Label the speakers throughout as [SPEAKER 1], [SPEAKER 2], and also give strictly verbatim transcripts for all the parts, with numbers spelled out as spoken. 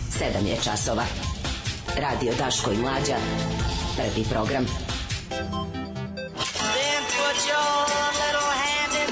[SPEAKER 1] sedam je časova. Radio Daško i Mlađa. Prvi program. Then put your little hand in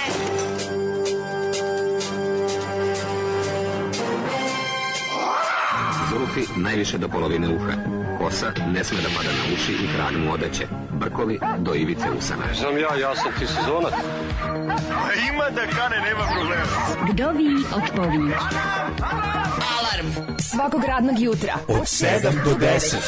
[SPEAKER 1] mine.
[SPEAKER 2] Zulfi najviše do polovine uha. Kosa ne sme da pada na uši i krag mu odeće. Brkovi do ivice usana.
[SPEAKER 3] Znam ja, ja sam ti sezonac.
[SPEAKER 4] Ima da kane, nema problema.
[SPEAKER 5] Vdovi otpovi.
[SPEAKER 1] Alarm
[SPEAKER 5] svakog radnog jutra
[SPEAKER 6] od sedam do deset.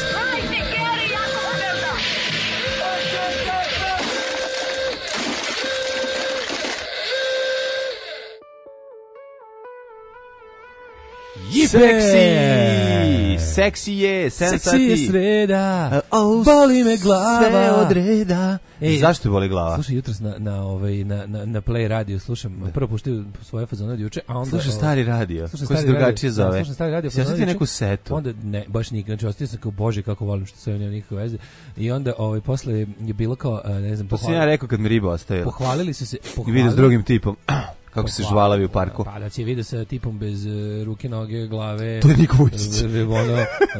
[SPEAKER 7] Seksi, seksi je, sedam
[SPEAKER 6] sati. Seksi je sreda, uh, boli me glava.
[SPEAKER 7] Sve od reda.
[SPEAKER 6] Ej,
[SPEAKER 7] zašto boli glava?
[SPEAKER 6] Slušaj, jutros na, na, ovaj, na, na, na Play radio slušam, prvo puštaju svoje fazone od juče, a onda...
[SPEAKER 7] Slušaj stari radio,
[SPEAKER 6] slušaj
[SPEAKER 7] koji se drugačije
[SPEAKER 6] radio,
[SPEAKER 7] zove.
[SPEAKER 6] Slušaj stari radio,
[SPEAKER 7] ja sam ti neku setu.
[SPEAKER 6] Onda, ne, baš nikad, znači ostio sam kao, bože, kako volim što sve nema nikakve veze. I onda, ovaj, posle je bilo kao, ne znam,
[SPEAKER 7] to sam ja rekao kad mi riba ostavila.
[SPEAKER 6] Pohvalili su se...
[SPEAKER 7] I vidio s drugim tipom. Kako se žvalavi u parku.
[SPEAKER 6] Pa da će vide sa tipom bez uh, ruke, noge, glave.
[SPEAKER 7] To je Niko Vujčić.
[SPEAKER 6] Ono,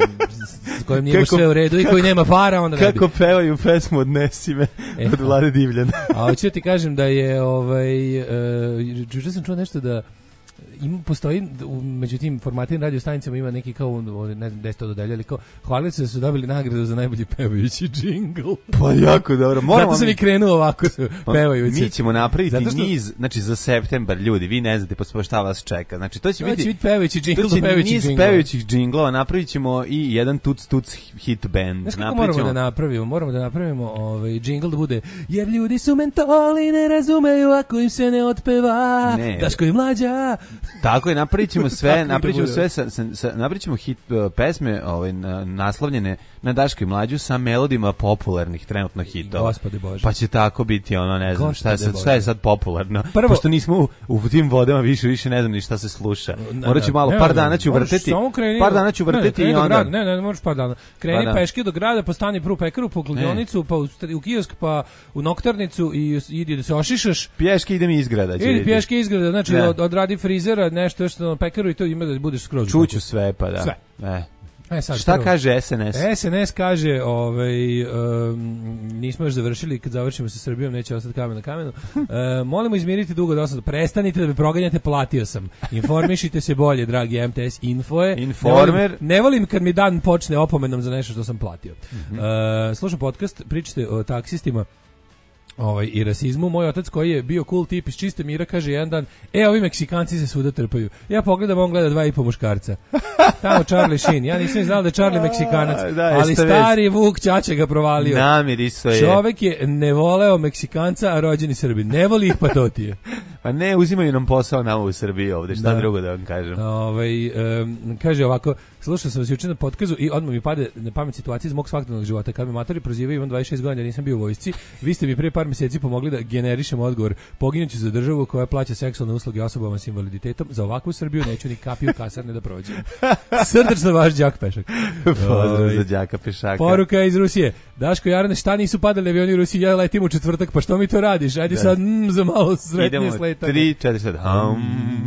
[SPEAKER 6] s kojim nije baš sve u redu i koji nema para, onda ne bi.
[SPEAKER 7] Kako pevaju pesmu Odnesi me e, od Vlade Divljana.
[SPEAKER 6] A hoću ti kažem da je, ovaj, uh, juče sam čuo nešto da ima, postoji, među tim formatnim radio stanicama ima neki kao, ne znam, deset dodeljali, kao, hvalili se da su dobili nagradu za najbolji pevajući džingl.
[SPEAKER 7] Pa jako dobro. Moramo
[SPEAKER 6] zato sam i krenuo ovako su pevajući.
[SPEAKER 7] Mi ćemo napraviti
[SPEAKER 6] što...
[SPEAKER 7] niz, znači za septembar, ljudi, vi ne znate pa šta vas čeka. Znači to će
[SPEAKER 6] to
[SPEAKER 7] biti,
[SPEAKER 6] će biti pevajući džingl,
[SPEAKER 7] to će
[SPEAKER 6] pevajući
[SPEAKER 7] niz
[SPEAKER 6] džinglova.
[SPEAKER 7] pevajućih džinglova, napravit ćemo i jedan tuc tuc hit band.
[SPEAKER 6] Znaš kako moramo da napravimo? Moramo da napravimo ovaj, džingl da bude, jer ljudi su mentoli, ne razumeju ako im se ne otpeva. Ne. Daško i Mlađa.
[SPEAKER 7] Tako je, napravit ćemo sve, napravit ćemo sve, sa, sa, sa, napravit ćemo hit uh, pesme ovaj, na, naslovljene na Daško i Mlađu sa melodijama popularnih trenutno hitova.
[SPEAKER 6] Gospode Bože.
[SPEAKER 7] Pa će tako biti ono, ne znam, šta je, sad, šta je sad popularno.
[SPEAKER 6] Prvo,
[SPEAKER 7] pošto nismo u, u tim vodama više, više ne znam ni šta se sluša. Morat ću malo, ne, par dana ću vrteti,
[SPEAKER 6] kreni,
[SPEAKER 7] par dana ću vrteti
[SPEAKER 6] ne,
[SPEAKER 7] i onda...
[SPEAKER 6] Grad, ne, ne, ne možeš par dana. Kreni pa peške do grada, pa stani prvu pekaru, pa u kladionicu, pa u, u kiosk, pa u noktarnicu i idi da se ošišaš.
[SPEAKER 7] Pješke idem iz grada.
[SPEAKER 6] Idi pješke iz grada, znači od, odradi frizera, nešto što na pekaru i to ima da budeš skroz.
[SPEAKER 7] Čuću sve, pa da.
[SPEAKER 6] Sve.
[SPEAKER 7] E.
[SPEAKER 6] E, sad,
[SPEAKER 7] šta
[SPEAKER 6] prvo,
[SPEAKER 7] kaže S N S?
[SPEAKER 6] S N S kaže, ovaj, um, nismo još završili, kad završimo sa Srbijom neće ostati kamen na kamenu. Uh, molimo izmiriti dugo dosadu, prestanite da me proganjate, platio sam. Informišite se bolje, dragi M T S Infoje.
[SPEAKER 7] Informer.
[SPEAKER 6] Ne volim, ne volim kad mi dan počne opomenom za nešto što sam platio. Mm-hmm. Uh, slušam podcast, pričate o taksistima. Ovaj, i rasizmu. Moj otac koji je bio cool tip iz čiste mira kaže jedan dan, e, ovi Meksikanci se svuda trpaju. Ja pogledam, on gleda dva i po muškarca. Tamo Charlie Sheen. Ja nisam znao da je Charlie Meksikanac, da, ali stari Vuk ćaća ga provalio.
[SPEAKER 7] Namir isto je.
[SPEAKER 6] Čovek je ne voleo Meksikanca, a rođeni Srbin. Ne voli ih, pa to ti je.
[SPEAKER 7] Pa ne, uzimaju nam posao nama u Srbiji ovde, šta da. drugo da vam kažem.
[SPEAKER 6] Ovaj, um, kaže ovako, slušao sam vas juče na podkazu i odmah mi pade na pamet situacija iz mog svakodnevnog života. Kad me matori prozivaju, imam dvadeset šest godina, nisam bio u vojsci, vi ste mi pre par mjeseci pomogli da generišem odgovor. Poginuću za državu koja plaća seksualne usluge osobama s invaliditetom. Za ovakvu Srbiju neću ni kapiju kasarne da prođem. Srdačno vaš đak Pešak.
[SPEAKER 7] Pozdrav za đaka Pešaka.
[SPEAKER 6] Poruka iz Rusije. Daško i Arne, šta nisu padali avioni u Rusiji? Ja letim u četvrtak, pa što mi to radiš? Ajde da. sad mm, za malo sretnije sletanje.
[SPEAKER 7] tri, četiri, sad. Um.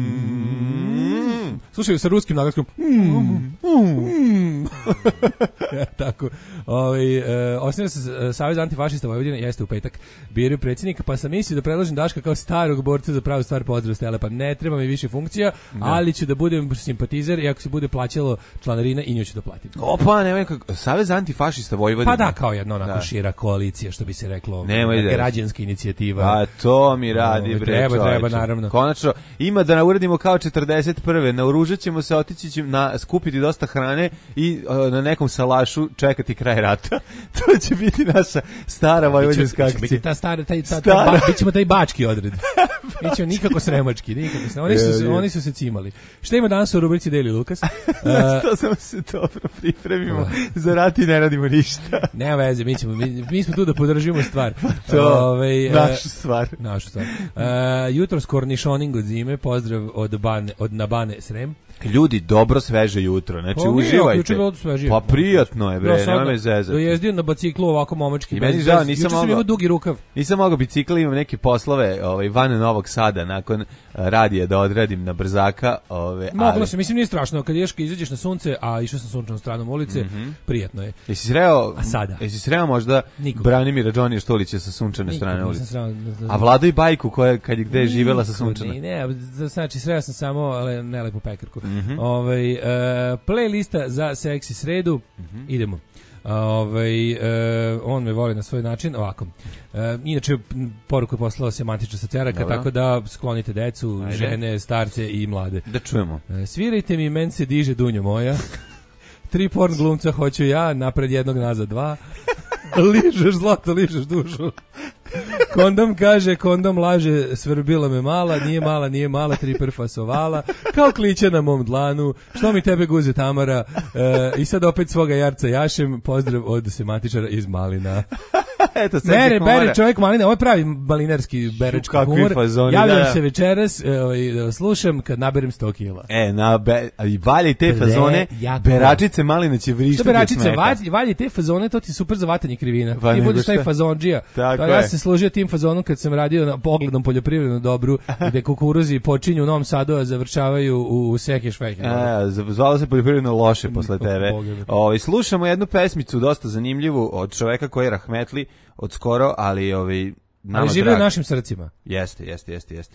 [SPEAKER 6] Slušaju sa ruskim naglaskom. Mm. Mm. Ja, tako. Ovaj e, osnivao se Savez antifašista Vojvodine, jeste u petak. Biraju predsjednika, pa sam mislio da predložim Daška kao starog borca za pravu stvar pozdrav Stele, pa ne treba mi više funkcija, da. ali ću da budem simpatizer i ako se bude plaćalo članarina i nju ću da platim.
[SPEAKER 7] Opa, nemoj kako, Savez antifašista Vojvodine.
[SPEAKER 6] Pa da, kao jedna onako da. šira koalicija, što bi se reklo, građanska inicijativa.
[SPEAKER 7] A to mi radi, bre,
[SPEAKER 6] treba,
[SPEAKER 7] čovječe.
[SPEAKER 6] treba, naravno.
[SPEAKER 7] Konačno, ima da nauradimo kao četrdeset prve naoružat ćemo se, otići ćemo na, skupiti dosta hrane i uh, na nekom salašu čekati kraj rata. To će biti naša stara vojvođanska akcija.
[SPEAKER 6] Biti ta stara, taj, ta, ta, ba, bit ćemo taj bački odred. Mi ćemo nikako sremački, nikako sremački. Oni su, se, oni su se cimali. Šta ima danas u rubrici Daily Lukas? Uh,
[SPEAKER 7] što samo se dobro pripremimo uh, za rat i ne radimo ništa.
[SPEAKER 6] Nema veze, mi, ćemo, mi, mi smo tu da podržimo stvar.
[SPEAKER 7] To, Ove, našu stvar.
[SPEAKER 6] Našu stvar. Uh, jutro s kornišoning od zime, pozdrav od, bane, od Nabane Srem.
[SPEAKER 7] Ljudi, dobro sveže jutro, znači
[SPEAKER 6] Pa,
[SPEAKER 7] uživajte.
[SPEAKER 6] Nije,
[SPEAKER 7] pa prijatno je, bre, ja nema me zezati.
[SPEAKER 6] Dojezdio na biciklu ovako momački.
[SPEAKER 7] I meni žao, nisam mogao.
[SPEAKER 6] Imao dugi rukav.
[SPEAKER 7] Nisam mogao bicikla, imam neke poslove ovaj, van Novog Sada, nakon radija da odradim na brzaka. Ove,
[SPEAKER 6] Moglo
[SPEAKER 7] ali...
[SPEAKER 6] se, mislim nije strašno, kad ješ, kad izađeš na sunce, a išao sam sunčanom stranom ulice, mm-hmm. prijatno je.
[SPEAKER 7] Jesi sreo,
[SPEAKER 6] a sada?
[SPEAKER 7] Jesi sreo možda Nikog. Branimira Džonija Štulića sa sunčane
[SPEAKER 6] Nikog,
[SPEAKER 7] strane ulice?
[SPEAKER 6] Sreo,
[SPEAKER 7] a Vlado i Bajku koja kad je gde je živela sa sunčane?
[SPEAKER 6] Ne, ne, znači sreo sam samo ale nelepu pekarku.
[SPEAKER 7] Mm-hmm.
[SPEAKER 6] Ovaj uh, playlista za seksi sredu. Mm-hmm. Idemo. Ovaj uh, on me voli na svoj način ovako. Uh, inače poruku je poslala semantična saceraka, tako da sklonite decu, Ajde. žene, starce i mlade.
[SPEAKER 7] Da čujemo.
[SPEAKER 6] Uh, svirajte mi, men se diže dunjo moja. Tri porn glumca hoću ja, napred jednog, nazad dva. Ližeš zlato, ližeš dušu. Kondom kaže, kondom laže, svrbila me mala, nije mala, nije mala, tri prfasovala, kao kliće na mom dlanu, što mi tebe guze Tamara, e, i sad opet svoga jarca jašem, pozdrav od sematičara iz Malina.
[SPEAKER 7] Eto,
[SPEAKER 6] Bere, bere čovjek Malina, ovo je pravi malinarski berečki humor.
[SPEAKER 7] Fazoni,
[SPEAKER 6] javljam
[SPEAKER 7] da.
[SPEAKER 6] se večeras, e, da slušam kad naberem sto kila.
[SPEAKER 7] E, na be, i valje te fazone, beračice Malina će vrištati.
[SPEAKER 6] Što beračice, valje, valje te fazone, to ti super za vatanje krivina.
[SPEAKER 7] Pa
[SPEAKER 6] ti budeš taj fazondžija.
[SPEAKER 7] Tako
[SPEAKER 6] ja sam služio tim fazonom kad sam radio na pogledom poljoprivrednom dobru, gde kukuruzi počinju u Novom Sadu, a završavaju u Seke Šveke.
[SPEAKER 7] E, zvalo se poljoprivredno loše posle tebe. O, slušamo jednu pesmicu dosta zanimljivu od čoveka koji je rahmetli od skoro, ali ovaj nama
[SPEAKER 6] ali živi u našim srcima.
[SPEAKER 7] Jeste, jeste, jeste, jeste.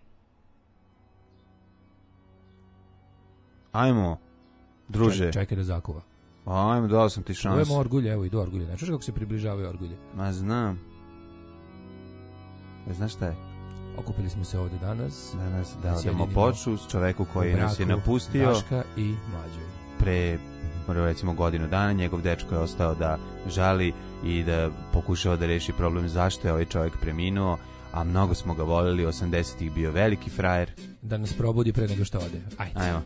[SPEAKER 7] Ajmo, druže.
[SPEAKER 6] Ček, čekaj da zakuva.
[SPEAKER 7] Ajmo, dao sam ti šansu.
[SPEAKER 6] Čujemo orgulje, evo idu orgulje. Ne čuš kako se približavaju orgulje?
[SPEAKER 7] Ma znam. E, znaš šta je?
[SPEAKER 6] Okupili smo se ovde danas.
[SPEAKER 7] Danas da odemo poču s čoveku koji nas je napustio.
[SPEAKER 6] Daška i Mlađu.
[SPEAKER 7] Pre, recimo, godinu dana njegov dečko je ostao da žali i da pokušava da reši problem zašto je ovaj čovjek preminuo, a mnogo smo ga voljeli, osamdesetih bio veliki frajer.
[SPEAKER 6] Da nas probudi pre nego što ode. Ajde.
[SPEAKER 7] Ajmo.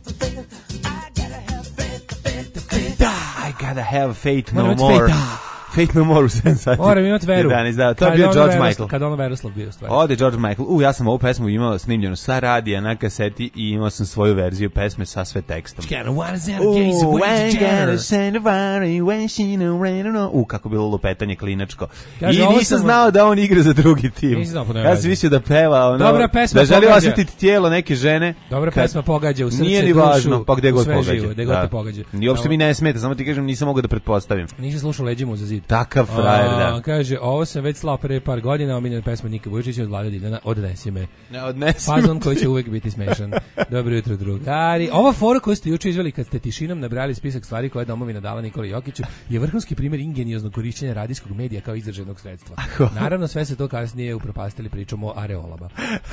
[SPEAKER 7] Have faith no more. Fate No More u sedam sati.
[SPEAKER 6] Moram imati veru.
[SPEAKER 7] jedanaest, da, to je bio George Michael.
[SPEAKER 6] Kad ono Veroslav bio stvar.
[SPEAKER 7] Ode George Michael. U, ja sam ovu pesmu imao snimljenu sa radija na kaseti i imao sam svoju verziju pesme sa sve tekstom. U, kako bilo lupetanje klinačko.
[SPEAKER 6] Kaže,
[SPEAKER 7] I nisam
[SPEAKER 6] sam...
[SPEAKER 7] znao da on igra za drugi tim.
[SPEAKER 6] Znao,
[SPEAKER 7] ja sam mislio da peva, ono,
[SPEAKER 6] dobra pesma
[SPEAKER 7] da želi
[SPEAKER 6] pogađa.
[SPEAKER 7] osjetiti tijelo neke žene.
[SPEAKER 6] Dobra kad... pesma pogađa u srce,
[SPEAKER 7] nije ni
[SPEAKER 6] dušu,
[SPEAKER 7] važno, pa gde god pogađa.
[SPEAKER 6] Živo, gde god te pogađa.
[SPEAKER 7] I uopšte mi ne smeta, samo ti kažem, nisam mogao da pretpostavim.
[SPEAKER 6] Nisam slušao Leđimu za zid.
[SPEAKER 7] Takav frajer, da.
[SPEAKER 6] Kaže, ovo sam već slao pre par godina, omiljena pesma Nika Vujičića od Vlade Diljana, odnesi me.
[SPEAKER 7] Ne, odnesi me.
[SPEAKER 6] Fazon koji će uvek biti smešan. Dobro jutro, drugari. Ova fora koju ste juče izveli kad ste tišinom nabrali spisak stvari koje je domovina dala Nikoli Jokiću je vrhunski primjer ingenioznog korišćenja radijskog medija kao izraženog sredstva. Naravno, sve se to kasnije upropastili pričom o areolama.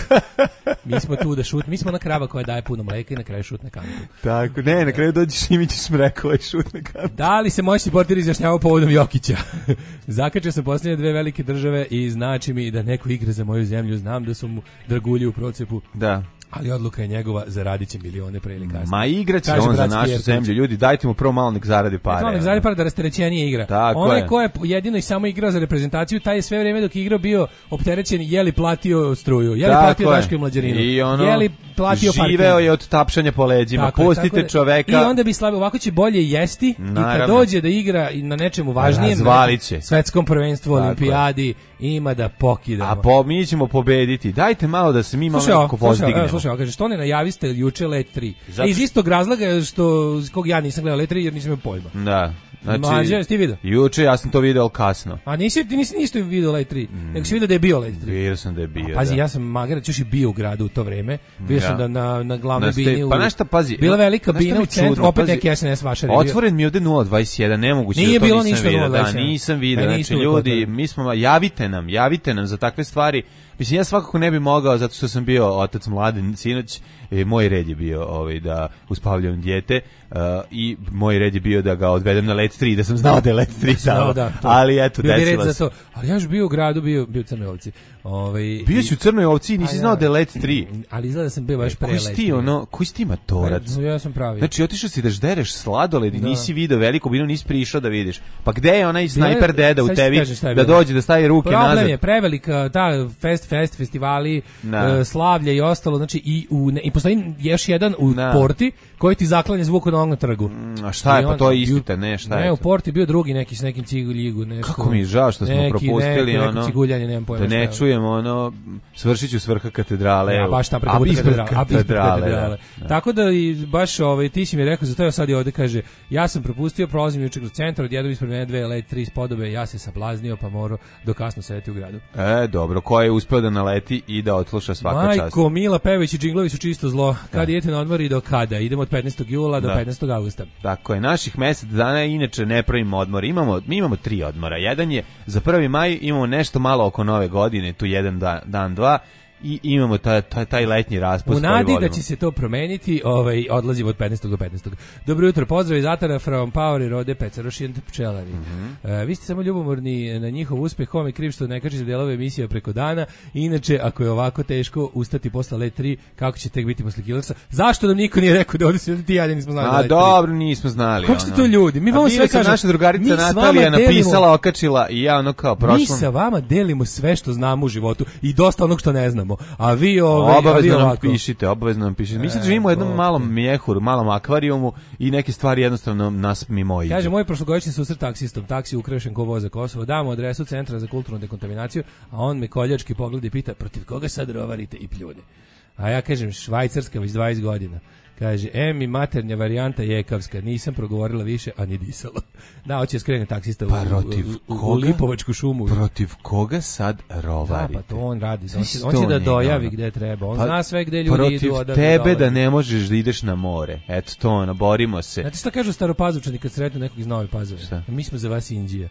[SPEAKER 6] Mi smo tu da šut, mi smo ona krava koja daje puno mleka i na kraju šutne kantu.
[SPEAKER 7] Tako, ne, na kraju dođeš i mi ćeš smrekova i šutne kantu.
[SPEAKER 6] Da li se moji supporteri izjašnjavaju povodom Jokića? Zakačio sam posljednje dve velike države i znači mi da neko igra za moju zemlju. Znam da su mu dragulji u procepu.
[SPEAKER 7] Da.
[SPEAKER 6] Ali odluka je njegova, zaradit će milione pre ili kasnije.
[SPEAKER 7] Ma igraće on za našu Jerković. Zemlju. Ljudi, dajte mu prvo malo nek zaradi pare.
[SPEAKER 6] Malo nek zaradi pare da rasterećenije igra. Onaj ko je jedino i samo igrao za reprezentaciju, taj je sve vrijeme dok je igrao bio opterećen, je li platio struju, je li
[SPEAKER 7] tako
[SPEAKER 6] platio Daško i Mlađarinu,
[SPEAKER 7] I ono,
[SPEAKER 6] je li platio parking.
[SPEAKER 7] Živeo je od tapšanja po leđima, tako pustite je, čoveka.
[SPEAKER 6] I onda bi slabo, ovako će bolje jesti. Naravno. I kad dođe da igra na nečemu važnijem, svetskom prvenstvu, olimpijadi, ima da pokidamo.
[SPEAKER 7] A po, mi ćemo pobediti. Dajte malo da se mi malo nekako pozdignemo.
[SPEAKER 6] Slušaj, kaže, što ne najaviste juče Let tri? Zato... E, iz istog razloga što, kog ja nisam gledao Let tri jer nisam imao pojma.
[SPEAKER 7] Da. Znači,
[SPEAKER 6] Mlađe, ti vidio?
[SPEAKER 7] Juče ja sam to video kasno.
[SPEAKER 6] A nisi, ti nisi isto video Let tri, mm. nego si vidio da je bio Let tri.
[SPEAKER 7] Vidio sam da je bio,
[SPEAKER 6] A, pazi,
[SPEAKER 7] da.
[SPEAKER 6] ja sam Magarać još i bio u gradu u to vreme. Bio ja. sam da na, na glavnoj na bini.
[SPEAKER 7] Pa nešto, pazi.
[SPEAKER 6] Bila velika bina u centru, čudno, opet pazi, neki S N S vašar.
[SPEAKER 7] Otvoren mi ovde nula dvadeset jedan, nemoguće
[SPEAKER 6] Nije
[SPEAKER 7] da to
[SPEAKER 6] bilo
[SPEAKER 7] nisam vidio. Da,
[SPEAKER 6] nisam
[SPEAKER 7] nisam vidio. Znači, ljudi, mi smo, javite nam, javite nam za takve stvari. Mislim, ja svakako ne bi mogao, zato što sam bio otac mladen sinoć, e, moj red je bio ovaj, da uspavljam dijete uh, i moj red je bio da ga odvedem na Let tri, da sam znao da je Let tri tamo, da, ali eto, desilo se.
[SPEAKER 6] Ali ja još bio u gradu, bio, bio u Crnoj Ovci. Ovaj,
[SPEAKER 7] bio si u Crnoj Ovci i nisi znao da je Let tri.
[SPEAKER 6] Ali izgleda da sam bio baš pre Let tri.
[SPEAKER 7] Koji si ti, ono, koji si ti matorac?
[SPEAKER 6] Pa, ja sam pravi.
[SPEAKER 7] Znači, otišao si da ždereš sladoled i nisi video veliku binu, nisi prišao da vidiš. Pa gde je onaj snajper deda u tebi da dođe da stavi ruke nazad?
[SPEAKER 6] Problem je prevelika, ta fest, fest, festivali, uh, slavlje i ostalo, znači i, u, ne, i postoji još jedan u na. Porti koji ti zaklanja zvuk od onog na trgu.
[SPEAKER 7] Mm, a šta je, on, pa to je istite, ne, šta
[SPEAKER 6] ne,
[SPEAKER 7] je
[SPEAKER 6] Ne, u Porti bio drugi neki s nekim ciguljigu, nešto.
[SPEAKER 7] Kako mi je žao što smo neki, propustili,
[SPEAKER 6] neki,
[SPEAKER 7] ono,
[SPEAKER 6] ciguljanje, nemam pojma
[SPEAKER 7] da ne
[SPEAKER 6] šta,
[SPEAKER 7] čujemo, ono, svršit ću svrha katedrale.
[SPEAKER 6] Ja, baš tam preko puta katedrale. katedrale, katedrale. Da. Tako da i baš, ovaj, ti si mi rekao, zato ja sad i ovde kaže, ja sam propustio, prolazim juče kroz centar, odjednom ispred mene dve Let tri spodobe, ja se sablaznio, pa morao do kasno sedeti u gradu.
[SPEAKER 7] E, dobro, ko je uspeo da naleti i da odsluša svaka čast.
[SPEAKER 6] Majko, Mila Pević i džinglovi su čisto zlo. Kad da. idete na odmor i do kada? Idemo od petnaestog jula do da. petnaestog augusta.
[SPEAKER 7] Tako je, naših mesec dana inače ne pravimo odmor. Imamo, mi imamo tri odmora. Jedan je za prvi maj, imamo nešto malo oko nove godine, tu jedan dan, dan dva. I imamo taj, taj, taj letnji raspust.
[SPEAKER 6] U nadi da će se to promeniti, ovaj, odlazimo od petnaestog do petnaestog. Dobro jutro, pozdrav iz Atara from Power i Rode Pecarošijan pčelari. Mm -hmm. uh, vi ste samo ljubomorni na njihov uspeh, kom je kriv što ne kažete delove emisija preko dana. Inače, ako je ovako teško ustati posle Let tri, kako će tek biti posle Killersa? Zašto nam niko nije rekao da ovdje se ti ja nismo znali?
[SPEAKER 7] A dobro, nismo znali.
[SPEAKER 6] Kako ste to ljudi? Mi vam sve kažemo.
[SPEAKER 7] Naša drugarica Natalija napisala, okačila i ja ono kao prošlo.
[SPEAKER 6] Mi sa vama delimo sve što znamo u životu i dosta onog što ne znamo. A vi ove,
[SPEAKER 7] obavezno
[SPEAKER 6] a vi
[SPEAKER 7] nam pišite, obavezno nam pišite. Mi se živimo u jednom malom mjehuru, malom akvarijumu i neke stvari jednostavno nas mimo iđu.
[SPEAKER 6] Kaže, moj prošlogodišnji susret taksistom, taksi ukrešen ko voza Kosovo, damo adresu Centra za kulturnu dekontaminaciju, a on me koljački pogleda i pita, protiv koga sad rovarite i pljune? A ja kažem, Švajcarska već dvadeset godina. Kaže, em i maternja varijanta jekavska, nisam progovorila više, a ni disala. Da, hoće skrene taksista
[SPEAKER 7] pa, protiv
[SPEAKER 6] u, u,
[SPEAKER 7] koga,
[SPEAKER 6] u Lipovačku šumu.
[SPEAKER 7] Protiv koga sad rovarite?
[SPEAKER 6] Da, pa to on radi. On će, on će da dojavi ono. Gde treba. On pa, zna sve gde ljudi
[SPEAKER 7] protiv
[SPEAKER 6] idu.
[SPEAKER 7] Protiv tebe da ne možeš da ideš na more. Eto to, ono, borimo se.
[SPEAKER 6] Znate šta kažu Staropazovčani kad sretnu nekog iz Nove Pazove? Mi smo za vas Indija.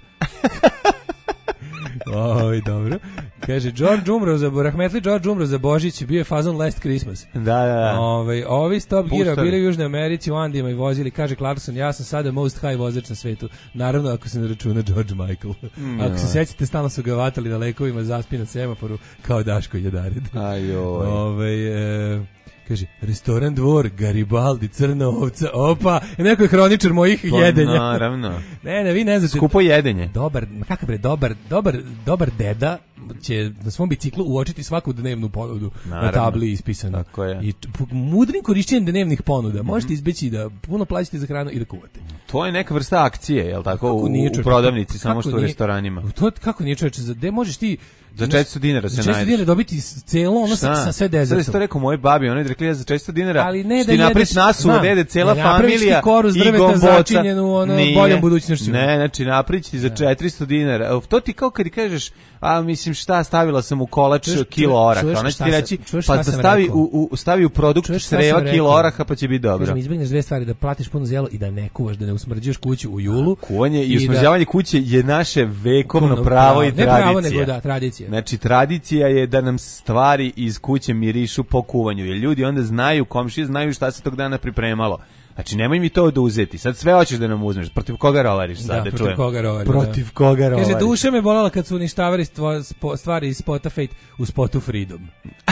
[SPEAKER 6] Oj, dobro. Kaže, George umro za, rahmetli George umro za Božić, bio je fazon Last Christmas.
[SPEAKER 7] Da, da, da.
[SPEAKER 6] Ove, ovi Stop Gira bili u Južnoj Americi u Andijama i vozili, kaže Clarkson, ja sam sada most high vozač na svetu. Naravno, ako se ne računa George Michael. Mm, ako se sećate, stalno su ga vatali na lekovima, zaspi na semaforu, kao Daško i Jadarid.
[SPEAKER 7] Ajoj.
[SPEAKER 6] Ove, e, kaže, restoran Dvor, Garibaldi, Crna ovca, opa, neko je hroničar mojih
[SPEAKER 7] Pa,
[SPEAKER 6] jedenja.
[SPEAKER 7] naravno.
[SPEAKER 6] Ne, ne, vi ne znate.
[SPEAKER 7] Skupo jedenje.
[SPEAKER 6] Dobar, kakav bre, dobar, dobar, dobar deda će na svom biciklu uočiti svaku dnevnu ponudu
[SPEAKER 7] Naravno.
[SPEAKER 6] na tabli ispisano.
[SPEAKER 7] Tako je.
[SPEAKER 6] I p- mudrim korišćenjem dnevnih ponuda možete izbeći da puno plaćate za hranu i da kuvate.
[SPEAKER 7] To je neka vrsta akcije, je li tako, u,
[SPEAKER 6] nije,
[SPEAKER 7] u
[SPEAKER 6] čovječe,
[SPEAKER 7] prodavnici,
[SPEAKER 6] kako
[SPEAKER 7] samo što u
[SPEAKER 6] nije?
[SPEAKER 7] restoranima.
[SPEAKER 6] To kako nije čoveče, za gde možeš ti
[SPEAKER 7] Za četiristo dinara se
[SPEAKER 6] za četiristo
[SPEAKER 7] najdeš.
[SPEAKER 6] dinara dobiti s- celo ono sa, sa sve
[SPEAKER 7] Sad je
[SPEAKER 6] dezetom.
[SPEAKER 7] to rekao moj babi, ona je rekla ja za četiristo dinara,
[SPEAKER 6] Ali ne
[SPEAKER 7] što
[SPEAKER 6] da
[SPEAKER 7] ti napraviš
[SPEAKER 6] jedeš,
[SPEAKER 7] nasu,
[SPEAKER 6] znam,
[SPEAKER 7] da jede cela
[SPEAKER 6] ne napraviš ti
[SPEAKER 7] familija
[SPEAKER 6] koru s
[SPEAKER 7] i
[SPEAKER 6] drveta
[SPEAKER 7] gomboca.
[SPEAKER 6] začinjenu, ono,
[SPEAKER 7] Nije.
[SPEAKER 6] boljom budućnošću.
[SPEAKER 7] Ne, znači napraviš ti za četiristo dinara. To ti kao kad ti kažeš, a mislim šta, stavila sam u kolač
[SPEAKER 6] Čuješ-
[SPEAKER 7] kilo oraha.
[SPEAKER 6] čuješ
[SPEAKER 7] Ona će
[SPEAKER 6] šta
[SPEAKER 7] ti
[SPEAKER 6] sam-
[SPEAKER 7] reći,
[SPEAKER 6] čuješ
[SPEAKER 7] pa
[SPEAKER 6] šta
[SPEAKER 7] da
[SPEAKER 6] sam
[SPEAKER 7] stavi
[SPEAKER 6] rekao?
[SPEAKER 7] u, u, stavi u produkt
[SPEAKER 6] Čuješ šta
[SPEAKER 7] creva
[SPEAKER 6] sam
[SPEAKER 7] kilo
[SPEAKER 6] rekao?
[SPEAKER 7] oraha, pa će biti dobro.
[SPEAKER 6] Kažem, izbegneš dve stvari, da platiš puno zelo i da ne kuvaš, da ne usmrđuješ kuću u julu.
[SPEAKER 7] Kuvanje i
[SPEAKER 6] da-
[SPEAKER 7] usmrzavanje kuće je naše vekovno
[SPEAKER 6] Vekovno
[SPEAKER 7] pravo i
[SPEAKER 6] Ne
[SPEAKER 7] tradicija.
[SPEAKER 6] pravo, nego da, tradicija.
[SPEAKER 7] Znači, tradicija je da nam stvari iz kuće mirišu po kuvanju, jer ljudi onda znaju, komšije znaju šta se tog dana pripremalo. Znači, nemoj mi to oduzeti. Sad sve hoćeš da nam uzmeš. Protiv koga rovariš sad,
[SPEAKER 6] Da,
[SPEAKER 7] da,
[SPEAKER 6] protiv
[SPEAKER 7] čujem?
[SPEAKER 6] koga rovariš,
[SPEAKER 7] Protiv
[SPEAKER 6] da.
[SPEAKER 7] koga rovariš?
[SPEAKER 6] Kaže, duša me bolela kad su uništavali stvo- spo- stvari iz spota Fate u spotu Freedom.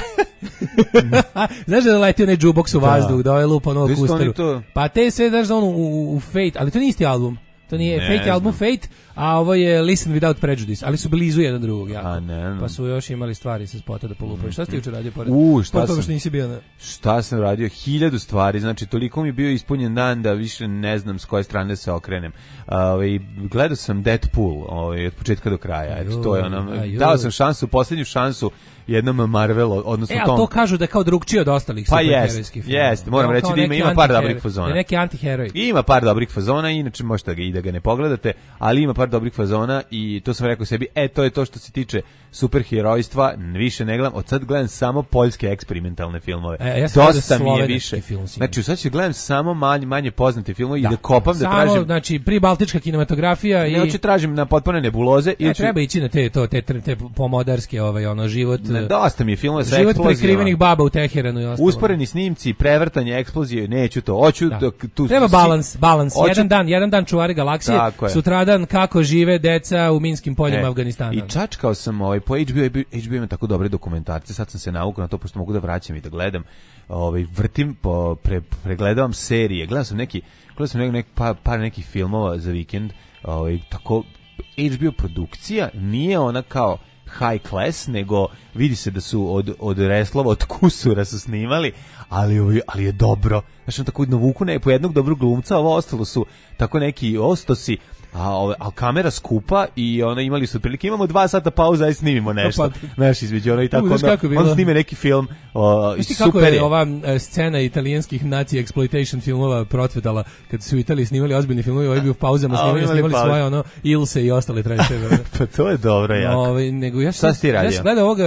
[SPEAKER 6] Znaš da je letio onaj jukebox u vazduh, da ovaj lupa ono
[SPEAKER 7] Gde su oni
[SPEAKER 6] kusteru.
[SPEAKER 7] to?
[SPEAKER 6] Pa te sve, znaš da ono u, u Fate, ali to nije isti album. To nije,
[SPEAKER 7] Ne
[SPEAKER 6] Fate je
[SPEAKER 7] znam.
[SPEAKER 6] album Fate, a ovo je Listen Without Prejudice, ali su blizu jedan drugog jako.
[SPEAKER 7] A, ne znam.
[SPEAKER 6] Pa su još imali stvari sa spota da polupaju. Šta ste juče radio pored?
[SPEAKER 7] U, šta
[SPEAKER 6] pored toga
[SPEAKER 7] sam-
[SPEAKER 6] što nisi bio na...
[SPEAKER 7] Šta sam radio? Hiljadu stvari, znači toliko mi je bio ispunjen dan da više ne znam s koje strane se okrenem. Ovaj gledao sam Deadpool, ovaj od početka do kraja. Eto, to je ono.
[SPEAKER 6] Ajoj.
[SPEAKER 7] Dao sam šansu, poslednju šansu jednom Marvelu, odnosno
[SPEAKER 6] E, a
[SPEAKER 7] tom.
[SPEAKER 6] to kažu da je kao drugčije od ostalih
[SPEAKER 7] Pa
[SPEAKER 6] superherojskih
[SPEAKER 7] jest,
[SPEAKER 6] filmova.
[SPEAKER 7] jest, moram
[SPEAKER 6] on
[SPEAKER 7] reći
[SPEAKER 6] kao
[SPEAKER 7] da ima-
[SPEAKER 6] neki
[SPEAKER 7] ima par
[SPEAKER 6] antiheroj,
[SPEAKER 7] dobrih fazona.
[SPEAKER 6] da je neki antiheroj.
[SPEAKER 7] Ima par dobrih fazona, inače možete ga i da ga ne pogledate, ali ima par dobrih fazona i to sam rekao sebi, e, to je to što se tiče superherojstva, više ne gledam, od sad gledam samo poljske eksperimentalne filmove.
[SPEAKER 6] E, ja sam gledao
[SPEAKER 7] Dosta mi je
[SPEAKER 6] slovenački
[SPEAKER 7] više.
[SPEAKER 6] film, sigurno.
[SPEAKER 7] Znači, sad ću gledam samo manje, manje poznate filmove i da kopam, da
[SPEAKER 6] Samo,
[SPEAKER 7] tražim,
[SPEAKER 6] znači, pribaltička kinematografija i...
[SPEAKER 7] ne hoću tražim na potpune nebuloze.
[SPEAKER 6] E,
[SPEAKER 7] hoću-
[SPEAKER 6] treba ići na te, to, te, te, te pomodarske, ovaj, ono, život...
[SPEAKER 7] Ne, dosta mi je filmova sa
[SPEAKER 6] život
[SPEAKER 7] eksplozijama.
[SPEAKER 6] prekrivenih baba u Teheranu i ostalo.
[SPEAKER 7] Usporeni snimci, prevrtanje, eksplozije, neću to. Hoću
[SPEAKER 6] Da.
[SPEAKER 7] da. tu
[SPEAKER 6] Treba
[SPEAKER 7] si-
[SPEAKER 6] balans, balans.
[SPEAKER 7] Hoću-
[SPEAKER 6] Jedan dan, jedan dan čuvari galaksije,
[SPEAKER 7] Tako je.
[SPEAKER 6] sutradan kako žive deca u minskim poljima
[SPEAKER 7] E,
[SPEAKER 6] Afganistana.
[SPEAKER 7] I čačkao sam ovaj po H B O, H B O ima tako dobre dokumentarce, sad sam se navukao na to pošto mogu da vraćam i da gledam. Ovaj vrtim po pre, pregledavam serije. Gledao sam neki, gledao sam neki, neki par, par nekih filmova za vikend, ovaj tako H B O produkcija nije ona kao high class, nego vidi se da su od od reslova, od kusura su snimali, ali ovaj, ali je dobro. Znači on tako navuku ne po jednog dobrog glumca, a ovo ostalo su tako neki ostosi. A, ove, a kamera skupa i ona imali su otprilike imamo dva sata pauza i snimimo nešto.
[SPEAKER 6] Pa-
[SPEAKER 7] Znaš, između ono i tako.
[SPEAKER 6] U, znaš
[SPEAKER 7] onda,
[SPEAKER 6] kako je bilo?
[SPEAKER 7] on snime neki film, o,
[SPEAKER 6] Znaš ti kako
[SPEAKER 7] super
[SPEAKER 6] je
[SPEAKER 7] je.
[SPEAKER 6] ova e, scena italijanskih naci exploitation filmova procvetala kad su u Italiji snimali ozbiljni filmovi, ovaj bio u pauzama
[SPEAKER 7] A,
[SPEAKER 6] snimali,
[SPEAKER 7] imali
[SPEAKER 6] snimali
[SPEAKER 7] pauze.
[SPEAKER 6] svoje ono Ilse i ostale tražite.
[SPEAKER 7] Pa to je dobro jako.
[SPEAKER 6] Ovaj nego ja
[SPEAKER 7] Šta
[SPEAKER 6] sam
[SPEAKER 7] si ti radio?
[SPEAKER 6] ja sam gledao ovoga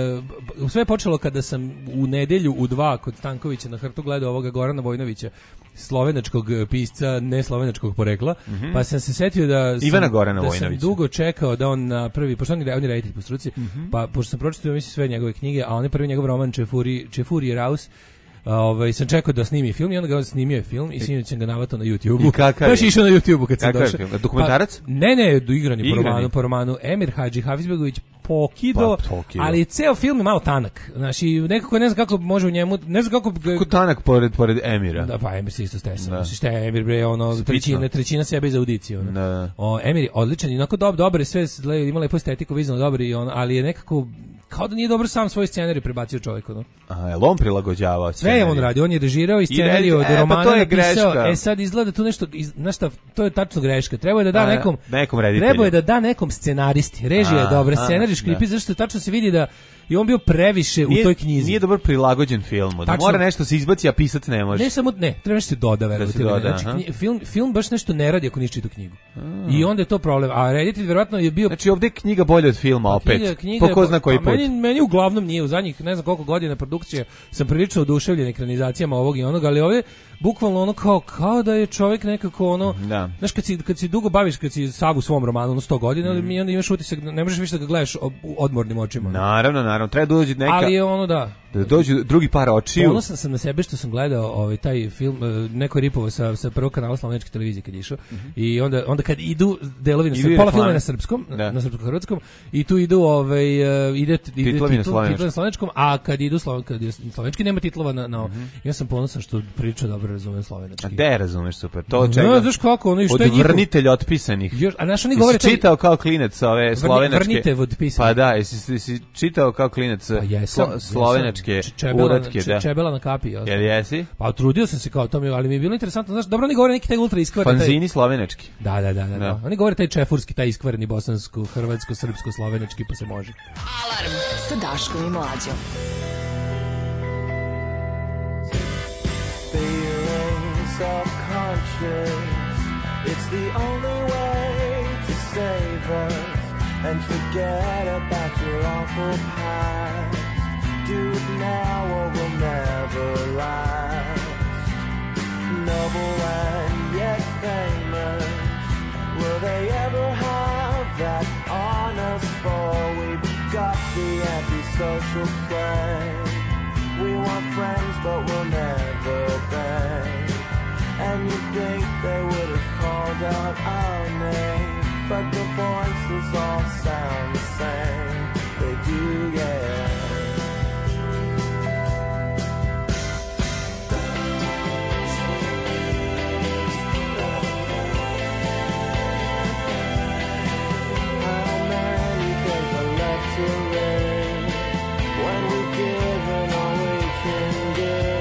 [SPEAKER 6] e, sve je počelo kada sam u nedelju u dva kod Stankovića na Hrtu gledao ovoga Gorana Vojnovića, slovenačkog e, pisca, ne slovenačkog porekla, pa sam se setio da sam,
[SPEAKER 7] Ivana Gorana
[SPEAKER 6] da sam
[SPEAKER 7] Vojnovića.
[SPEAKER 6] dugo čekao da on na prvi, pošto on je, on je reditelj po struci, pa pošto sam pročitao mislim sve njegove knjige, a on je prvi njegov roman Čefuri, Čefuri Raus, a, ovaj, sam čekao da snimi film i onda ga on snimio je film i sinoć sam ga navatao na YouTubeu.
[SPEAKER 7] I kakav
[SPEAKER 6] Baš
[SPEAKER 7] je?
[SPEAKER 6] išao na YouTubeu kad sam
[SPEAKER 7] Kakav je
[SPEAKER 6] došao.
[SPEAKER 7] film? Dokumentarac?
[SPEAKER 6] Pa, ne, ne, do igrani po
[SPEAKER 7] Igrani.
[SPEAKER 6] romanu, po romanu Emir Hadži Hafizbegović pokido,
[SPEAKER 7] Pa, pokido.
[SPEAKER 6] ali ceo film je malo tanak. Znači, nekako ne znam kako može u njemu, ne znam kako...
[SPEAKER 7] Kako tanak pored, pored Emira.
[SPEAKER 6] Da, pa Emir se isto stesan.
[SPEAKER 7] Da.
[SPEAKER 6] Znači, šta je Emir, bre, ono, trećina, trećina sebe iz audicije. Ono.
[SPEAKER 7] Da.
[SPEAKER 6] O, Emir je odličan, onako dob, dobar je, sve le- ima lepo estetiku, vizualno dobar i on, ali je nekako, kao da nije dobro sam svoj scenarij prebacio čovjeku. No?
[SPEAKER 7] A, jel on prilagođavao
[SPEAKER 6] Sve je on
[SPEAKER 7] scenarij?
[SPEAKER 6] radio, on je režirao i scenarij
[SPEAKER 7] re-
[SPEAKER 6] od
[SPEAKER 7] e, pa
[SPEAKER 6] romana
[SPEAKER 7] to je
[SPEAKER 6] napisao.
[SPEAKER 7] greška.
[SPEAKER 6] E sad izgleda tu nešto, iz, znaš šta, to je tačno greška. Treba je da da
[SPEAKER 7] A,
[SPEAKER 6] nekom,
[SPEAKER 7] nekom reditelju.
[SPEAKER 6] treba je da da nekom scenaristi. Režija je
[SPEAKER 7] A,
[SPEAKER 6] dobra,
[SPEAKER 7] a,
[SPEAKER 6] scenarij škripi,
[SPEAKER 7] da.
[SPEAKER 6] zašto tačno se vidi da je on bio previše
[SPEAKER 7] Nije,
[SPEAKER 6] u toj knjizi.
[SPEAKER 7] nije dobro prilagođen filmu. Da
[SPEAKER 6] Tačno.
[SPEAKER 7] mora nešto se izbaci, a pisac ne može.
[SPEAKER 6] Ne samo ne, treba nešto se doda, verovati
[SPEAKER 7] se
[SPEAKER 6] ili ne.
[SPEAKER 7] doda,
[SPEAKER 6] Znači,
[SPEAKER 7] aha.
[SPEAKER 6] knji- film film baš nešto ne radi ako nisi čitao knjigu. I onda je to problem. A reditelj verovatno je bio
[SPEAKER 7] Znači ovdje je knjiga bolja od filma opet.
[SPEAKER 6] Knjiga, knjiga
[SPEAKER 7] po ko zna koji
[SPEAKER 6] pa
[SPEAKER 7] put.
[SPEAKER 6] Meni, meni uglavnom nije, u zadnjih ne znam koliko godina produkcije sam prilično oduševljen ekranizacijama ovog i onog, ali ovdje bukvalno ono kao, kao da je čovjek nekako ono,
[SPEAKER 7] Da.
[SPEAKER 6] znaš kad si, kad si dugo baviš, kad si sav u svom romanu, ono sto godina, ali onda imaš utisak, da ne možeš više da ga gledaš o- odmornim očima.
[SPEAKER 7] Naravno, naravno, treba doći neka
[SPEAKER 6] Ali je ono da,
[SPEAKER 7] da dođu drugi par očiju.
[SPEAKER 6] Ponosan sam na sebe što sam gledao ovaj taj film, neko je ripovao sa sa prvog kanala slovenačke televizije kad je išao. Mm-hmm. I onda onda kad idu delovi na srpskom, pola filma je na srpskom, da. na srpskom hrvatskom i tu idu ovaj uh, ide ide
[SPEAKER 7] titlovi
[SPEAKER 6] na slovenačkom, a kad idu sloven, kad je slovenski nema titlova na, na mm-hmm. Ja sam ponosan što priča dobro razumem slovenački.
[SPEAKER 7] A de razumeš super. To čega?
[SPEAKER 6] No, znaš kako, ono što je
[SPEAKER 7] odvrnitelj otpisanih.
[SPEAKER 6] Još, a naš oni govore
[SPEAKER 7] taj... čitao kao klinac ove slovenačke.
[SPEAKER 6] Vrnitev otpisanih.
[SPEAKER 7] Pa da, jesi si čitao kao klinac pa slovenačke uratke, da.
[SPEAKER 6] Čebela na kapi, ja.
[SPEAKER 7] Jel jesi?
[SPEAKER 6] Pa trudio sam se kao to mi, ali mi je bilo interesantno, znaš, dobro oni govore neki taj ultra iskvareni.
[SPEAKER 7] Fanzini slovenački.
[SPEAKER 6] Da, da, da, da, da. Oni govore taj čefurski, taj iskvareni bosansko, hrvatsko, srpsko, slovenački, pa se može.
[SPEAKER 1] Alarm sa Daškom i Mlađom.
[SPEAKER 8] It's the only way to save us and forget about your awful past. Do it now or we'll never last. Noble and yet famous, will they ever have that on us? For we've got the antisocial play. We want friends but we'll never beg. And you'd think they would have called out our name, but the voices all sound the same. They do, yeah. How many days are left to live when we've given all we can give?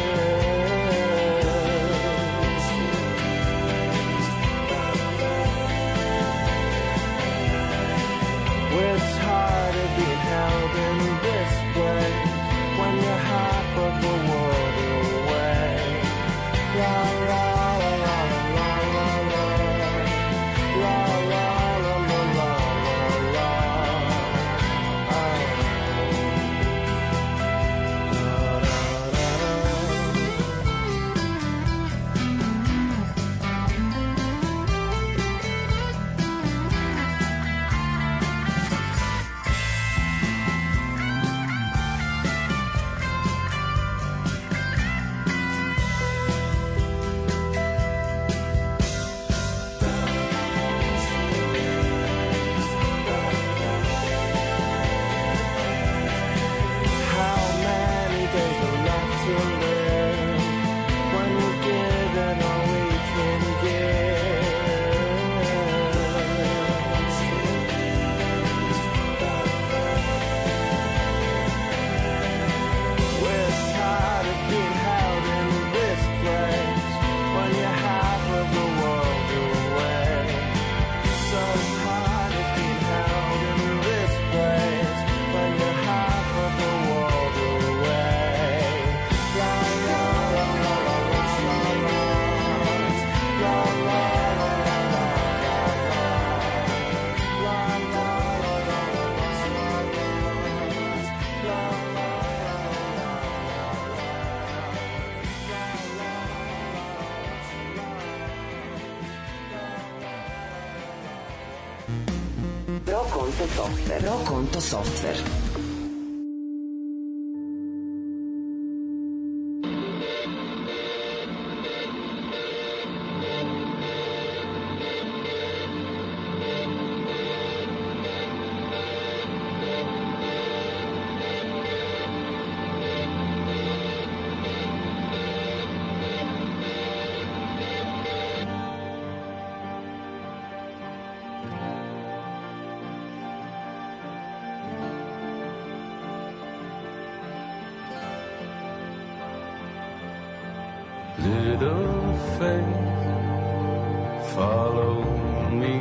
[SPEAKER 8] It's harder being held in this place when you're half of the world away. La la la la la la la la la la la la la.
[SPEAKER 1] Rokonto software. Rokonto software.
[SPEAKER 8] Little faith, follow me.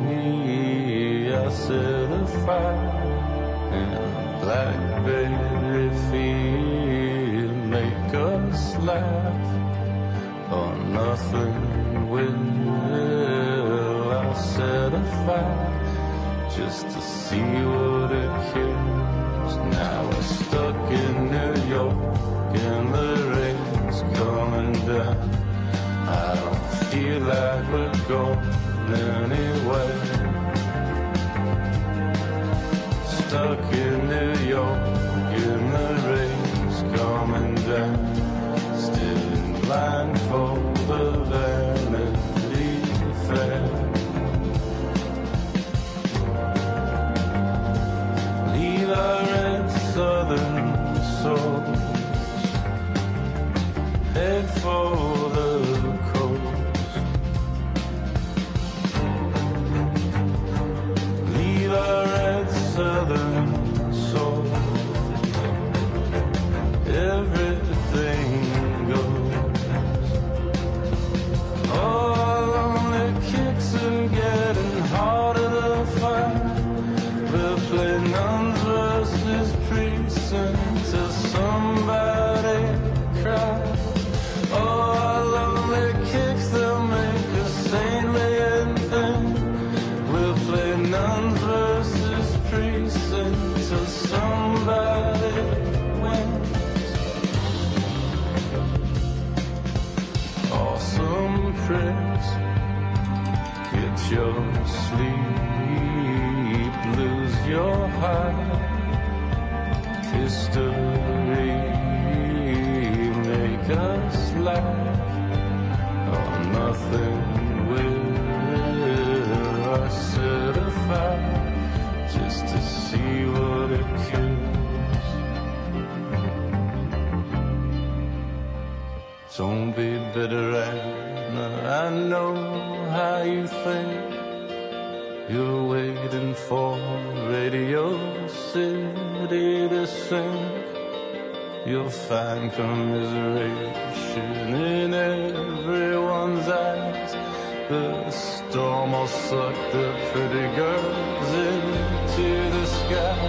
[SPEAKER 8] I set a fire in a blackberry field. Make us laugh, or nothing will. I set a fire just to see what it kills. Now we're stuck in New York, and the rain's coming down. I don't feel like we're going anywhere. Stuck in New York, in the rain. some tricks. Get your sleep, lose your heart. History, make us laugh. Oh, nothing will I certify, just to see what it kills. Don't be bitter, Anna, I know how you think. You're waiting for Radio City to sink. You'll find commiseration in everyone's eyes. The storm will suck the pretty girls into the sky.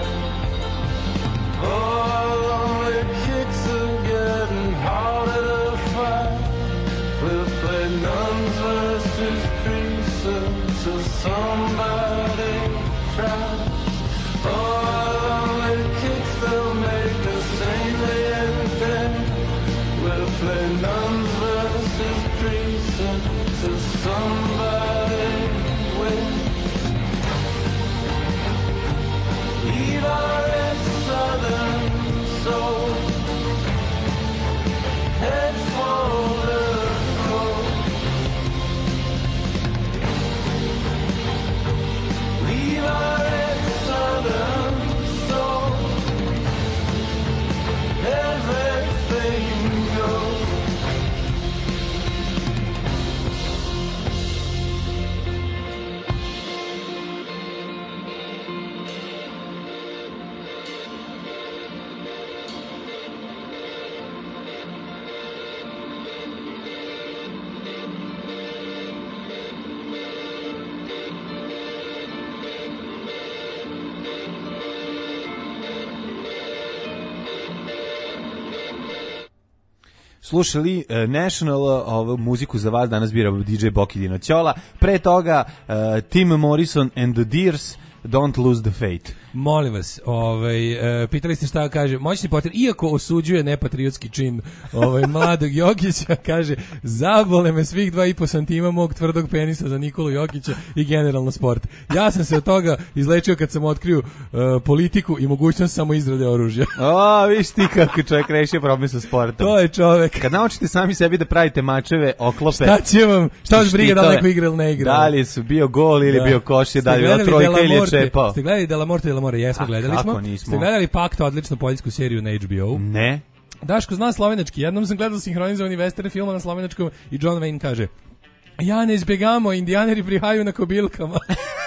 [SPEAKER 8] Oh, lonely kicks are getting harder to find. We'll play nuns versus priests until somebody tries. Oh, lonely kicks, they'll make us saintly and fair. We'll play nuns versus priests until somebody wins. Leave our ex-southern soul, head for the coast. Leave our ex-southern soul, everything goes.
[SPEAKER 7] Slušali uh, National, uh, ovu muziku za vas danas bira D J Boki Dinoćola. Pre toga uh, Tim Morrison and the Deers, Don't Lose the Faith.
[SPEAKER 6] Molim vas, ovaj, e, pitali ste šta kaže, moćni Potter, iako osuđuje nepatriotski čin ovaj, mladog Jokića, kaže, zabole me svih dva i po santima mog tvrdog penisa za Nikolu Jokića i generalno sport. Ja sam se od toga izlečio kad sam otkrio uh, politiku i mogućnost samo izrade oružja.
[SPEAKER 7] O, viš ti kako čovjek rešio problem sa sportom.
[SPEAKER 6] To je čovjek.
[SPEAKER 7] Kad naučite sami sebi da pravite mačeve, oklope.
[SPEAKER 6] Šta će vam, šta vas briga da li neko igra ili ne igra?
[SPEAKER 7] Da li su bio gol ili da. bio koš, da li je bila trojka ili je čepao.
[SPEAKER 6] Ste gledali Della Morte, Della More, jesmo, gledali smo. Ste gledali Pakt, odličnu poljsku seriju na H B O?
[SPEAKER 7] Ne.
[SPEAKER 6] Daško zna slovenački, jednom sam gledao sinhronizovani western film na slovenačkom i John Wayne kaže: ja ne izbjegamo, indijaneri prihaju na kobilkama.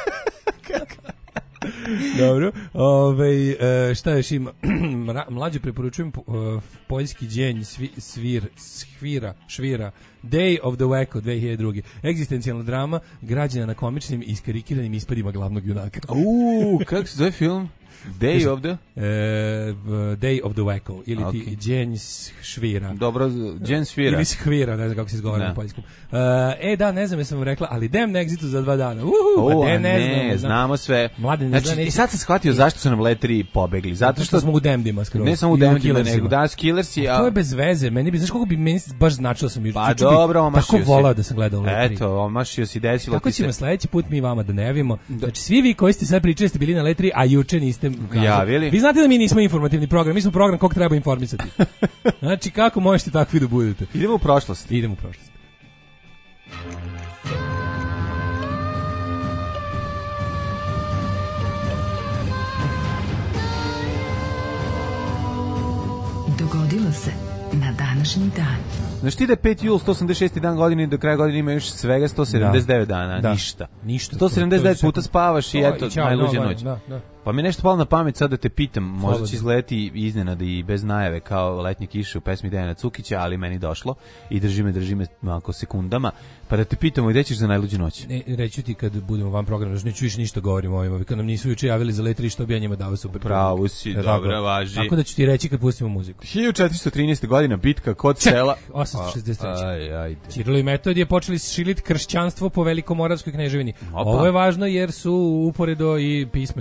[SPEAKER 6] Dobro. Ove, šta još ima? Mlađe preporučujem poljski dženj svi, svir, svira, švira Day of the Wacko dve hiljade druge. Egzistencijalna drama građena na komičnim i iskarikiranim ispadima glavnog junaka.
[SPEAKER 7] Uuu, kako se zove film? Day of the?
[SPEAKER 6] Uh, Day of the Wacko ili okay. ti dženj švira.
[SPEAKER 7] Dobro, dženj svira.
[SPEAKER 6] Ili švira, ne znam kako se izgovara na poljskom. Uh, e, da, ne znam, jesam vam rekla, ali dem na Exitu za dva dana. Uhu,
[SPEAKER 7] o,
[SPEAKER 6] ne,
[SPEAKER 7] ne,
[SPEAKER 6] ne,
[SPEAKER 7] znam, znamo sve.
[SPEAKER 6] Mladen, ne
[SPEAKER 7] znači, i sad sam shvatio zašto su nam letri pobegli. Zato što,
[SPEAKER 6] što smo u Demdima skroz.
[SPEAKER 7] Ne samo u Demdima, nego danas Killersi.
[SPEAKER 6] A to je bez veze. Meni bi, znaš koliko bi meni baš značilo sam juče.
[SPEAKER 7] Pa dobro, omašio
[SPEAKER 6] tako volao da sam gledao letri.
[SPEAKER 7] Eto, omašio si, desilo
[SPEAKER 6] tako
[SPEAKER 7] ti se.
[SPEAKER 6] Tako ćemo sledeći put mi vama da ne javimo. Znači, svi vi koji ste sad pričali ste bili na letri, a juče niste
[SPEAKER 7] javili.
[SPEAKER 6] Vi znate da mi nismo informativni program, mi smo program kog treba informisati. Znači, kako možete takvi da budete?
[SPEAKER 7] Idemo u prošlost.
[SPEAKER 6] Idemo u prošlost.
[SPEAKER 1] Dogodilo se na današnji dan.
[SPEAKER 7] Znaš ti da je peti jul sto osamdeset šesti dan godine i do kraja godine ima još svega sto sedamdeset devet da. dana, da. ništa.
[SPEAKER 6] Ništa.
[SPEAKER 7] sto sedamdeset devet puta spavaš i eto,
[SPEAKER 6] i
[SPEAKER 7] najluđa
[SPEAKER 6] no,
[SPEAKER 7] noć.
[SPEAKER 6] Da, da.
[SPEAKER 7] Pa mi nešto palo na pamet sad da te pitam, možda će izgledati iznenada i bez najave kao letnje kiše u pesmi Dejana Cukića, ali meni došlo i drži me, drži me malo sekundama, pa da te pitamo gde ćeš za najluđu noć?
[SPEAKER 6] Ne, reću ti kad budemo van programa, znači neću više ništa govorimo o ovima, kad nam nisu juče javili za letri što bi ja njima dao super.
[SPEAKER 7] Pravo si, dobra, važi.
[SPEAKER 6] Tako da ću ti reći kad pustimo muziku.
[SPEAKER 7] hiljadu četiristo trinaeste godina, bitka kod sela.
[SPEAKER 6] osamsto šezdeset treće.
[SPEAKER 7] Aj, ajde.
[SPEAKER 6] Ćirilo i Metodije počeli širiti kršćanstvo po Velikomoravskoj kneževini.
[SPEAKER 7] Opa.
[SPEAKER 6] Ovo je važno jer su uporedo i pismenost za veru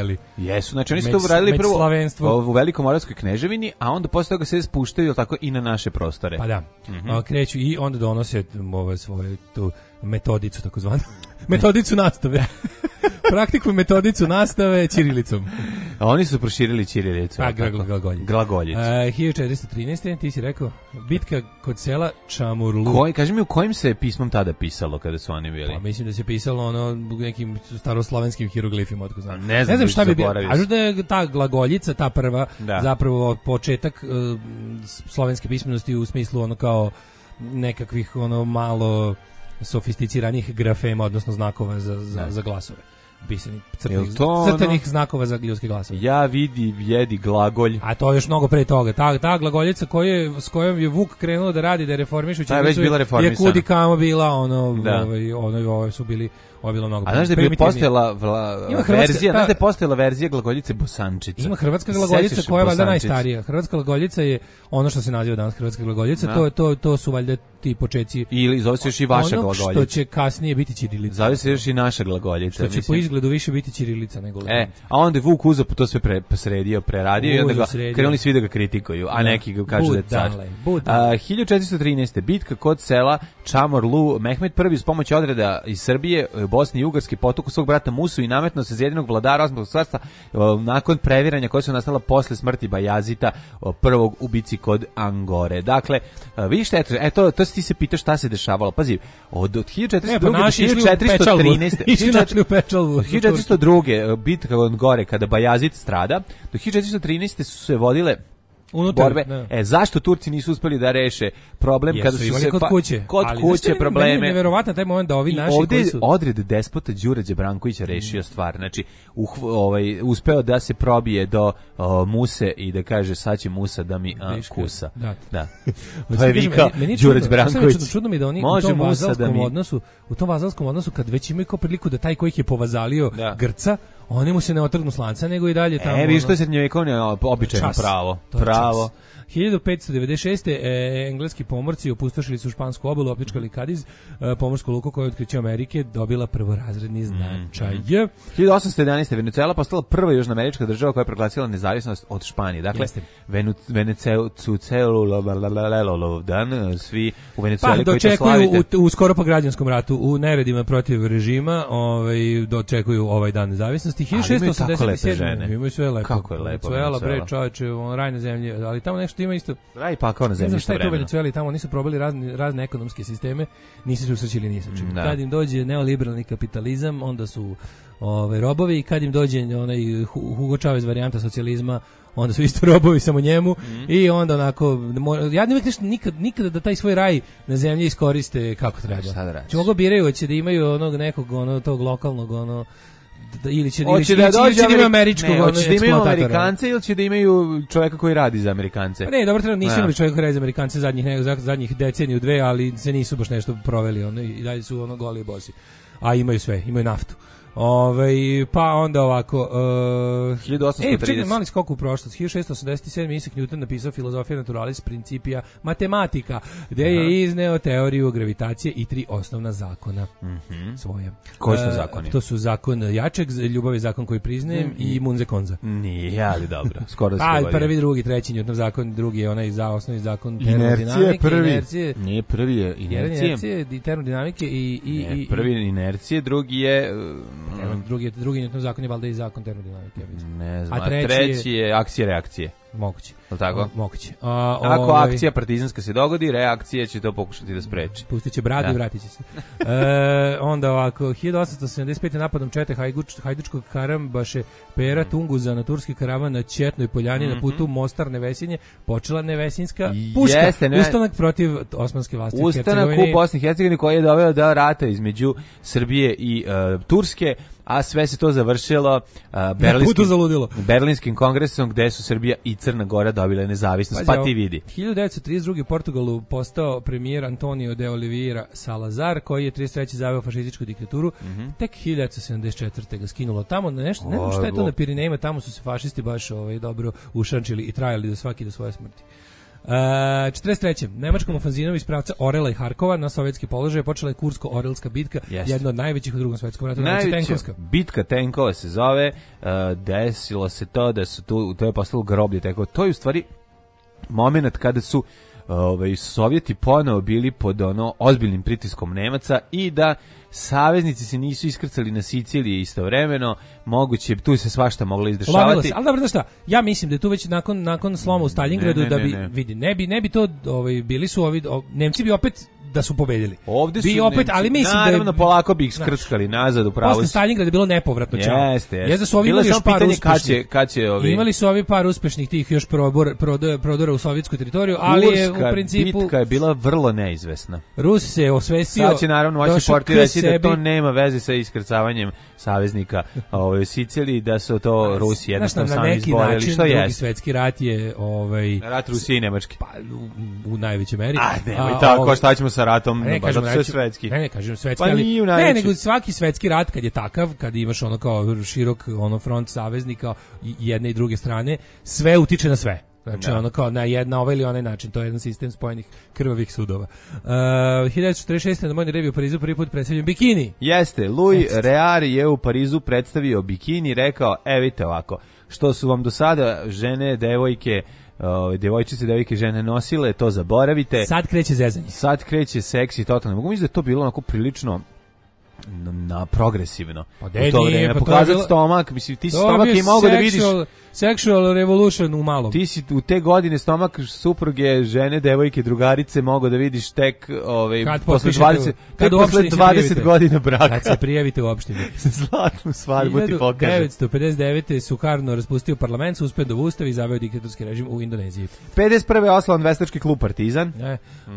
[SPEAKER 6] seli.
[SPEAKER 7] Jesu, znači oni su
[SPEAKER 6] Među-
[SPEAKER 7] to radili
[SPEAKER 6] među
[SPEAKER 7] prvo
[SPEAKER 6] slavenstvo.
[SPEAKER 7] u Velikomoravskoj kneževini, a onda posle toga se spuštaju jel tako i na naše prostore.
[SPEAKER 6] Pa da,
[SPEAKER 7] Mhm.
[SPEAKER 6] a, kreću i onda donose m, ove svoje tu metodicu takozvanu. Metodicu nastave. Praktikuju metodicu nastave ćirilicom.
[SPEAKER 7] A oni su proširili ćirilicu.
[SPEAKER 6] Pa,
[SPEAKER 7] jel tako?
[SPEAKER 6] gla- glagoljicu.
[SPEAKER 7] Glagoljicu.
[SPEAKER 6] E, hiljadu četiristo trinaeste. ti si rekao, bitka kod sela Čamurlu.
[SPEAKER 7] Koji, kaži mi u kojim se pismom tada pisalo kada su oni bili?
[SPEAKER 6] Pa mislim da se pisalo ono nekim staroslavenskim hieroglifima, otko znam.
[SPEAKER 7] Ne znam,
[SPEAKER 6] ne znam šta bi bilo.
[SPEAKER 7] zaboravio
[SPEAKER 6] A
[SPEAKER 7] sam.
[SPEAKER 6] da je ta glagoljica, ta prva,
[SPEAKER 7] Da.
[SPEAKER 6] zapravo početak uh, slovenske pismenosti u smislu ono kao nekakvih ono malo sofisticiranih grafema, odnosno znakova za, za,
[SPEAKER 7] Da.
[SPEAKER 6] za glasove. Pisanih
[SPEAKER 7] Jel
[SPEAKER 6] crtenih,
[SPEAKER 7] to ono-
[SPEAKER 6] crtenih znakova za ljudske glasove.
[SPEAKER 7] Ja vidi, jedi glagolj.
[SPEAKER 6] A to je još mnogo pre toga. Ta, ta glagoljica koju je, s kojom je Vuk krenuo da radi, da je reformiše,
[SPEAKER 7] Ta je već bila
[SPEAKER 6] je
[SPEAKER 7] reformisana.
[SPEAKER 6] kudi kamo bila, ono,
[SPEAKER 7] Da.
[SPEAKER 6] ovaj, ono, ovo su bili, ovo je bilo mnogo
[SPEAKER 7] A znaš da je
[SPEAKER 6] primitivnije.
[SPEAKER 7] postojala vla,
[SPEAKER 6] Ima hrvatska-
[SPEAKER 7] verzija,
[SPEAKER 6] ta-
[SPEAKER 7] znaš da je postojala verzija glagoljice bosančica.
[SPEAKER 6] Ima hrvatska glagoljica
[SPEAKER 7] Sećaš
[SPEAKER 6] koja je valjda
[SPEAKER 7] bosančice?
[SPEAKER 6] najstarija. Hrvatska glagoljica je ono što se naziva danas hrvatska glagoljica,
[SPEAKER 7] Da.
[SPEAKER 6] to, je- to, to su valjda ti počeci
[SPEAKER 7] Ili zove se još i vaša
[SPEAKER 6] onog što
[SPEAKER 7] glagoljica.
[SPEAKER 6] će kasnije biti ćirilica.
[SPEAKER 7] Zove se još i naša glagoljica.
[SPEAKER 6] Što će po
[SPEAKER 7] mislim.
[SPEAKER 6] izgledu više biti ćirilica nego
[SPEAKER 7] E,
[SPEAKER 6] latinica.
[SPEAKER 7] a onda je Vuk uzeo to sve pre, sredio, preradio i onda ga
[SPEAKER 6] Uzeo, sredio.
[SPEAKER 7] krenuli svi da ga kritikuju, a
[SPEAKER 6] Da.
[SPEAKER 7] neki ga kažu da je car.
[SPEAKER 6] Budale, budale.
[SPEAKER 7] A, hiljadu četiristo trinaeste. bitka kod sela Čamorlu, Mehmed prvi s pomoć odreda iz Srbije, Bosne i Ugarske potuku svog brata Musu i nametno se za jedinog vladara Osmanskog carstva nakon previranja koje su nastala posle smrti Bajazita, o, prvog ubici kod Angore. Dakle, a, vidiš, eto, eto, to si ti se pitaš šta se dešavalo. Pazi, od, od hiljadu četiristo druge
[SPEAKER 6] Ne, pa
[SPEAKER 7] do
[SPEAKER 6] naši išli u
[SPEAKER 7] hiljadu četiristo trinaeste.
[SPEAKER 6] Pečalvu. Išli našli u Pečalvu.
[SPEAKER 7] Od hiljadu četiristo druge. bitka kod Gore, kada Bajazid strada, do hiljadu četiristo trinaeste su se vodile
[SPEAKER 6] Unutar,
[SPEAKER 7] borbe.
[SPEAKER 6] da.
[SPEAKER 7] E, zašto Turci nisu uspeli da reše problem
[SPEAKER 6] Jesu
[SPEAKER 7] kada su
[SPEAKER 6] imali
[SPEAKER 7] se
[SPEAKER 6] kod
[SPEAKER 7] fa-
[SPEAKER 6] kuće.
[SPEAKER 7] kod
[SPEAKER 6] Ali, znaš šta
[SPEAKER 7] kuće
[SPEAKER 6] je meni- Meni je
[SPEAKER 7] probleme.
[SPEAKER 6] neverovatan taj moment da ovi
[SPEAKER 7] I
[SPEAKER 6] naši
[SPEAKER 7] ovdje
[SPEAKER 6] koji
[SPEAKER 7] je
[SPEAKER 6] su...
[SPEAKER 7] odred despota Đure Đebrankovića rešio stvar. Znači, uh, ovaj, uspeo da se probije do o, Muse i da kaže sad će Musa da mi a,
[SPEAKER 6] Viška.
[SPEAKER 7] kusa.
[SPEAKER 6] Da.
[SPEAKER 7] Da.
[SPEAKER 6] Hoćete
[SPEAKER 7] To je
[SPEAKER 6] da kažem,
[SPEAKER 7] vikao
[SPEAKER 6] meni- meni je
[SPEAKER 7] Đure
[SPEAKER 6] čudno, znaš šta mi je
[SPEAKER 7] Đebranković.
[SPEAKER 6] čudno? Čudno mi je da oni
[SPEAKER 7] Može
[SPEAKER 6] u tom
[SPEAKER 7] Musa da
[SPEAKER 6] vazalskom
[SPEAKER 7] mi...
[SPEAKER 6] odnosu, u tom vazalskom odnosu kad već imaju kao priliku da taj koji ih je povazalio
[SPEAKER 7] Da.
[SPEAKER 6] Grca, oni mu se ne otrgnu s lanca, nego i dalje tamo.
[SPEAKER 7] E, vidiš,
[SPEAKER 6] ono,
[SPEAKER 7] to je srednjovjekovno običajno
[SPEAKER 6] čas.
[SPEAKER 7] pravo.
[SPEAKER 6] To je
[SPEAKER 7] Pravo.
[SPEAKER 6] čas. hiljadu petsto devedeset šeste. E, engleski pomorci opustošili su špansku obalu, opljačkali Kadiz, e, pomorsku luku koja je otkriće Amerike dobila prvorazredni značaj.
[SPEAKER 7] hiljadu osamsto jedanaeste. Venezuela postala prva južnoamerička država koja je proglasila nezavisnost od Španije. Dakle,
[SPEAKER 6] Jeste.
[SPEAKER 7] Venezuela dan svi u
[SPEAKER 6] Pa
[SPEAKER 7] Venezueli koji to
[SPEAKER 6] dočekuju
[SPEAKER 7] slavite.
[SPEAKER 6] u, u skoro pa građanskom ratu, u neredima protiv režima, ovaj, dočekuju ovaj dan nezavisnosti.
[SPEAKER 7] Ali imaju tako lepe
[SPEAKER 6] hiljadu šessto osamdeset sedme.
[SPEAKER 7] žene.
[SPEAKER 6] Imaju sve lepo.
[SPEAKER 7] Kako je lepo
[SPEAKER 6] Venezuela, bre,
[SPEAKER 7] Venezuela.
[SPEAKER 6] čoveče, on, raj na zemlji, ali tamo nešto ima isto.
[SPEAKER 7] Raj pakao na
[SPEAKER 6] Ne
[SPEAKER 7] zemlji
[SPEAKER 6] znam šta je to u
[SPEAKER 7] istovremeno.
[SPEAKER 6] Venezueli, tamo nisu probali razne, razne ekonomske sisteme, nisu se usrećili ni sa čim.
[SPEAKER 7] Da.
[SPEAKER 6] Kad im dođe neoliberalni kapitalizam, onda su ove, robovi, i kad im dođe onaj Hu- Hugo Chavez varijanta socijalizma, onda su isto robovi samo njemu
[SPEAKER 7] Mhm.
[SPEAKER 6] i onda onako mo- ja ne uvijek nešto nikad, nikada da taj svoj raj na zemlji iskoriste kako treba.
[SPEAKER 7] Šta da radiš?
[SPEAKER 6] Če mogu biraju, hoće da imaju onog nekog ono, tog lokalnog ono, da, ili će, ili,
[SPEAKER 7] Hoće
[SPEAKER 6] će-
[SPEAKER 7] da
[SPEAKER 6] ili će- ili
[SPEAKER 7] dođe
[SPEAKER 6] će da imaju
[SPEAKER 7] Ameri-
[SPEAKER 6] američkog
[SPEAKER 7] ne,
[SPEAKER 6] ono,
[SPEAKER 7] hoće da imaju
[SPEAKER 6] eksploatatora.
[SPEAKER 7] Amerikance ili će da imaju čovjeka koji radi za Amerikance?
[SPEAKER 6] Pa ne, dobro, treba nisu
[SPEAKER 7] Da.
[SPEAKER 6] imali čovjek koji radi za Amerikance zadnjih, nego, za- zadnjih deceniju, dve, ali se nisu baš nešto proveli, ono, i dalje su ono goli i bosi. A imaju sve, imaju naftu. Ove, pa onda ovako... Uh,
[SPEAKER 7] hiljadu osamsto
[SPEAKER 6] Ej, čekaj,
[SPEAKER 7] trideset.
[SPEAKER 6] mali skok u prošlost. hiljadu šessto osamdeset sedme. Isaac Newton napisao Filozofija naturalis principia matematika, gde je izneo teoriju gravitacije i tri osnovna zakona svoje.
[SPEAKER 7] Koji su
[SPEAKER 6] E,
[SPEAKER 7] zakoni?
[SPEAKER 6] To su zakon jačeg, ljubav je zakon koji priznajem i munze konza.
[SPEAKER 7] Nije, ali dobro. Skoro se
[SPEAKER 6] Pa,
[SPEAKER 7] dogodio.
[SPEAKER 6] prvi, drugi, treći Newtonov zakon, drugi je onaj za osnovni zakon
[SPEAKER 7] Inercije
[SPEAKER 6] termodinamike,
[SPEAKER 7] prvi.
[SPEAKER 6] inercije,
[SPEAKER 7] Nije prvi je inercije.
[SPEAKER 6] inercije i termodinamike i, i,
[SPEAKER 7] Ne,
[SPEAKER 6] i,
[SPEAKER 7] prvi je inercije, drugi je... um,
[SPEAKER 6] i drugi, je- drugi Newtonov zakon je valjda i zakon termodinamike, ja mislim.
[SPEAKER 7] Ne znam,
[SPEAKER 6] A
[SPEAKER 7] a
[SPEAKER 6] treći
[SPEAKER 7] treći, je akcija reakcije.
[SPEAKER 6] Moguće.
[SPEAKER 7] Je li tako?
[SPEAKER 6] O, moguće. A,
[SPEAKER 7] Ako
[SPEAKER 6] ovaj,
[SPEAKER 7] akcija partizanska se dogodi, reakcija će to pokušati da spreči.
[SPEAKER 6] pustit će bradu
[SPEAKER 7] Da.
[SPEAKER 6] i vratit će se. E, onda ovako, hiljadu osamsto sedamdeset pete. napadom čete Hajduč, Hajdučkog Karambaše Pera Tunguza na turski karavan na Ćetnoj poljani na putu Mostar Nevesinje počela Nevesinska puška.
[SPEAKER 7] Jeste, ne-
[SPEAKER 6] Ustanak protiv osmanske vlasti u
[SPEAKER 7] Ustanak
[SPEAKER 6] Hercegovini.
[SPEAKER 7] u Bosni i Hercegovini koji je doveo do rata između Srbije i e, Turske, a sve se to završilo uh,
[SPEAKER 6] putu
[SPEAKER 7] berlinskim,
[SPEAKER 6] zaludilo.
[SPEAKER 7] berlinskim kongresom gde su Srbija i Crna Gora dobile nezavisnost.
[SPEAKER 6] Pazi,
[SPEAKER 7] Pa
[SPEAKER 6] ovo,
[SPEAKER 7] ti vidi.
[SPEAKER 6] hiljadu devetsto trideset druge. u Portugalu postao premijer Antonio de Oliveira Salazar, koji je trideset treće zaveo fašističku diktaturu. Tek hiljadu devetsto sedamdeset četvrte. ga skinulo tamo na nešto, ne znam šta je to
[SPEAKER 7] Ojbo.
[SPEAKER 6] na Pirinejima, tamo su se fašisti baš ovaj, dobro ušančili i trajali do svaki do svoje smrti. E, četrdeset treće Nemačkom ofanzinom iz pravca Orela i Harkova na sovjetski položaj počela je Kursko-Orelska bitka,
[SPEAKER 7] Yes.
[SPEAKER 6] jedna od najvećih u Drugom svetskom ratu.
[SPEAKER 7] Najveća bitka tenkova se zove, uh, desilo se to da su tu, to je postalo groblje tenkova. To je u stvari moment kada su ovaj Sovjeti ponovo bili pod ono ozbiljnim pritiskom Nemaca i da saveznici se nisu iskrcali na Siciliji istovremeno, moguće tu se svašta moglo izdešavati.
[SPEAKER 6] Ali dobro, znaš šta, ja mislim da je tu već nakon nakon sloma u Stalingradu
[SPEAKER 7] ne, ne,
[SPEAKER 6] da bi
[SPEAKER 7] ne, ne.
[SPEAKER 6] vidi, ne bi ne bi to ovaj bili su ovi o, Nemci bi opet da su pobedili.
[SPEAKER 7] Ovde su
[SPEAKER 6] bi opet,
[SPEAKER 7] Nemci,
[SPEAKER 6] ali mislim
[SPEAKER 7] naravno,
[SPEAKER 6] da je,
[SPEAKER 7] polako bi ih skrckali nazad u pravu.
[SPEAKER 6] Posle Stalingrada je bilo nepovratno čao.
[SPEAKER 7] Jeste, jeste.
[SPEAKER 6] Jeste su ovi
[SPEAKER 7] Bilo
[SPEAKER 6] imali
[SPEAKER 7] je
[SPEAKER 6] još
[SPEAKER 7] samo
[SPEAKER 6] par
[SPEAKER 7] pitanje
[SPEAKER 6] uspešnih.
[SPEAKER 7] kad će, kad će ovi...
[SPEAKER 6] Imali su ovi par uspešnih tih još probor, prodora, prodora u sovjetsku teritoriju, ali je u principu
[SPEAKER 7] bitka je bila vrlo neizvesna.
[SPEAKER 6] Rus se osvestio.
[SPEAKER 7] Sad će naravno moći
[SPEAKER 6] došao
[SPEAKER 7] porti
[SPEAKER 6] k
[SPEAKER 7] reći da
[SPEAKER 6] sebi.
[SPEAKER 7] to nema veze sa iskrcavanjem saveznika ovaj, u Siciliji, da su to Rusi jednostavno
[SPEAKER 6] Znaš, na
[SPEAKER 7] sami
[SPEAKER 6] neki
[SPEAKER 7] izborili.
[SPEAKER 6] način
[SPEAKER 7] Što
[SPEAKER 6] Drugi
[SPEAKER 7] je?
[SPEAKER 6] svetski rat je ovaj
[SPEAKER 7] Rat Rusije i Nemačke.
[SPEAKER 6] pa u, u najvećoj meri.
[SPEAKER 7] A, nemoj
[SPEAKER 6] A,
[SPEAKER 7] tako,
[SPEAKER 6] ovaj-
[SPEAKER 7] šta ćemo sa ratom,
[SPEAKER 6] Ne,
[SPEAKER 7] baš
[SPEAKER 6] kažem,
[SPEAKER 7] zato sve
[SPEAKER 6] reći-
[SPEAKER 7] svetski.
[SPEAKER 6] Ne, ne, kažem svetski,
[SPEAKER 7] Pa
[SPEAKER 6] ali,
[SPEAKER 7] nije u
[SPEAKER 6] ne,
[SPEAKER 7] najveći.
[SPEAKER 6] nego svaki svetski rat kad je takav, kad imaš ono kao širok ono front saveznika i jedne i druge strane, sve utiče na sve. Znači
[SPEAKER 7] Da.
[SPEAKER 6] ono kao na jedna ovaj ili onaj način, to je jedan sistem spojenih krvavih sudova. Uh, hiljadu devetsto četrdeset šeste na Modnoj revi u Parizu prvi put predstavljen bikini.
[SPEAKER 7] Jeste, Louis
[SPEAKER 6] Jeste.
[SPEAKER 7] Rear je u Parizu predstavio bikini i rekao, e vidite ovako, što su vam do sada žene, devojke, uh, devojčice, devojke, žene nosile, to zaboravite.
[SPEAKER 6] Sad kreće zezanje.
[SPEAKER 7] Sad kreće seksi totalno. Mogu misliti da je to bilo onako prilično na, na progresivno.
[SPEAKER 6] Pa
[SPEAKER 7] U
[SPEAKER 6] de,
[SPEAKER 7] to
[SPEAKER 6] nije,
[SPEAKER 7] vreme.
[SPEAKER 6] pa to je
[SPEAKER 7] Pokazati
[SPEAKER 6] bilo-
[SPEAKER 7] stomak, mislim, ti si
[SPEAKER 6] To je
[SPEAKER 7] stomak
[SPEAKER 6] bio
[SPEAKER 7] i mogu da vidiš.
[SPEAKER 6] sexual- Sexual revolution u malom.
[SPEAKER 7] Ti si u te godine stomak supruge, žene, devojke, drugarice mogu da vidiš tek ovaj,
[SPEAKER 6] Kad
[SPEAKER 7] posle
[SPEAKER 6] potpišete-
[SPEAKER 7] dvadeset,
[SPEAKER 6] kad
[SPEAKER 7] tek
[SPEAKER 6] u
[SPEAKER 7] posle
[SPEAKER 6] opštini se
[SPEAKER 7] dvadeset
[SPEAKER 6] prijavite.
[SPEAKER 7] godina braka.
[SPEAKER 6] Kad se prijavite u opštini.
[SPEAKER 7] Zlatnu svadbu ti pokaže.
[SPEAKER 6] hiljadu devetsto pedeset devete Sukarno raspustio parlament, suspendovao ustav i zaveo diktatorski režim u Indoneziji.
[SPEAKER 7] pedeset prve osnovan veštački klub Partizan.
[SPEAKER 6] E,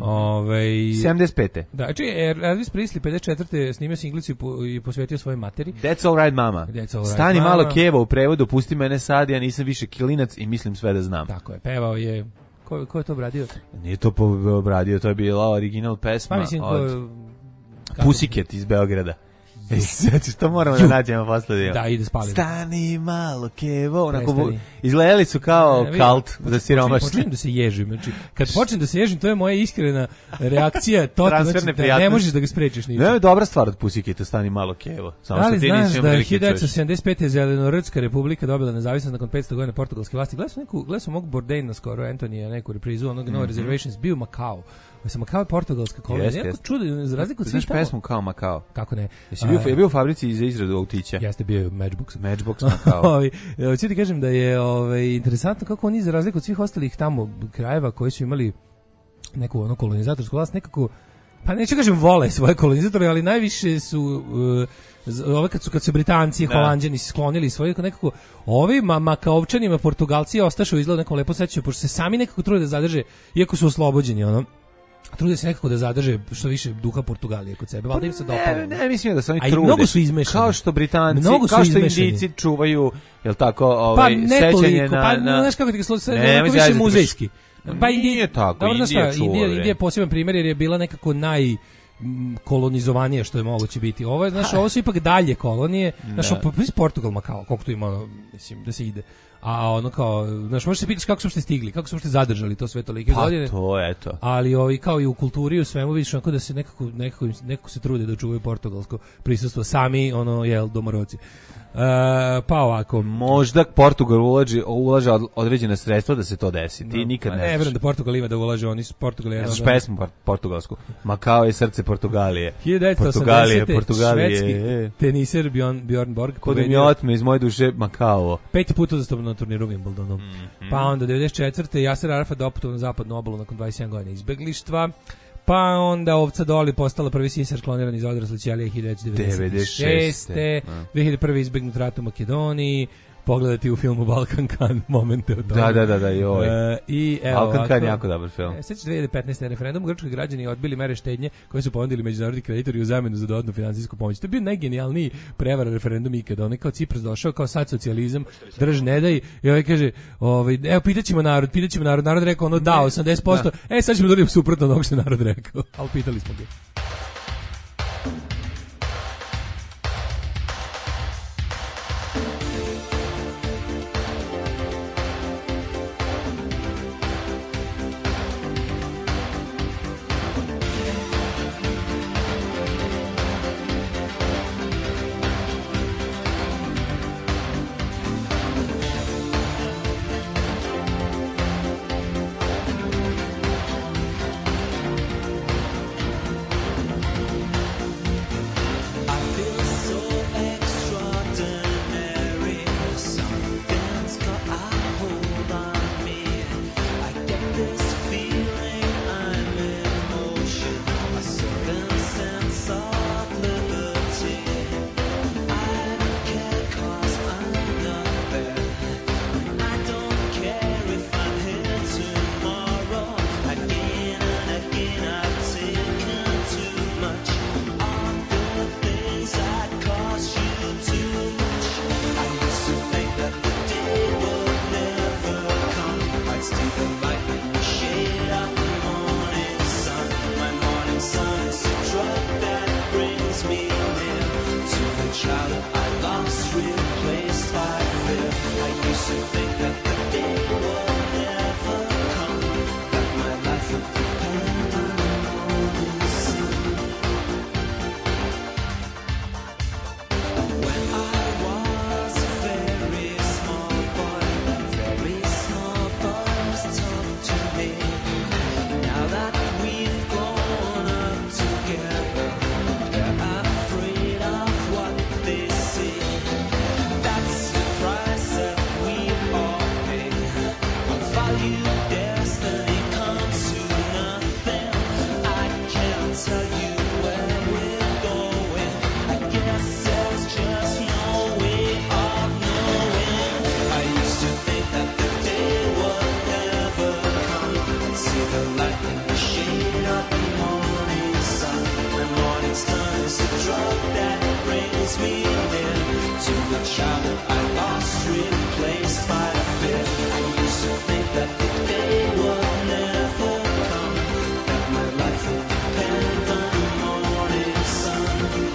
[SPEAKER 6] ovaj,
[SPEAKER 7] sedamdeset pete
[SPEAKER 6] Da, čuje, Elvis Presley pedeset četvrte snimio singlicu i, po, i posvetio svojoj materi.
[SPEAKER 7] That's all right, mama.
[SPEAKER 6] That's all right,
[SPEAKER 7] Stani
[SPEAKER 6] mama.
[SPEAKER 7] malo Keva u prevodu, pusti mene sad, ja nisam više klinac i mislim sve da znam.
[SPEAKER 6] Tako je, pevao je... Ko, ko je to obradio?
[SPEAKER 7] Nije to po- obradio, to je bila original pesma
[SPEAKER 6] Pa mislim, ko...
[SPEAKER 7] od
[SPEAKER 6] kako-
[SPEAKER 7] Pussycat iz Beograda. Ej, sećaš, to moramo da nađemo posle dio.
[SPEAKER 6] Da, ide spalim.
[SPEAKER 7] Stani malo Kevo, onako
[SPEAKER 6] Prestani.
[SPEAKER 7] izgledali su kao
[SPEAKER 6] Ne, vidi,
[SPEAKER 7] kalt
[SPEAKER 6] počnem-
[SPEAKER 7] za siromašne.
[SPEAKER 6] Počnem da se ježim. Znači, kad počnem da se ježim, to je moja iskrena reakcija. To,
[SPEAKER 7] Transferne
[SPEAKER 6] znači, da ne
[SPEAKER 7] prijatnosti.
[SPEAKER 6] možeš da ga sprečiš ničim.
[SPEAKER 7] Ne, je dobra stvar od Pussycata, stani malo Kevo. Samo
[SPEAKER 6] Da
[SPEAKER 7] što
[SPEAKER 6] li
[SPEAKER 7] ti
[SPEAKER 6] znaš
[SPEAKER 7] nisi imao
[SPEAKER 6] da je
[SPEAKER 7] prilike
[SPEAKER 6] hiljadu devetsto
[SPEAKER 7] čuješ.
[SPEAKER 6] sedamdeset pete Zelenorodska republika dobila nezavisnost nakon petsto godina portugalske vlasti? Gledao sam neku, gledao sam mog Bourdaina skoro, Antonija, neku reprizu, onog No Reservations, bio u Macao. Sam Macao je portugalska kolonija.
[SPEAKER 7] Jeste,
[SPEAKER 6] Jako
[SPEAKER 7] jeste.
[SPEAKER 6] čudo, za razliku od svih
[SPEAKER 7] Znaš
[SPEAKER 6] tamo.
[SPEAKER 7] pesmu kao Macao?
[SPEAKER 6] Kako ne?
[SPEAKER 7] Jesi bio,
[SPEAKER 6] A,
[SPEAKER 7] je bio u fabrici za izradu autića?
[SPEAKER 6] Jeste, bio je u Matchboxu.
[SPEAKER 7] Matchbox Macao.
[SPEAKER 6] Ovaj, hoću ti kažem da je ovaj, interesantno kako oni za razliku od svih ostalih tamo krajeva koji su imali neku ono kolonizatorsku vlast, nekako, pa neću kažem vole svoje kolonizatore, ali najviše su uh, z- ove kad su kad su Britanci,
[SPEAKER 7] Da.
[SPEAKER 6] Holanđani sklonili svoje nekako ovima Makaovčanima, Portugalci ostašu izgleda nekom lepo sećaju, pošto se sami nekako trude da zadrže, iako su oslobođeni, ono, trude se nekako da zadrže što više duha Portugalije kod sebe, valjda im se dopalo.
[SPEAKER 7] Ne, ne, mislim da se oni
[SPEAKER 6] A i
[SPEAKER 7] trude.
[SPEAKER 6] mnogo su izmešani.
[SPEAKER 7] Kao što Britanci,
[SPEAKER 6] Mnogo su
[SPEAKER 7] kao što
[SPEAKER 6] izmešani.
[SPEAKER 7] Indijci čuvaju, jel tako,
[SPEAKER 6] Pa
[SPEAKER 7] ovaj,
[SPEAKER 6] ne
[SPEAKER 7] sećanje
[SPEAKER 6] toliko,
[SPEAKER 7] na...
[SPEAKER 6] pa
[SPEAKER 7] na...
[SPEAKER 6] znaš kako ti ga složi,
[SPEAKER 7] Ne,
[SPEAKER 6] onako
[SPEAKER 7] nemoj
[SPEAKER 6] više
[SPEAKER 7] zezati,
[SPEAKER 6] muzejski. Pa
[SPEAKER 7] Nije
[SPEAKER 6] Indija,
[SPEAKER 7] tako,
[SPEAKER 6] dobro, znaš
[SPEAKER 7] Indija
[SPEAKER 6] šta,
[SPEAKER 7] čuva,
[SPEAKER 6] Indija,
[SPEAKER 7] bre.
[SPEAKER 6] Indija je poseban primjer jer je bila nekako naj m, kolonizovanije što je moguće biti. Ovo je, znaš, ovo su ipak dalje kolonije. Znaš,
[SPEAKER 7] Da.
[SPEAKER 6] pa pa Portugal Makao, koliko tu ima, ono, mislim, da se ide. A ono kao, znaš, možeš se pitaš kako su uopšte stigli, kako su uopšte zadržali to sve tolike
[SPEAKER 7] Pa
[SPEAKER 6] godine.
[SPEAKER 7] to, eto.
[SPEAKER 6] Ali ovi kao i u kulturi i u svemu vidiš onako da se nekako, nekako, im- nekako se trude da očuvaju portugalsko prisustvo sami, ono, jel, domoroci. E, pa ovako,
[SPEAKER 7] Možda Portugal ulaže, ulaže od- određena sredstva da se to desi. Ti nikad
[SPEAKER 6] Ma
[SPEAKER 7] ne
[SPEAKER 6] ne
[SPEAKER 7] znaš.
[SPEAKER 6] verujem da Portugal ima da ulaže, oni su Portugal je
[SPEAKER 7] Ne
[SPEAKER 6] jedan
[SPEAKER 7] znaš
[SPEAKER 6] od-
[SPEAKER 7] pesmu por- portugalsku. Macao je srce Portugalije.
[SPEAKER 6] hiljadu devetsto osamdesete.
[SPEAKER 7] Portugalije, Portugalije.
[SPEAKER 6] švedski
[SPEAKER 7] e.
[SPEAKER 6] teniser Bjorn, Bjorn Borg
[SPEAKER 7] Kod mi
[SPEAKER 6] pobedio
[SPEAKER 7] otme iz moje duše Macao.
[SPEAKER 6] peti put uzastopno na turniru Wimbledonu.
[SPEAKER 7] Mhm.
[SPEAKER 6] Pa onda devedeset četvrte. Jasir Arafat doputovao na zapadnu obalu nakon dvadeset sedam godina izbeglištva. Pa onda ovca Doli postala prvi sisar kloniran iz odrasle ćelije hiljadu devetsto devedeset šeste.
[SPEAKER 7] Da.
[SPEAKER 6] dve hiljade prve izbegnut rat u Makedoniji. Pogledati u filmu Balkan Kan momente od toga.
[SPEAKER 7] Da, da, da, da, joj.
[SPEAKER 6] E, i evo
[SPEAKER 7] Balkan Kan
[SPEAKER 6] ovako.
[SPEAKER 7] je jako dobar film.
[SPEAKER 6] E, Sjećaš dve hiljade petnaeste. na referendumu grčki građani odbili mere štednje koje su ponudili međunarodni kreditori u zamenu za dodatnu finansijsku pomoć. To je bio najgenijalniji prevara referendum ikada. On je kao Cipras došao, kao sad socijalizam, drž ne daj, i ovaj kaže, ovaj, evo pitaćemo narod, pitaćemo narod, narod rekao ono da, osamdeset posto, e sad ćemo da uradimo suprotno od onog što je narod rekao, ali pitali smo ga.
[SPEAKER 8] brings me near to the child I lost, replaced by fear. I used to think that the day would never come, that my life would depend on the morning sun. When I was a very small boy, that very small boy was talking to me. Now that we've grown up together, they're afraid of what they see. That's the price that we all pay. When value destiny comes to nothing, I can't tell you where we're going. I guess there's just no way of knowing. I used to think that the day would never come. I'd see the light in the shade of the morning sun. The morning sun is the drug that brings me near to the child that I lost, replaced by fear. I used to think that the day would never come, that my life would depend on the morning sun.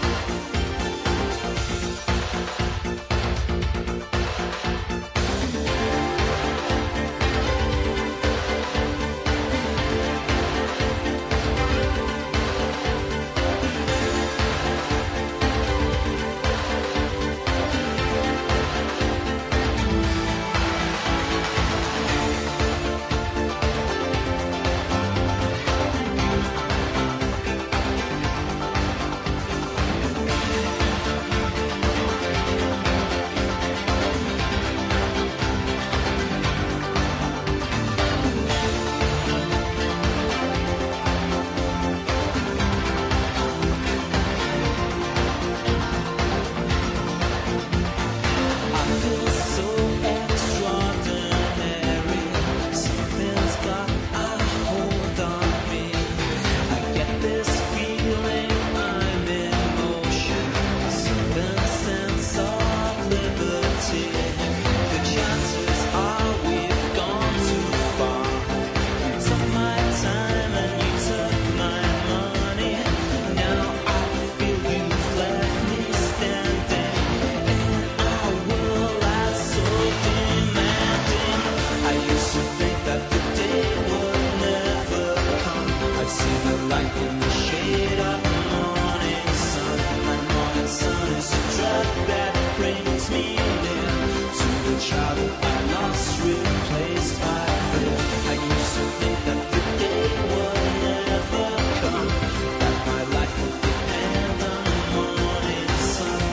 [SPEAKER 8] I feel so extraordinary. Something's got a hold on me. I get this feeling I'm in motion, a certain sense of liberty. The chances are we've gone too far. You took my time and you took my money. Now I feel you've left me standing in a world that's so demanding. I used to think that the day would never come. I'd see the light in the shade of the morning sun. My morning sun is a drug that brings me near to the child that I lost, replaced by fear. I used to think that the day would never come, that my life would depend on the morning sun.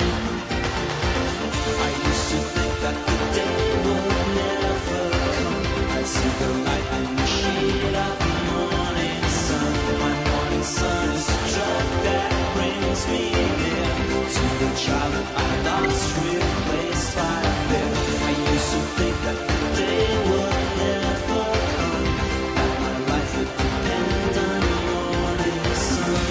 [SPEAKER 8] I used to think that the day would never come. I'd see the light in the shade of the morning sun. My morning sun is a drug that brings me near to the child that I lost, replaced by fear. I used to think that the day would never come, that my life would depend on the morning sun.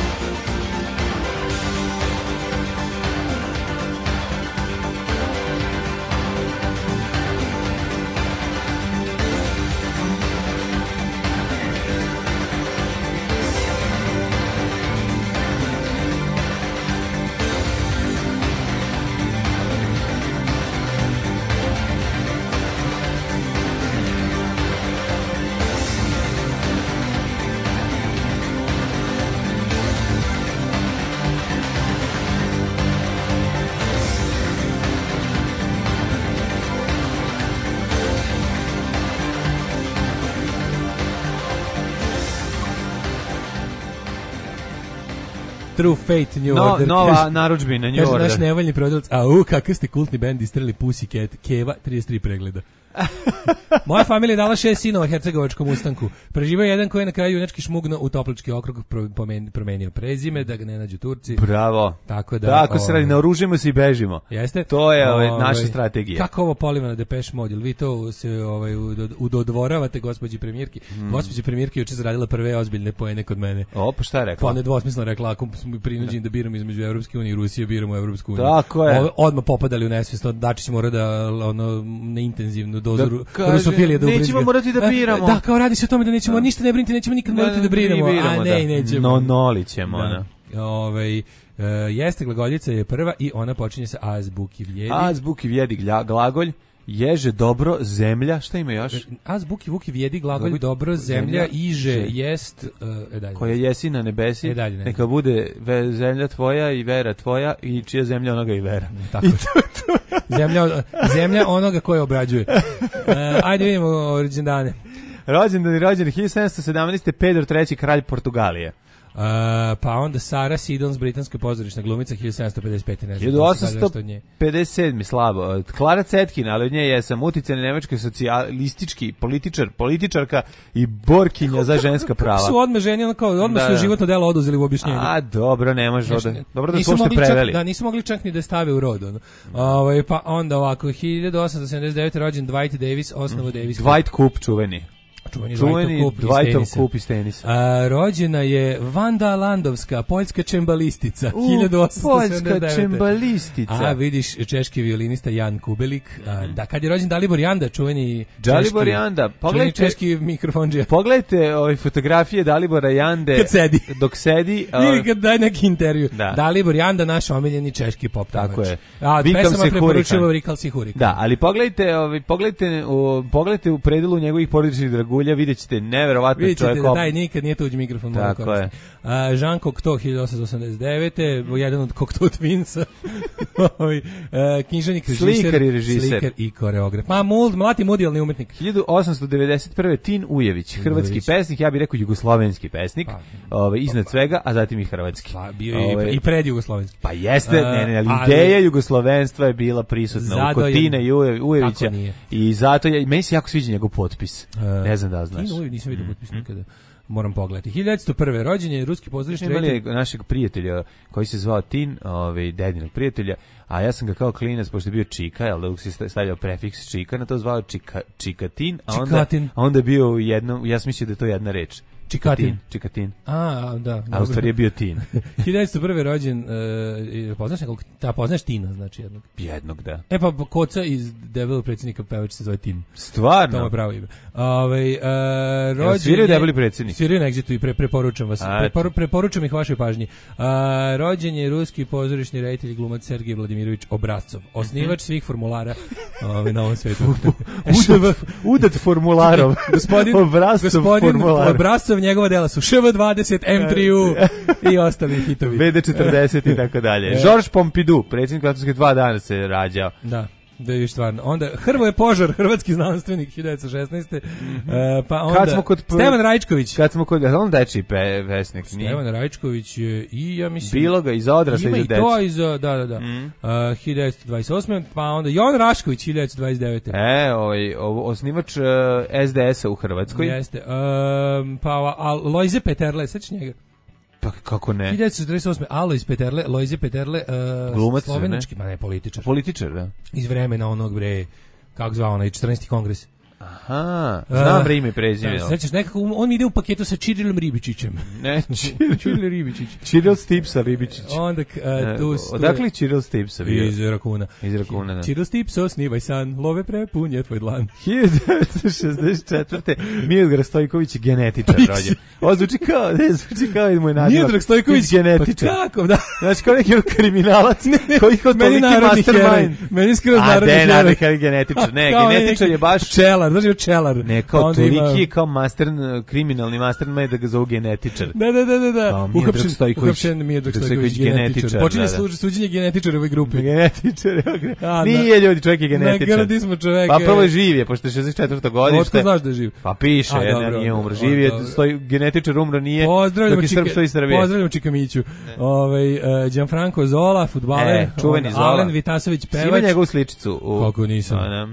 [SPEAKER 6] True Fate, New
[SPEAKER 7] No,
[SPEAKER 6] Order.
[SPEAKER 7] nova
[SPEAKER 6] Kaže-
[SPEAKER 7] narudžbina, New
[SPEAKER 6] Kaže
[SPEAKER 7] Order.
[SPEAKER 6] naš nevoljni prodavac, a u, kakav ste kultni bend istrali Pussycat, Keva, trideset tri pregleda. Moja familija je dala šest sinova hercegovačkom ustanku. Preživao je jedan koji je na kraju junački šmugno u Toplički okrug, pro- pomen- promenio prezime, da ga ne nađu Turci.
[SPEAKER 7] Bravo.
[SPEAKER 6] Tako da,
[SPEAKER 7] Tako se radi,
[SPEAKER 6] ovaj,
[SPEAKER 7] naoružimo se i bežimo.
[SPEAKER 6] Jeste?
[SPEAKER 7] To je ovaj,
[SPEAKER 6] Ovaj,
[SPEAKER 7] naša strategija.
[SPEAKER 6] Kako ovo poliva na Depeche Mode? Jel vi to se ovaj, udod- udodvoravate gospođi premijerki?
[SPEAKER 7] Mm.
[SPEAKER 6] Gospođa premijerki juče zaradila prve ozbiljne poene kod mene.
[SPEAKER 7] O, pa šta je rekla?
[SPEAKER 6] Pa nedvosmisleno rekla, ako smo prinuđeni da biramo između Evropske unije i Rusije, biramo Evropsku uniju.
[SPEAKER 7] Tako je.
[SPEAKER 6] O- odmah popadali u nesvijest, Dačić mora da ono, neintenzivnu dozu
[SPEAKER 7] Da
[SPEAKER 6] ru-
[SPEAKER 7] kaže,
[SPEAKER 6] rusofilije da ubrizga.
[SPEAKER 7] nećemo morati da
[SPEAKER 6] E,
[SPEAKER 7] biramo.
[SPEAKER 6] Da, kao radi se o tome da nećemo ništa ne briniti, nećemo nikad morati da,
[SPEAKER 7] mi
[SPEAKER 6] brinemo. A
[SPEAKER 7] biramo,
[SPEAKER 6] ne,
[SPEAKER 7] da.
[SPEAKER 6] nećemo.
[SPEAKER 7] No, noli ćemo,
[SPEAKER 6] Da.
[SPEAKER 7] ono.
[SPEAKER 6] Ovaj, Uh, jeste glagoljica je prva i ona počinje sa azbuki vjedi.
[SPEAKER 7] Azbuki vjedi glja, glagolj, ježe, dobro, zemlja, šta ima još?
[SPEAKER 6] Azbuki vuki vjedi, glagolj,
[SPEAKER 7] Glagolj,
[SPEAKER 6] dobro, zemlja,
[SPEAKER 7] zemlja,
[SPEAKER 6] iže,
[SPEAKER 7] že.
[SPEAKER 6] jest, uh, e, dalje.
[SPEAKER 7] Koja jesi na nebesi,
[SPEAKER 6] E, dalje, ne.
[SPEAKER 7] neka bude ve, zemlja tvoja i vera tvoja i čija zemlja onoga i vera.
[SPEAKER 6] Tako je. zemlja, zemlja onoga koje obrađuje. Uh, ajde vidimo rođendane.
[SPEAKER 7] Rođendan i rođen hiljadu sedamsto sedamnaeste. Pedro treći, kralj Portugalije.
[SPEAKER 6] Uh, pa onda Sara Sidons, britanska pozorišna glumica, hiljadu sedamsto pedeset pete. Ne znam,
[SPEAKER 7] hiljadu osamsto pedeset sedme. slabo. Klara Cetkin, ali od nje je sam uticajni nemački socijalistički političar, političarka i borkinja za ženska prava.
[SPEAKER 6] Kako su odmah ženi, ono kao, odmah
[SPEAKER 7] Da,
[SPEAKER 6] su
[SPEAKER 7] da.
[SPEAKER 6] životno delo oduzeli u objašnjenju.
[SPEAKER 7] A, dobro, ne može
[SPEAKER 6] Nešto-
[SPEAKER 7] ovde. Dobro da
[SPEAKER 6] nisu
[SPEAKER 7] su uopšte
[SPEAKER 6] mogli čak-
[SPEAKER 7] preveli.
[SPEAKER 6] Da, nisu mogli čak ni da je stave u rod. Ono. Ovaj, pa onda ovako, hiljadu osamsto sedamdeset devete. rođen Dwight Davis, osnovu Davis.
[SPEAKER 7] Dwight Kup, čuveni.
[SPEAKER 6] Čuveni,
[SPEAKER 7] Čuveni
[SPEAKER 6] Dwightov kup iz
[SPEAKER 7] Dwightov
[SPEAKER 6] tenisa.
[SPEAKER 7] kup iz tenisa.
[SPEAKER 6] A, rođena je Vanda Landovska, poljska čembalistica,
[SPEAKER 7] U,
[SPEAKER 6] hiljadu osamsto sedamdeset devete.
[SPEAKER 7] poljska čembalistica.
[SPEAKER 6] A, vidiš, češki violinista Jan Kubelik. A, da, kad je rođen Dalibor Janda, čuveni
[SPEAKER 7] Dalibor
[SPEAKER 6] češki,
[SPEAKER 7] Janda,
[SPEAKER 6] čuveni
[SPEAKER 7] pogledajte-
[SPEAKER 6] češki mikrofonđija.
[SPEAKER 7] Pogledajte ove fotografije Dalibora Jande
[SPEAKER 6] Kad sedi.
[SPEAKER 7] dok sedi.
[SPEAKER 6] Ili kad daj neki intervju.
[SPEAKER 7] Da.
[SPEAKER 6] Dalibor Janda, naš omiljeni češki pop
[SPEAKER 7] Tako
[SPEAKER 6] pevač.
[SPEAKER 7] je.
[SPEAKER 6] A od
[SPEAKER 7] Vikam
[SPEAKER 6] pesama
[SPEAKER 7] se
[SPEAKER 6] preporučujemo
[SPEAKER 7] Hurikan.
[SPEAKER 6] Rikal si Hurikan.
[SPEAKER 7] Da, ali pogledajte, ovaj pogledajte, u, pogledajte u predelu njegovih porodičnih dragulja, videćete neverovatno
[SPEAKER 6] Vidite
[SPEAKER 7] čovjek.
[SPEAKER 6] da taj nikad nije tuđi mikrofon. mora
[SPEAKER 7] Tako
[SPEAKER 6] koristiti. A, Jean Cocteau, hiljadu osamsto osamdeset devete. jedan od Cocteau Twinsa. Ovaj, e, književnik, režiser,
[SPEAKER 7] Slikar i režiser.
[SPEAKER 6] slikar i koreograf. Ma, mult, mlati mudijalni umetnik.
[SPEAKER 7] hiljadu osamsto devedeset prve. Tin Ujević, hrvatski
[SPEAKER 6] Ujević.
[SPEAKER 7] pesnik, ja bih rekao jugoslovenski pesnik,
[SPEAKER 6] Pa,
[SPEAKER 7] ovaj, iznad svega, a zatim i hrvatski.
[SPEAKER 6] Pa, bio je
[SPEAKER 7] Ovaj,
[SPEAKER 6] i, i pred jugoslovenski.
[SPEAKER 7] Pa jeste,
[SPEAKER 6] A,
[SPEAKER 7] ne, ne, ali
[SPEAKER 6] ali-
[SPEAKER 7] ideja jugoslovenstva je bila prisutna u
[SPEAKER 6] Zadojen.
[SPEAKER 7] kod Tina i Uje- Ujevića
[SPEAKER 6] Kako nije?
[SPEAKER 7] i zato je, meni se jako sviđa njegov potpis. Ne znam da li znaš.
[SPEAKER 6] Tin Ujević, nisam vidio potpis nikada. Moram pogledati. hiljadu devetsto prve. rođen je ruski pozorišni
[SPEAKER 7] Imali
[SPEAKER 6] reditelj.
[SPEAKER 7] je našeg prijatelja koji se zvao Tin, ovaj dedinog prijatelja, a ja sam ga kao klinac, pošto je bio Čika, jel da se stavljao prefiks Čika, na to zvao Čika, Čikatin, a onda,
[SPEAKER 6] Čikatin.
[SPEAKER 7] a onda je bio u jednom, ja sam mislio da je to jedna reč.
[SPEAKER 6] Čikatin.
[SPEAKER 7] Čikatin.
[SPEAKER 6] A, da.
[SPEAKER 7] A u
[SPEAKER 6] dobro.
[SPEAKER 7] stvari je bio Tin.
[SPEAKER 6] hiljadu devetsto prve. rođen, uh, poznaš nekog, da, poznaš Tina, znači jednog.
[SPEAKER 7] Jednog, da.
[SPEAKER 6] E pa Koca iz Debelog predsjednika pevač se zove Tin. To mu
[SPEAKER 7] Stvarno?
[SPEAKER 6] je pravo ime. Ovaj uh,
[SPEAKER 7] Jel
[SPEAKER 6] rođen
[SPEAKER 7] sviraju
[SPEAKER 6] je-
[SPEAKER 7] Debeli predsjednik?
[SPEAKER 6] Sviraju na Exitu i pre, preporučam vas.
[SPEAKER 7] A,
[SPEAKER 6] Preporu, preporučam ih vašoj pažnji. Uh, rođen je ruski pozorišni reditelj i glumac Sergej Vladimirović Obrazcov. Osnivač svih formulara ovaj, na ovom svetu.
[SPEAKER 7] Udat, udat formularov.
[SPEAKER 6] Gospodin,
[SPEAKER 7] Obrazcov
[SPEAKER 6] gospodin
[SPEAKER 7] formular.
[SPEAKER 6] Obrazcov, njegova dela su Š V dvadeset, M tri U i ostali hitovi.
[SPEAKER 7] V D četrdeset i tako dalje. Georges Pompidou, predsjednik Francuske, dva dana se rađao.
[SPEAKER 6] Da. Da je stvarno. Onda Hrvoje Požar, hrvatski znanstvenik hiljadu devetsto šesnaeste. E, pa onda
[SPEAKER 7] Kad smo kod p-
[SPEAKER 6] Stevan Rajčković.
[SPEAKER 7] Kad smo kod, on dečiji pe, pesnik, nije?
[SPEAKER 6] Stevan Rajčković je i ja mislim
[SPEAKER 7] Bilo ga iz odrasla
[SPEAKER 6] ima
[SPEAKER 7] i
[SPEAKER 6] i
[SPEAKER 7] za decu.
[SPEAKER 6] to iz da da da. Mm. Uh, hiljadu devetsto dvadeset osme. Pa onda Jovan Rašković hiljadu devetsto dvadeset devete.
[SPEAKER 7] E, ovaj, ovo, osnivač uh, S D S-a u Hrvatskoj.
[SPEAKER 6] Jeste. Um, pa a, Lojze Peterle, sećaš njega?
[SPEAKER 7] Pa kako ne?
[SPEAKER 6] hiljadu devetsto četrdeset osme. Alojz Peterle, Lojze Peterle, uh,
[SPEAKER 7] Glumac,
[SPEAKER 6] slovenački, ma ne, političar.
[SPEAKER 7] Političar, da.
[SPEAKER 6] Iz vremena onog bre, kako zvao onaj četrnaesti kongres.
[SPEAKER 7] Aha, znam bre ime i prezime.
[SPEAKER 6] Da, sećaš nekako, on ide u paketu sa Čirilom Ribičićem.
[SPEAKER 7] Ne,
[SPEAKER 6] Čiril Ribičić.
[SPEAKER 7] Čiril Stipsa Ribičić.
[SPEAKER 6] Onda k- a, tu stu-
[SPEAKER 7] Odakle je Čiril Stipsa bio?
[SPEAKER 6] iz Rakuna.
[SPEAKER 7] Iz Rakuna, da.
[SPEAKER 6] Čiril Stipso, snivaj san, love prepun je tvoj dlan.
[SPEAKER 7] hiljadu devetsto šezdeset četvrte. Miodrag Stojković je genetičar rođen. Ovo zvuči kao, ne, zvuči kao i moj nadimak.
[SPEAKER 6] Miodrag Stojković,
[SPEAKER 7] genetičar.
[SPEAKER 6] pa kako, da.
[SPEAKER 7] Znači kao neki kriminalac koji kao
[SPEAKER 6] Meni
[SPEAKER 7] toliki
[SPEAKER 6] narodni heroj.
[SPEAKER 7] mastermind.
[SPEAKER 6] Meni skroz
[SPEAKER 7] A
[SPEAKER 6] narodni
[SPEAKER 7] de,
[SPEAKER 6] heroj.
[SPEAKER 7] narodni heroj genetičar. Ne,
[SPEAKER 6] Kao
[SPEAKER 7] genetičar
[SPEAKER 6] neki
[SPEAKER 7] je baš...
[SPEAKER 6] Pčelar, znaš je pčelar.
[SPEAKER 7] Ne, kao
[SPEAKER 6] Onda ima-
[SPEAKER 7] toliki, kao master, kriminalni mastermind da ga zovu genetičar.
[SPEAKER 6] Da, da, da, da, da.
[SPEAKER 7] Kao Miodrag
[SPEAKER 6] Uhapšen,
[SPEAKER 7] Stojković.
[SPEAKER 6] uhapšen Miodrag Stojković,
[SPEAKER 7] genetičar,
[SPEAKER 6] genetičar. Počinje
[SPEAKER 7] da, da.
[SPEAKER 6] služi- suđenje genetičara u ovoj grupi.
[SPEAKER 7] Genetičar, evo ga.
[SPEAKER 6] A, da.
[SPEAKER 7] Nije ljudi, čovjek je
[SPEAKER 6] Ne,
[SPEAKER 7] genetičar.
[SPEAKER 6] gradi smo čoveka.
[SPEAKER 7] Pa prvo je živ je, pošto je šezdeset četvrto godište.
[SPEAKER 6] Otko znaš da je živ?
[SPEAKER 7] Pa piše,
[SPEAKER 6] A,
[SPEAKER 7] jedna
[SPEAKER 6] dobro,
[SPEAKER 7] nije
[SPEAKER 6] dobro,
[SPEAKER 7] umro. Živ je,
[SPEAKER 6] dobro.
[SPEAKER 7] stoji, genetičar umro nije,
[SPEAKER 6] Pozdravljamo
[SPEAKER 7] dok je
[SPEAKER 6] Čika,
[SPEAKER 7] Srb stoji Srbije.
[SPEAKER 6] pozdravljamo Čikamiću. Ovaj uh, Gianfranco Zola, fudbaler,
[SPEAKER 7] E, čuveni
[SPEAKER 6] onda
[SPEAKER 7] Zola.
[SPEAKER 6] Alen Vitasović
[SPEAKER 7] Si ima
[SPEAKER 6] pevač.
[SPEAKER 7] njegovu sličicu. U...
[SPEAKER 6] Kako nisam.
[SPEAKER 7] A, da.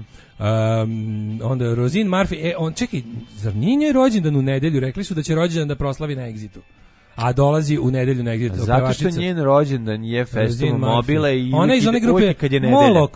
[SPEAKER 6] Um, onda Rozin Murphy, e, on, čekaj, zar nije njoj rođendan u nedelju? Rekli su da će rođendan da proslavi na Exitu. A dolazi u nedelju na Exitu.
[SPEAKER 7] Zato što
[SPEAKER 6] pevačica.
[SPEAKER 7] njen rođendan je
[SPEAKER 6] Rozin
[SPEAKER 7] festival
[SPEAKER 6] Murphy.
[SPEAKER 7] mobile i
[SPEAKER 6] ona iz one grupe
[SPEAKER 7] uvijek kad je nedelja.
[SPEAKER 6] Moloko.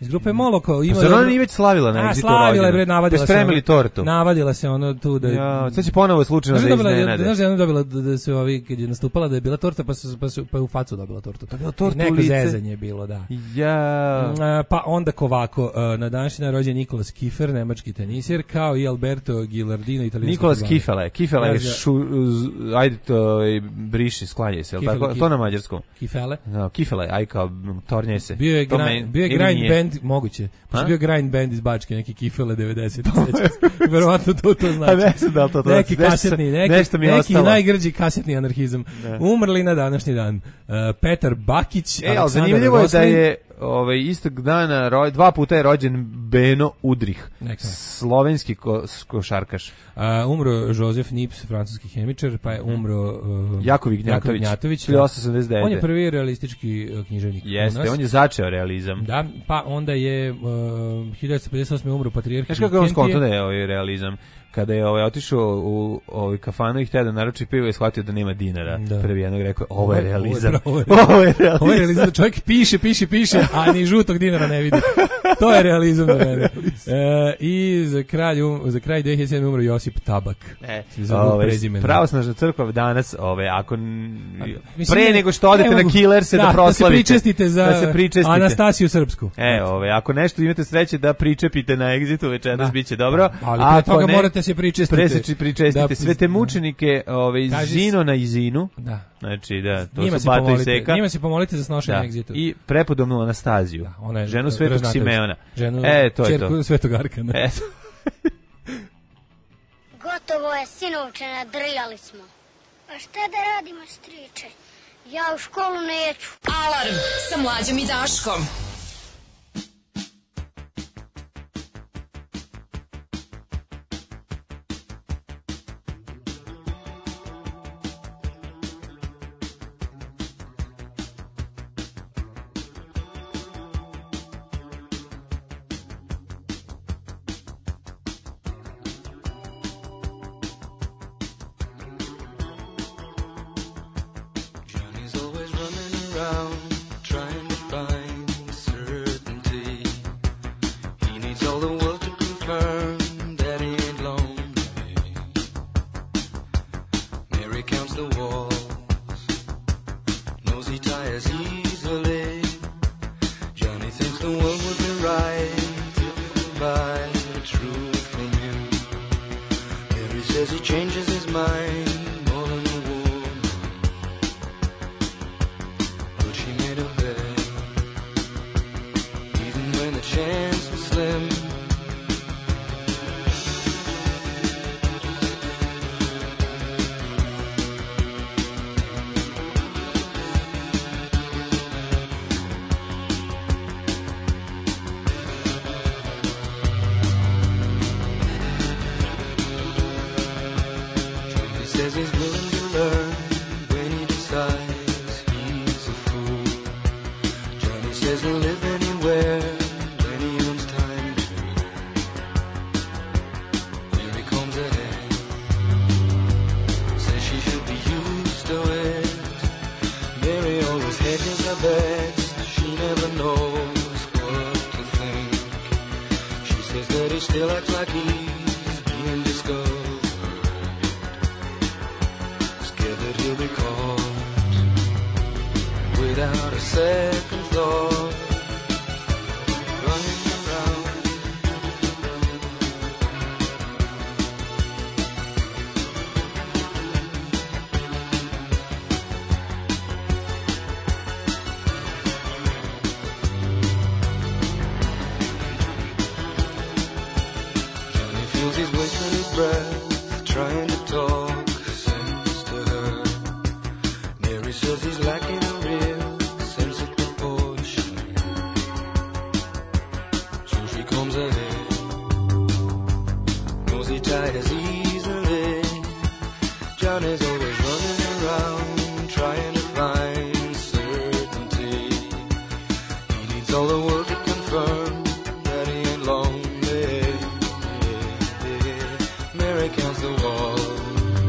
[SPEAKER 6] Iz grupe Moloko ima.
[SPEAKER 7] Zar ona nije već slavila na
[SPEAKER 6] A,
[SPEAKER 7] egzitu
[SPEAKER 6] slavila je, bre,
[SPEAKER 7] rođendan?
[SPEAKER 6] navadila
[SPEAKER 7] Pa
[SPEAKER 6] se.
[SPEAKER 7] spremili
[SPEAKER 6] ono-
[SPEAKER 7] tortu.
[SPEAKER 6] Navadila se ono tu da...
[SPEAKER 7] Ja, sad će ponovo slučajno
[SPEAKER 6] Znaš
[SPEAKER 7] da
[SPEAKER 6] da je dobila-
[SPEAKER 7] iznenade.
[SPEAKER 6] Znaš da je ona dobila da, da se ovi, kad je nastupala, da je bila torta, pa, su, pa, su, pa je u facu dobila tortu.
[SPEAKER 7] Dobila tortu u
[SPEAKER 6] Neko
[SPEAKER 7] lice?
[SPEAKER 6] zezanje je bilo, da.
[SPEAKER 7] Ja.
[SPEAKER 6] E, Pa onda Kovako, e, na današnji dan rođen Nikolas Kifer, nemački tenisir, kao i Alberto Gilardino, italijanski
[SPEAKER 7] Nikolas
[SPEAKER 6] fudbaler.
[SPEAKER 7] Kifele. Kifele je
[SPEAKER 6] Ja, ja.
[SPEAKER 7] šu, z- ajde to i briši, sklanjaj se, jel
[SPEAKER 6] Kifele,
[SPEAKER 7] tako?
[SPEAKER 6] Kif-
[SPEAKER 7] To na mađarskom.
[SPEAKER 6] Kifele.
[SPEAKER 7] No, Kifele, aj kao tornje se.
[SPEAKER 6] Bio je,
[SPEAKER 7] To
[SPEAKER 6] gra,
[SPEAKER 7] meni-
[SPEAKER 6] bio je
[SPEAKER 7] ili
[SPEAKER 6] grind
[SPEAKER 7] nije?
[SPEAKER 6] band, moguće. Pa
[SPEAKER 7] A?
[SPEAKER 6] bio grind band iz Bačke, neki Kifele devedeset. Verovatno to to
[SPEAKER 7] A
[SPEAKER 6] znači.
[SPEAKER 7] ne znam da li to to
[SPEAKER 6] Neki
[SPEAKER 7] nešto-
[SPEAKER 6] kasetni, neki,
[SPEAKER 7] nešto mi je
[SPEAKER 6] neki
[SPEAKER 7] ostalo.
[SPEAKER 6] najgrđi kasetni anarhizam. Umrli na današnji dan. Uh, Petar Bakić,
[SPEAKER 7] E, ali
[SPEAKER 6] Aleksandar
[SPEAKER 7] zanimljivo je da
[SPEAKER 6] Roslin.
[SPEAKER 7] je ovaj, istog dana, roj- dva puta je rođen Beno Udrih,
[SPEAKER 6] Neka.
[SPEAKER 7] slovenski ko, košarkaš.
[SPEAKER 6] Uh, umro Josef Nips, francuski hemičar, pa je umro uh,
[SPEAKER 7] Jakov Ignjatović,
[SPEAKER 6] Ignjatović,
[SPEAKER 7] hiljadu
[SPEAKER 6] da.
[SPEAKER 7] osamsto sedamdeset devete.
[SPEAKER 6] On je prvi realistički uh, književnik. u
[SPEAKER 7] Jeste,
[SPEAKER 6] nas.
[SPEAKER 7] on je začeo realizam.
[SPEAKER 6] Da, pa onda je uh, hiljadu devetsto pedeset osme umro patrijarh.
[SPEAKER 7] Znaš kako je on
[SPEAKER 6] Vinkentije.
[SPEAKER 7] skonto da je ovaj realizam? Kada je ovaj otišao u ovaj kafanu i htio da naruči pivo i shvatio da nema dinara.
[SPEAKER 6] Da.
[SPEAKER 7] Prvi jednog rekao, ovo je realizam.
[SPEAKER 6] Ovo je,
[SPEAKER 7] Ovo je realizam.
[SPEAKER 6] ovo je realizam. Čovjek piše, piše, piše, a ni žutog dinara ne vidi. To je realizam za mene. E, I za kraj, um, za kraj dve hiljade sedme umro Josip Tabak.
[SPEAKER 7] E,
[SPEAKER 6] Za vuk
[SPEAKER 7] ovaj,
[SPEAKER 6] prezimena.
[SPEAKER 7] pravosnažna crkva danas, ove, ako n-
[SPEAKER 6] Mislim,
[SPEAKER 7] pre
[SPEAKER 6] ne-
[SPEAKER 7] nego što odete
[SPEAKER 6] ne
[SPEAKER 7] na
[SPEAKER 6] mogu-
[SPEAKER 7] Killerse da,
[SPEAKER 6] da
[SPEAKER 7] proslavite.
[SPEAKER 6] Da se pričestite za
[SPEAKER 7] da se pričestite.
[SPEAKER 6] Anastasiju Srpsku.
[SPEAKER 7] E, ove, ako nešto imate sreće da pričepite na Exitu večeras,
[SPEAKER 6] Da.
[SPEAKER 7] bit će dobro.
[SPEAKER 6] Ali
[SPEAKER 7] A
[SPEAKER 6] pre
[SPEAKER 7] ako
[SPEAKER 6] toga
[SPEAKER 7] ne,
[SPEAKER 6] morate se pričestiti.
[SPEAKER 7] Pre se pričestite
[SPEAKER 6] Da-
[SPEAKER 7] sve te mučenike, ove,
[SPEAKER 6] Kaži se-
[SPEAKER 7] Zinona i Zinu.
[SPEAKER 6] Da.
[SPEAKER 7] Znači, da, to
[SPEAKER 6] Njima
[SPEAKER 7] su
[SPEAKER 6] se
[SPEAKER 7] Bata i
[SPEAKER 6] pomolite,
[SPEAKER 7] Seka.
[SPEAKER 6] njima se pomolite za snošenje
[SPEAKER 7] Da.
[SPEAKER 6] Exitu.
[SPEAKER 7] I prepodobnu Anastaziju.
[SPEAKER 6] Da, ona je
[SPEAKER 7] ženu Svetog
[SPEAKER 6] Ražnatović.
[SPEAKER 7] Simeona.
[SPEAKER 6] Ženu,
[SPEAKER 7] E, to je
[SPEAKER 6] ćerku
[SPEAKER 7] to.
[SPEAKER 6] Svetog Arkana.
[SPEAKER 7] Eto.
[SPEAKER 9] Gotovo je, sinovče, nadrljali smo. A šta da radimo, striče? Ja u školu neću.
[SPEAKER 5] Alarm sa Mlađom i Daškom.
[SPEAKER 8] Johnny's always running around trying to find certainty. He needs all the world to confirm that he ain't lonely. Mary counts the walls, knows he tires easily. Johnny thinks the world would be right if he could buy the truth from him. Mary says he changes his mind more than a woman. But she made a bet, even when the chance was slim. He says he's willing to learn when he decides he's a fool. Johnny says he'll live anywhere when he owns time to. Here he comes ahead, says she should be used to it. Mary always hedges her bets, she never knows what to think. She says that he still acts like he's being discovered. Scared that he'll be caught without a second thought. Running around. Johnny feels he's wasting his breath trying to talk sense to her. Mary says he's lacking a real sense of proportion. So she comes ahead, knows he tires easily. Johnny's always running around trying to find certainty. He needs all the world to confirm that he ain't lonely. Mary counts the walls,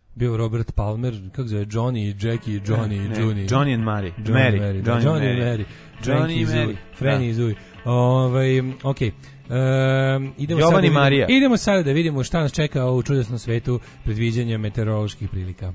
[SPEAKER 6] bio Robert Palmer, kako zove, Johnny, Jackie, Johnny,
[SPEAKER 7] ne,
[SPEAKER 6] Johnny.
[SPEAKER 7] Johnny and Mary.
[SPEAKER 6] Johnny
[SPEAKER 7] Mary.
[SPEAKER 6] Mary.
[SPEAKER 7] Johnny,
[SPEAKER 6] Johnny
[SPEAKER 7] Mary.
[SPEAKER 6] Mary.
[SPEAKER 7] Johnny Mary.
[SPEAKER 6] Franny i Zui. Ovaj, okej. Um, idemo
[SPEAKER 7] Jovan
[SPEAKER 6] sada
[SPEAKER 7] i
[SPEAKER 6] da
[SPEAKER 7] Marija.
[SPEAKER 6] vidimo, idemo sada da vidimo šta nas čeka u čudesnom svetu predviđanja meteoroloških prilika.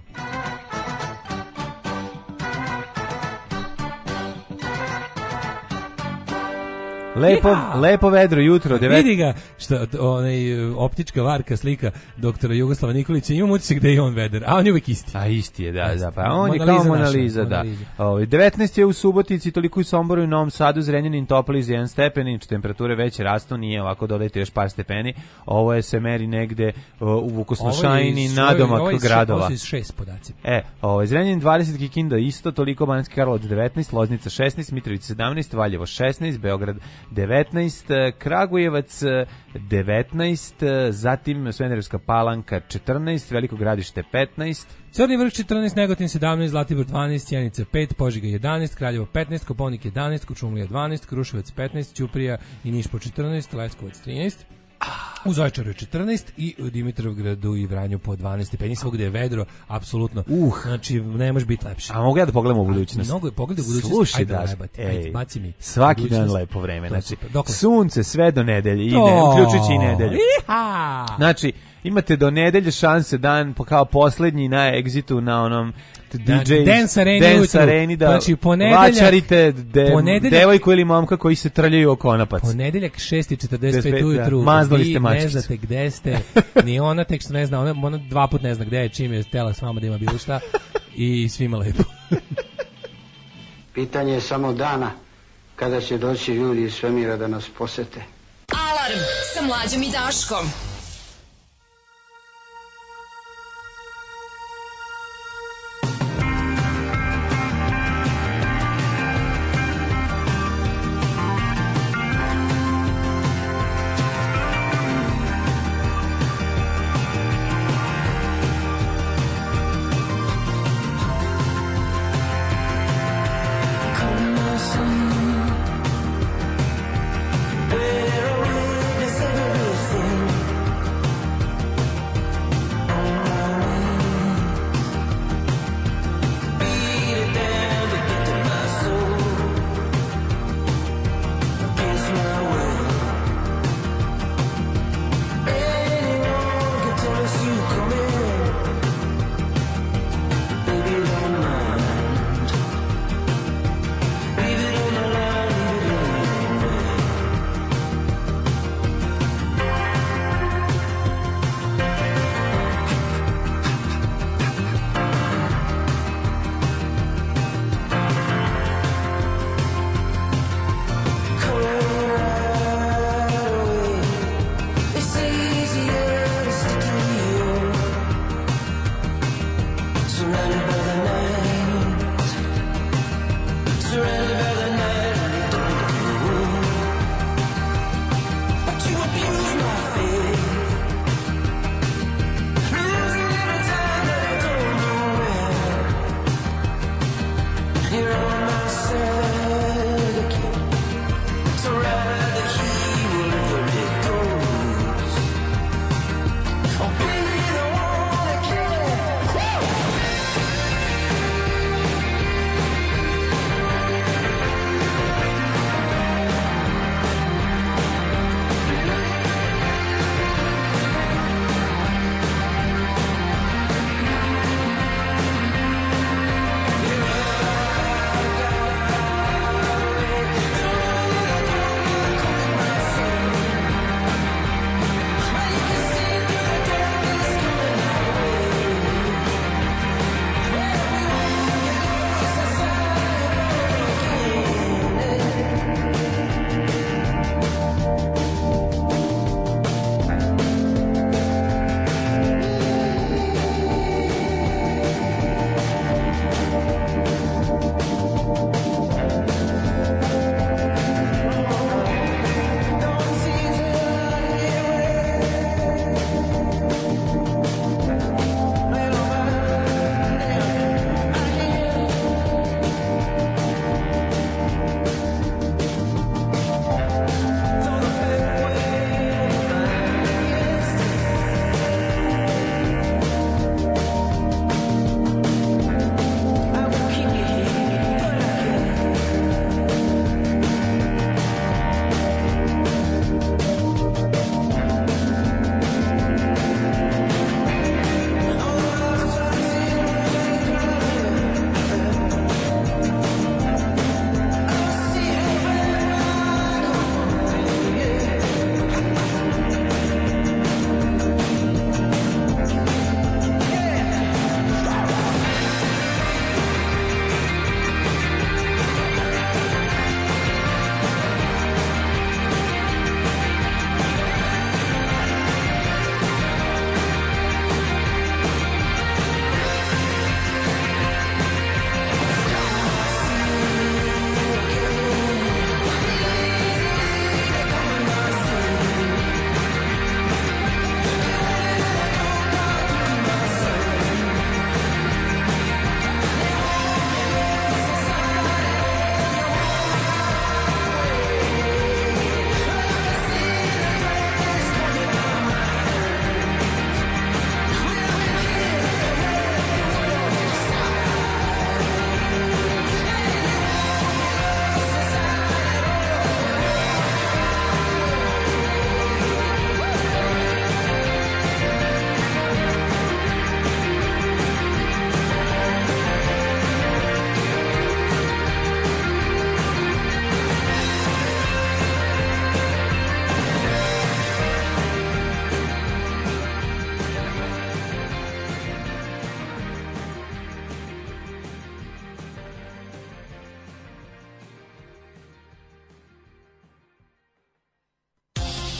[SPEAKER 7] Lepo,
[SPEAKER 6] Iha!
[SPEAKER 7] lepo vedro jutro. devet...
[SPEAKER 6] Vidi ga, što, onaj, optička varka slika doktora Jugoslava Nikolića, imam utisak da je on veder, a on je uvek isti.
[SPEAKER 7] A isti je, da,
[SPEAKER 6] Jeste.
[SPEAKER 7] da, pa on je
[SPEAKER 6] Mona
[SPEAKER 7] kao
[SPEAKER 6] Lisa
[SPEAKER 7] Mona
[SPEAKER 6] naša,
[SPEAKER 7] Lisa,
[SPEAKER 6] Mona
[SPEAKER 7] da.
[SPEAKER 6] Lisa.
[SPEAKER 7] Ovaj devetnaest je u Subotici, toliko u Somboru i Novom Sadu, Zrenjanin, Topola za jedan stepen, temperature već rastu, nije ovako, dodajte još par stepeni. Ovo je se meri negde uh, u Vukosnošajni, nadomak
[SPEAKER 6] ovo je,
[SPEAKER 7] gradova.
[SPEAKER 6] Ovo su šest podaci.
[SPEAKER 7] E, ovaj Zrenjanin dvadeset, Kikinda isto, toliko, Banatski Karlovac devetnaest, Loznica šesnaest, Mitrovica sedamnaest, Valjevo šesnaest, Beograd devetnaest, Kragujevac devetnaest, zatim Smederevska Palanka četrnaest, Veliko Gradište petnaest,
[SPEAKER 6] Crni Vrh četrnaest, Negotin sedamnaest, Zlatibor dvanaest, Sjenica pet, Požega jedanaest, Kraljevo petnaest, Koponik jedanaest, Kočumlija dvanaest, Kruševac petnaest, Ćuprija i Niš po četrnaest, Leskovac trinaest. U Zaječaru je četrnaest i u Dimitrovgradu i Vranju po dvanaest stepeni, svugde je vedro, apsolutno.
[SPEAKER 7] Uh.
[SPEAKER 6] Znači, ne može biti lepše.
[SPEAKER 7] A mogu ja da pogledam u budućnost?
[SPEAKER 6] Mnogo je pogledaj u budućnost.
[SPEAKER 7] Slušaj,
[SPEAKER 6] Ajde,
[SPEAKER 7] Daško,
[SPEAKER 6] najbati.
[SPEAKER 7] ej,
[SPEAKER 6] Ajde, baci mi.
[SPEAKER 7] svaki dan
[SPEAKER 6] Budućnost.
[SPEAKER 7] lepo vreme.
[SPEAKER 6] To je
[SPEAKER 7] Znači,
[SPEAKER 6] super. Dokle?
[SPEAKER 7] sunce sve do nedelje ide,
[SPEAKER 6] To.
[SPEAKER 7] uključujući i nedelju.
[SPEAKER 6] Iha!
[SPEAKER 7] Znači, imate do nedelje šanse dan po- kao poslednji na Exitu na onom D J
[SPEAKER 6] Dance Areni
[SPEAKER 7] Dance
[SPEAKER 6] ujutru.
[SPEAKER 7] Areni da
[SPEAKER 6] Znači, ponedeljak-
[SPEAKER 7] vačarite de,
[SPEAKER 6] ponedeljak-
[SPEAKER 7] devojku ili momka koji se trljaju o konopac.
[SPEAKER 6] Ponedeljak šest i četrdeset pet
[SPEAKER 7] Da,
[SPEAKER 6] ujutru,
[SPEAKER 7] maznuli
[SPEAKER 6] vi
[SPEAKER 7] ste
[SPEAKER 6] ne
[SPEAKER 7] mačicu.
[SPEAKER 6] znate gde ste, ni ona tek što ne zna, ona, ona dva put ne zna gde je, čim je tela s vama da ima bilo šta i svima lepo.
[SPEAKER 10] Pitanje je samo dana kada će doći ljudi iz svemira da nas posete.
[SPEAKER 5] Alarm sa Mlađom i Daškom.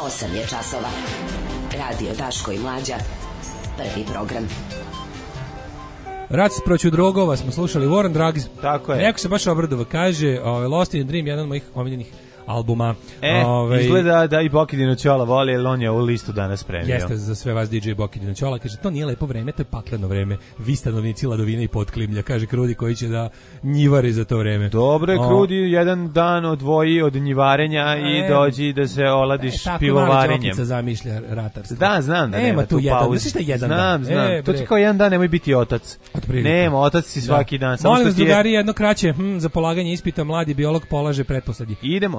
[SPEAKER 1] osam je časova. Radio Daško i Mlađa. Prvi program.
[SPEAKER 6] Rac proću drogova smo slušali, Warren Drugs.
[SPEAKER 7] Tako je.
[SPEAKER 6] Neko se baš obradova, kaže ovaj, Lost in a Dream, jedan od mojih omiljenih albuma.
[SPEAKER 7] E,
[SPEAKER 6] Ove,
[SPEAKER 7] izgleda da i Bokidino Ćola voli, jer on je ovu listu danas spremio.
[SPEAKER 6] Jeste za sve vas D J Bokidino Ćola, kaže, to nije lepo vreme, to je pakleno vreme. Vi stanovnici Ladovine i Potklimlja, kaže Krudi koji će da njivari za to vreme.
[SPEAKER 7] Dobro je,
[SPEAKER 6] O,
[SPEAKER 7] Krudi jedan dan odvoji od njivarenja i
[SPEAKER 6] E,
[SPEAKER 7] dođi da se oladiš
[SPEAKER 6] e, tako
[SPEAKER 7] pivovarenjem.
[SPEAKER 6] Tako mala zamišlja ratarstvo.
[SPEAKER 7] Da, znam da
[SPEAKER 6] nema,
[SPEAKER 7] nema
[SPEAKER 6] tu
[SPEAKER 7] tu
[SPEAKER 6] jedan,
[SPEAKER 7] pauzu.
[SPEAKER 6] znaš šta je jedan
[SPEAKER 7] znam,
[SPEAKER 6] dan?
[SPEAKER 7] znam.
[SPEAKER 6] E,
[SPEAKER 7] to
[SPEAKER 6] bre.
[SPEAKER 7] ti kao jedan dan, nemoj biti otac.
[SPEAKER 6] Otprilike.
[SPEAKER 7] Nema, otac si svaki dan. Samo
[SPEAKER 6] Molim
[SPEAKER 7] što
[SPEAKER 6] vas,
[SPEAKER 7] ti je...
[SPEAKER 6] drugari, jedno kraće, hm, za polaganje ispita mladi biolog polaže pretposlednji.
[SPEAKER 7] Idemo.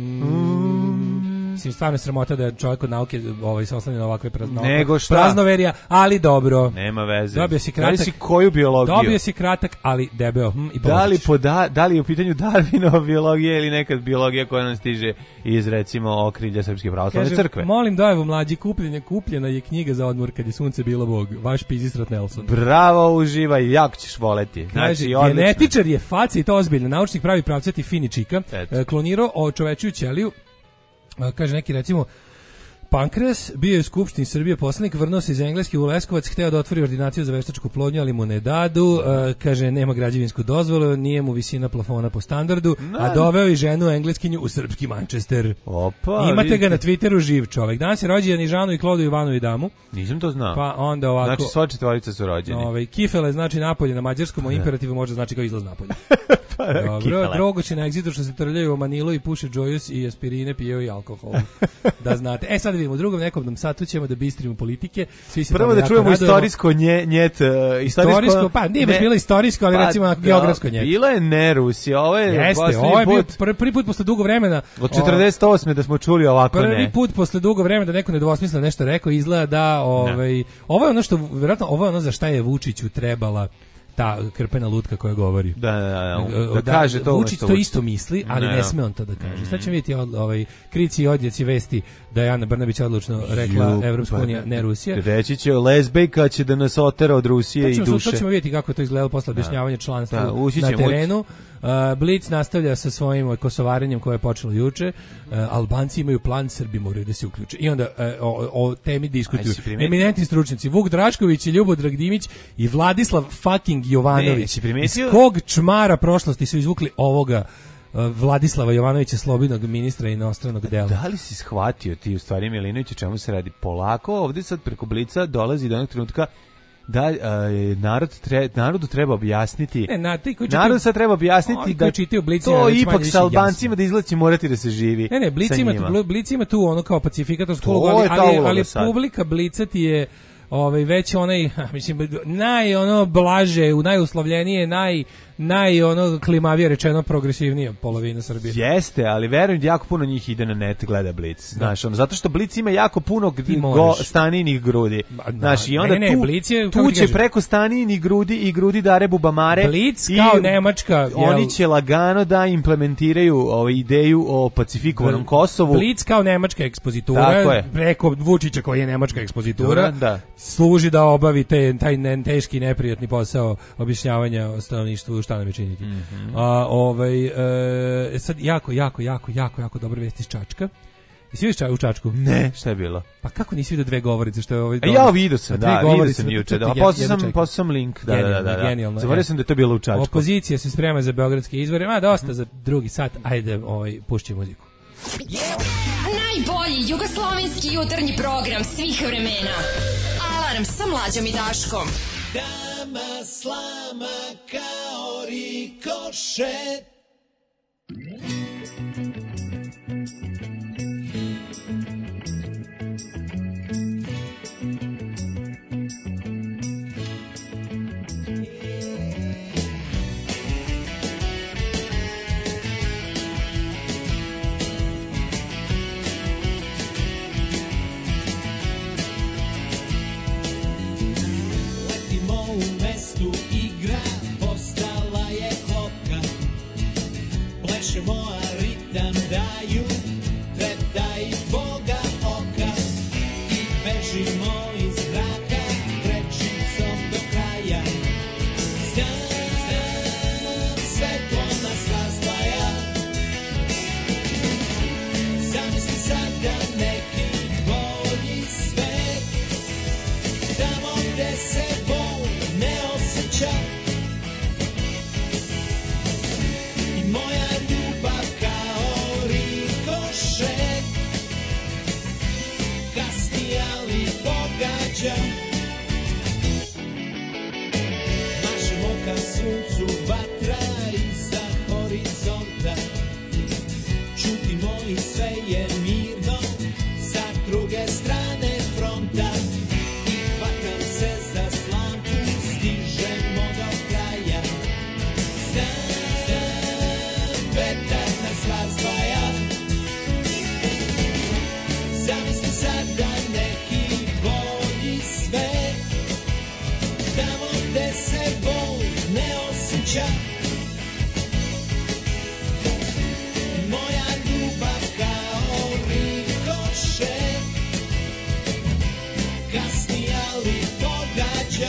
[SPEAKER 6] Mislim, stvarno je sramota da čovjek od nauke ovaj, se oslanja na ovakve prazno,
[SPEAKER 7] Nego šta?
[SPEAKER 6] praznoverija, ali dobro.
[SPEAKER 7] Nema veze.
[SPEAKER 6] Dobio si kratak.
[SPEAKER 7] Da li si koju biologiju?
[SPEAKER 6] Dobio si kratak, ali debeo. Hm, i
[SPEAKER 7] Da li,
[SPEAKER 6] položiš.
[SPEAKER 7] poda, da li je u pitanju Darwinova biologija ili nekad biologija koja nam stiže iz, recimo, okrilja Srpske pravoslavne
[SPEAKER 6] Kaže,
[SPEAKER 7] crkve?
[SPEAKER 6] molim dojevu mlađi, kupljena, kupljena je knjiga za odmor kad je sunce bilo Bog. Vaš Pizistrat Nelson.
[SPEAKER 7] Bravo, uživaj, jako ćeš voleti.
[SPEAKER 6] Kaže,
[SPEAKER 7] Znači, odlično.
[SPEAKER 6] genetičar je faca i to ozbiljno. Naučnik pravi pravcati fini čika.
[SPEAKER 7] Eto.
[SPEAKER 6] E, klonirao očovečuju ćeliju. E, kaže neki, recimo, Pankreas bio je u Skupštini Srbije poslanik, vrnuo se iz Engleske u Leskovac, hteo da otvori ordinaciju za veštačku plodnju, ali mu ne dadu, e, kaže nema građevinsku dozvolu, nije mu visina plafona po standardu, a doveo i ženu Engleskinju u srpski Manchester.
[SPEAKER 7] Opa,
[SPEAKER 6] Imate ga na
[SPEAKER 7] vidite.
[SPEAKER 6] Twitteru živ čovek. Danas je rođendan i Žanu i Klodu Ivanu i Damu,
[SPEAKER 7] Nisam to znao.
[SPEAKER 6] pa onda ovako...
[SPEAKER 7] Znači, sva četvorica su rođeni.
[SPEAKER 6] Ovaj kifele znači napolje na mađarskom, a imperativ može znači kao izlaz napolje. Dobro,
[SPEAKER 7] Kifele.
[SPEAKER 6] drogo će na egzitu što se trljaju u Manilu i puše džojus i aspirine, pijeo i alkohol. Da znate. E sad vidimo, u drugom nekom satu ćemo da bistrimo politike. Svi se
[SPEAKER 7] Prvo
[SPEAKER 6] tome
[SPEAKER 7] da
[SPEAKER 6] jako
[SPEAKER 7] čujemo
[SPEAKER 6] radujemo.
[SPEAKER 7] istorijsko nje, njet. Uh, istorijsko,
[SPEAKER 6] Istorijsko, pa nije baš
[SPEAKER 7] ne-
[SPEAKER 6] bilo istorijsko, ali
[SPEAKER 7] pa,
[SPEAKER 6] recimo
[SPEAKER 7] da,
[SPEAKER 6] geografsko njet.
[SPEAKER 7] Bilo je ne Rusija, ovo je
[SPEAKER 6] Jeste,
[SPEAKER 7] posljednji
[SPEAKER 6] ovo je bio
[SPEAKER 7] put
[SPEAKER 6] prvi, prvi put posle dugo vremena.
[SPEAKER 7] od četrdeset osme da smo čuli ovako
[SPEAKER 6] Prvi
[SPEAKER 7] ne.
[SPEAKER 6] put posle dugo vremena da neko nedvosmisleno nešto rekao, izgleda da ovaj ovo je ono što verovatno ovo je ono za šta je Vučiću trebala ta krpena lutka koja govori.
[SPEAKER 7] Da, da, da, da, da kaže to
[SPEAKER 6] Vučić to isto misli, ali
[SPEAKER 7] Ne.
[SPEAKER 6] ne sme on to da kaže. Sad ćemo vidjeti od- ovaj krici i odjeci vesti da je Ana Brnabić odlučno rekla
[SPEAKER 7] Ju,
[SPEAKER 6] Evropska
[SPEAKER 7] pa,
[SPEAKER 6] unija, ne Rusija.
[SPEAKER 7] Reći će lezbejka će da nas otera od Rusije
[SPEAKER 6] To
[SPEAKER 7] i
[SPEAKER 6] ćemo,
[SPEAKER 7] duše.
[SPEAKER 6] to ćemo vidjeti kako je to izgledalo posle objašnjavanja članstva
[SPEAKER 7] Da, ući
[SPEAKER 6] na
[SPEAKER 7] ćemo,
[SPEAKER 6] terenu. Uh, Blic nastavlja sa svojim kosovarenjem koje je počelo juče. Uh, Albanci imaju plan, Srbi moraju da se uključe. I onda uh, o, o temi diskutuju
[SPEAKER 7] Ajde si primetio.
[SPEAKER 6] eminentni stručnjaci Vuk Drašković i Ljubodrag Dimić i Vladislav fucking
[SPEAKER 7] Ne,
[SPEAKER 6] Jovanović.
[SPEAKER 7] si primetio?
[SPEAKER 6] Iz kog čmara prošlosti su izvukli ovoga uh, Vladislava Jovanovića, slobinog ministra inostranog dela?
[SPEAKER 7] Da li si shvatio ti u stvari Milinović o čemu se radi? Polako, ovdje sad preko Blica dolazi do onog trenutka da e, narod tre, narodu treba objasniti.
[SPEAKER 6] Ne, na, ti koji čitaju-
[SPEAKER 7] Narod sad treba objasniti
[SPEAKER 6] Ovi
[SPEAKER 7] da
[SPEAKER 6] koji čitaju Blic
[SPEAKER 7] to
[SPEAKER 6] je već
[SPEAKER 7] ipak
[SPEAKER 6] manje-više
[SPEAKER 7] sa Albancima
[SPEAKER 6] jasno.
[SPEAKER 7] da izlazi morati da se živi.
[SPEAKER 6] Ne, ne, Blic
[SPEAKER 7] sa
[SPEAKER 6] ima,
[SPEAKER 7] njima.
[SPEAKER 6] tu, Blic ima tu ono kao pacifikatorsku
[SPEAKER 7] To
[SPEAKER 6] ulogu, ali,
[SPEAKER 7] je ta
[SPEAKER 6] ali,
[SPEAKER 7] uloga
[SPEAKER 6] ali
[SPEAKER 7] sad.
[SPEAKER 6] publika Blica ti je ovaj već onaj, mislim, naj ono blaže, u najuslovljenije, naj naj ono klimavije rečeno progresivnija polovina Srbije.
[SPEAKER 7] Jeste, ali verujem da jako puno njih ide na net gleda Blic. Znaš, ono, zato što Blic ima jako puno
[SPEAKER 6] Ti
[SPEAKER 7] g- go,
[SPEAKER 6] možeš.
[SPEAKER 7] staninih grudi.
[SPEAKER 6] da,
[SPEAKER 7] Znaš, i onda
[SPEAKER 6] ne, ne,
[SPEAKER 7] tu,
[SPEAKER 6] Blic je, kako
[SPEAKER 7] tu
[SPEAKER 6] ti
[SPEAKER 7] će
[SPEAKER 6] kažem?
[SPEAKER 7] preko staninih grudi i grudi Dare Bubamare.
[SPEAKER 6] Blic
[SPEAKER 7] i
[SPEAKER 6] kao Nemačka, jel-
[SPEAKER 7] Oni će lagano da implementiraju ovaj, ideju o pacifikovanom Kosovu.
[SPEAKER 6] Blic kao nemačka ekspozitura,
[SPEAKER 7] Tako je.
[SPEAKER 6] preko Vučića koji je nemačka ekspozitura,
[SPEAKER 7] Da.
[SPEAKER 6] služi da obavi te, taj ne, teški, neprijatni posao objašnjavanja o stanovništvu šta nam je činiti.
[SPEAKER 7] Mhm.
[SPEAKER 6] A, ovaj, e, sad jako, jako, jako, jako, jako dobra vest iz Čačka. Jesi vidio u Čačku?
[SPEAKER 7] Ne, šta je bilo?
[SPEAKER 6] Pa kako nisi vidio dve govorice što je ovaj
[SPEAKER 7] A ja vidio sam,
[SPEAKER 6] dve
[SPEAKER 7] da, vidio
[SPEAKER 6] govorice,
[SPEAKER 7] sam
[SPEAKER 6] to-
[SPEAKER 7] juče.
[SPEAKER 6] to-
[SPEAKER 7] Da,
[SPEAKER 6] to-
[SPEAKER 7] poslao
[SPEAKER 6] jedno
[SPEAKER 7] sam,
[SPEAKER 6] čekaj.
[SPEAKER 7] poslao sam link. Da, da, da,
[SPEAKER 6] Genijalno,
[SPEAKER 7] da.
[SPEAKER 6] genijalno,
[SPEAKER 7] Zaboravio
[SPEAKER 6] e.
[SPEAKER 7] sam da je to bilo u Čačku.
[SPEAKER 6] Opozicija se sprema za beogradske izbore. Ma dosta za drugi sat. Ajde, ovaj pušći muziku.
[SPEAKER 5] Najbolji jugoslovenski jutarnji program svih vremena. Alarm sa Mlađom i Daškom.
[SPEAKER 11] Dama slama kao rikošet. Letimo u mestu igra, postala je klopka. suncu vatra iza horizonta. Čuti moji, sve je mirno sa druge strane fronta. I hvatam se za slamku, stižemo do kraja. Znam, vetar nas razdvaja. Zamisli sad da neki bolji svet, tamo gde se bol ne osjeća. Moja ljubav kao rikošet, kasni ali pogađa.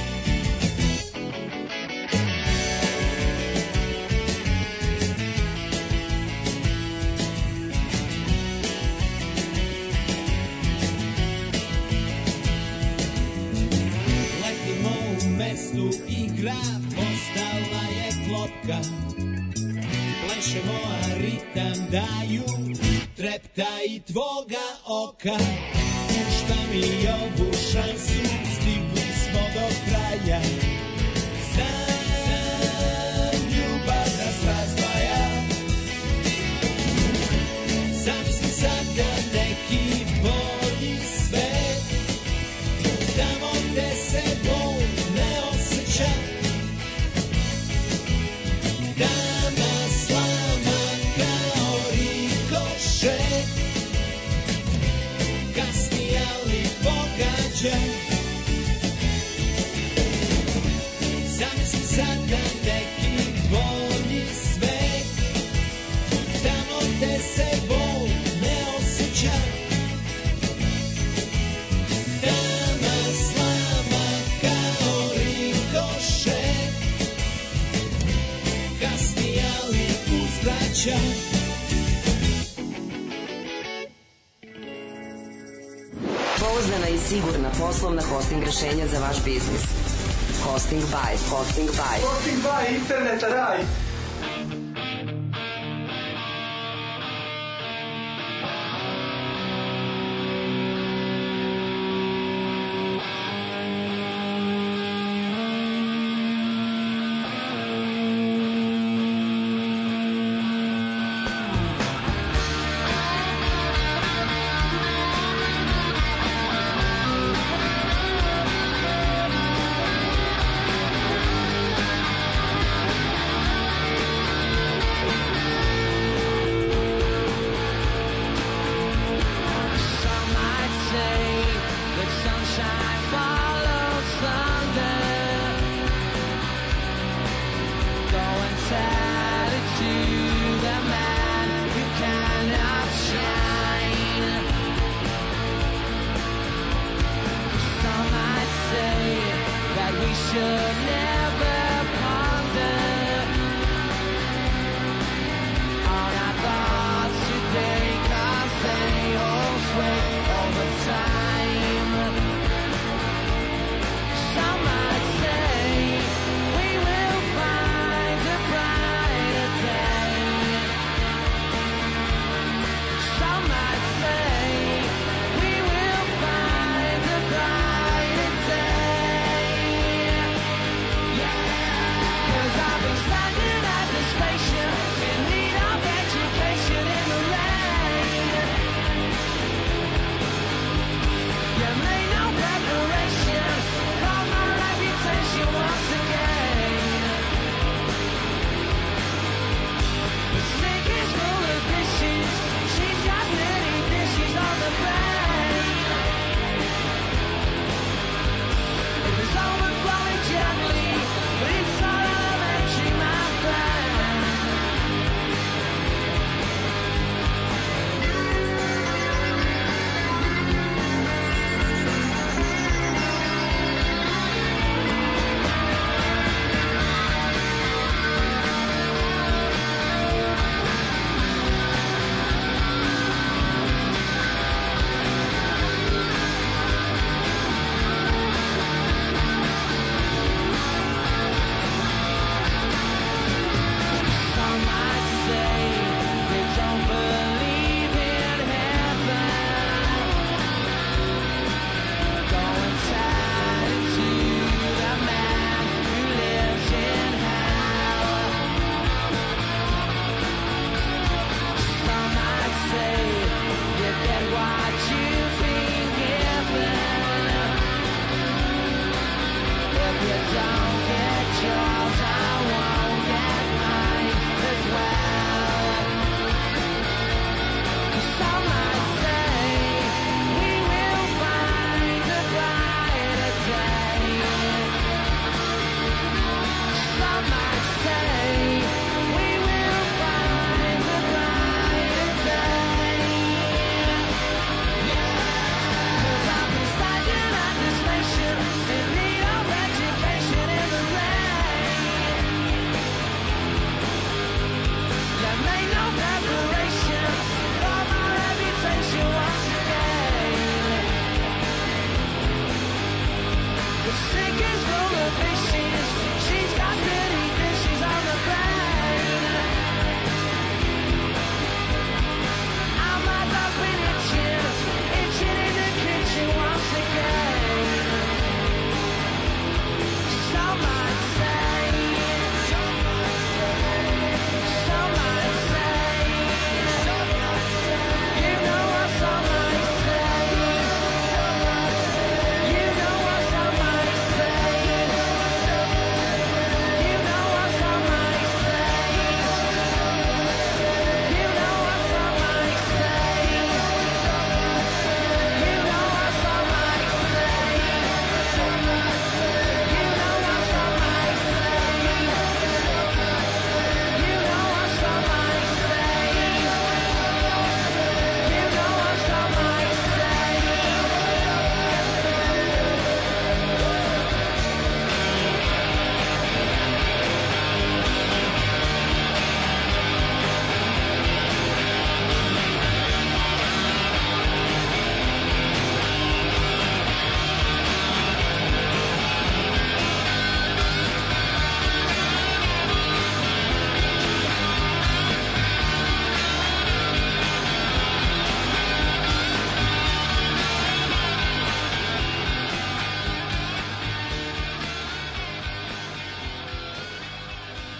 [SPEAKER 11] Letimo u mestu, igra postala je klopka. Plešemo, a ritam daju trepta i tvoga oka. Pušta mi ovu šansu, stigli smo do kraja. Znam, ljubav nas razdvaja. Zamisli sad da neki bolji svet, tamo gde se bol ne osjeća. Dama slama kao rikošet, kasni ali pogađa. Zamisli sad da neki bolji svet, tamo gde se bol ne osjeća. Dama slama kao rikošet, kasni ali uzvraća.
[SPEAKER 1] Pouzdana i sigurna poslovna hosting rešenja za vaš biznis. Hosting by Hosting by
[SPEAKER 12] Hosting by Internet raj.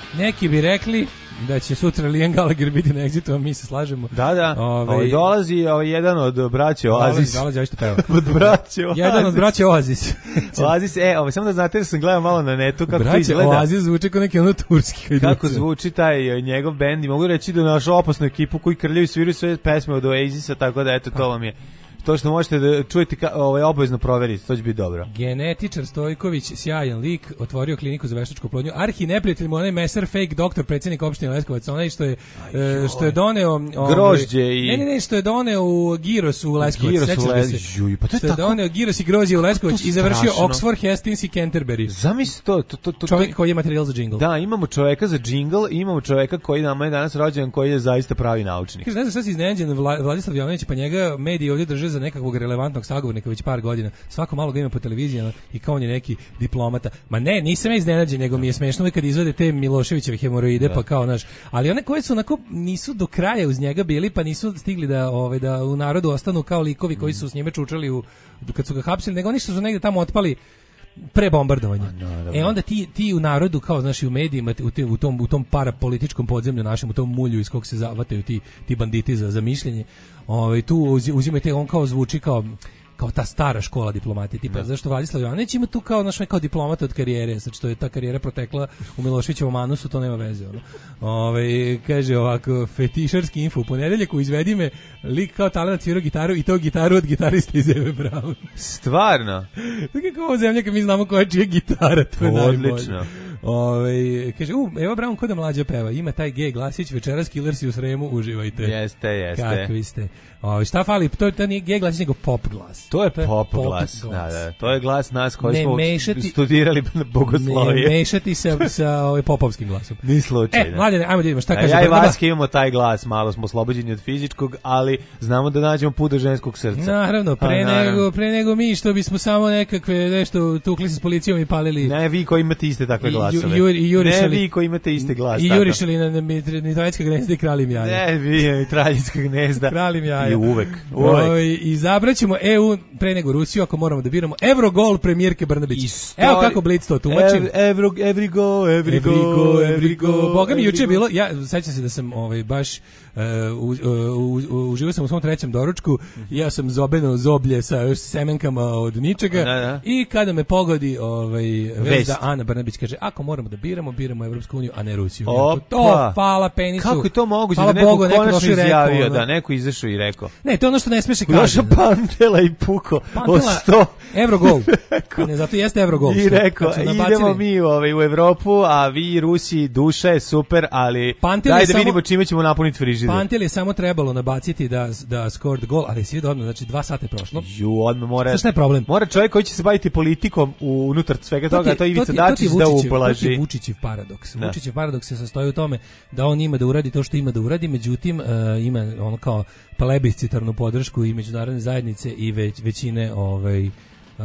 [SPEAKER 6] Neki bi rekli da će sutra Liam Gallagher biti na Exitu, a mi se slažemo.
[SPEAKER 7] Da, da.
[SPEAKER 6] Ove,
[SPEAKER 7] Ovaj dolazi ovaj jedan od braće Oasis.
[SPEAKER 6] Dolazi, dolazi, peva.
[SPEAKER 7] Od braće Oasis.
[SPEAKER 6] Jedan od braće Oasis.
[SPEAKER 7] Oasis, e, ovaj samo da znate da sam gledao malo na netu kako
[SPEAKER 6] braće
[SPEAKER 7] to izgleda.
[SPEAKER 6] Oasis zvuči kao neki ono turski.
[SPEAKER 7] Kako zvuči taj njegov bend i mogu reći da našu opasnu ekipu koji krljaju sviraju sve pesme od Oasisa, tako da eto to vam je. To što možete da čujete ka, ovaj, obavezno proveriti, to će biti dobro.
[SPEAKER 6] Genetičar Stojković, sjajan lik, otvorio kliniku za veštačku oplodnju. Arhi neprijatelj mu onaj meser fake doktor, predsjednik opštine Leskovac, onaj što je Aj, što je doneo ovaj,
[SPEAKER 7] grožđe i
[SPEAKER 6] ne ne ne što je doneo u Giros u Leskovac,
[SPEAKER 7] Giros u
[SPEAKER 6] Leskovac.
[SPEAKER 7] Pa to je
[SPEAKER 6] što je
[SPEAKER 7] tako.
[SPEAKER 6] Doneo Giros i grožđe u Leskovac i završio Oxford, Hastings i Canterbury.
[SPEAKER 7] Zamisli to, to, to, to
[SPEAKER 6] čovjek koji je materijal za džingl.
[SPEAKER 7] Da, imamo čovjeka za džingl, imamo čovjeka koji nam je danas rođen, koji je zaista pravi naučnik.
[SPEAKER 6] Kaže, ne znam šta si iznenađen, Vla, Vladislav Jovanović, pa njega mediji ovdje drže za nekakvog relevantnog sagovornika već par godina. Svako malo ga ima po televiziji i kao on je neki diplomata. Ma ne, nisam ja iznenađen, nego mi je smešno kad izvade te Miloševićeve hemoroide, da. Pa kao naš. Ali one koje su onako nisu do kraja uz njega bili, pa nisu stigli da ovaj da u narodu ostanu kao likovi koji su s njime čučali u kad su ga hapsili, nego oni što su negde tamo otpali pre bombardovanja. No, e onda ti ti u narodu kao znaš i u medijima u, te, u tom u tom parapolitičkom podzemlju našem, u tom mulju iz kog se zavataju ti ti banditi za za mišljenje. Ovaj tu uzimate, on kao zvuči kao kao ta stara škola diplomatije, tipa, zašto Vladislav Jovanović ima tu kao naš kao diplomata od karijere, sad što je ta karijera protekla u Miloševićevom anusu, to nema veze, ono. Ovaj kaže ovako, fetišarski info, u ponedeljak u Izvedi me, lik kao talent svirao gitaru i to gitaru od gitariste iz Eve Braun.
[SPEAKER 7] Stvarno?
[SPEAKER 6] Tako kako ovo zemlja kad mi znamo koja čija gitara, to je najbolje.
[SPEAKER 7] Odlično.
[SPEAKER 6] Ove, kaže, u, Eva Braun kod da mlađa peva, ima taj gej glasić, večeras Killersi u Sremu, uživajte.
[SPEAKER 7] Jeste, jeste.
[SPEAKER 6] Kakvi ste. Ove, šta fali, to, to nije gej glasić, nego pop glas.
[SPEAKER 7] To je, to je pop, pop glas. glas, da, da. To je glas nas koji ne smo mešati, studirali na bogoslovije.
[SPEAKER 6] Ne mešati sa, sa ovaj popovskim glasom.
[SPEAKER 7] Ni slučajno.
[SPEAKER 6] E, mladine, ajmo da vidimo šta kaže.
[SPEAKER 7] Ja i Vaske imamo taj glas, malo smo oslobođeni od fizičkog, ali znamo da nađemo put do ženskog srca.
[SPEAKER 6] Naravno, pre,
[SPEAKER 7] A, naravno.
[SPEAKER 6] Nego, pre nego mi što bismo samo nekakve nešto tukli se s policijom i palili.
[SPEAKER 7] Ne, vi koji imate iste takve glasove.
[SPEAKER 6] I, i, i
[SPEAKER 7] ne, vi koji imate iste glas.
[SPEAKER 6] I jurišali na, na Mitraljska gnezda i Kralim jaja.
[SPEAKER 7] Ne, vi je Mitraljska gnezda.
[SPEAKER 6] Kralim jaja.
[SPEAKER 7] I uvek. uvek.
[SPEAKER 6] O, I zabraćemo E U pre nego Rusiju, ako moramo da biramo. Evrogol premijerke Brnabić.
[SPEAKER 7] Isto,
[SPEAKER 6] evo kako Blitz to tumačim.
[SPEAKER 7] Ev, evro, every go, every go, every go.
[SPEAKER 6] Boga mi juče je bilo, ja sećam se da sam ovaj, baš uh, uživao sam u svom trećem doručku, ja sam zobeno zoblje sa još semenkama od ničega
[SPEAKER 7] da, da.
[SPEAKER 6] I kada me pogodi ovaj, već da Ana Brnabić kaže, ako moramo da biramo, biramo Evropsku uniju, a ne Rusiju.
[SPEAKER 7] Opa.
[SPEAKER 6] To, hvala penisu.
[SPEAKER 7] Kako je to moguće
[SPEAKER 6] hvala
[SPEAKER 7] da neko
[SPEAKER 6] Bogu,
[SPEAKER 7] konačno izjavio,
[SPEAKER 6] rekao,
[SPEAKER 7] da neko izašao i rekao.
[SPEAKER 6] Ne, to je ono što ne smije se kaže.
[SPEAKER 7] Došao Pantela i puko od sto.
[SPEAKER 6] Evrogol. Ne, zato jeste Evrogol.
[SPEAKER 7] I rekao, idemo mi ovaj, u Evropu, a vi Rusi, duša je super, ali Pantel daj da samo, vidimo čime ćemo napuniti frižider.
[SPEAKER 6] Pantel je samo trebalo nabaciti da, da scored gol, ali svi odmah, znači dva sata je prošlo.
[SPEAKER 7] Ju, odmah mora...
[SPEAKER 6] Šta je problem?
[SPEAKER 7] Mora čovjek koji će se baviti politikom unutar svega toga, to, to je Ivica Dačić da upolaži.
[SPEAKER 6] To je Vučićev paradoks. Da. Vučićev paradoks se sastoji u tome da on ima da uradi to što ima da uradi, međutim, uh, ima ono kao plebiscitarnu podršku i međunarodne zajednice i već, većine ovaj, uh,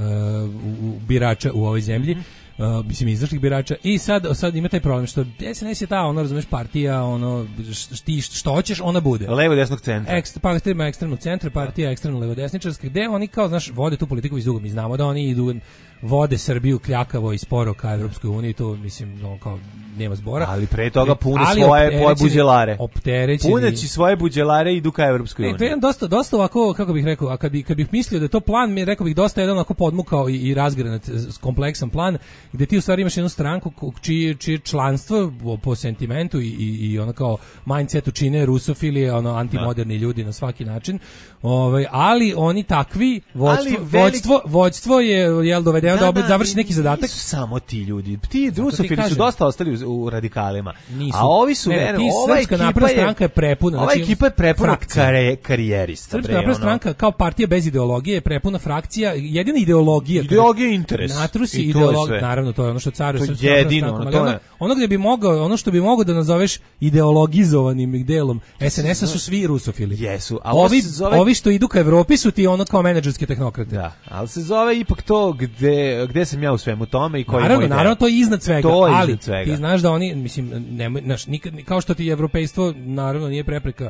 [SPEAKER 6] u, birača u ovoj zemlji. Uh, mislim izašlih birača i sad sad ima taj problem što S N S je ta ono razumeš partija ono šti što hoćeš ona bude
[SPEAKER 7] levo desnog centra
[SPEAKER 6] Ekst, pa ima ekstremnog centra partija ekstremno levo desničarska gde oni kao znaš vode tu politiku iz dugo mi znamo da oni idu vode Srbiju kljakavo i sporo ka Evropskoj uniji to mislim no, kao nema zbora
[SPEAKER 7] ali pre toga pune svoje svoje buđelare
[SPEAKER 6] opterećeni
[SPEAKER 7] puneći svoje buđelare i idu ka Evropskoj uniji
[SPEAKER 6] e, to je dosta dosta ovako kako bih rekao a kad bi kad bih mislio da je to plan mi rekao bih dosta jedan onako podmukao i, i razgranat kompleksan plan gde ti u stvari imaš jednu stranku čije, čije članstvo po sentimentu i, i, i ono kao mindsetu čine rusofili, ono antimoderni ljudi na svaki način, ovaj, ali oni takvi, vođstvo, velik... vođstvo, vođstvo je jel, dovedeno da, da opet završi neki zadatak.
[SPEAKER 7] Nisu samo ti ljudi, ti rusofili su dosta ostali u, u radikalima,
[SPEAKER 6] nisu.
[SPEAKER 7] A ovi su,
[SPEAKER 6] ne,
[SPEAKER 7] ne,
[SPEAKER 6] ti,
[SPEAKER 7] ova
[SPEAKER 6] Srpska napredna stranka je prepuna.
[SPEAKER 7] Ova
[SPEAKER 6] znači,
[SPEAKER 7] ekipa je prepuna kare, karijerista.
[SPEAKER 6] Srpska napredna stranka kao partija bez ideologije je prepuna frakcija, jedina ideologija.
[SPEAKER 7] Ideologija je interes.
[SPEAKER 6] Natrusi ideologija, naravno to je ono što caruje
[SPEAKER 7] Srpska jedino,
[SPEAKER 6] napredna stranka, ono, ono gde bi mogao, ono što bi mogao da nazoveš ideologizovanim delom S N S-a su svi rusofili.
[SPEAKER 7] Jesu,
[SPEAKER 6] a ovi, zove... ovi što idu ka Evropi su ti ono kao menadžerske tehnokrate.
[SPEAKER 7] Da, ali se zove ipak to gde, gde sam ja u svemu tome i koji
[SPEAKER 6] naravno,
[SPEAKER 7] moj
[SPEAKER 6] naravno, to je iznad svega,
[SPEAKER 7] to je
[SPEAKER 6] ali
[SPEAKER 7] iznad svega.
[SPEAKER 6] Ti znaš da oni, mislim, nemoj, naš, nikad, kao što ti evropejstvo naravno nije prepreka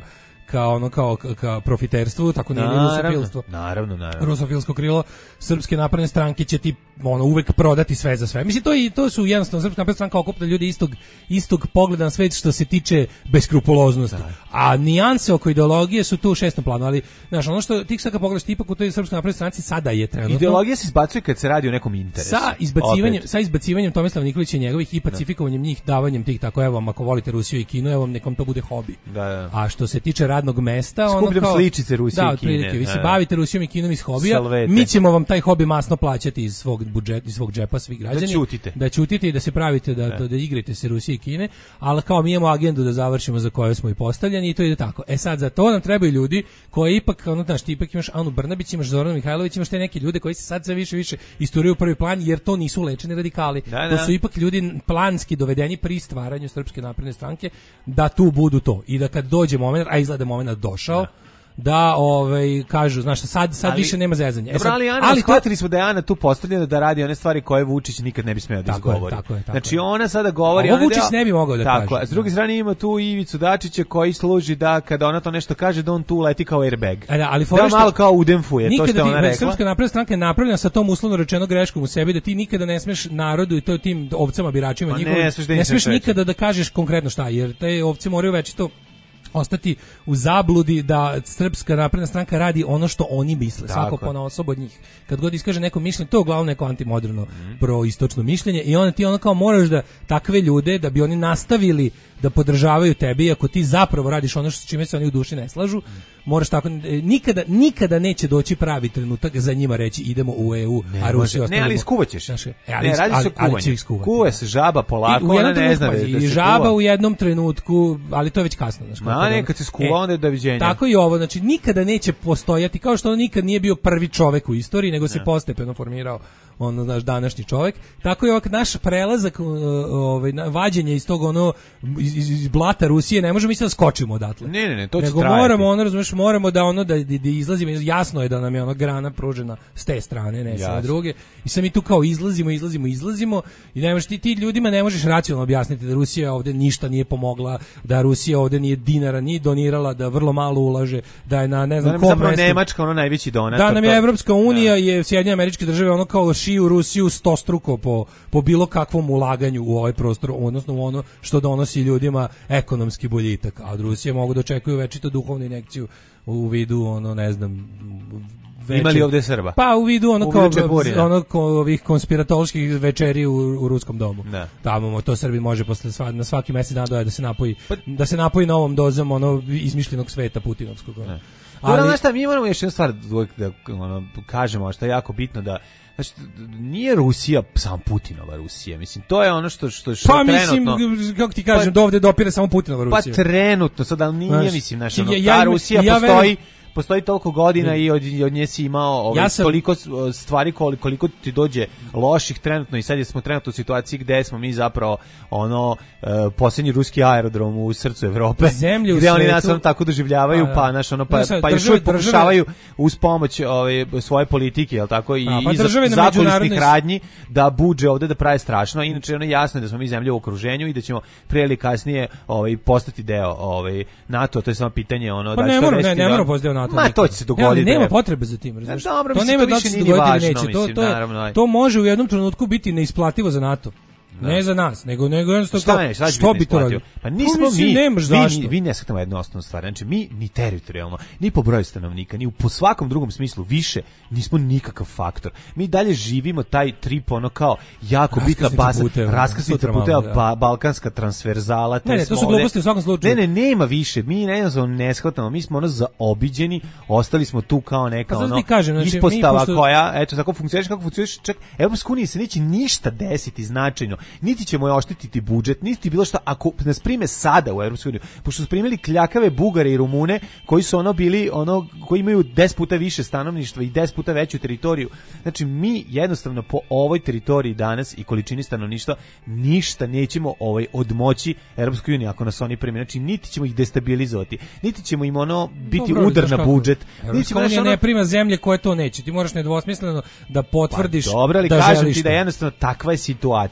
[SPEAKER 6] kao ono kao ka profiterstvu, tako nije ni rusofilstvo.
[SPEAKER 7] Naravno, naravno.
[SPEAKER 6] Rusofilsko krilo Srpske napredne stranke će ti ono uvek prodati sve za sve. Mislim to i to su jednostavno Srpska napredna stranka okuplja ljudi istog istog pogleda na svet što se tiče beskrupuloznosti. Da. A nijanse oko ideologije su tu u šestom planu, ali znaš, ono što ti sad kad pogledaš ipak u toj Srpskoj naprednoj stranci sada je trenutno.
[SPEAKER 7] Ideologija se izbacuje kad se radi o nekom interesu.
[SPEAKER 6] Sa izbacivanjem, Opet. sa izbacivanjem Tomislava Nikolića i njegovih i pacifikovanjem njih, davanjem tih tako evo vam ako volite Rusiju i Kinu, evo vam nekom to bude hobi.
[SPEAKER 7] Da, da.
[SPEAKER 6] A što se tiče radnog mesta, ono
[SPEAKER 7] skupljam
[SPEAKER 6] kao
[SPEAKER 7] sličice Rusije
[SPEAKER 6] da,
[SPEAKER 7] i Kine.
[SPEAKER 6] Prilike, vi se
[SPEAKER 7] da.
[SPEAKER 6] bavite Rusijom i Kinom iz hobija,
[SPEAKER 7] Salvete.
[SPEAKER 6] Mi ćemo vam taj hobi masno plaćati iz svog budžeta, iz svog džepa svih građana.
[SPEAKER 7] Da ćutite.
[SPEAKER 6] Da ćutite i da se pravite da da, da igrate se Rusije i Kine, ali kao mi imamo agendu da završimo za koju smo i postavljeni i to ide tako. E sad za to nam trebaju ljudi koji ipak ono znaš, ti ipak imaš Anu Brnabić, imaš Zorana Mihajlović, imaš te neke ljude koji se sad sve više više isturaju u prvi plan jer to nisu lečeni radikali.
[SPEAKER 7] Da,
[SPEAKER 6] to
[SPEAKER 7] da.
[SPEAKER 6] su ipak ljudi planski dovedeni pri stvaranju Srpske napredne stranke da tu budu to i da kad dođe moment, a izgleda moment došao, da. da ovaj kažu znaš sad sad ali, više nema zezanja.
[SPEAKER 7] E sad, ali Ana, ali shvatili to... smo da je Ana tu postavljena da radi one stvari koje Vučić nikad ne bi smeo da
[SPEAKER 6] tako
[SPEAKER 7] izgovori.
[SPEAKER 6] Je, tako je, tako
[SPEAKER 7] znači
[SPEAKER 6] je.
[SPEAKER 7] ona sada govori,
[SPEAKER 6] ovo Vučić ne bi mogao da
[SPEAKER 7] tako,
[SPEAKER 6] kaže.
[SPEAKER 7] A s druge strane ima tu Ivicu Dačića koji služi da kada ona to nešto kaže da on tu leti kao airbag.
[SPEAKER 6] A da, ali
[SPEAKER 7] da malo kao udemfuje to što ona rekla.
[SPEAKER 6] Srpska napredna stranka je napravljena sa tom uslovno rečeno greškom u sebi da ti nikada ne smeš narodu i to tim ovcama biračima njihovim ne, ne, ne smeš nikada da kažeš konkretno šta jer te ovce moraju večito ostati u zabludi da Srpska napredna stranka radi ono što oni misle, svako ponaosob od njih. Kad god iskaže neko mišljenje, to je uglavnom neko antimoderno mm. proistočno mišljenje i onda ti ono kao moraš da takve ljude, da bi oni nastavili da podržavaju tebe, iako ti zapravo radiš ono što čime se oni u duši ne slažu, mm. moraš tako, nikada, nikada neće doći pravi trenutak za njima reći idemo u E U,
[SPEAKER 7] ne,
[SPEAKER 6] a Rusiju ostavimo.
[SPEAKER 7] Ne, ali iskuvaćeš.
[SPEAKER 6] Znaš,
[SPEAKER 7] e, ali, ne, radi se o kuvanju. Kuva se žaba polako, ona ne zna da se
[SPEAKER 6] I žaba u jednom trenutku, ali to je već kasno. Znaš,
[SPEAKER 7] Ma, ne, kad se skuva, e, onda je doviđenja.
[SPEAKER 6] Tako i ovo, znači nikada neće postojati, kao što on nikad nije bio prvi čovek u istoriji, nego se ne. postepeno formirao on naš današnji čovjek. Tako je ovak naš prelazak, ovaj vađenje iz tog ono iz, iz blata Rusije, ne možemo misliti da skočimo odatle.
[SPEAKER 7] Ne, ne, ne, to će
[SPEAKER 6] nego
[SPEAKER 7] trajati.
[SPEAKER 6] moramo ono, razumeš, moramo da ono da, da, da izlazimo, jasno je da nam je ona grana pružena s te strane, ne sa druge. I sad mi tu kao izlazimo, izlazimo, izlazimo i ne možeš ti, ti ljudima ne možeš racionalno objasniti da Rusija ovde ništa nije pomogla, da Rusija ovde nije dinara ni donirala, da vrlo malo ulaže, da je na ne znam kom
[SPEAKER 7] mestu. Nemačka ono najveći donator.
[SPEAKER 6] Da nam je Evropska unija da. je Sjedinjene Američke Države ono kao šiju Rusiju stostruko po po bilo kakvom ulaganju u ovaj prostor, odnosno u ono što donosi ljudima ekonomski boljitak, a od Rusije mogu da očekuju večito duhovnu injekciju u vidu ono ne znam
[SPEAKER 7] veče, imali ovde Srba.
[SPEAKER 6] Pa u vidu ono kao ono ko, ovih konspiratoloških večeri u, u ruskom domu. Da. Tamo to Srbi može posle sva, na svaki mesec dana da se napoji pa, da se napoji novom dozom ono izmišljenog sveta putinovskog.
[SPEAKER 7] Ne. Ali ono šta mi moramo još jednu stvar da ono kažemo, što je jako bitno da znači, nije Rusija samo Putinova Rusija, mislim, to je ono što, što, što
[SPEAKER 6] pa,
[SPEAKER 7] trenutno...
[SPEAKER 6] Pa mislim, kako ti kažem, pa, da ovde dopire samo Putinova Rusija.
[SPEAKER 7] Pa trenutno, sad, ali nije, znaš, mislim, znači, ono,
[SPEAKER 6] ja,
[SPEAKER 7] ta Rusija
[SPEAKER 6] ja,
[SPEAKER 7] postoji...
[SPEAKER 6] verujem,
[SPEAKER 7] postoji toliko godina ne. i od, od nje si imao ovaj, ja sam, toliko stvari koliko, koliko ti dođe loših trenutno i sad smo trenutno u situaciji gde smo mi zapravo ono uh, posljednji ruski aerodrom u srcu Evrope
[SPEAKER 6] zemlje
[SPEAKER 7] gde
[SPEAKER 6] u
[SPEAKER 7] oni nas ono tako doživljavaju, pa naš ono pa, pa još uvijek pokušavaju uz pomoć ove svoje politike, jel tako, i,
[SPEAKER 6] pa
[SPEAKER 7] i zakulisnih radnji da budže ovde da prave strašno. Inače ono jasno je da smo mi zemlja u okruženju i da ćemo prije ili kasnije ovaj postati deo ovaj NATO, to je samo pitanje ono
[SPEAKER 6] pa
[SPEAKER 7] da
[SPEAKER 6] ne mora ne, ne mora postati NATO.
[SPEAKER 7] Ma to će se dogoditi.
[SPEAKER 6] Ne, nema potrebe za tim, razumiješ?
[SPEAKER 7] Dobro,
[SPEAKER 6] to
[SPEAKER 7] mislim,
[SPEAKER 6] nema
[SPEAKER 7] to
[SPEAKER 6] da
[SPEAKER 7] više
[SPEAKER 6] se
[SPEAKER 7] nije
[SPEAKER 6] dogoditi
[SPEAKER 7] važno,
[SPEAKER 6] neće. To,
[SPEAKER 7] mislim,
[SPEAKER 6] to, je,
[SPEAKER 7] naravno,
[SPEAKER 6] to može u jednom trenutku biti neisplativo za NATO. Da. Ne za nas, nego nego jednostavno
[SPEAKER 7] šta, ne, šta,
[SPEAKER 6] što bi to radio?
[SPEAKER 7] Pa nismo mi, mi, vi ne shvatamo jednu osnovnu stvar, znači mi ni teritorijalno, ni po broju stanovnika, ni u, po svakom drugom smislu više nismo nikakav faktor. Mi dalje živimo taj trip ono kao jako bitna baza, raskrsnica puteva, ba, balkanska transverzala,
[SPEAKER 6] ne, ne, to su gluposti u svakom slučaju.
[SPEAKER 7] Ne, ne, nema više, mi ne znam, ne shvatamo, mi smo ono zaobiđeni, ostali smo tu kao neka
[SPEAKER 6] pa,
[SPEAKER 7] ono
[SPEAKER 6] kažem, znači,
[SPEAKER 7] ispostava
[SPEAKER 6] pošto...
[SPEAKER 7] koja, eto, tako funkcioniš, kako funkcioniš, čak, Evropska unija se neće ništa desiti značajno, niti ćemo je oštetiti budžet, niti bilo šta, ako nas prime sada u Evropsku uniju, pošto su primili kljakave Bugare i Rumune, koji su ono bili, ono, koji imaju deset puta više stanovništva i deset puta veću teritoriju. Znači, mi jednostavno po ovoj teritoriji danas i količini stanovništva ništa nećemo ovaj odmoći Evropskoj uniji ako nas oni prime. Znači, niti ćemo ih destabilizovati, niti ćemo im ono biti dobro, udar na budžet.
[SPEAKER 6] Evropska unija ono... ne prima zemlje koje to neće. Ti moraš nedvosmisleno da potvrdiš
[SPEAKER 7] pa, dobro, ali
[SPEAKER 6] da
[SPEAKER 7] kažem
[SPEAKER 6] želiš
[SPEAKER 7] ti da jednostavno takva je situacija.
[SPEAKER 6] Niko te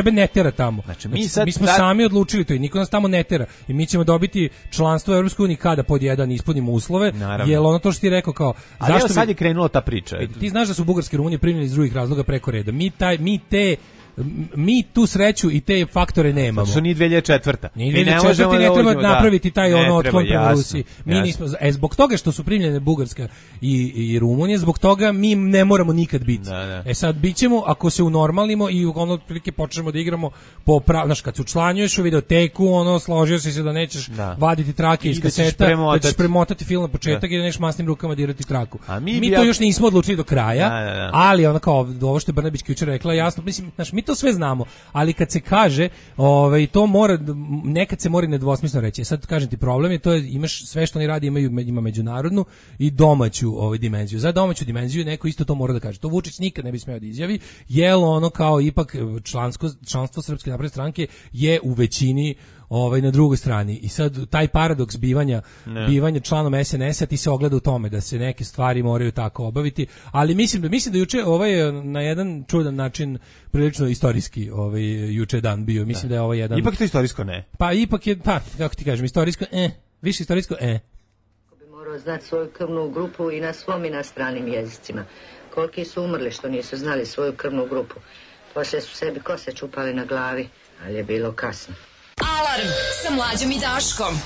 [SPEAKER 6] sebe ne tera tamo.
[SPEAKER 7] Znači,
[SPEAKER 6] Znači,
[SPEAKER 7] mi sad
[SPEAKER 6] mi smo
[SPEAKER 7] ta-
[SPEAKER 6] sami odlučili to i niko nas tamo ne tera. I mi ćemo dobiti članstvo u Evropskoj uniji kada pod jedan ispunimo uslove,
[SPEAKER 7] Naravno.
[SPEAKER 6] jer ono to što ti rekao kao
[SPEAKER 7] Ali
[SPEAKER 6] zašto
[SPEAKER 7] evo sad
[SPEAKER 6] bi-
[SPEAKER 7] je krenula ta priča.
[SPEAKER 6] ti znaš da su Bugarske i Rumunije primljeni iz drugih razloga preko reda. Mi taj mi te mi tu sreću i te faktore nemamo.
[SPEAKER 7] Zato što nije dve hiljade četvrte.
[SPEAKER 6] Ni
[SPEAKER 7] Mi ne možemo
[SPEAKER 6] dvije hiljade četvrte ne
[SPEAKER 7] da
[SPEAKER 6] treba
[SPEAKER 7] uđemo, da.
[SPEAKER 6] napraviti taj
[SPEAKER 7] Ne
[SPEAKER 6] ono
[SPEAKER 7] treba,
[SPEAKER 6] otklon prema
[SPEAKER 7] jasno,
[SPEAKER 6] Rusiji. Mi
[SPEAKER 7] jasno.
[SPEAKER 6] nismo e, zbog toga što su primljene Bugarska i i Rumunija, zbog toga mi ne moramo nikad biti.
[SPEAKER 7] Da, da.
[SPEAKER 6] E sad bićemo ako se unormalimo i ono otprilike počnemo da igramo po prav, znaš, kad se učlanjuješ u videoteku, ono složio si se da nećeš
[SPEAKER 7] Da.
[SPEAKER 6] vaditi trake
[SPEAKER 7] I
[SPEAKER 6] iz
[SPEAKER 7] da ćeš
[SPEAKER 6] kaseta, da
[SPEAKER 7] premotati.
[SPEAKER 6] ćeš premotati film na početak
[SPEAKER 7] Da.
[SPEAKER 6] i da neš masnim rukama dirati traku.
[SPEAKER 7] A mi
[SPEAKER 6] mi
[SPEAKER 7] bi
[SPEAKER 6] to
[SPEAKER 7] ja-
[SPEAKER 6] još nismo odlučili do kraja,
[SPEAKER 7] Da, da, da.
[SPEAKER 6] ali ono kao ovo što je Brnabić jučer rekla, jasno, mislim, znaš, mi to sve znamo, ali kad se kaže, ovaj to mora nekad se mora nedvosmisleno reći. E sad kažem ti, problem je to je, imaš sve što oni radi imaju ima međunarodnu i domaću ovaj dimenziju. Za domaću dimenziju neko isto to mora da kaže. To Vučić nikad ne bi smeo da izjavi, jel ono kao ipak člansko članstvo Srpske napredne stranke je u većini ovaj na drugoj strani. I sad taj paradoks bivanja
[SPEAKER 7] Ne.
[SPEAKER 6] bivanja članom es en es-a ti se ogleda u tome da se neke stvari moraju tako obaviti, ali mislim da mislim da juče ovaj na jedan čudan način prilično istorijski ovaj juče dan bio. Mislim da, je ovo jedan
[SPEAKER 7] Ipak to istorijsko ne.
[SPEAKER 6] pa ipak je pa kako ti kažem istorijsko eh više istorijsko eh
[SPEAKER 13] Bi morao znati svoju krvnu grupu i na svom i na stranim jezicima. Koliki su umrli što nisu znali svoju krvnu grupu. Poslije su sebi kose čupali na glavi, ali je bilo kasno.
[SPEAKER 5] Alarm sa Mlađom i Daškom.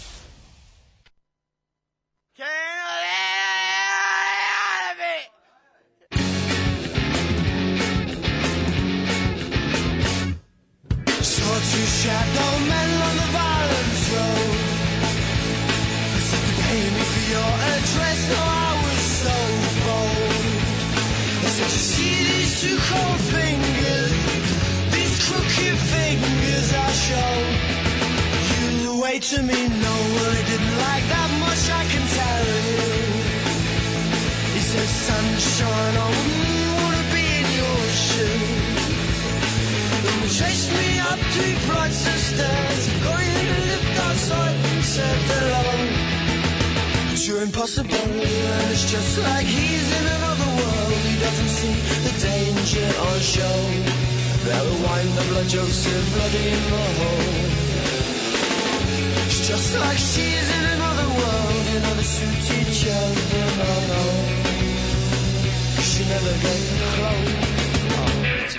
[SPEAKER 11] Saw two shadow men on the violence road. As if you pay me for your address, no, I was so bold. I said, you see these two cold fingers, these crooked fingers I show. You wait to me, no, well, I didn't like that much, I can tell you. He said, sunshine, I wouldn't want to be in your shoes. Chased me up three flights of stairs, going to lift outside and said hello. But you're impossible, and it's just like he's in another world. He doesn't see the danger on show. There will wind up like Joseph, bloody in the hole. It's just like she's in another world, you know, they suit each other, no, no. 'Cause she never gets close. Oh, it's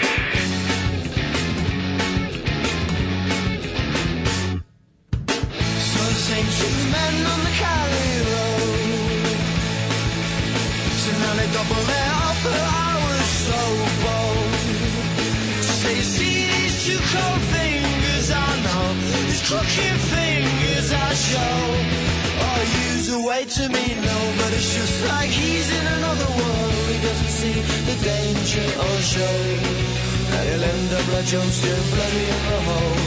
[SPEAKER 11] same two men on the Cali road. So now they double their offer, I was so bold. To say you see these two cold fingers, I know. These crooked fingers I show. Oh, use a way to me, no, but it's just like he's in another world. He doesn't see the danger on show. And he'll end up like Joseph, bloody in the hole.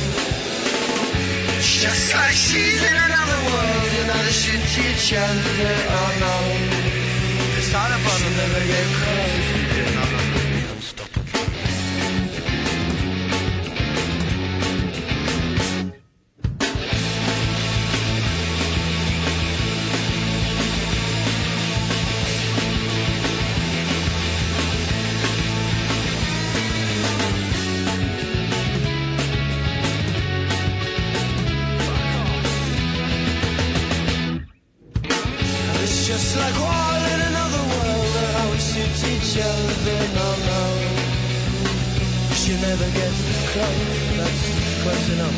[SPEAKER 11] Just like she's in another world, you know, they shoot each other, oh no. It's not a bottle, never get close. It's just like war in another world, how we suit each other, no, no. You never get close, that's close enough.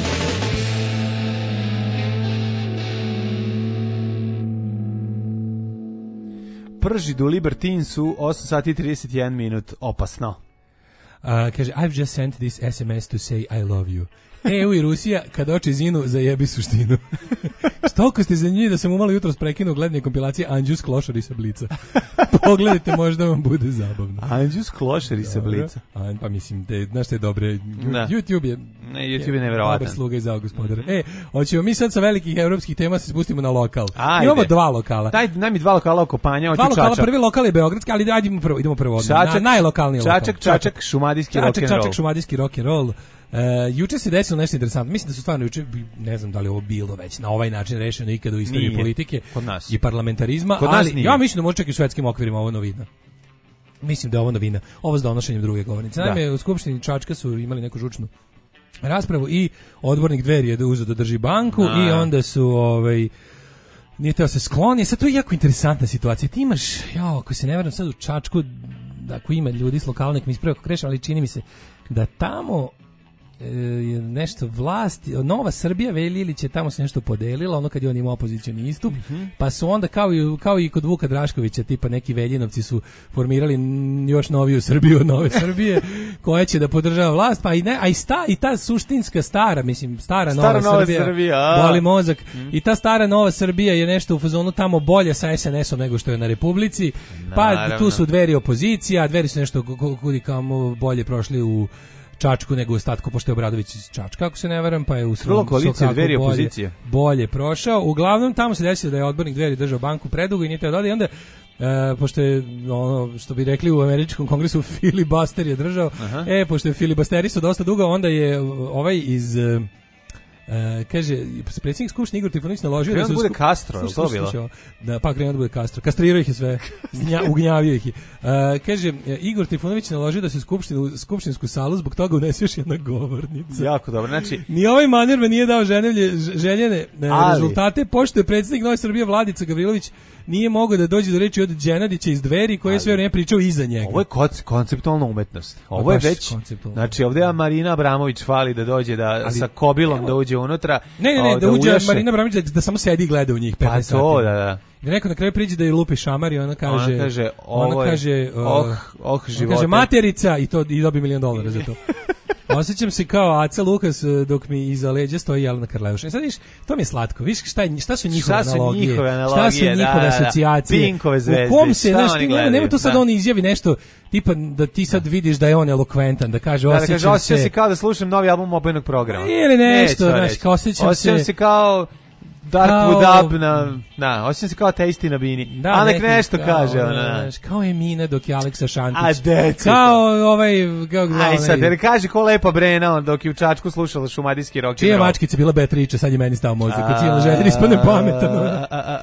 [SPEAKER 7] Prži do Libertinsu, osam sati i trideset jedan minut, opasno.
[SPEAKER 6] Uh, kaže, I've just sent this es em es to say I love you. E U i Rusija, kad oči zinu, zajebi suštinu. Stolko ste zanimljivi da sam umalo jutros prekinuo gledanje kompilacije Anđus Klošar i Sablica. Pogledajte, možda vam bude zabavno.
[SPEAKER 7] Anđus Klošar i Sablica.
[SPEAKER 6] A, pa mislim, te, znaš te dobre,
[SPEAKER 7] Da.
[SPEAKER 6] YouTube je...
[SPEAKER 7] Ne, YouTube je nevjerovatan.
[SPEAKER 6] Dobar sluga i zao gospodara. E, hoćemo mi sad sa velikih evropskih tema se spustimo na lokal.
[SPEAKER 7] Ajde.
[SPEAKER 6] Imamo dva lokala.
[SPEAKER 7] Daj, daj mi dva lokala oko Panja, hoću
[SPEAKER 6] Dva lokala,
[SPEAKER 7] Čačak.
[SPEAKER 6] prvi lokal je beogradski, ali ajde idemo prvo, idemo prvo odmah.
[SPEAKER 7] Čačak,
[SPEAKER 6] na, najlokalniji lokal.
[SPEAKER 7] Čačak, Čačak, šumadijski
[SPEAKER 6] Čačak,
[SPEAKER 7] rock'n'roll.
[SPEAKER 6] Čačak, šumadijski rock'n'roll. Uh, juče se desilo nešto interesantno. Mislim da su stvarno juče, ne znam da li je ovo bilo već na ovaj način rešeno ikada u istoriji
[SPEAKER 7] Nije.
[SPEAKER 6] politike
[SPEAKER 7] Kod nas.
[SPEAKER 6] i parlamentarizma,
[SPEAKER 7] Kod nas
[SPEAKER 6] ali
[SPEAKER 7] nije.
[SPEAKER 6] ja mislim da može čak i u svetskim okvirima ovo novina. Mislim da je ovo novina. Ovo s donošenjem druge govornice. Naime, u Skupštini Čačka su imali neku žučnu raspravu i odbornik Dveri je uzeo da drži banku a. i onda su ovaj nije teo se skloni. Sad to je jako interesantna situacija. Ti imaš, jao, ako se ne varam sad u Čačku, ako ima ljudi s lokalnih mi ispravo ako krešam, ali čini mi se da tamo je nešto vlast, Nova Srbija Velja Ilić je tamo se nešto podelila, ono kad je on imao opozicioni istup, mm-hmm. pa su onda kao i, kao i kod Vuka Draškovića, tipa neki Veljinovci su formirali još noviju Srbiju od Nove Srbije, koja će da podržava vlast, pa i ne, a i, sta, i ta suštinska stara, mislim, stara, stara Nova, Nova Srbija, Srbija boli mozak, mm. i ta stara Nova Srbija je nešto u fazonu tamo bolje sa es en esom nego što je na Republici, pa naravno. Tu su Dveri opozicija, Dveri su nešto kudi kamo bolje prošli u Čačku nego u ostatku, pošto je Obradović iz Čačka, ako se ne varam, pa je u svom
[SPEAKER 7] koalicije Dveri
[SPEAKER 6] bolje,
[SPEAKER 7] opozicije.
[SPEAKER 6] bolje prošao. Uglavnom, tamo se desilo da je odbornik Dveri držao banku predugo i nije teo da ode, i onda, e, pošto je, ono, što bi rekli u američkom kongresu, filibuster je držao, aha. e, pošto je filibusterisao dosta dugo, onda je ovaj iz... Uh, kaže, predsjednik Skupštine Igor Trifunović naložio
[SPEAKER 7] da
[SPEAKER 6] se...
[SPEAKER 7] bude Castro, je to bilo?
[SPEAKER 6] Da, pa krenuo da bude Castro. Kastrirao ih je sve, Znja, ugnjavio ih je. Uh, kaže, Igor Trifunović naložio da se u skupštinu, skupštinsku salu zbog toga unese još jedna govornica.
[SPEAKER 7] Jako dobro, znači...
[SPEAKER 6] Ni ovaj manir me nije dao ženevlje, željene ali. rezultate, pošto je predsjednik Nove Srbije Vladica Gavrilović nije mogao da dođe do reči od Đenadića iz Dveri, koji je sve vrijeme pričao iza njega.
[SPEAKER 7] Ovo je konceptualna umetnost. Ovo je već, znači ovdje je Marina Abramović fali da dođe da ali, sa kobilom evo, da uđe unutra.
[SPEAKER 6] Ne, ne, ne, da, da uđe ujaše. Marina Abramović da, da samo sedi i gleda u njih petnaest
[SPEAKER 7] pa to,
[SPEAKER 6] sati.
[SPEAKER 7] Da, da.
[SPEAKER 6] I neko na kraju priđe da je lupi šamar i ona kaže,
[SPEAKER 7] ona kaže,
[SPEAKER 6] ona kaže,
[SPEAKER 7] oh, oh, živote.
[SPEAKER 6] Kaže materica i to i dobi milion dolara za to. Osjećam se kao Aca Lukas dok mi iza leđa stoji Jelena Karleuša. I sad viš, to mi je slatko. Viš šta, je, šta su njihove
[SPEAKER 7] šta
[SPEAKER 6] analogije?
[SPEAKER 7] Su njihove analogije?
[SPEAKER 6] Šta su njihove
[SPEAKER 7] da,
[SPEAKER 6] asocijacije?
[SPEAKER 7] Da, Pinkove zvezde.
[SPEAKER 6] U kom se, znaš, ti nema, nema tu sad
[SPEAKER 7] da.
[SPEAKER 6] on izjavi nešto, tipa da ti sad vidiš da je on elokventan, da kaže osjećam, da, da kaže,
[SPEAKER 7] osjećam
[SPEAKER 6] se...
[SPEAKER 7] se kao da slušam novi album Obojenog programa.
[SPEAKER 6] Ili nešto, znaš, kao osjećam,
[SPEAKER 7] osjećam se... se kao... Darkwood Up na, na, osjećam se kao teisti na bini. Da, a nek nešto kao, kaže ona.
[SPEAKER 6] Znaš, kao Emina dok je Aleksa Šantić.
[SPEAKER 7] A deci.
[SPEAKER 6] Kao ovaj, kao glavno.
[SPEAKER 7] Aj sad, jer kaže ko lepa Brena on dok je u Čačku slušala šumadijski rock.
[SPEAKER 6] Čije mačkice bila Beatrice, sad je meni stao mozak. Kad cijelo željen ispadne pametan.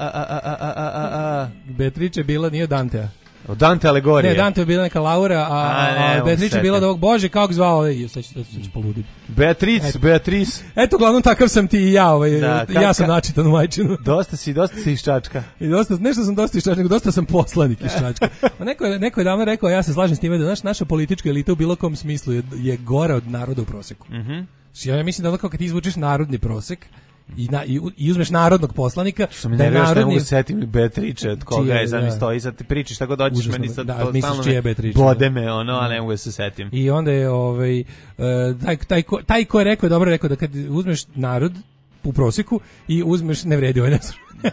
[SPEAKER 6] Beatrice bila, nije Dantea.
[SPEAKER 7] Od Dante alegorije.
[SPEAKER 6] Ne, Dante je bila neka Laura, a, a, ne, a Beatrice je bila da ovog Bože, kako zvao, ej, sad ću, sad ću poluditi.
[SPEAKER 7] Beatrice, Beatrice.
[SPEAKER 6] Eto, uglavnom takav sam ti i ja, ovaj, da, ja ka, sam načitan u majčinu.
[SPEAKER 7] Dosta si, dosta si iz Čačka.
[SPEAKER 6] I dosta, nešto sam dosta iz Čačka, nego dosta sam poslanik iz Čačka. Neko je, neko je davno rekao, ja se slažem s time da naš, naša politička elita u bilo kom smislu je, je gora od naroda u proseku. Mhm. Mm ja mislim da ono kao kad ti izvučeš narodni prosek, I, na, i, i uzmeš narodnog poslanika
[SPEAKER 7] što mi ne vješ narodni... ne mogu setim Beatrice od koga je zami stoji sad ti pričaš tako dođeš užasno, meni sad
[SPEAKER 6] da,
[SPEAKER 7] to
[SPEAKER 6] misliš čije je Beatrice
[SPEAKER 7] bode me ono a ne mogu se setim
[SPEAKER 6] i onda je ovaj, uh, taj, taj, ko, taj ko je rekao dobro rekao da kad uzmeš narod u prosjeku i uzmeš ne vredi ovaj ne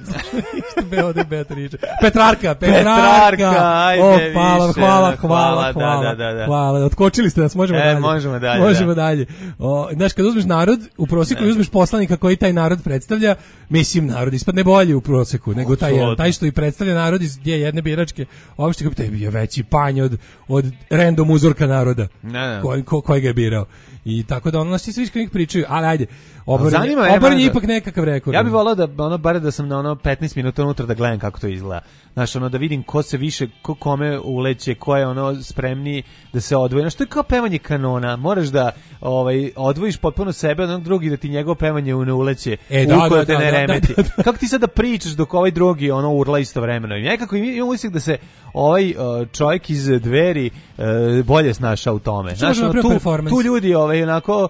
[SPEAKER 6] Isto Beode Beatrice. Petrarka, Petrarka. Petrarka, ajde, o, hvala, više, hvala, hvala, hvala,
[SPEAKER 7] da, da, da.
[SPEAKER 6] hvala. Otkočili ste nas, možemo
[SPEAKER 7] e,
[SPEAKER 6] dalje.
[SPEAKER 7] Možemo dalje.
[SPEAKER 6] Možemo
[SPEAKER 7] da.
[SPEAKER 6] dalje. O, znaš, kad uzmeš narod, u prosjeku i uzmeš poslanika koji taj narod predstavlja, mislim, narod ispadne bolji u prosjeku, nego taj, jedan, taj što i predstavlja narod iz gdje jedne biračke opšte, koji je bio veći panj od, od random uzorka naroda ko, ko, koji ga je birao. I tako da ono nas svi njih pričaju, ali ajde, obranje je ipak nekakav rekord.
[SPEAKER 7] Ja bih volao da ono bare da sam na ono petnaest minuta unutra da gledam kako to izgleda. Znaš, ono da vidim ko se više, ko kome uleće, ko je ono spremniji da se odvoji. Znaš, to je kao pevanje kanona. Moraš da ovaj, odvojiš potpuno sebe od onog drugi da ti njegovo pevanje ne uleće.
[SPEAKER 6] E, da, da,
[SPEAKER 7] te
[SPEAKER 6] da,
[SPEAKER 7] ne
[SPEAKER 6] da,
[SPEAKER 7] remeti.
[SPEAKER 6] da, da, da.
[SPEAKER 7] Kako ti sad da pričaš dok ovaj drugi ono urla istovremeno? I nekako imam utisak da se ovaj uh, čovjek iz Dveri uh, bolje snašao u tome. Znaš, ono, tu, tu ljudi ovaj, onako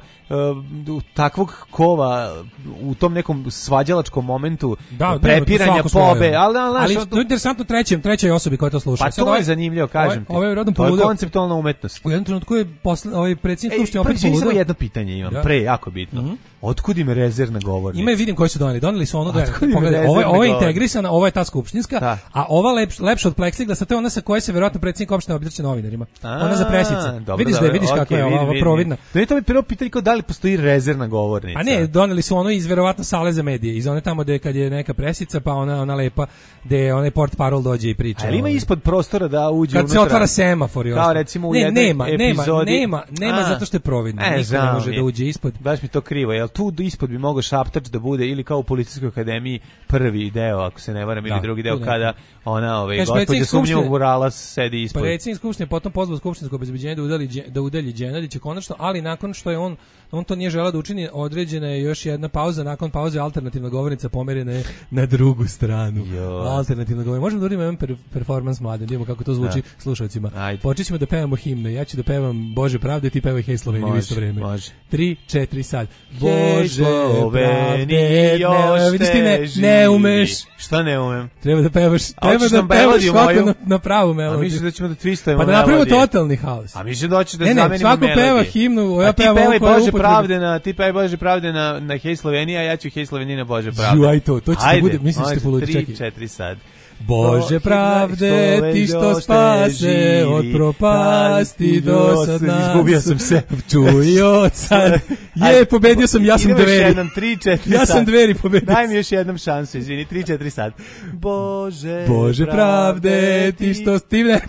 [SPEAKER 7] uh, takvog kova u tom nekom svađalačkom momentu da, prepiranja pobe, ali, ali,
[SPEAKER 6] ali to je interesantno trećem, trećoj osobi koja to sluša.
[SPEAKER 7] Pa to je zanimljivo, kažem ti.
[SPEAKER 6] Ovaj, ovaj
[SPEAKER 7] to je konceptualna umetnost.
[SPEAKER 6] U jednom trenutku je posle, ovaj predsjednik Skupštine opet
[SPEAKER 7] poludeo. Samo jedno pitanje imam, ja. pre, jako bitno. Mm-hmm. Otkud im rezervna govornica?
[SPEAKER 6] Ima, vidim koji su doneli. Doneli su ono da pogledaj, ovo, ovo je integrisana, ovo je ta skupštinska, da. A ova lep, lepša od pleksiglasa, to je ona sa koje se verovatno predsjednik opštine obraća novinarima. Ona za presice. Vidiš da je, vidiš kako je ova providna.
[SPEAKER 7] Da je to mi prvo pitanje kao da li li postoji rezervna govornica?
[SPEAKER 6] A ne, doneli su ono iz verovatno sale za medije, iz one tamo gde kad je neka presica, pa ona ona lepa gde onaj port parol dođe i priča.
[SPEAKER 7] Ali ima ispod prostora da uđe
[SPEAKER 6] kad
[SPEAKER 7] unutra.
[SPEAKER 6] se otvara semafor i
[SPEAKER 7] kao recimo u
[SPEAKER 6] ne,
[SPEAKER 7] jednoj
[SPEAKER 6] nema,
[SPEAKER 7] epizodi.
[SPEAKER 6] Nema, nema, nema zato što je providno.
[SPEAKER 7] E,
[SPEAKER 6] Niko ne može da uđe ispod.
[SPEAKER 7] Baš mi to krivo. Jel tu ispod bi mogao šaptač da bude ili kao u policijskoj akademiji prvi deo, ako se ne varam, ili
[SPEAKER 6] da,
[SPEAKER 7] drugi deo kada ona ovaj
[SPEAKER 6] Kaži,
[SPEAKER 7] gospođa sumnjivog Burala sedi ispod.
[SPEAKER 6] Pa predsjednik skupštine potom pozvao skupštinsko obezbeđenje da udalji da udalji Đenadića konačno, ali nakon što je on on to nije želeo da učini, određena je još jedna pauza, nakon pauze alternativna govornica pomerena je na drugu stranu.
[SPEAKER 7] Jo.
[SPEAKER 6] Alternativna govornica. Možemo da uradimo jedan per, performans mladen, da vidimo kako to zvuči da. slušalcima. Počet ćemo da pevamo himne, ja ću da pevam Bože pravde, ti pevaj Hej Slovenija u isto vreme.
[SPEAKER 7] Može.
[SPEAKER 6] Tri, četiri sad.
[SPEAKER 7] Bože pravde, još
[SPEAKER 6] vidiš ti ne, ne umeš.
[SPEAKER 7] Šta ne umem?
[SPEAKER 6] Treba da pevaš, treba da pevaš svako na, na pravu melodiju.
[SPEAKER 7] A mislim da ćemo da twistujemo
[SPEAKER 6] pa da napravimo totalni haos.
[SPEAKER 7] A mislim da hoće da
[SPEAKER 6] ne,
[SPEAKER 7] zamenimo
[SPEAKER 6] ne, svako
[SPEAKER 7] melodiju.
[SPEAKER 6] peva himnu, ja
[SPEAKER 7] pevam
[SPEAKER 6] ovo koje
[SPEAKER 7] Bože pravde na, ti pevaj Bože pravde na, na Hej Slovenija, ja ću Hej Slovenija na Bože pravde.
[SPEAKER 6] Ju, aj to, to će da bude, mislim da ćete polučiti.
[SPEAKER 7] tri, četiri sad.
[SPEAKER 6] Bože pravde, ti što spase od propasti do sad nas.
[SPEAKER 7] Izgubio sam se.
[SPEAKER 6] Čuj od sad. Je, pobedio sam, ja sam Dveri.
[SPEAKER 7] Idemo još jednom, tri, četiri sad.
[SPEAKER 6] Ja sam Dveri pobedio.
[SPEAKER 7] Daj mi još jednom šansu, izvini, tri, četiri sad. Bože,
[SPEAKER 6] Bože pravde, ti što stivne.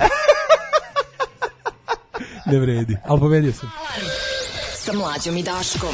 [SPEAKER 6] Ne vredi, ali pobedio sam.
[SPEAKER 5] Sa Mlađom i Daškom.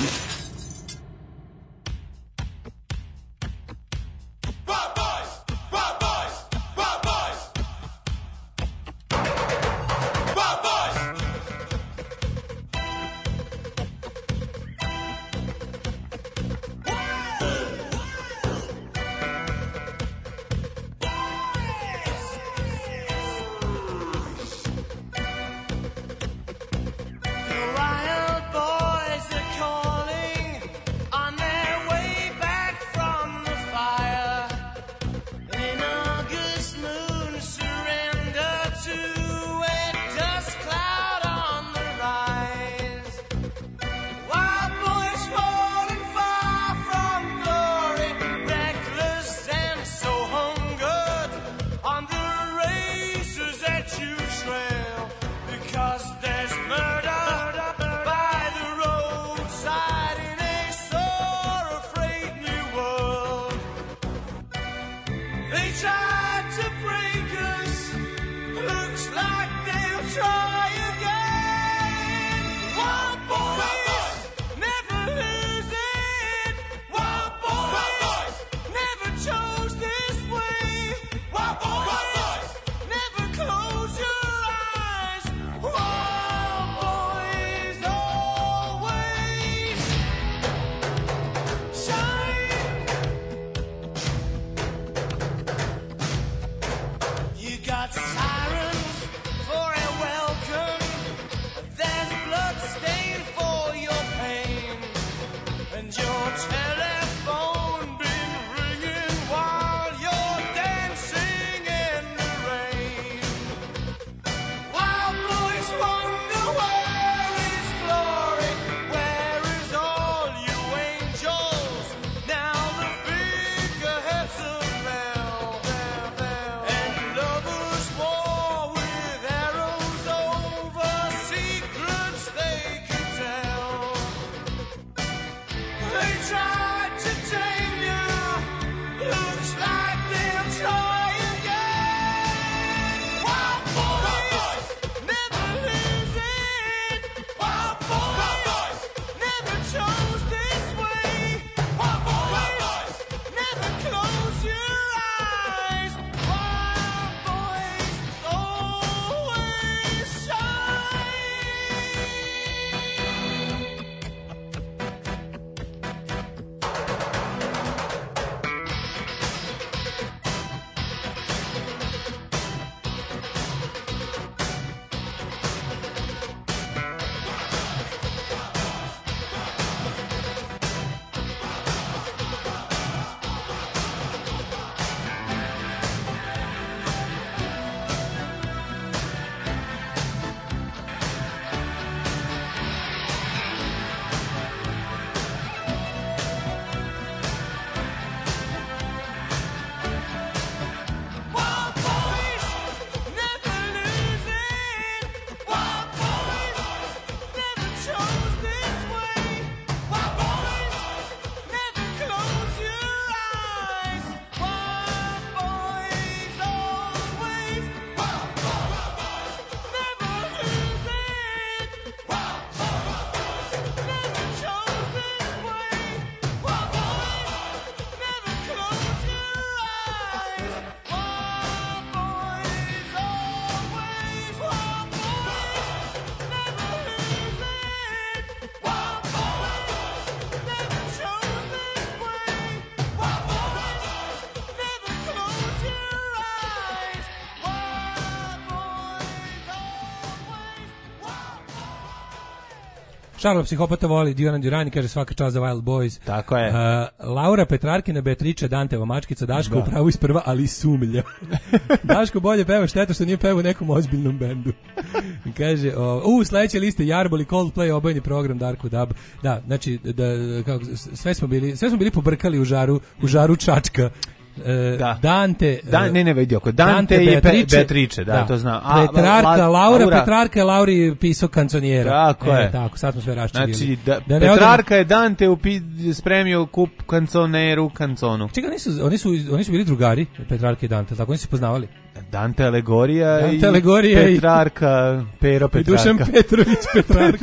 [SPEAKER 6] Šarlo psihopata voli Duran Duran i kaže svaka čast za Wild Boys.
[SPEAKER 7] Tako je.
[SPEAKER 6] Uh, Laura Petrarkina, Beatrice, Danteva mačkica, Daško
[SPEAKER 7] Da.
[SPEAKER 6] u pravu isprva, ali sumlja. Daško bolje peva, šteta što nije peva u nekom ozbiljnom bendu. Kaže, o, u, sledeće liste Jarbol i Coldplay, obojni program Darko Dab. Da, znači, da, kako, sve smo bili, sve smo bili pobrkali u žaru, u žaru Čačka. E,
[SPEAKER 7] Da.
[SPEAKER 6] Dante,
[SPEAKER 7] Da, ne, ne, vidi oko. Dante, Dante i Beatrice, Beatrice, da, to znam. A,
[SPEAKER 6] Petrarka,
[SPEAKER 7] la,
[SPEAKER 6] Laura,
[SPEAKER 7] Laura,
[SPEAKER 6] Petrarka je Lauri pisao kanconjera.
[SPEAKER 7] Tako
[SPEAKER 6] e,
[SPEAKER 7] je.
[SPEAKER 6] Tako, sad smo sve raščivili.
[SPEAKER 7] Znači, da,
[SPEAKER 6] da
[SPEAKER 7] Petrarka je Dante upi, spremio kup kanconeru, kanconu.
[SPEAKER 6] Čekaj, oni su, oni, su, oni su bili drugari, Petrarka i Dante, tako oni se poznavali.
[SPEAKER 7] Dante Alegorija
[SPEAKER 6] Dante
[SPEAKER 7] i
[SPEAKER 6] Alegorija
[SPEAKER 7] Petrarka, Pero Petrarka.
[SPEAKER 6] I Dušan Petrović Petrarka.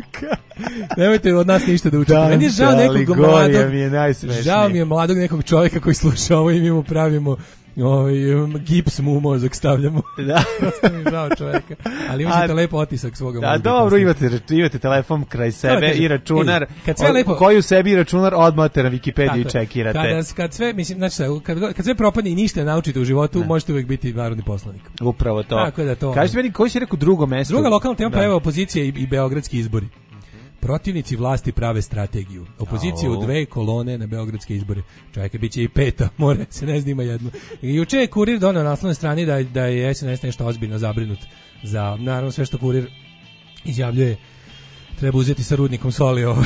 [SPEAKER 6] Nemojte od nas ništa da učite. Meni je žao nekog mladog,
[SPEAKER 7] mi je najsmešnije.
[SPEAKER 6] Žao mi je mladog nekog čovjeka koji sluša ovo i mi mu pravimo ovaj, um, gips mu u mozak stavljamo.
[SPEAKER 7] Da.
[SPEAKER 6] Prosto mi je žao čovjeka. Ali imate lepo otisak svoga mozga.
[SPEAKER 7] Da, dobro, imate, imate telefon kraj sebe
[SPEAKER 6] kaže,
[SPEAKER 7] i računar,
[SPEAKER 6] ej, kad sve lepo,
[SPEAKER 7] koji u sebi računar odmate na Wikipediju i čekirate.
[SPEAKER 6] Kada, kad sve, mislim, znači, kad, kad sve propadne i ništa naučite u životu, ne. možete uvijek biti narodni poslanik.
[SPEAKER 7] Upravo to.
[SPEAKER 6] Tako da to.
[SPEAKER 7] Kažete meni, koji si rekao drugo mesto?
[SPEAKER 6] Druga lokalna tema pa evo opozicija i, i beogradski izbori. Protivnici vlasti prave strategiju. Opozicija u dve kolone na beogradske izbore. Čovjek je biće i peta, more se ne snima jedno. I juče je Kurir doneo na naslovnoj strani da, da je S N S nešto ozbiljno zabrinut za, naravno sve što Kurir izjavljuje treba uzeti sa rudnikom soli ovo.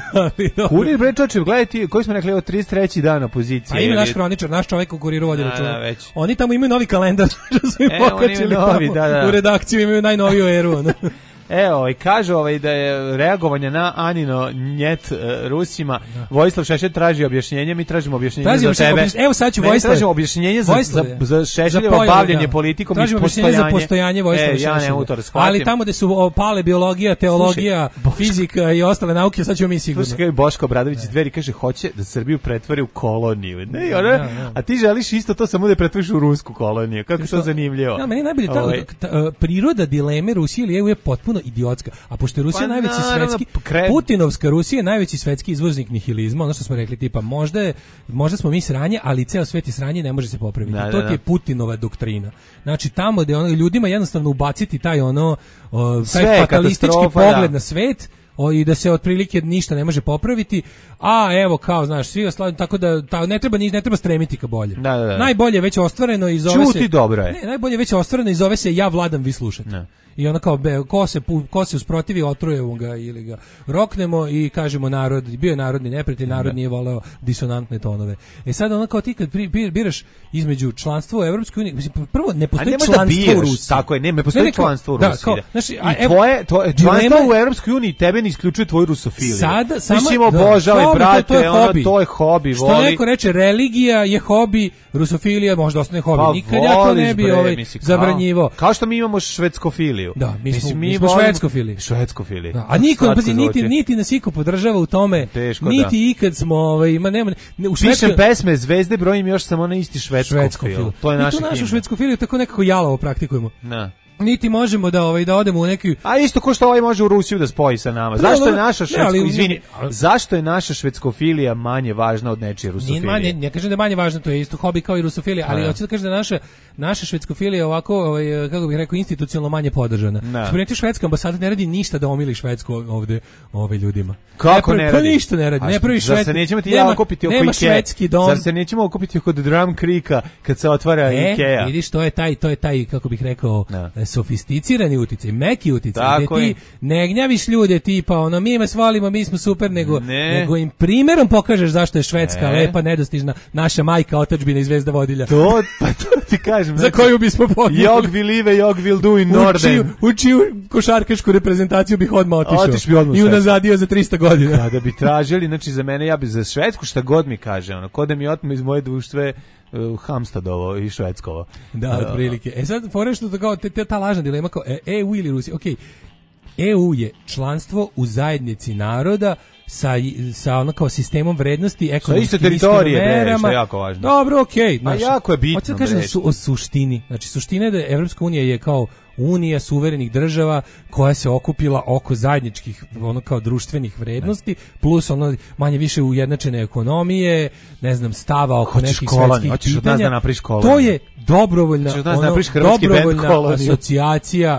[SPEAKER 7] Da. Kurir bre čoče, gledaj ti, koji smo rekli, ovo trideset treći dan opozicije.
[SPEAKER 6] A ima naš kroničar, naš čovjek u Kuriru vodi
[SPEAKER 7] da,
[SPEAKER 6] računa.
[SPEAKER 7] Da, već.
[SPEAKER 6] Oni tamo imaju novi kalendar, što su im
[SPEAKER 7] e,
[SPEAKER 6] pokačili
[SPEAKER 7] novi,
[SPEAKER 6] tamo
[SPEAKER 7] da, da.
[SPEAKER 6] u redakciju, imaju najnoviju eru.
[SPEAKER 7] Evo, ovaj, kaže ovaj da je reagovanje na Anino njet uh, Rusima. Da. Vojislav Šešelj traži objašnjenje, mi tražimo objašnjenje
[SPEAKER 6] tražimo
[SPEAKER 7] za tebe.
[SPEAKER 6] Objaš... Evo sad ću Vojislav.
[SPEAKER 7] Tražimo objašnjenje za, za, za Šešeljevo
[SPEAKER 6] za
[SPEAKER 7] bavljenje
[SPEAKER 6] da.
[SPEAKER 7] politikom
[SPEAKER 6] tražimo
[SPEAKER 7] i postojanje.
[SPEAKER 6] za postojanje Vojislava
[SPEAKER 7] e, ja
[SPEAKER 6] Šešelja.
[SPEAKER 7] Ali
[SPEAKER 6] tamo gde su pale biologija, teologija, Slušaj, fizika i ostale nauke, sad ćemo mi sigurno.
[SPEAKER 7] Slušaj, Boško Obradović iz Dveri kaže, hoće da Srbiju pretvori u koloniju. Ne, ona, ja, ja. A ti želiš isto to samo da pretvoriš u rusku koloniju. Kako to zanimljivo.
[SPEAKER 6] Ja, meni najbolje ta, ta, ta, priroda dileme Rusije ili E U je potpuno idiotska. A pošto je Rusija pa, najveći naravno, svetski, kre... Putinovska Rusija je najveći svetski izvoznik nihilizma, ono što smo rekli, tipa, možda, je, možda smo mi sranje, ali ceo svet je sranje, ne može se popraviti. Da, to da, da. je Putinova doktrina. Znači, tamo gde ono, ljudima jednostavno ubaciti taj ono, o, taj Sve fatalistički pogled da. na svet, o, i da se otprilike ništa ne može popraviti, a evo kao znaš svi ostali, tako da ta, ne treba ne treba stremiti ka bolje.
[SPEAKER 7] Da, da, da.
[SPEAKER 6] Najbolje je već ostvareno i zove
[SPEAKER 7] Čuti
[SPEAKER 6] se
[SPEAKER 7] dobro je.
[SPEAKER 6] Ne, najbolje je već ostvareno i zove se ja vladam, vi slušate. Ne. I ona kao be, ko se ko se usprotivi otrujemo ga ili ga roknemo i kažemo narod bio je narodni neprijatelj, narod nije voleo disonantne tonove. E sad ona kao ti kad pri, biraš između članstva u Evropskoj uniji, mislim prvo ne postoji članstvo
[SPEAKER 7] da
[SPEAKER 6] u Rusiji.
[SPEAKER 7] Tako je, ne, ne postoji ne, članstvo u
[SPEAKER 6] da,
[SPEAKER 7] Rusiji.
[SPEAKER 6] Kao, znači, a,
[SPEAKER 7] I tvoje to članstvo u Evropskoj uniji tebe ne isključuje tvoju rusofiliju.
[SPEAKER 6] Sada samo
[SPEAKER 7] mislim obožavaj
[SPEAKER 6] da,
[SPEAKER 7] brate,
[SPEAKER 6] to je, to je
[SPEAKER 7] ono to je hobi,
[SPEAKER 6] što
[SPEAKER 7] voli.
[SPEAKER 6] Što neko reče religija je hobi, rusofilija možda ostane hobi.
[SPEAKER 7] Pa,
[SPEAKER 6] nikad ja to ne bi
[SPEAKER 7] bre,
[SPEAKER 6] ovaj
[SPEAKER 7] misli,
[SPEAKER 6] zabranjivao.
[SPEAKER 7] Kao, kao što mi imamo švedskofiliju.
[SPEAKER 6] Da, mi smo, mi
[SPEAKER 7] smo
[SPEAKER 6] švedskofili.
[SPEAKER 7] Švedskofili.
[SPEAKER 6] Da, a niko pazi, niti niti nas iko podržava u tome.
[SPEAKER 7] Teško,
[SPEAKER 6] niti
[SPEAKER 7] da.
[SPEAKER 6] ikad smo ovaj ima nema ne, u
[SPEAKER 7] Švedskoj Pišem pesme Zvezde, brojim još samo na isti švedskofil. To je naša.
[SPEAKER 6] Mi tu našu švedskofiliju tako nekako jalovo praktikujemo.
[SPEAKER 7] Da.
[SPEAKER 6] Niti možemo da ovaj da odemo u neki.
[SPEAKER 7] A isto ko što ovaj može u Rusiju da spoji sa nama. Zašto je naša švedsko, izvini, zašto je naša švedskofilija manje važna od nečije rusofilije?
[SPEAKER 6] Nije manje, ne kažem da je manje važno, to je isto hobi kao i rusofilija, ali hoću da kažem da naša naša švedskofilija ovako, ovaj kako bih rekao, institucionalno manje podržana. Spremite švedska ambasada ne radi ništa da omili Švedsku ovde ovaj ljudima.
[SPEAKER 7] Kako ne, ne radi?
[SPEAKER 6] Pa ništa ne radi. Ne pravi švedski.
[SPEAKER 7] Zar se nećemo ti ja okupiti oko Ikea?
[SPEAKER 6] Švedski dom.
[SPEAKER 7] Zar se nećemo okupiti oko Drum Creeka kad se otvara
[SPEAKER 6] e,
[SPEAKER 7] Ikea?
[SPEAKER 6] Vidiš, to je taj to je taj kako bih rekao no. sofisticirani uticaj, meki uticaj, gde ti ne gnjaviš ljude tipa ono mi me svalimo, mi smo super, nego
[SPEAKER 7] ne.
[SPEAKER 6] nego im primjerom pokažeš zašto je Švedska e. lepa, nedostižna, naša majka, otadžbina i zvezda vodilja.
[SPEAKER 7] To, pa to ti kažem.
[SPEAKER 6] Za koju bismo podnijeli.
[SPEAKER 7] Jog vi live, jog will do in Norden.
[SPEAKER 6] U čiju košarkašku reprezentaciju bih odmah otišao.
[SPEAKER 7] Otiš bi odmah
[SPEAKER 6] I unazadio za trista godina.
[SPEAKER 7] Kada bi tražili, znači za mene, ja bi za Švedsku šta god mi kaže, ono, ko da mi otme iz moje društve uh, Hamstadovo i Švedskovo.
[SPEAKER 6] Da, uh, otprilike. E sad, fore što to kao, te, te, ta lažna dilema kao E U ili Rusija. Okej, okay. E U je članstvo u zajednici naroda sa sa ono kao sistemom vrednosti, ekonomskim merama.
[SPEAKER 7] Što je jako važno.
[SPEAKER 6] Dobro, okej, okay,
[SPEAKER 7] a jako je bitno.
[SPEAKER 6] Hoću da kažem su, o suštini. Znači suština je da Evropska unija je kao unija suverenih država koja se okupila oko zajedničkih ono kao društvenih vrednosti ne. plus ono manje više ujednačene ekonomije, ne znam, stava oko
[SPEAKER 7] hoćeš
[SPEAKER 6] nekih
[SPEAKER 7] kolonij,
[SPEAKER 6] svetskih pitanja.
[SPEAKER 7] Da
[SPEAKER 6] to je dobrovoljna ono, dobrovoljna asocijacija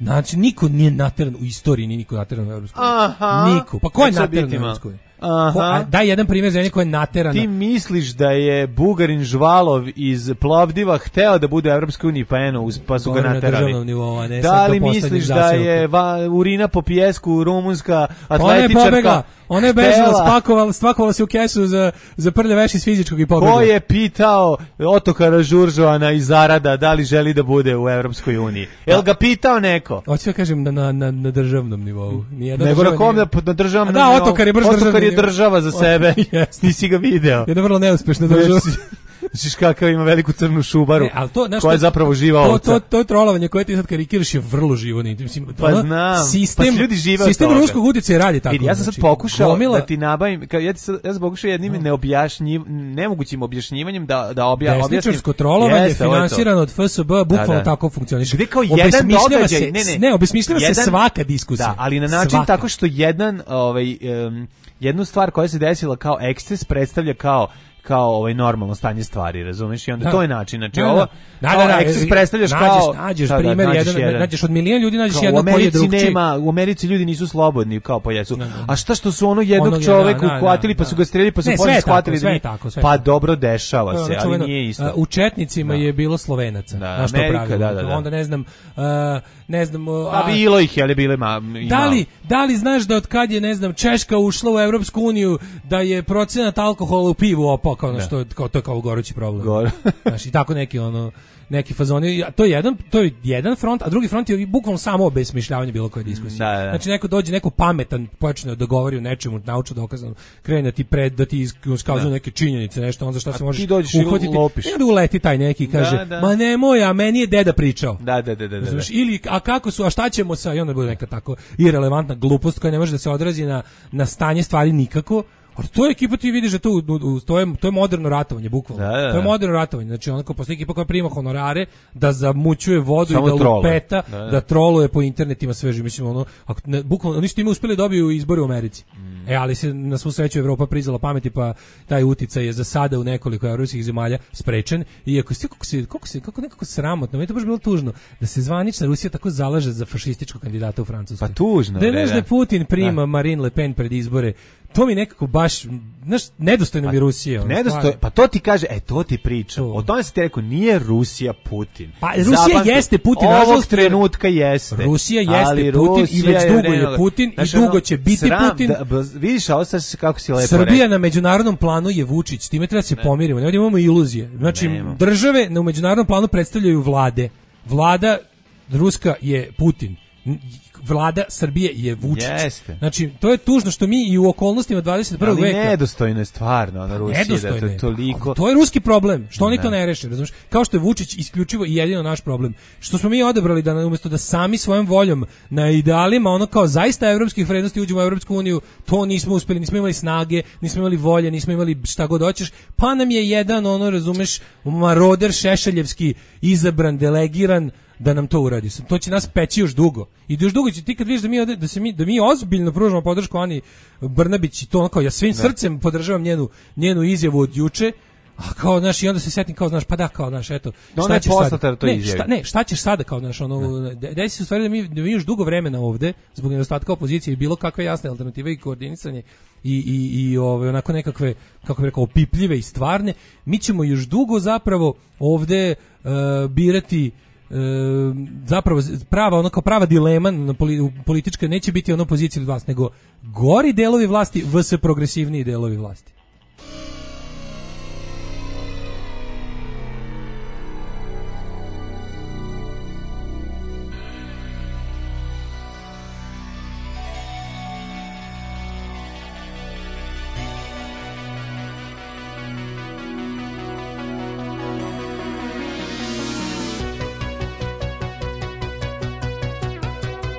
[SPEAKER 6] Znači, niko nije nateran u istoriji, nije niko nateran u Evropsku uniju.
[SPEAKER 7] Aha.
[SPEAKER 6] Niko. Pa ko je
[SPEAKER 7] Sad
[SPEAKER 6] nateran u
[SPEAKER 7] bitima.
[SPEAKER 6] Evropsku uniju?
[SPEAKER 7] Aha.
[SPEAKER 6] Ko, a, daj jedan primjer zemlje koja je naterana.
[SPEAKER 7] Ti misliš da je Bugarin Žvalov iz Plovdiva hteo da bude u Evropskoj uniji, pa eno, uz- pa su ga
[SPEAKER 6] Govorim na
[SPEAKER 7] naterali.
[SPEAKER 6] državnom nivou, a ne
[SPEAKER 7] Da
[SPEAKER 6] sad
[SPEAKER 7] li
[SPEAKER 6] do poslednjeg
[SPEAKER 7] misliš da
[SPEAKER 6] zaseoka.
[SPEAKER 7] je va, Urina po pijesku rumunska
[SPEAKER 6] Ona je
[SPEAKER 7] atletičarka?
[SPEAKER 6] pobegla, ona je bežala,
[SPEAKER 7] htela-
[SPEAKER 6] spakovala, spakovala se u kesu za, za prlje veši iz fizičkog i pobegla.
[SPEAKER 7] Ko je pitao Otokara Žuržovana iz Zarada da li želi da bude u Evropskoj uniji? Jel ga pitao neko?
[SPEAKER 6] Hoću da kažem na, na, na, na državnom nivou. Nijedna
[SPEAKER 7] Nego na
[SPEAKER 6] država
[SPEAKER 7] kom
[SPEAKER 6] nije-
[SPEAKER 7] da na državnom
[SPEAKER 6] A da,
[SPEAKER 7] nivou?
[SPEAKER 6] Otokar je baš
[SPEAKER 7] Otokar
[SPEAKER 6] državni
[SPEAKER 7] je
[SPEAKER 6] nivo.
[SPEAKER 7] država za sebe.
[SPEAKER 6] Jeste.
[SPEAKER 7] Nisi ga video.
[SPEAKER 6] Jedna vrlo neuspešna država.
[SPEAKER 7] Znaš kakav ima veliku crnu šubaru,
[SPEAKER 6] Ne, ali to, znaš,
[SPEAKER 7] koja je
[SPEAKER 6] to-
[SPEAKER 7] zapravo živa
[SPEAKER 6] to,
[SPEAKER 7] ovca.
[SPEAKER 6] to, to trolovanje koje ti sad karikiraš je vrlo živo. ne, Mislim,
[SPEAKER 7] Pa
[SPEAKER 6] ono,
[SPEAKER 7] znam,
[SPEAKER 6] sistem,
[SPEAKER 7] pa ljudi žive od
[SPEAKER 6] sistem
[SPEAKER 7] toga.
[SPEAKER 6] ruskog utjecaja radi tako.
[SPEAKER 7] Vidi, ja sam sad
[SPEAKER 6] znači,
[SPEAKER 7] pokušao
[SPEAKER 6] gomila-
[SPEAKER 7] da ti nabavim, kao ja ti sad, ja sam pokušao jednim neobjašnjiv, nemogućim objašnjivanjem da da obja, objasnim.
[SPEAKER 6] Desničarsko trolovanje
[SPEAKER 7] Jeste, ovo je to.
[SPEAKER 6] finansirano od F S B bukvalno
[SPEAKER 7] Da, da.
[SPEAKER 6] tako funkcioniše.
[SPEAKER 7] Gde kao jedan
[SPEAKER 6] Obesmišljava
[SPEAKER 7] događaj,
[SPEAKER 6] se,
[SPEAKER 7] ne, ne,
[SPEAKER 6] ne, obesmišljava se
[SPEAKER 7] jedan-
[SPEAKER 6] svaka diskusija.
[SPEAKER 7] Da, ali na način
[SPEAKER 6] Svaka.
[SPEAKER 7] tako što jedan, ovaj, em, jednu stvar koja se desila kao eksces predstavlja kao kao ovaj normalno stanje stvari, razumeš? I onda
[SPEAKER 6] Da.
[SPEAKER 7] to je način, znači
[SPEAKER 6] Da, da.
[SPEAKER 7] ovo
[SPEAKER 6] Da,
[SPEAKER 7] kao
[SPEAKER 6] da, da,
[SPEAKER 7] eksces
[SPEAKER 6] e,
[SPEAKER 7] predstavljaš
[SPEAKER 6] nađeš,
[SPEAKER 7] kao
[SPEAKER 6] nađeš
[SPEAKER 7] da, da,
[SPEAKER 6] primer
[SPEAKER 7] nađeš
[SPEAKER 6] jedan, nađeš od milion ljudi nađeš
[SPEAKER 7] Kao, u
[SPEAKER 6] jednog koji je
[SPEAKER 7] Americi
[SPEAKER 6] drugčiji.
[SPEAKER 7] nema, u Americi ljudi nisu slobodni kao po jesu.
[SPEAKER 6] Da, da.
[SPEAKER 7] A šta što su ono jednog
[SPEAKER 6] Onog je,
[SPEAKER 7] čoveka
[SPEAKER 6] da, da,
[SPEAKER 7] uhvatili
[SPEAKER 6] da,
[SPEAKER 7] pa su
[SPEAKER 6] da.
[SPEAKER 7] ga streljali pa su
[SPEAKER 6] Ne, sve
[SPEAKER 7] posle
[SPEAKER 6] je tako,
[SPEAKER 7] shvatili da
[SPEAKER 6] sve je
[SPEAKER 7] nije-
[SPEAKER 6] tako, sve je
[SPEAKER 7] pa
[SPEAKER 6] tako.
[SPEAKER 7] dobro dešava
[SPEAKER 6] To je
[SPEAKER 7] se,
[SPEAKER 6] ono
[SPEAKER 7] ali
[SPEAKER 6] čuveno,
[SPEAKER 7] nije isto.
[SPEAKER 6] uh, u Četnicima je bilo Slovenaca.
[SPEAKER 7] Da,
[SPEAKER 6] znaš to
[SPEAKER 7] Amerika,
[SPEAKER 6] pravilo.
[SPEAKER 7] da, da, da.
[SPEAKER 6] Onda ne znam, uh, ne znam, uh,
[SPEAKER 7] A bilo ih je, ali bile ma i
[SPEAKER 6] Da li,
[SPEAKER 7] malo.
[SPEAKER 6] da li znaš da od kad je, ne znam, Češka ušla u Evropsku uniju, da je procenat alkohola u pivu opao, kao,
[SPEAKER 7] Da.
[SPEAKER 6] što, kao, to je kao gorući problem.
[SPEAKER 7] Gore.
[SPEAKER 6] Znaš, i tako neki, ono, neki fazoni, a to je jedan, to je jedan front, a drugi front je bukvalno samo obesmišljavanje bilo koje diskusije.
[SPEAKER 7] Da, da.
[SPEAKER 6] Znači neko dođe, neko pametan počne da govori o nečemu, naučno dokazano, krene da ti pred da ti iskazuje
[SPEAKER 7] Da.
[SPEAKER 6] neke činjenice, nešto, on za šta se
[SPEAKER 7] ti
[SPEAKER 6] možeš
[SPEAKER 7] dođeš i
[SPEAKER 6] uhvatiti.
[SPEAKER 7] lopiš.
[SPEAKER 6] I onda uleti taj neki i kaže,
[SPEAKER 7] Da, da.
[SPEAKER 6] ma nemoj, a meni je deda pričao.
[SPEAKER 7] Da, da, da, da, da.
[SPEAKER 6] Znaš, ili a kako su, a šta ćemo sa, i onda bude neka tako irelevantna glupost koja ne može da se odrazi na, na stanje stvari nikako. Ali to je ekipa, ti vidiš da to, u- u- to, je, to je moderno ratovanje, bukvalno.
[SPEAKER 7] Da, da, da.
[SPEAKER 6] To je moderno ratovanje. Znači, onako, postoji ekipa koja prima honorare da zamućuje vodu
[SPEAKER 7] Samo
[SPEAKER 6] i da
[SPEAKER 7] troluje.
[SPEAKER 6] lupeta,
[SPEAKER 7] Da,
[SPEAKER 6] da,
[SPEAKER 7] da.
[SPEAKER 6] troluje po internetima sve živo. Mislim, ono, ako ne, bukvalno, oni su time uspeli da dobiju izbore u Americi.
[SPEAKER 7] Mm.
[SPEAKER 6] E, ali se na svu sreću Evropa prizala pameti, pa taj uticaj je za sada u nekoliko evropskih zemalja sprečen. Iako se, kako se, kako se, kako nekako sramotno, meni je to baš bilo tužno, da se zvanična Rusija tako zalaže za fašističkog kandidata u Francuskoj.
[SPEAKER 7] Pa tužno,
[SPEAKER 6] Da je,
[SPEAKER 7] bre,
[SPEAKER 6] znaš,
[SPEAKER 7] da.
[SPEAKER 6] da je Putin prima
[SPEAKER 7] Da.
[SPEAKER 6] Marine Le Pen pred izbore, to mi nekako baš, znaš, nedostojno mi Rusije. ono,
[SPEAKER 7] Nedostoj,
[SPEAKER 6] stvarno.
[SPEAKER 7] pa to ti kaže, e to ti pričam. O tome se ti rekao, nije Rusija Putin.
[SPEAKER 6] Pa, Rusija
[SPEAKER 7] Zapamti,
[SPEAKER 6] jeste Putin,
[SPEAKER 7] ovog
[SPEAKER 6] nažalost,
[SPEAKER 7] trenutka jeste.
[SPEAKER 6] Rusija jeste
[SPEAKER 7] ali
[SPEAKER 6] Putin i već
[SPEAKER 7] Rusija
[SPEAKER 6] dugo je
[SPEAKER 7] ne-
[SPEAKER 6] Putin i
[SPEAKER 7] znaš,
[SPEAKER 6] dugo
[SPEAKER 7] ono,
[SPEAKER 6] će biti
[SPEAKER 7] sram
[SPEAKER 6] Putin.
[SPEAKER 7] Da, b- vidiš, a ovo sad kako si lepo
[SPEAKER 6] Srbija
[SPEAKER 7] rekao.
[SPEAKER 6] na međunarodnom planu je Vučić, s time treba da se pomirimo, ne ovdje imamo iluzije. Znači,
[SPEAKER 7] Nema.
[SPEAKER 6] države na u međunarodnom planu predstavljaju vlade. Vlada Ruska je Putin. N- Vlada Srbije je Vučić.
[SPEAKER 7] Jeste.
[SPEAKER 6] Znači, to je tužno što mi i u okolnostima dvadeset prvog
[SPEAKER 7] Ali
[SPEAKER 6] veka...
[SPEAKER 7] nedostojno je stvarno, ona Rusija, da to
[SPEAKER 6] Nedostojno
[SPEAKER 7] je
[SPEAKER 6] je.
[SPEAKER 7] toliko...
[SPEAKER 6] Ali to je ruski problem. Što oni
[SPEAKER 7] Ne.
[SPEAKER 6] to ne reše, razumiješ? Kao što je Vučić isključivo i jedino naš problem. Što smo mi odabrali da umjesto da sami svojom voljom na idealima ono kao zaista evropskih vrednosti uđemo u Evropsku uniju, to nismo uspeli, nismo imali snage, nismo imali volje, nismo imali šta god hoćeš, pa nam je jedan ono, razumeš, maroder šešeljevski izabran, delegiran da nam to uradi. To će nas peći još dugo. I još dugo će ti kad vidiš da mi ovde, da se mi da mi ozbiljno pružamo podršku Ani Brnabić i to onako ja svim
[SPEAKER 7] Da.
[SPEAKER 6] srcem podržavam njenu njenu izjavu od juče. A kao znaš i onda se setim kao znaš pa da kao znaš eto
[SPEAKER 7] Da ona
[SPEAKER 6] šta
[SPEAKER 7] je
[SPEAKER 6] ćeš
[SPEAKER 7] poslata
[SPEAKER 6] sada?
[SPEAKER 7] da to
[SPEAKER 6] ne,
[SPEAKER 7] izjavi.
[SPEAKER 6] šta, ne šta ćeš sada kao znaš ono de- desi se u stvari da mi da mi još dugo vremena ovde zbog nedostatka opozicije i bilo kakve jasne alternative i koordinisanje i i i ove onako nekakve kako bih rekao opipljive i stvarne mi ćemo još dugo zapravo ovde e, birati e, zapravo prava ono kao prava dilema na poli, politička neće biti ono pozicija ili vlast nego gori delovi vlasti vs progresivniji delovi vlasti.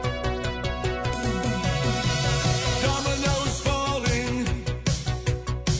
[SPEAKER 11] Dominoes falling,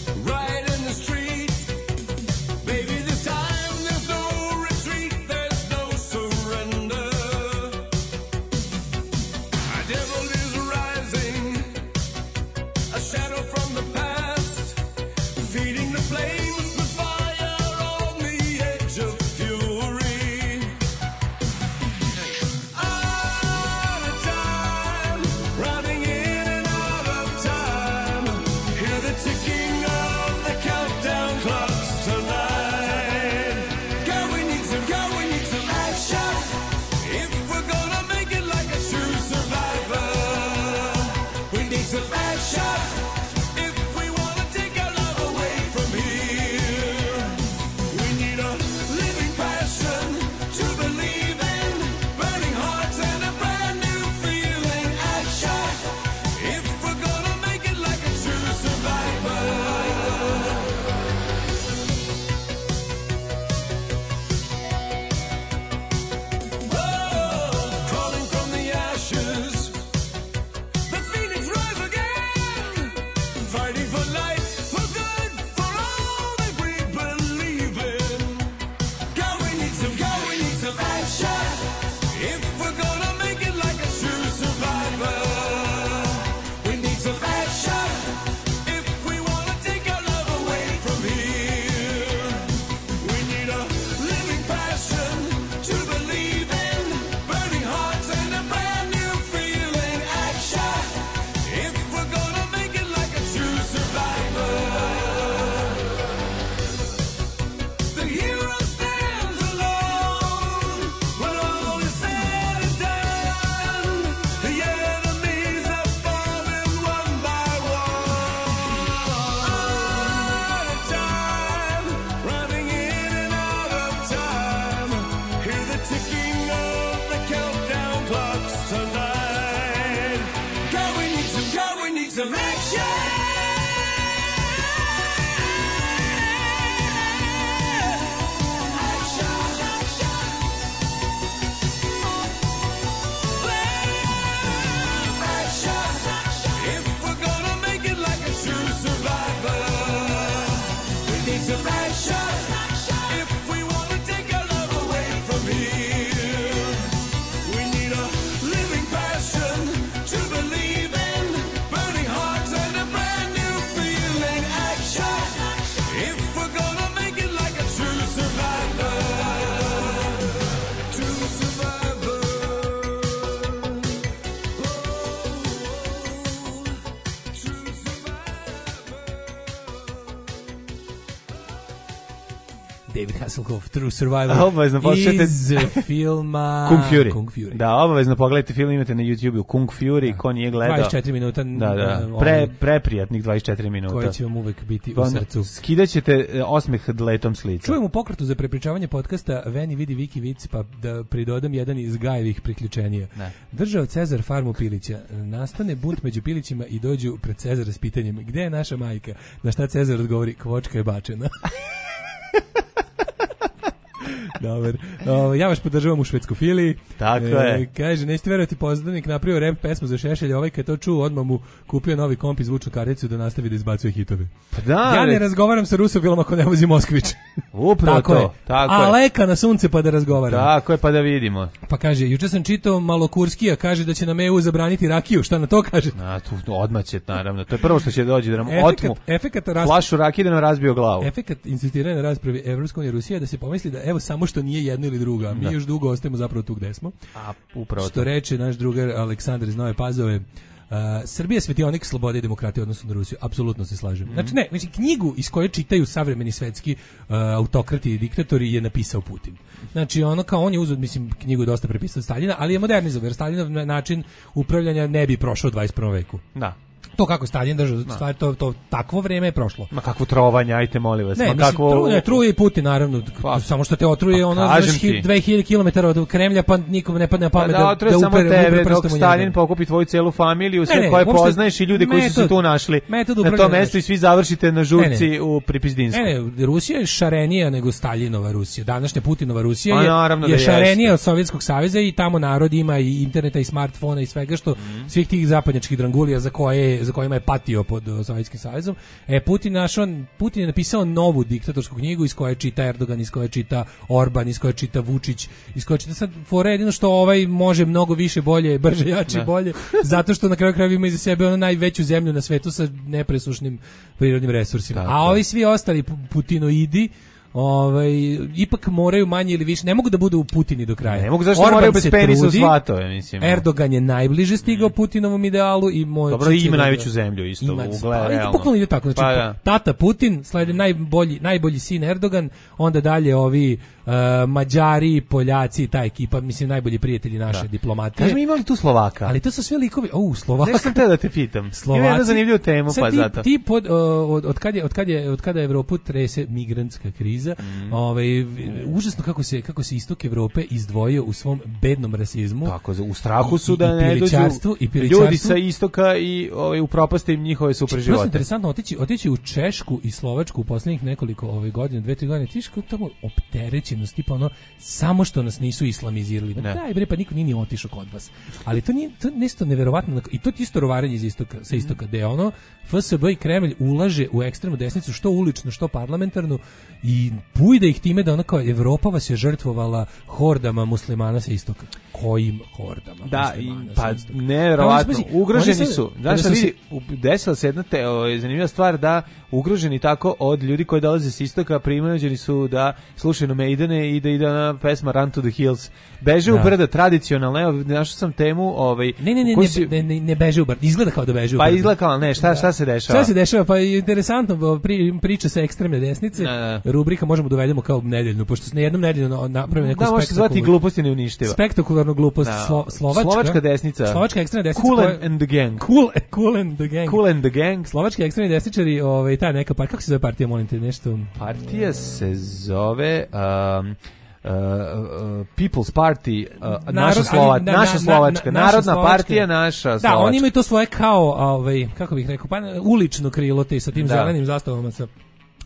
[SPEAKER 11] some action. If we want to take our love away from here, we need a living passion to believe in, burning hearts and a brand new feeling. Action, if we're gonna make it like a true survivor. True survivor.
[SPEAKER 6] David Hasselhoff, True Survivor,
[SPEAKER 7] obavezno poslušajte
[SPEAKER 6] iz filma
[SPEAKER 7] Kung Fury.
[SPEAKER 6] Kung Fury.
[SPEAKER 7] Da, obavezno pogledajte film, imate na YouTubeu Kung Fury, da. Ko nije gledao.
[SPEAKER 6] dvadeset četiri minuta.
[SPEAKER 7] Da, da, pre, preprijatnih dvadeset četiri minuta.
[SPEAKER 6] Koji će vam uvek biti
[SPEAKER 7] pa,
[SPEAKER 6] u srcu.
[SPEAKER 7] Skidaćete osmeh dletom s lica.
[SPEAKER 6] Čujem u pokretu za prepričavanje podcasta Veni vidi Viki Vic, pa da pridodam jedan iz Gajevih priključenija. Ne. Držao Cezar farmu pilića. Nastane bunt među pilićima i dođu pred Cezara s pitanjem gde je naša majka? Na šta Cezar odgovori, kvočka je bačena. Dobar. O, ja vas podržavam u švedskofiliji.
[SPEAKER 7] Tako e, je.
[SPEAKER 6] Kaže, nećete verovati, Pozdanik napravio rap pesmu za Šešelja, ovaj kad to čuo, odmah mu kupio novi komp i zvučnu karticu da nastavi da izbacuje hitove.
[SPEAKER 7] Pa da,
[SPEAKER 6] ja ne razgovaram sa Rusofilom ako ne vozi Moskvić.
[SPEAKER 7] Upravo
[SPEAKER 6] tako
[SPEAKER 7] to.
[SPEAKER 6] Je.
[SPEAKER 7] Tako
[SPEAKER 6] A
[SPEAKER 7] je.
[SPEAKER 6] leka na sunce pa da razgovaram.
[SPEAKER 7] Tako je, pa da vidimo.
[SPEAKER 6] Pa kaže, juče sam čitao Malokurskija, kaže da će nam E U zabraniti rakiju. Šta na to kaže?
[SPEAKER 7] A, tu odmah će, naravno. To je prvo što će dođi da nam
[SPEAKER 6] efekat,
[SPEAKER 7] otmu
[SPEAKER 6] efekat rasp...
[SPEAKER 7] flašu rakije da nam razbio glavu.
[SPEAKER 6] Efekat insistiranja na raspravi Evropska unija i Rusija da se pomisli da evo samo što nije jedno ili drugo, a mi da. još dugo ostajemo zapravo tu gde smo.
[SPEAKER 7] A, upravo
[SPEAKER 6] što to. Reče naš drugar Aleksandar iz Nove Pazove, Uh, Srbija je svetionik slobode i demokratije odnosno na Rusiju, apsolutno se slažem. Mm. Znači ne, znači knjigu iz koje čitaju savremeni svetski uh, autokrati i diktatori je napisao Putin. Znači ono kao on je uzeo, mislim, knjigu dosta prepisao od Staljina, ali je modernizovao, jer Staljinov način upravljanja ne bi prošao u dvadeset prvom veku.
[SPEAKER 7] Da.
[SPEAKER 6] To kako Stalin držao, stvari, to, to takvo vreme je prošlo.
[SPEAKER 7] Ma kakvo trovanje, ajte molim vas.
[SPEAKER 6] Ne,
[SPEAKER 7] Ma
[SPEAKER 6] mislim,
[SPEAKER 7] kakvo...
[SPEAKER 6] tru, ne, truje i Putin, naravno, pa, samo što te otruje, pa, ono, znaš, dve hiljade kilometara od Kremlja, pa nikom ne padne na pamet
[SPEAKER 7] pa,
[SPEAKER 6] da,
[SPEAKER 7] da,
[SPEAKER 6] da
[SPEAKER 7] samo
[SPEAKER 6] upere,
[SPEAKER 7] tebe,
[SPEAKER 6] upere
[SPEAKER 7] dok Stalin pokupi tvoju celu familiju, sve
[SPEAKER 6] ne, ne,
[SPEAKER 7] koje
[SPEAKER 6] uopšte,
[SPEAKER 7] poznaješ i ljude koji metod, su se tu našli na to mesto i svi završite na žurci ne, ne. u Pripizdinsku.
[SPEAKER 6] Ne, ne, Rusija je šarenija nego Staljinova Rusija. Današnja Putinova Rusija
[SPEAKER 7] pa,
[SPEAKER 6] je, je šarenija od Sovjetskog saveza i tamo narod ima i interneta i smartfona i svega što mm. svih tih zapadnjačkih drangulija za koje za kojima je patio pod Sovjetskim savezom. E, Putin, našao, Putin je napisao novu diktatorsku knjigu iz koje čita Erdogan, iz koje čita Orban, iz koje čita Vučić, iz koje čita sad fora jedino što ovaj može mnogo više, bolje, brže, jače, ne. bolje, zato što na kraju krajeva ima iza sebe ono najveću zemlju na svetu sa nepresušnim prirodnim resursima. Tako. A ovi svi ostali putinoidi ovaj ipak moraju manje ili više, ne mogu da budu Putini do kraja.
[SPEAKER 7] Ne mogu, zašto Orban moraju bez penisa u svatove, mislim.
[SPEAKER 6] Erdogan je najbliže stigao mm. Putinovom idealu i moj
[SPEAKER 7] dobro ima najveću zemlju isto
[SPEAKER 6] ima,
[SPEAKER 7] u gleda realno.
[SPEAKER 6] Bukvalno ide tako, znači pa, da. Tata Putin, slede najbolji najbolji sin Erdogan, onda dalje ovi uh, Mađari, Poljaci, ta ekipa, mislim najbolji prijatelji naše da. diplomatije.
[SPEAKER 7] Kažemo imali tu Slovaka.
[SPEAKER 6] Ali to su sve likovi, au, Slovaka.
[SPEAKER 7] Ne sam te da te pitam. Slovaci. Ima jedna zanimljivu temu pa
[SPEAKER 6] ti,
[SPEAKER 7] zato.
[SPEAKER 6] Ti pod, uh, od, od kad je od kad je od kada je Evropu trese migrantska kriza. Mm. Ovaj užasno kako se kako se istok Evrope izdvojio u svom bednom rasizmu.
[SPEAKER 7] Tako, u strahu su da ne dođu
[SPEAKER 6] i
[SPEAKER 7] ljudi sa istoka i ovaj upropaste im njihove super živote.
[SPEAKER 6] Interesantno otići otići u Češku i Slovačku u poslednjih nekoliko ove godine, dve tri godine, tiš kako tamo opterećenost tipa ono samo što nas nisu islamizirali. Da, daj bre, pa niko nije ni otišao kod vas. Ali to nije to nešto neverovatno i to isto rovarenje iz istoka sa istoka gde ono F S B i Kremlj ulaže u ekstremnu desnicu, što ulično, što parlamentarnu i pujde ih time da ona kao Evropa vas je žrtvovala hordama muslimana sa istoka. Kojim hordama?
[SPEAKER 7] Da, i, pa nevjerovatno. Ugroženi su. Znaš šta vidi, desila se jedna te, o, zanimljiva stvar da ugroženi tako od ljudi koji dolaze s istoka prinuđeni su da slušaju Maidene i da ide na pesma Run to the Hills. Beže da. u brda tradicionalno. Evo, našao sam temu, ovaj
[SPEAKER 6] ne ne ne ne, si... ne ne ne beže u brda. Izgleda kao da beže u brda.
[SPEAKER 7] Pa izgleda kao, ne, šta da. šta se dešava?
[SPEAKER 6] Šta se dešava? Pa je interesantno, pri, priča sa ekstremne desnice. Da, da. Rubrika možemo da uvedemo kao nedeljnu, pošto se na jednom nedeljno napravi neku
[SPEAKER 7] da, spektakularnu. Da, može se zvati gluposti neuništiva.
[SPEAKER 6] Spektakularnu glupost.
[SPEAKER 7] Da.
[SPEAKER 6] Slo, Slovačka,
[SPEAKER 7] Slovačka desnica.
[SPEAKER 6] Slovačka ekstremna desnica.
[SPEAKER 7] Cool koja, and the gang.
[SPEAKER 6] Cool, cool and the gang.
[SPEAKER 7] Cool and the gang.
[SPEAKER 6] Slovački ekstremni desničari, ovaj ta neka partija, kako se zove partija, molim te, nešto.
[SPEAKER 7] Partija se zove um, Uh, uh, People's Party, uh, Narod, naša, Slova, na, naša Slovačka, na, na, Narodna naša partija, naša Slovačka.
[SPEAKER 6] Da, oni imaju to svoje kao, ovaj, kako bih rekao, pa ulično krilo te sa tim da. zelenim zastavama sa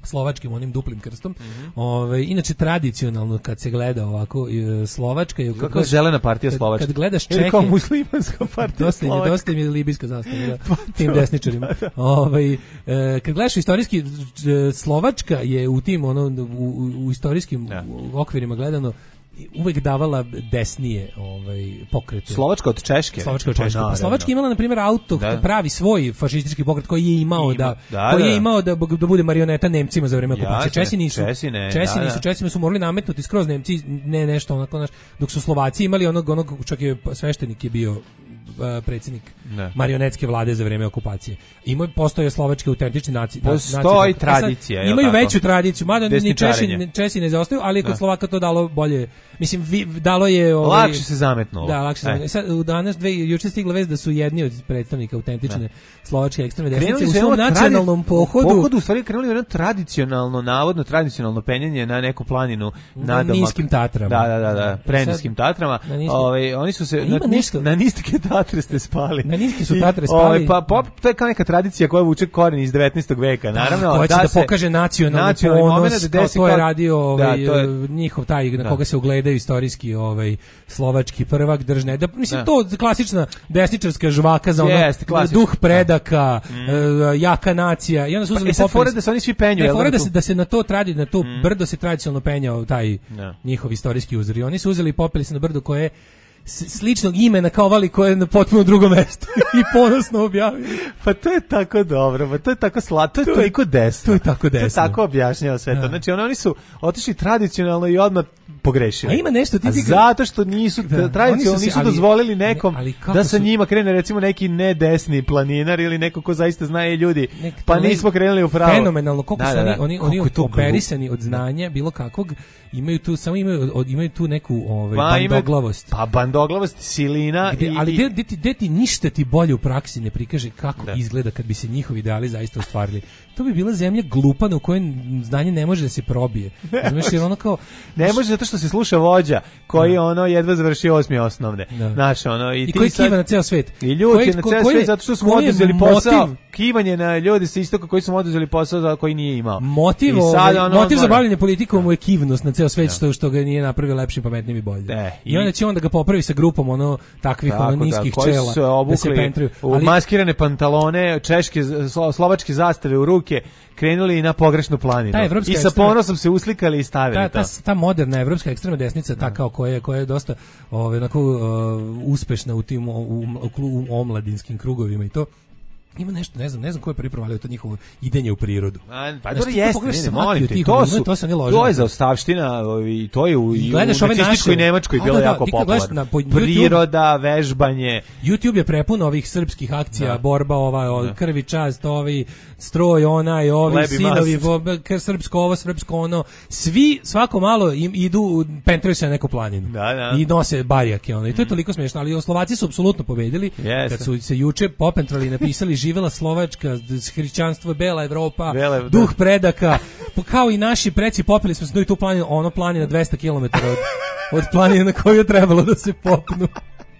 [SPEAKER 6] slovačkim onim duplim krstom. Mm-hmm. Ove, inače tradicionalno kad se gleda ovako e, Slovačka je
[SPEAKER 7] kako zelena partija Slovačka.
[SPEAKER 6] Kad gledaš Čehe,
[SPEAKER 7] kao muslimanska partija
[SPEAKER 6] dosta
[SPEAKER 7] Slovačka.
[SPEAKER 6] Dosta im je libijska zastava, da, tim desničarima. Ovaj e, kad gledaš istorijski Slovačka je u tim ono u, u istorijskim ja. okvirima gledano uvek davala desnije ovaj pokrete.
[SPEAKER 7] Slovačka od Češke.
[SPEAKER 6] Slovačka od Češke. Pa, pa Slovačka imala na primjer auto da. pravi svoj fašistički pokret koji je imao Ima. da, da koji da. je imao da, da bude marioneta Nemcima za vreme okupacije. Česi nisu.
[SPEAKER 7] Česi, ne,
[SPEAKER 6] Česi
[SPEAKER 7] da,
[SPEAKER 6] nisu.
[SPEAKER 7] Da.
[SPEAKER 6] Česima su morali nametnuti skroz Nemci, ne nešto onako naš, dok su Slovaci imali onog onog čak je sveštenik je bio predsjednik ne. marionetske vlade za vreme okupacije. Ima postoje slovački autentični naci.
[SPEAKER 7] Postoji naci, tradicija.
[SPEAKER 6] Sad, imaju tako? veću tradiciju, mada ni Česi, Česi ne zaostaju, ali je kod Slovaka to dalo bolje. Mislim, vi, dalo je... Ovaj,
[SPEAKER 7] lakše se zametnulo.
[SPEAKER 6] Da, lakše se zametnulo. Sad, u danas, dve, juče stigla vest da su jedni od predstavnika autentične ne. slovačke ekstremne desnice u svom nacionalnom tradi, pohodu...
[SPEAKER 7] Pohodu u stvari krenuli jedno tradicionalno, navodno tradicionalno penjanje na neku planinu
[SPEAKER 6] na Niskim Tatrama.
[SPEAKER 7] Da, da, da, da preniskim Tatrama. Ovaj oni su se na,
[SPEAKER 6] nešto,
[SPEAKER 7] na Niske Tatre ste spali.
[SPEAKER 6] Na Niske su Tatre spali. Ovaj
[SPEAKER 7] pa pop, to je kao neka tradicija koja vuče koren iz devetnaestog veka, naravno.
[SPEAKER 6] Koja će da, da pokaže nacionalni ponos, kao to je radio ovaj, da, to je, njihov taj na da. koga se ugledaju istorijski ovaj slovački prvak držne. Da, mislim, da. to klasična desničarska žvaka za ono yes, duh predaka, mm. uh, jaka nacija. I onda su uzeli
[SPEAKER 7] pa, popis, da se oni svi penju.
[SPEAKER 6] Ne, fora da se, da se na to tradi, na to mm. brdo se tradicionalno penjao taj no. njihov istorijski uzor. I oni su uzeli i popeli se na brdo koje sličnog imena kao vali koje je na potpuno drugom mestu i ponosno objavili.
[SPEAKER 7] Pa to je tako dobro, pa to je tako slatko, to je toliko desno.
[SPEAKER 6] To je tako desno.
[SPEAKER 7] To je tako objašnjava sve to. Da. Znači oni su otišli tradicionalno i odmah pogrešili.
[SPEAKER 6] A ima nešto ti
[SPEAKER 7] ti zato što nisu da, tradicionalno nisu ali, dozvolili nekom ne, da sa su... njima krene recimo neki nedesni planinar ili neko ko zaista zna je ljudi. Nek, pa nismo krenuli u pravo.
[SPEAKER 6] Fenomenalno koliko da, su da, da. oni oni oni operisani od znanja bilo kakvog, imaju tu samo imaju od, imaju tu neku ovaj pa, bandoglavost.
[SPEAKER 7] Pa bandoglavost, silina
[SPEAKER 6] gde,
[SPEAKER 7] i
[SPEAKER 6] ali gde, gde, ti, gde ti ništa ti bolje u praksi ne prikaže kako da. izgleda kad bi se njihovi ideali zaista ostvarili. To bi bila zemlja glupana u kojoj znanje ne može da se probije. Znaš, jer ono kao
[SPEAKER 7] ne može zato što se sluša vođa koji da. ono jedva završio osmi osnovne. Da. Znaš, ono i,
[SPEAKER 6] I koji sad, kiva na ceo svet.
[SPEAKER 7] I ljudi na ceo svet zato što su oduzeli posao. Kivanje na ljudi sa istoka koji su oduzeli posao za koji nije imao.
[SPEAKER 6] Motiv, ovaj, ono, motiv za bavljenje politikom mu je kivnost na ceo svet, što što ga nije napravio lepšim, pametnim i boljim. E, I onda će onda ga popravi sa grupom ono takvih tako, ono niskih da, čela
[SPEAKER 7] se da se pentraju. U ali, maskirane pantalone, češke, slovačke zastave u ruke, krenuli na pogrešnu planinu. I sa ponosom se uslikali i stavili
[SPEAKER 6] ta,
[SPEAKER 7] to.
[SPEAKER 6] Ta, ta moderna evropska ekstremna desnica, ta kao koja je, koja je dosta ovaj, onako, uh, uspešna u tim u, u, u omladinskim krugovima i to, ima nešto, ne znam, ne znam ko je prvi provalio to njihovo idenje u prirodu.
[SPEAKER 7] A, pa to jeste, ne, molim te, to su, to, to je zaostavština i to je u, i u nacističkoj Nemačkoj bilo da, da, jako popularno. Priroda, vežbanje.
[SPEAKER 6] YouTube je prepun ovih srpskih akcija, da. borba, ova, da. krvi čast, ovi stroj, onaj, ovi Lebi sinovi, srpsko ovo, srpsko ono. Svi svako malo im idu, pentraju se na neku planinu.
[SPEAKER 7] Da, da.
[SPEAKER 6] I nose barjake. Ono. I to je toliko smiješno, ali Slovaci su apsolutno pobedili.
[SPEAKER 7] Yes.
[SPEAKER 6] Kad su se juče popentrali i napisali živela Slovačka, hrišćanstvo, bela Evropa,
[SPEAKER 7] Bele,
[SPEAKER 6] duh predaka, kao i naši preci popili smo se tu planinu, ono planina dvesta kilometara od, od planine na koju je trebalo da se popnu.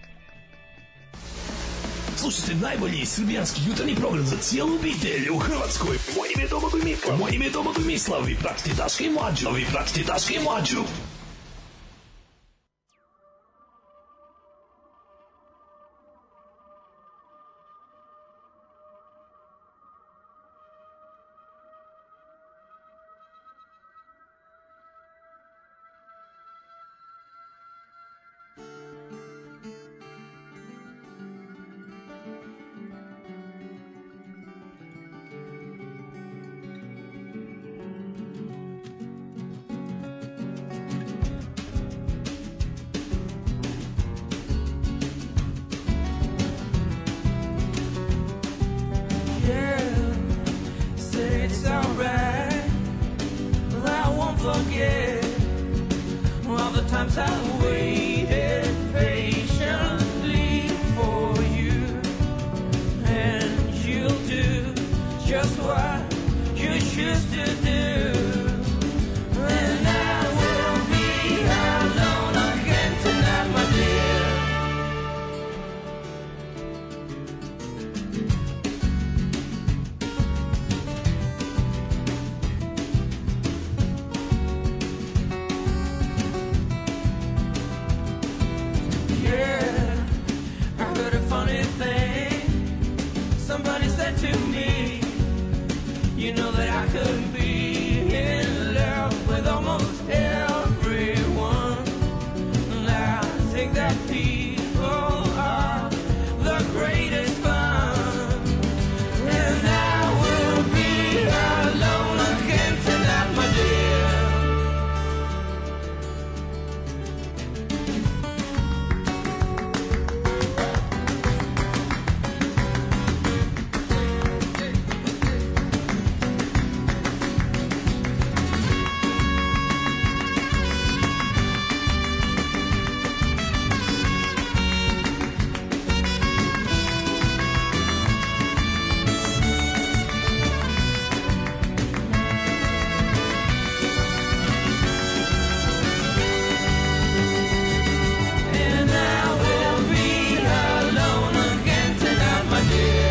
[SPEAKER 14] Slušajte najbolji srbijanski jutarnji program za cijelu obitelj u Hrvatskoj. Moje ime je Domagoj Mislav. Moje ime je Domagoj Mislav. Vi pratite Daška i Mlađu. Vi pratite Daška i Mlađu.
[SPEAKER 11] You know that I could be in love with almost everyone. I think that people are the greatest fun, and I will be alone again tonight, my dear. And I will be alone again tonight, my dear.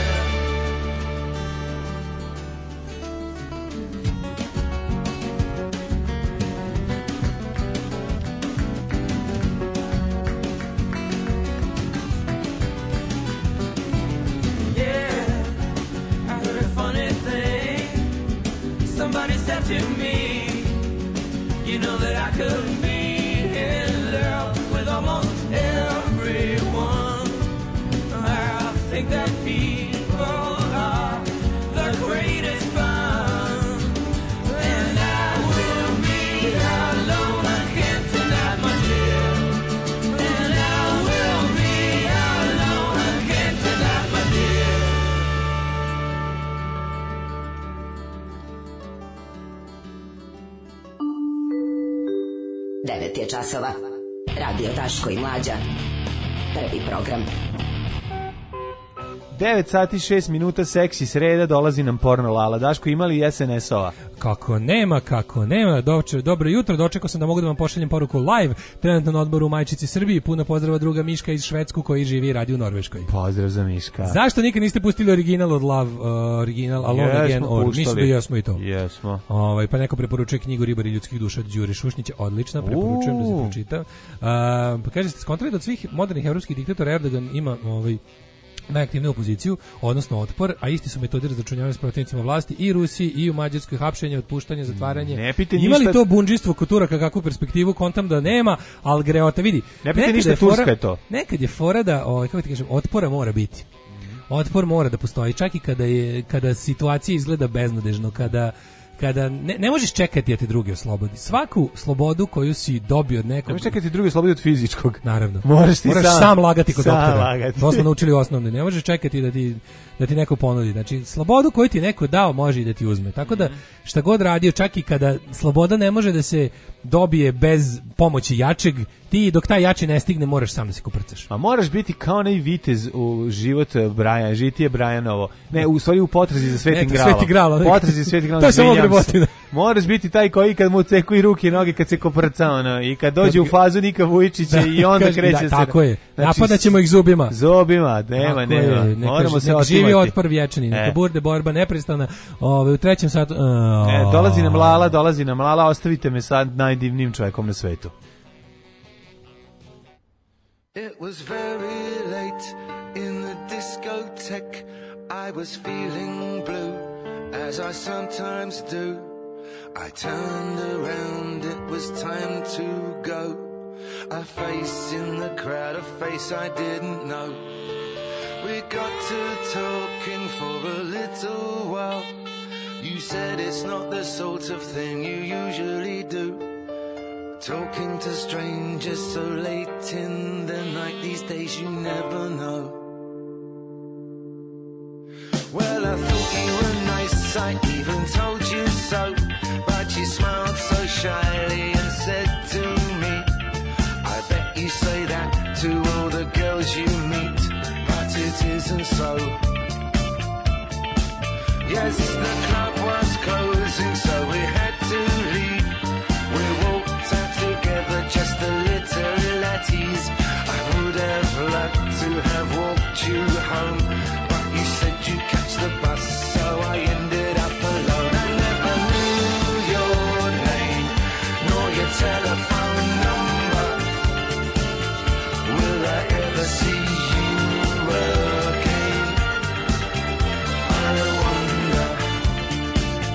[SPEAKER 11] Yeah, I heard a funny thing. Somebody said to me, you know that I could be in love with almost everyone. I think that people are the greatest fun, and I will be alone again tonight, my dear. And I will be alone again tonight, my dear.
[SPEAKER 1] devet je časova. Radio Daško i Mlađa. Prvi program.
[SPEAKER 7] devet sati šest minuta, seksi sreda, dolazi nam porno Lala. Daško, imali S N S-ova?
[SPEAKER 6] Kako nema, kako nema. Doče, dobro jutro, dočekao sam da mogu da vam pošaljem poruku live, trenutno na odboru u Majčici Srbiji. Puno pozdrava druga Miška iz Švedsku koji živi i radi u Norveškoj.
[SPEAKER 7] Pozdrav za Miška.
[SPEAKER 6] Zašto nikad niste pustili original od Love, uh, original Alone
[SPEAKER 7] Jesmo
[SPEAKER 6] Again, or
[SPEAKER 7] puštali.
[SPEAKER 6] mislim da jesmo i to.
[SPEAKER 7] Jesmo.
[SPEAKER 6] Ovaj, pa neko preporučuje knjigu Ribari ljudskih duša od Đure Šušnjića, odlična, preporučujem da se
[SPEAKER 7] Uuu.
[SPEAKER 6] pročita. Uh, pa kaže, ste skontrali da od svih modernih evropskih diktatora Erdogan ima ovaj najaktivniju opoziciju, odnosno otpor, a isti su metodi razračunjavanja s protivnicima vlasti i Rusiji i u Mađarskoj, hapšenje, otpuštanje, zatvaranje.
[SPEAKER 7] Ne pite
[SPEAKER 6] Ima li
[SPEAKER 7] ništa-
[SPEAKER 6] to bundžinstvo kod Turaka kakvu perspektivu? Kontam da nema, ali greota, vidi.
[SPEAKER 7] Ne pite
[SPEAKER 6] nekad
[SPEAKER 7] ništa,
[SPEAKER 6] je fora-
[SPEAKER 7] Turska je to.
[SPEAKER 6] Nekad je fora da, ovaj, kako ti kažem, otpora mora biti. Otpor mora da postoji, čak i kada je kada situacija izgleda beznadežno, kada kada ne, ne možeš čekati da te drugi oslobodi. Svaku slobodu koju si dobio od nekog...
[SPEAKER 7] Ne možeš čekati drugi slobodi od fizičkog.
[SPEAKER 6] Naravno.
[SPEAKER 7] Moraš ti
[SPEAKER 6] Moraš
[SPEAKER 7] sam,
[SPEAKER 6] sam lagati kod
[SPEAKER 7] sam
[SPEAKER 6] doktora.
[SPEAKER 7] lagati.
[SPEAKER 6] To smo naučili u osnovnoj. Ne možeš čekati da ti, da ti neko ponudi. Znači, slobodu koju ti neko dao može i da ti uzme. Tako da, šta god radio, čak i kada sloboda ne može da se dobije bez pomoći jačeg, ti dok taj jači ne stigne moraš sam da se koprcaš.
[SPEAKER 7] A moraš biti kao onaj vitez u život Brajan, žitije Brajanovo. Ne, u stvari u potrazi za Svetim
[SPEAKER 6] Eto,
[SPEAKER 7] gralom.
[SPEAKER 6] Sveti Gral, onaj-
[SPEAKER 7] Potrazi za Svetim gralom.
[SPEAKER 6] To je samo
[SPEAKER 7] izvinjam se.
[SPEAKER 6] grebotina.
[SPEAKER 7] Moraš biti taj koji kad mu ceku i ruke i noge kad se koprca ono, i kad dođe u fazu Nika Vujčića i onda
[SPEAKER 6] Kaže,
[SPEAKER 7] kreće
[SPEAKER 6] da,
[SPEAKER 7] se.
[SPEAKER 6] tako je.
[SPEAKER 7] Znači,
[SPEAKER 6] Napadat ćemo ih zubima.
[SPEAKER 7] Zobima, nema,
[SPEAKER 6] Tako
[SPEAKER 7] nema.
[SPEAKER 6] je, neka,
[SPEAKER 7] Moramo se
[SPEAKER 6] neka živi
[SPEAKER 7] otimati.
[SPEAKER 6] otpor vječni, neka
[SPEAKER 7] E.
[SPEAKER 6] bude borba neprestana. Ove, u trećem satu... a,
[SPEAKER 7] E, dolazi nam Lala, dolazi nam Lala, ostavite me sad najdivnijim čovjekom na svetu.
[SPEAKER 11] It was very late in the discotheque. I was feeling blue, as I sometimes do. I turned around, it was time to go. A face in the crowd, a face I didn't know. We got to talking for a little while. You said it's not the sort of thing you usually do. Talking to strangers so late in the night, these days you never know. Well, I thought you were nice, I even told you so. But you smiled so shyly and said to me, I bet you say that to all the girls you meet, but it isn't so. Yes, the club was closing, so we had to leave. We walked out together, just a little at ease. I would have loved to have walked you home, but you said you'd catch the bus, so I ended up alone. I never knew your name, nor your telephone number. Will I ever see you again? I wonder.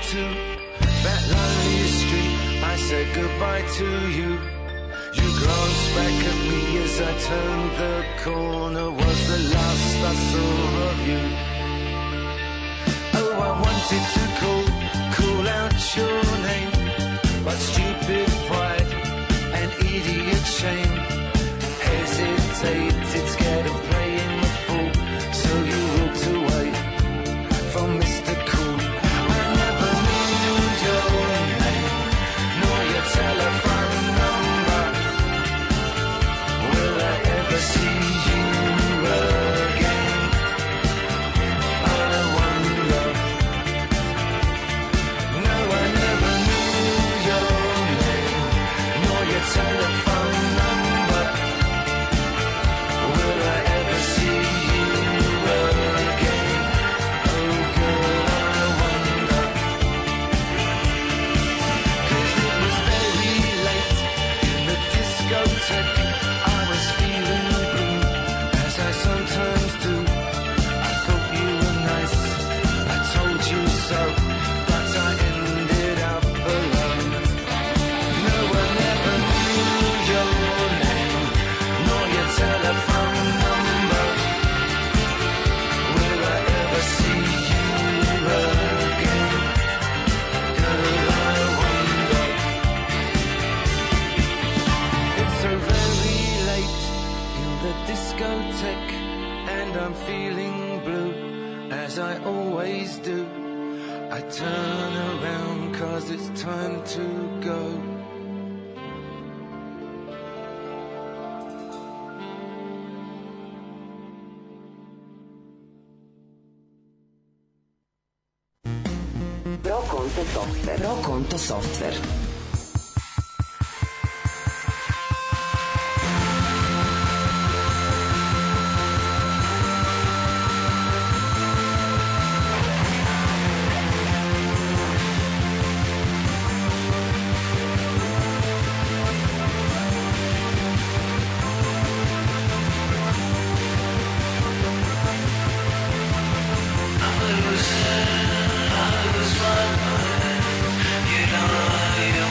[SPEAKER 11] to that lonely street, I said goodbye to you. You glanced back at me as I turned the corner, was the last I saw of you. Oh, I wanted to call, call out your name, but stupid pride and idiot shame hesitated, scared of playing the fool, so you walked away from Mister Cool. I never knew your name, nor your telephone number. Will I ever see you again? I wonder. No, I never knew your name, nor your telephone number. Will I ever see you again? Oh girl, I wonder. 'Cause it was very late in the discotheque. I was feeling blue, as I sometimes do. I thought you were nice, I told you so, but I ended up alone. No, I never knew your name, nor your telephone number. Will I ever see you again? Girl, I wonder. It's so very late in the discotheque, and I'm feeling blue, as I always do. I turn around 'cause it's time to go.
[SPEAKER 1] Pro Konto Software. Pro Konto Software.
[SPEAKER 11] I lose my mind, you know I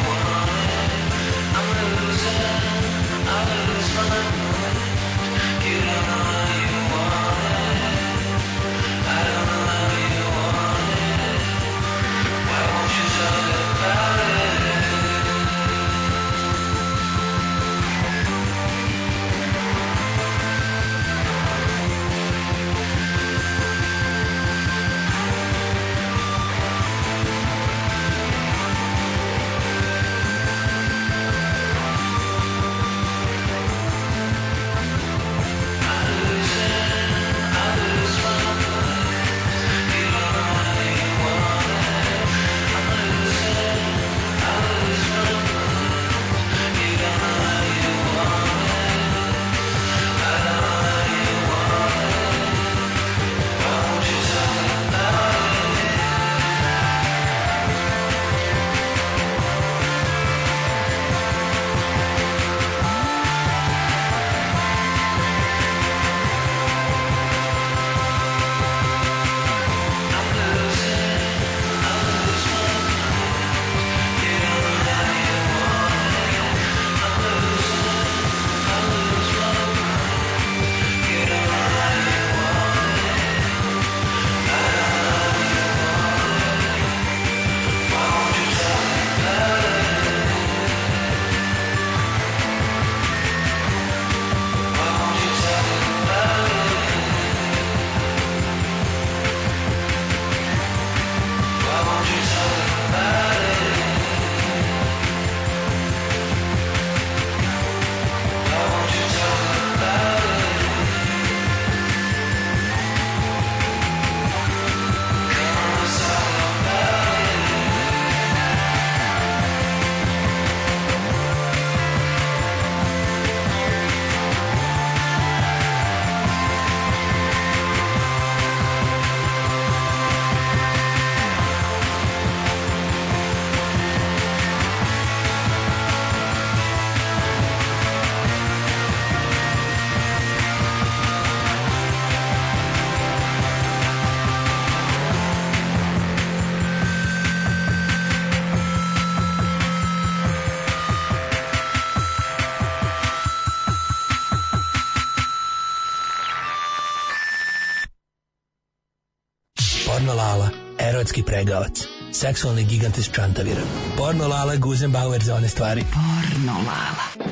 [SPEAKER 14] Porno Lala, erotski pregavac, seksualni gigant iz Čantavira. Porno Lala, Guzenbauer za one stvari. Porno Lala.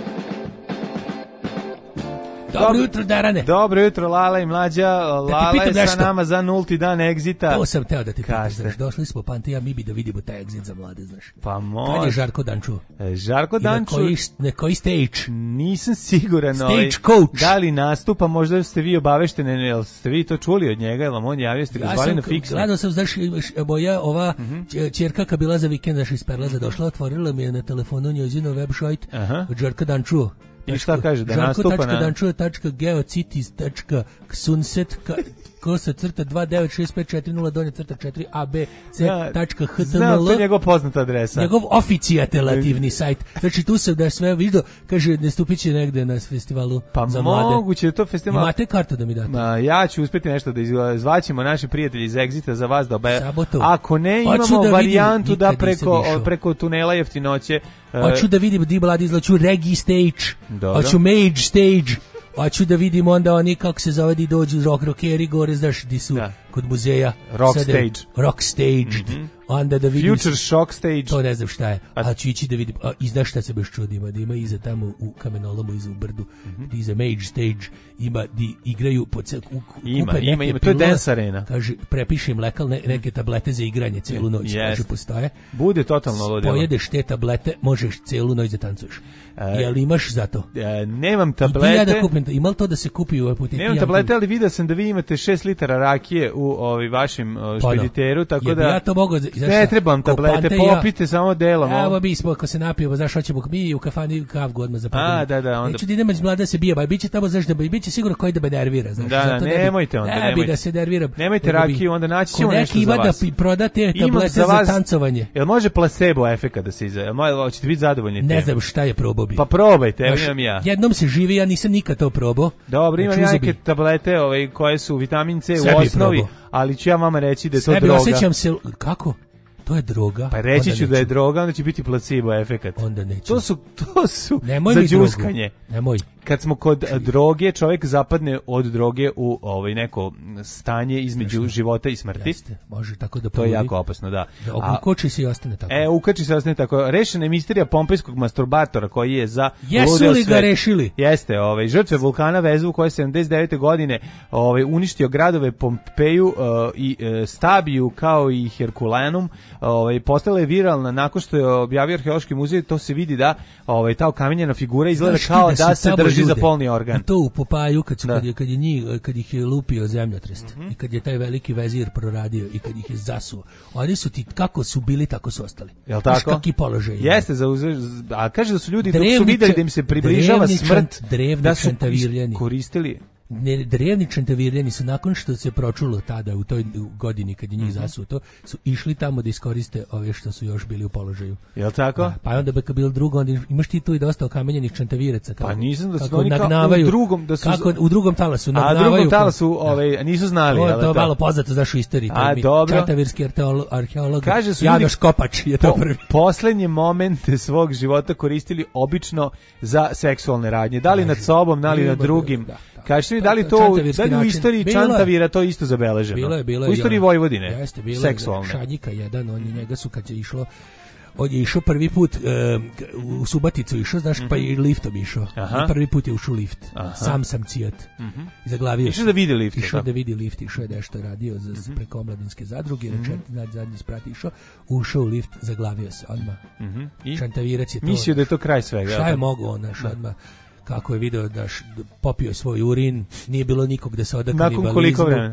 [SPEAKER 6] Dobro jutro, Darane.
[SPEAKER 7] Dobro jutro, Lala i Mlađa. Lala je sa nešto. Nama za nulti dan egzita.
[SPEAKER 6] To sam teo da ti pitam, znaš. Došli smo, pa ja mi bi da vidimo taj egzit za mlade, znaš.
[SPEAKER 7] Pa može.
[SPEAKER 6] Kad je Žarko Danču?
[SPEAKER 7] E, Žarko Danču.
[SPEAKER 6] I na koji, na koji stage?
[SPEAKER 7] Nisam siguran.
[SPEAKER 6] Stage
[SPEAKER 7] ovaj,
[SPEAKER 6] coach.
[SPEAKER 7] Da li nastupa, možda ste vi obavešteni, jel ste vi to čuli od njega, jel on javio, ste ga
[SPEAKER 6] ja
[SPEAKER 7] zvali na fiksno?
[SPEAKER 6] Gledao sam, znaš, moja ova uh-huh. ćerka kad bila za vikend, znaš, iz Perlaza došla, otvorila mi je na telefonu njezino website od Žarka Danču.
[SPEAKER 7] I šta kaže, da nastupa na...
[SPEAKER 6] žarko tačka danču tačka geocities tačka sunset kosa crta dva devet šest pet četiri nula donja crta četiri a b c tačka h t m l.
[SPEAKER 7] Znam, to je njegov poznata adresa.
[SPEAKER 6] Njegov oficijatelativni sajt. Znači tu se da sve vidio, kaže ne stupit će negde na festivalu
[SPEAKER 7] pa
[SPEAKER 6] za mlade.
[SPEAKER 7] Pa moguće je to festival.
[SPEAKER 6] Imate kartu da mi date?
[SPEAKER 7] Ma, ja ću uspjeti nešto da izvaćemo naši prijatelji iz Exita za vas da obe...
[SPEAKER 6] Sabotu.
[SPEAKER 7] Ako ne, imamo da varijantu vidim, da preko, preko tunela jeftinoće.
[SPEAKER 6] Hoću uh, da vidim di mladi izlaću Regi stage, hoću Mage stage, hoću da vidim onda oni kako se zove di dođu rock rockeri gore, znaš, di su da. Kod muzeja.
[SPEAKER 7] Rock sade, stage.
[SPEAKER 6] Rock stage. Mm-hmm. Onda da vidim...
[SPEAKER 7] Future Shock stage.
[SPEAKER 6] To ne znam šta je. A ću ići da vidim... A, i znaš šta se baš čudi? Ima da ima iza tamo u kamenolomu, iza u brdu, mm-hmm. iza Mage stage, ima di igraju po cel... U,
[SPEAKER 7] ima, ima, ima. To je dance arena.
[SPEAKER 6] Kaže, prepišem lekal ne, neke tablete za igranje celu noć.
[SPEAKER 7] Yes.
[SPEAKER 6] Kaže, postoje.
[SPEAKER 7] Bude totalno ludilo.
[SPEAKER 6] Pojedeš te tablete, možeš celu noć da tancuješ. E, Jel imaš za to?
[SPEAKER 7] E, nemam tablete.
[SPEAKER 6] Idi ja da kupim. Ima li to da se kupi u apoteki?
[SPEAKER 7] Nemam tablete, ali vidio sam da vi imate šest litara rakije u ovaj vašim špediteru, tako
[SPEAKER 6] je
[SPEAKER 7] da...
[SPEAKER 6] Ja to mogu...
[SPEAKER 7] Ne trebam tablete, popite samo delom.
[SPEAKER 6] Evo mi smo, ako se napijemo, znaš, hoćemo mi u kafani kavgu odmah zapadimo.
[SPEAKER 7] A, da, da, onda...
[SPEAKER 6] Neću da idemo iz mlada se bijeba, biće tamo, znaš, da biće sigurno koji da me nervira, znaš.
[SPEAKER 7] Da, da, nemojte onda, nemojte.
[SPEAKER 6] Ne bi da se nerviram.
[SPEAKER 7] Nemojte rakiju, onda naći ćemo nešto za vas.
[SPEAKER 6] Ko neki ima da prodate tablete za, za tancovanje.
[SPEAKER 7] Jel može placebo efekat da se iza... Hoćete biti zadovoljni?
[SPEAKER 6] Ne znam šta je probao bi.
[SPEAKER 7] Pa probajte, evo imam ja.
[SPEAKER 6] Jednom se živi, ja nisam nikad to probao.
[SPEAKER 7] Dobro, imam ja neke tablete ove, koje su vitamin C u osnovi, ali ću ja vama reći da je to droga.
[SPEAKER 6] Sebi osjećam se... Kako? To je droga.
[SPEAKER 7] Pa reći ću da je droga, onda će biti placebo efekat.
[SPEAKER 6] Onda neću.
[SPEAKER 7] To su, to su
[SPEAKER 6] Nemoj
[SPEAKER 7] za džuskanje.
[SPEAKER 6] Nemoj.
[SPEAKER 7] Kad smo kod droge, čovjek zapadne od droge u ovaj neko stanje između Jeste. života i smrti.
[SPEAKER 6] Jeste, može tako da
[SPEAKER 7] To je jako opasno, da.
[SPEAKER 6] da ukoči se i ostane tako.
[SPEAKER 7] E, ukoči se i ostane tako. Rešena je misterija pompejskog masturbatora koji je za
[SPEAKER 6] Jesu li ga rešili?
[SPEAKER 7] Jeste, ovaj, žrtve vulkana Vezuv koje je sedamdeset devete godine ovaj, uništio gradove Pompeju uh, i uh, Stabiju kao i Herkulanum, ovaj, postala je viralna nakon što je objavio arheološki muzej, to se vidi da ovaj, ta okamenjena figura izgleda Znaš kao da, da se drži ljude. za polni organ.
[SPEAKER 6] I to u Popaju kad, su, kad, je, kad, je njih, kad ih je lupio zemljotres mm-hmm. i kad je taj veliki vezir proradio i kad ih je zasuo. Oni su ti kako su bili, tako su ostali.
[SPEAKER 7] Jel tako?
[SPEAKER 6] Kakvi položaj.
[SPEAKER 7] Jeste, za, a kaže da su ljudi drevni, dok su videli da im se približava smrt,
[SPEAKER 6] drevni
[SPEAKER 7] da su
[SPEAKER 6] čantavirljani.
[SPEAKER 7] koristili...
[SPEAKER 6] Ne, drevni čantavirljani su nakon što se pročulo tada u toj godini kad je njih mm-hmm. zasuo to, su išli tamo da iskoriste ove što su još bili u položaju.
[SPEAKER 7] Jel tako?
[SPEAKER 6] A, pa onda kad bilo drugo, onda imaš ti tu i dosta okamenjenih čantaviraca. Kako,
[SPEAKER 7] pa nisam da su
[SPEAKER 6] kako
[SPEAKER 7] oni
[SPEAKER 6] nagnavaju,
[SPEAKER 7] u drugom da su
[SPEAKER 6] kako u drugom talasu nagnavaju.
[SPEAKER 7] A u drugom talasu ovaj, nisu znali.
[SPEAKER 6] To, to je malo poznato znaš u istoriji.
[SPEAKER 7] A, dobro.
[SPEAKER 6] Čantavirski arheolog, arheolog
[SPEAKER 7] Kaže su
[SPEAKER 6] Janoš
[SPEAKER 7] ljudi,
[SPEAKER 6] Kopač je to
[SPEAKER 7] po,
[SPEAKER 6] prvi.
[SPEAKER 7] Poslednje momente svog života koristili obično za seksualne radnje. Da li nad sobom, da li nad drugim. Da. Kažete mi da li to da li u istoriji Čantavira to isto zabeleženo?
[SPEAKER 6] Bilo je, bilo je.
[SPEAKER 7] U istoriji Vojvodine.
[SPEAKER 6] Jeste, bilo
[SPEAKER 7] seksualne.
[SPEAKER 6] Šanjika jedan, oni njega su kad je išlo on je išao prvi put uh, u Subaticu išao, znaš, mm-hmm. pa i liftom išao. I prvi put je ušao u lift. Aha. Sam sam cijat. Mm-hmm. I zaglavio
[SPEAKER 7] išao da vidi lift.
[SPEAKER 6] Išao da vidi lift, išao je nešto radio za mm-hmm. preko omladinske zadruge, mm-hmm. rečet, zadnji sprat išao, ušao u lift, zaglavio se odmah.
[SPEAKER 7] Mm-hmm. I?
[SPEAKER 6] Čantavirac je to.
[SPEAKER 7] Mislio da je to kraj svega.
[SPEAKER 6] Šta je mogao on, naš, odmah. Kako je video da popio svoj urin, nije bilo nikog da se oda kanibalizmu.
[SPEAKER 7] Nakon koliko vremena?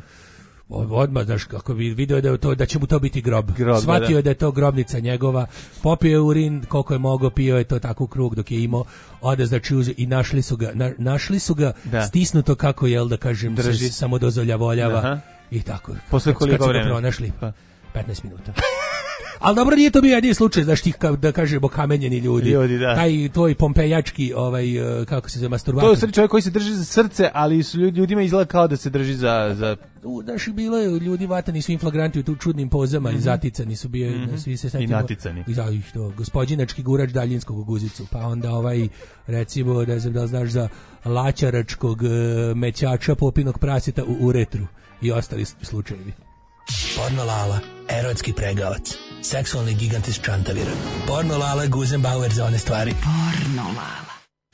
[SPEAKER 6] Odmah, znaš, kako bi video da, je to, da će mu to biti grob.
[SPEAKER 7] grob
[SPEAKER 6] Shvatio
[SPEAKER 7] da.
[SPEAKER 6] je da je to grobnica njegova, popio je urin, koliko je mogao, pio je to tako krug dok je imao, ode znači uze i našli su ga, na, našli su ga da. stisnuto kako, jel da kažem, Drži. se samo dozvoljavoljava. Aha. I tako.
[SPEAKER 7] Posle koliko
[SPEAKER 6] kad
[SPEAKER 7] vremena?
[SPEAKER 6] Kad su ga pronašli? Pa. petnaest minuta. Ali dobro, nije to bio jedini slučaj, znaš tih, da kažemo, kamenjeni ljudi.
[SPEAKER 7] ljudi da.
[SPEAKER 6] Taj tvoj pompejački, ovaj, kako se zove, masturbator.
[SPEAKER 7] To je stvari čovjek koji se drži za srce, ali su ljudima izgleda kao da se drži za... za...
[SPEAKER 6] Znaš, bilo je, ljudi vatani su inflagranti u tu čudnim pozama mm-hmm. i zaticani su bio, mm-hmm. svi se setimo.
[SPEAKER 7] I naticani.
[SPEAKER 6] I za ih to, gospodinački gurač daljinskog u guzicu, pa onda ovaj, recimo, ne znam da li znaš za laćaračkog uh, mećača popinog praseta u uretru i ostali slučajevi.
[SPEAKER 14] Porno Lala, erotski pregavac, seksualni gigant iz Čantavira. Porno Lala, Guzenbauer za one stvari. Porno Lala.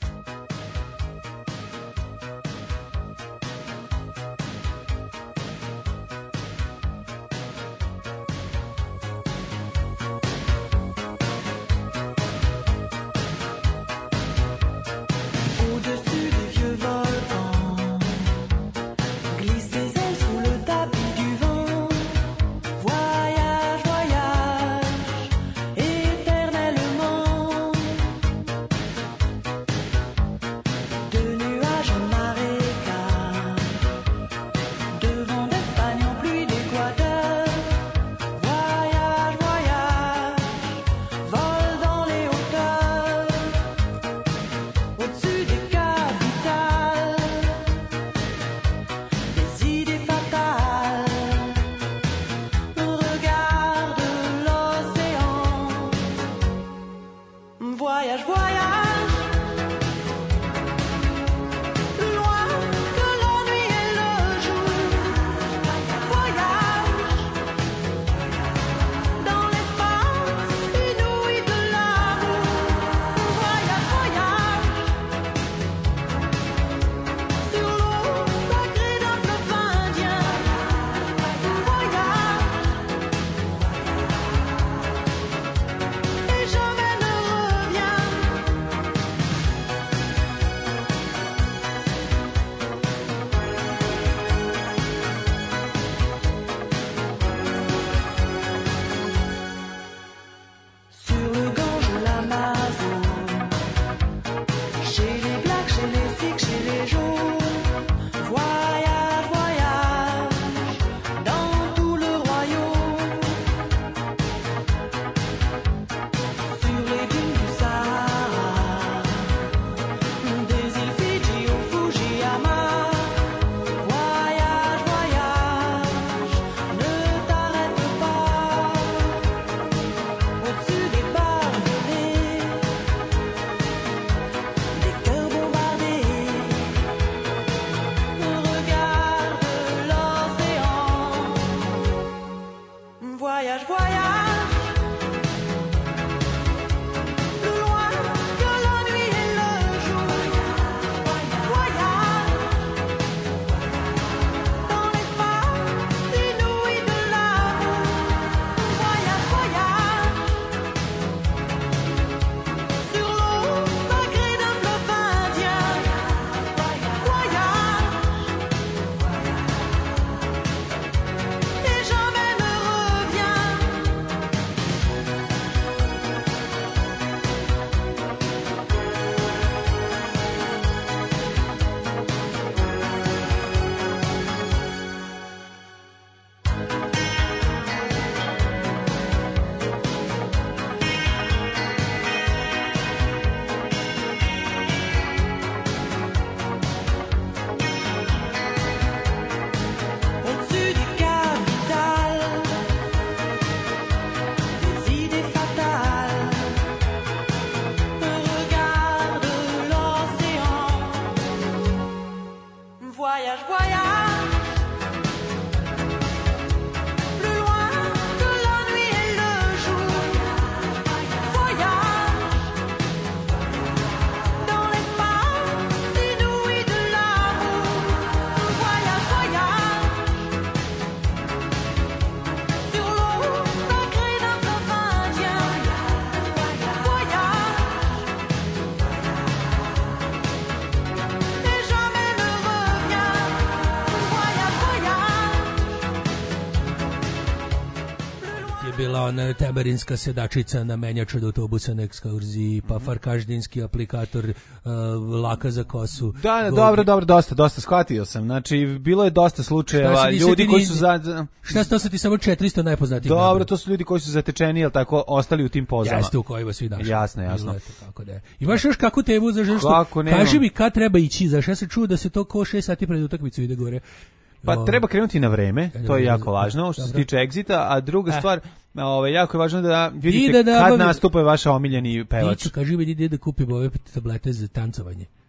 [SPEAKER 6] bila ona teberinska sedačica na menjaču od autobusa na ekskurziji, pa farkaždinski aplikator, uh, laka za kosu.
[SPEAKER 7] Da, da, dobro, dobro, dosta, dosta, shvatio sam. Znači, bilo je dosta slučajeva, ljudi koji su za...
[SPEAKER 6] Šta to su ti samo četiristo najpoznatijih?
[SPEAKER 7] Dobro, nabora. To su ljudi koji su zatečeni, jel tako, ostali u tim pozama.
[SPEAKER 6] Jeste u kojima svi našli.
[SPEAKER 7] Jasno, jasno.
[SPEAKER 6] Kako da je. Imaš još kakvu temu za žrstvo? Kaži mi kad treba ići, zaš ja se čuo da se to ko šest sati pred utakmicu ide gore.
[SPEAKER 7] Pa no, treba krenuti na vreme, to je jako važno što se tiče egzita, a druga eh. stvar, ovaj jako je važno da vidite da, da, kad nastupa vaš omiljeni pevač.
[SPEAKER 6] Ti kaži mi ide da kupimo ove tablete za tancovanje.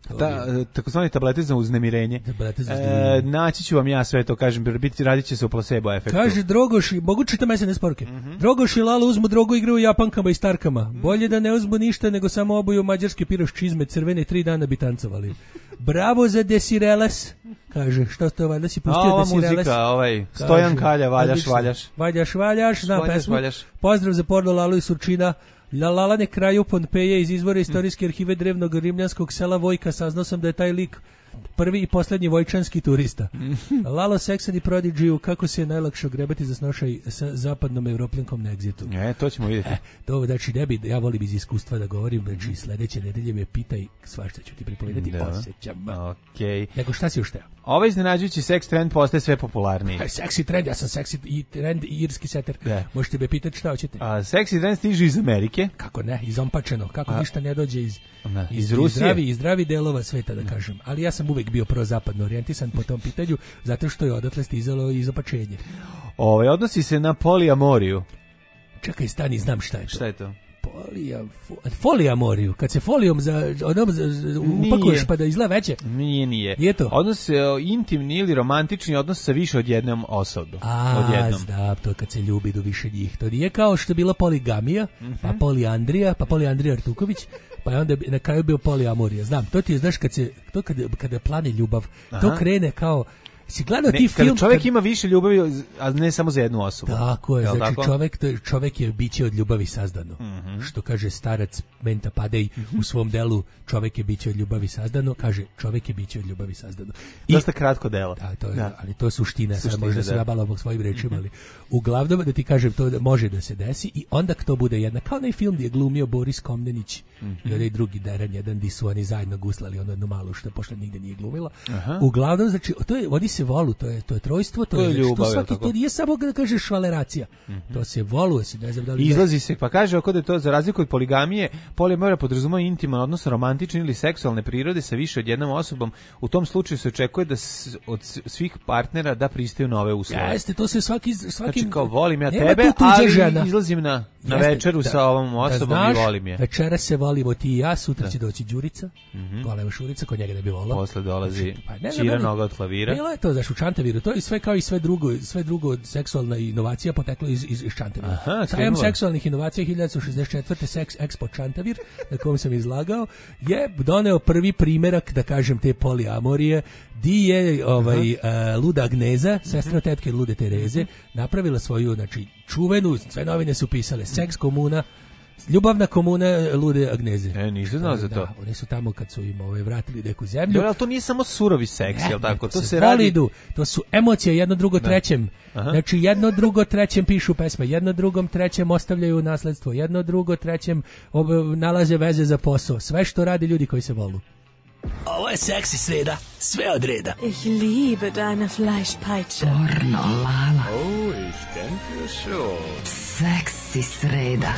[SPEAKER 7] Ta, takozvani tablete za uznemirenje.
[SPEAKER 6] Tablete za
[SPEAKER 7] e, naći ću vam ja sve to, kažem, biti radit će se u placebo efektu.
[SPEAKER 6] Kaže Drogoš, mogu čitam es em es poruke. Mm-hmm. Drogoš i Lalo uzmu drogu, igraju Japankama i Starkama. Mm-hmm. Bolje da ne uzmu ništa, nego samo obuju mađarske piroš čizme, crvene, tri dana bi tancovali. Bravo za Desireles. Kaže, što to valjda si pustio Desireles?
[SPEAKER 7] Ova muzika, ovaj, Stojan Kalja, valjaš, valjaš.
[SPEAKER 6] Valjaš, valjaš, znam pesmu.
[SPEAKER 7] Valjaš.
[SPEAKER 6] Pozdrav za porno Lalu i Surčina. Lalane kraju Pompeje iz izvora istorijske arhive drevnog rimljanskog sela Vojka. Saznao sam da je taj lik prvi i posljednji vojčanski turista. Lalo Seksan i Prodigy, kako se je najlakše ogrebati za snošaj sa zapadnom evropljankom na egzitu.
[SPEAKER 7] E, to ćemo vidjeti.
[SPEAKER 6] E, to, znači, ne bi, ja volim iz iskustva da govorim, znači, sledeće nedelje me pitaj, svašta ću ti pripovedati, osjećam.
[SPEAKER 7] Okay.
[SPEAKER 6] Nego šta si još teo?
[SPEAKER 7] Ovaj iznenađujući seks trend postaje sve popularniji.
[SPEAKER 6] Seksi trend, ja sam seksi i trend i irski seter. Yeah. Možete me pitati šta hoćete.
[SPEAKER 7] A, seksi trend stiže iz Amerike.
[SPEAKER 6] Kako ne, izompačeno. Kako A, ništa ne dođe iz,
[SPEAKER 7] ne, iz,
[SPEAKER 6] iz,
[SPEAKER 7] Rusije.
[SPEAKER 6] Iz zdravi, iz zdravi delova sveta, da kažem. Ali ja sam uvek bio prozapadno orijentisan po tom pitanju, zato što je odatle stizalo izopačenje.
[SPEAKER 7] Ovaj odnosi se na polijamoriju.
[SPEAKER 6] Čekaj, stani, znam šta je to.
[SPEAKER 7] Šta je to?
[SPEAKER 6] Polija, folijamoriju, kad se folijom za, onom, za, upakuješ pa da izgleda veće.
[SPEAKER 7] Nije, nije.
[SPEAKER 6] Nije to?
[SPEAKER 7] Odnos se intimni ili romantični odnos sa više od jednom osobom.
[SPEAKER 6] A, da, to kad se ljubi do više njih. To nije kao što je bila poligamija, mm-hmm. pa polijandrija, pa polijandrija Artuković, pa je onda na kraju bio polijamorija. Znam, to ti je, znaš, kad se, to kada, kada plane ljubav, Aha. to krene kao... Si gledao
[SPEAKER 7] ne,
[SPEAKER 6] ti film...
[SPEAKER 7] Kada čovjek
[SPEAKER 6] kad...
[SPEAKER 7] ima više ljubavi, a ne samo za jednu osobu.
[SPEAKER 6] Tako je,
[SPEAKER 7] Jel
[SPEAKER 6] znači
[SPEAKER 7] tako?
[SPEAKER 6] Čovjek, čovjek je biće od ljubavi sazdano.
[SPEAKER 7] Mm-hmm.
[SPEAKER 6] Što kaže starac Menta Padej mm-hmm. u svom delu čovjek je biće od ljubavi sazdano, kaže čovjek je biće od ljubavi sazdano.
[SPEAKER 7] I, Dosta kratko delo.
[SPEAKER 6] Da, to je, da. Ali to je suština, suština sad možda se nabala svojim rečima, ali uglavnom da ti kažem to da može da se desi i onda to bude jedna, kao onaj film gdje je glumio Boris Komnenić mm-hmm. i onaj drugi Deran, jedan di su oni zajedno guslali ono jednu malu što pošto nigde nije glumila. Aha. Uglavnom, znači, to je, oni se volu, to je, to je trojstvo, to, to je ljubav, to, svaki, to nije samo da kažeš švaleracija. Mm-hmm. To se voluje, se ne znam da li
[SPEAKER 7] izlazi je... se, pa kaže oko da je to za razliku od poligamije, polijamorija podrazumeva intiman odnos romantične ili seksualne prirode sa više od jednom osobom. U tom slučaju se očekuje da s, od svih partnera da pristaju na ove uslove.
[SPEAKER 6] Jeste, to se svaki svaki
[SPEAKER 7] znači kao volim ja tebe, ali žena. Izlazim na na Jeste, večeru da, sa ovom osobom da znaš, i volim je.
[SPEAKER 6] Večera se volimo ti i ja, sutra da. će doći Đurica, mm-hmm. golema Šurica, kod njega ne bi volao.
[SPEAKER 7] Posle dolazi pa, ne, Čira ne, noga od klavira.
[SPEAKER 6] Bilo je to, znaš, u Čantaviru, to je sve kao i sve drugo, sve drugo seksualna inovacija poteklo iz, iz, iz Čantavira. Sajam seksualnih inovacija hiljadu šezdeset četvrte Sex Expo Čantavir, na kom sam izlagao, je doneo prvi primerak, da kažem, te polijamorije, di je ovaj, uh, luda Agneza, sestra tetke lude Tereze, napravila svoju, znači, čuvenu, sve novine su pisale, seks komuna, ljubavna komuna lude Agneze.
[SPEAKER 7] E, nisam znao za to.
[SPEAKER 6] Da, oni su tamo kad su im ovaj, vratili neku zemlju.
[SPEAKER 7] Dobro, ali to nije samo surovi seks, jel tako? To,
[SPEAKER 6] to
[SPEAKER 7] se radi...
[SPEAKER 6] Idu, to su emocije, jedno, drugo, da. trećem. Aha. Znači, jedno, drugo, trećem pišu pesme, jedno, drugom, trećem ostavljaju nasledstvo, jedno, drugo, trećem ob, nalaze veze za posao. Sve što radi ljudi koji se volu.
[SPEAKER 14] Ovo je seksi sreda, sve od reda.
[SPEAKER 15] Ich liebe deine Fleischpeitsche.
[SPEAKER 1] Pornolala.
[SPEAKER 4] Oh, ich denke schon.
[SPEAKER 1] Seksi sreda.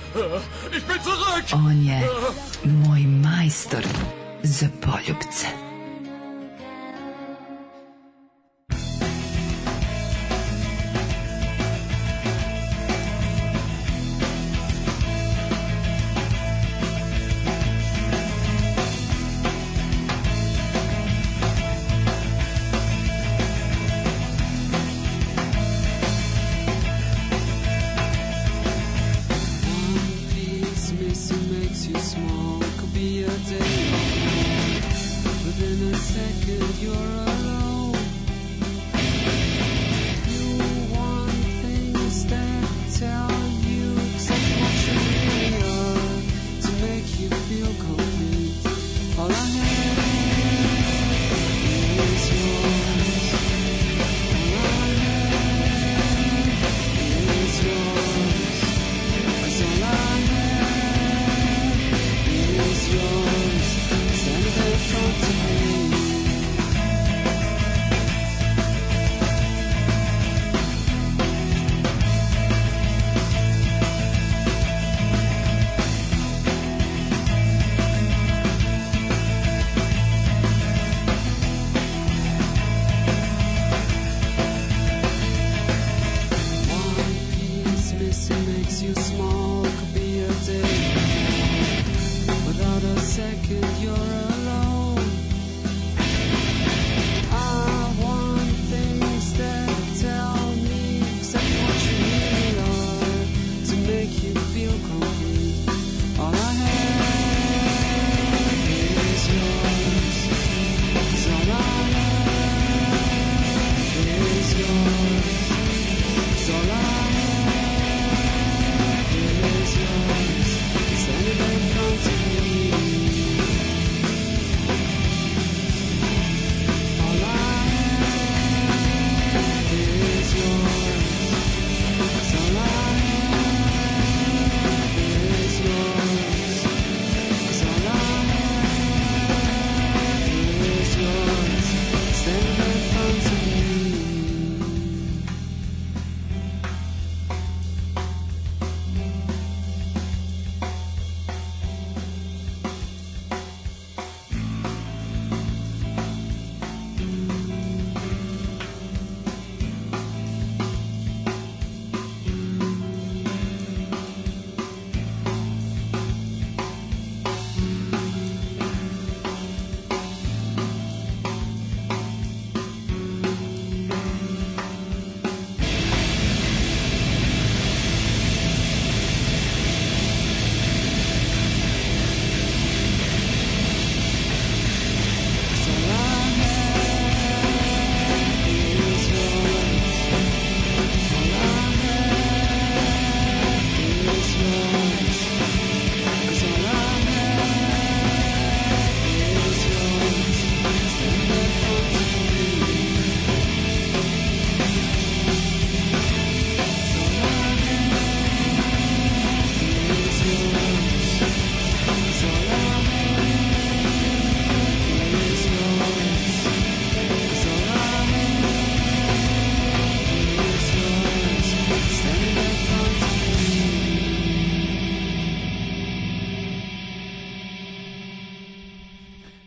[SPEAKER 14] Ich bin zurück.
[SPEAKER 1] On je moj majstor za poljubce.
[SPEAKER 11] Makes you small, could be a day.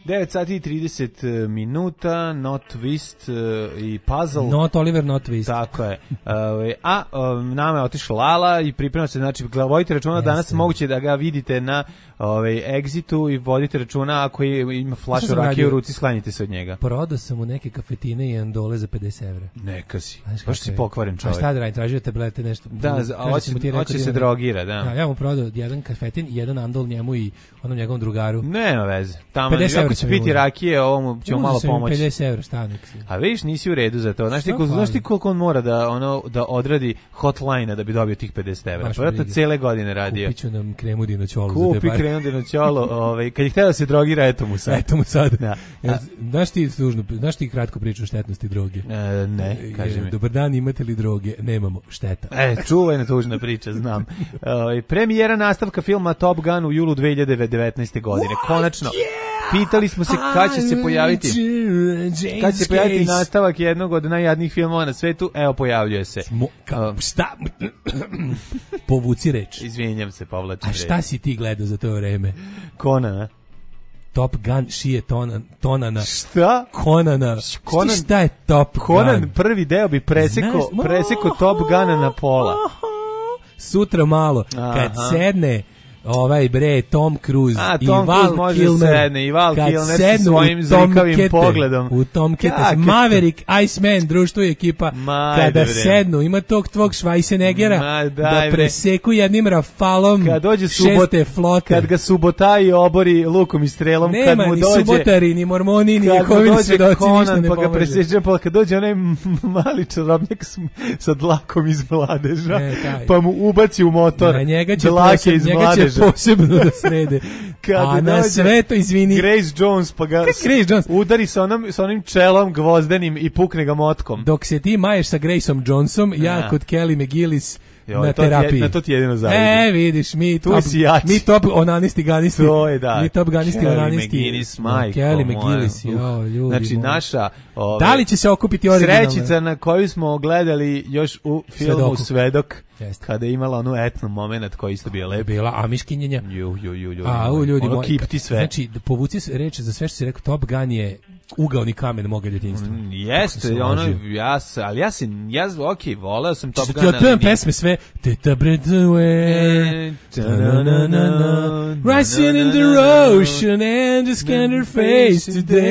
[SPEAKER 7] devet sati i trideset minuta, Not Twist uh, i Puzzle.
[SPEAKER 6] Not Oliver, Not Twist.
[SPEAKER 7] Tako je. Uh, a um, nama je otišla Lala i priprema se, znači, vodite računa,
[SPEAKER 6] Jeste.
[SPEAKER 7] danas moguće da ga vidite na ovaj, Exitu i vodite računa, ako je, ima flašu rakije u ruci, sklanjite se od njega.
[SPEAKER 6] Prodao sam u neke kafetine i andole za pedeset evra.
[SPEAKER 7] Neka si.
[SPEAKER 6] Znaš
[SPEAKER 7] Baš si
[SPEAKER 6] je?
[SPEAKER 7] pokvaren čovjek.
[SPEAKER 6] A šta da radim, tražio tablete, nešto.
[SPEAKER 7] Da,
[SPEAKER 6] Kaže,
[SPEAKER 7] hoće,
[SPEAKER 6] mu ti rekao
[SPEAKER 7] hoće
[SPEAKER 6] da
[SPEAKER 7] se
[SPEAKER 6] ima-
[SPEAKER 7] drogira, da.
[SPEAKER 6] Da, ja mu prodao jedan kafetin i jedan andol njemu i onom njegovom drugaru.
[SPEAKER 7] Nema veze. Tamo,
[SPEAKER 6] pedeset evra
[SPEAKER 7] ako će
[SPEAKER 6] sam
[SPEAKER 7] piti
[SPEAKER 6] uzeo.
[SPEAKER 7] rakije, ovo mu ćemo
[SPEAKER 6] Uzeo
[SPEAKER 7] malo
[SPEAKER 6] sam im
[SPEAKER 7] pomoći.
[SPEAKER 6] pedeset evra, šta nek si.
[SPEAKER 7] A vidiš, nisi u redu za to. Znaš ti,
[SPEAKER 6] Šta
[SPEAKER 7] koliko, znaš ti
[SPEAKER 6] fali?
[SPEAKER 7] koliko on mora da, ono, da odradi hotline da bi dobio tih pedeset evra?
[SPEAKER 6] Baš
[SPEAKER 7] Vjerojatno
[SPEAKER 6] briga.
[SPEAKER 7] cele godine radio.
[SPEAKER 6] Kupit ću nam kremu dinoćolu.
[SPEAKER 7] Kupi krenu dinoćolo, ovaj, kad je htio da se drogira, eto mu sad.
[SPEAKER 6] Eto mu sad.
[SPEAKER 7] Da.
[SPEAKER 6] Ja, znaš ti služno, znaš ti kratko priču o štetnosti droge?
[SPEAKER 7] E, ne, kaži mi.
[SPEAKER 6] Dobar dan, imate li droge? Nemamo, šteta.
[SPEAKER 7] E, čuvena tužna priča, znam. Ovaj, premijera nastavka filma Top Gun u julu dve hiljade devetnaeste godine. Konačno. Pitali smo se kad će se pojaviti kad će se pojaviti nastavak jednog od najjadnijih filmova na svetu. Evo, pojavljuje se.
[SPEAKER 6] Mo, ka, šta? Povuci reč.
[SPEAKER 7] Izvinjam se, povlačim
[SPEAKER 6] A
[SPEAKER 7] reč.
[SPEAKER 6] šta si ti gledao za to vreme?
[SPEAKER 7] Konana.
[SPEAKER 6] Top Gun šije tonan, tonana.
[SPEAKER 7] Šta?
[SPEAKER 6] Konana.
[SPEAKER 7] Conan,
[SPEAKER 6] šta je Top
[SPEAKER 7] Conan
[SPEAKER 6] Gun?
[SPEAKER 7] prvi deo bi preseko,
[SPEAKER 6] Znaš,
[SPEAKER 7] preseko Top Guna na pola.
[SPEAKER 6] Sutra malo, kad
[SPEAKER 7] Aha.
[SPEAKER 6] sedne ovaj bre Tom Cruise
[SPEAKER 7] A,
[SPEAKER 6] i
[SPEAKER 7] Tom
[SPEAKER 6] Val
[SPEAKER 7] Cruise može
[SPEAKER 6] Kilmer,
[SPEAKER 7] da sedne, i Val
[SPEAKER 6] kad
[SPEAKER 7] Kilmer sa
[SPEAKER 6] sednu
[SPEAKER 7] svojim
[SPEAKER 6] u
[SPEAKER 7] zrikavim
[SPEAKER 6] Tomkete,
[SPEAKER 7] pogledom.
[SPEAKER 6] u Tomkete,
[SPEAKER 7] Kak je to?
[SPEAKER 6] Maverick, Iceman, društvo i ekipa,
[SPEAKER 7] Ma,
[SPEAKER 6] kada
[SPEAKER 7] ajde, bre.
[SPEAKER 6] sednu, ima tog tvog Schweizenegera,
[SPEAKER 7] Ma, daj,
[SPEAKER 6] da
[SPEAKER 7] bre.
[SPEAKER 6] preseku jednim rafalom
[SPEAKER 7] Kad dođe subot,
[SPEAKER 6] šeste flote.
[SPEAKER 7] kad ga subotaji obori lukom i strelom,
[SPEAKER 6] Nema
[SPEAKER 7] kad mu
[SPEAKER 6] ni
[SPEAKER 7] dođe
[SPEAKER 6] subotari, ni mormoni, ni
[SPEAKER 7] kad mu
[SPEAKER 6] Jehovini
[SPEAKER 7] dođe
[SPEAKER 6] svedoci, ništa
[SPEAKER 7] Conan,
[SPEAKER 6] ne
[SPEAKER 7] pa ga
[SPEAKER 6] pomaže.
[SPEAKER 7] preseče, pa kad dođe onaj mali čarobnjak s- sa dlakom iz mladeža,
[SPEAKER 6] Ne, taj.
[SPEAKER 7] pa mu ubaci u motor
[SPEAKER 6] Na njega će,
[SPEAKER 7] dlake
[SPEAKER 6] poseb,
[SPEAKER 7] iz
[SPEAKER 6] njega će
[SPEAKER 7] mladeža.
[SPEAKER 6] posebno da srede.
[SPEAKER 7] Kad
[SPEAKER 6] A na
[SPEAKER 7] dođe
[SPEAKER 6] sve to, izvini,
[SPEAKER 7] Grace Jones, pa ga
[SPEAKER 6] Kak Grace Jones?
[SPEAKER 7] udari sa onom, sa onim čelom gvozdenim i pukne ga motkom.
[SPEAKER 6] dok se ti maješ sa Graceom Johnson, ja
[SPEAKER 7] Ja.
[SPEAKER 6] kod Kelly McGillis
[SPEAKER 7] Joj,
[SPEAKER 6] na
[SPEAKER 7] to ti je-
[SPEAKER 6] terapiji.
[SPEAKER 7] na to ti jedino zavidim.
[SPEAKER 6] E, vidiš, mi
[SPEAKER 7] Tu
[SPEAKER 6] top,
[SPEAKER 7] si jači.
[SPEAKER 6] mi top onanisti ganisti.
[SPEAKER 7] To je, da.
[SPEAKER 6] Mi top ganisti
[SPEAKER 7] Kelly
[SPEAKER 6] onanisti.
[SPEAKER 7] McGinnis, majko
[SPEAKER 6] Kelly
[SPEAKER 7] moja.
[SPEAKER 6] McGillis,
[SPEAKER 7] Uh,
[SPEAKER 6] jo, ljudi
[SPEAKER 7] Znači,
[SPEAKER 6] moji.
[SPEAKER 7] naša... Ove,
[SPEAKER 6] Da li će se okupiti originalna?
[SPEAKER 7] Srećica na koju smo gledali još u filmu
[SPEAKER 6] Svedoku.
[SPEAKER 7] Svedok,
[SPEAKER 6] Jeste.
[SPEAKER 7] kada je imala onu etno moment koji isto bio lep.
[SPEAKER 6] Bila amiškinjenja.
[SPEAKER 7] Ju, ju, ju, ju.
[SPEAKER 6] A, u ljudi
[SPEAKER 7] ono
[SPEAKER 6] moji.
[SPEAKER 7] kipti sve.
[SPEAKER 6] Znači, da povuci se reč za sve što si rekao, Top Gun je ugaoni kamen moga djetinjstva.
[SPEAKER 7] Mm,
[SPEAKER 6] Kako se
[SPEAKER 7] Jeste, ono,
[SPEAKER 6] ložio.
[SPEAKER 7] ja sam, ali ja sam, ja, ok, voleo sam Top
[SPEAKER 6] Što
[SPEAKER 7] Gun,
[SPEAKER 6] ti
[SPEAKER 7] ali
[SPEAKER 6] otpevam
[SPEAKER 7] nije-
[SPEAKER 6] pesme sve Teta Bredue Rising in the ocean and just can't her face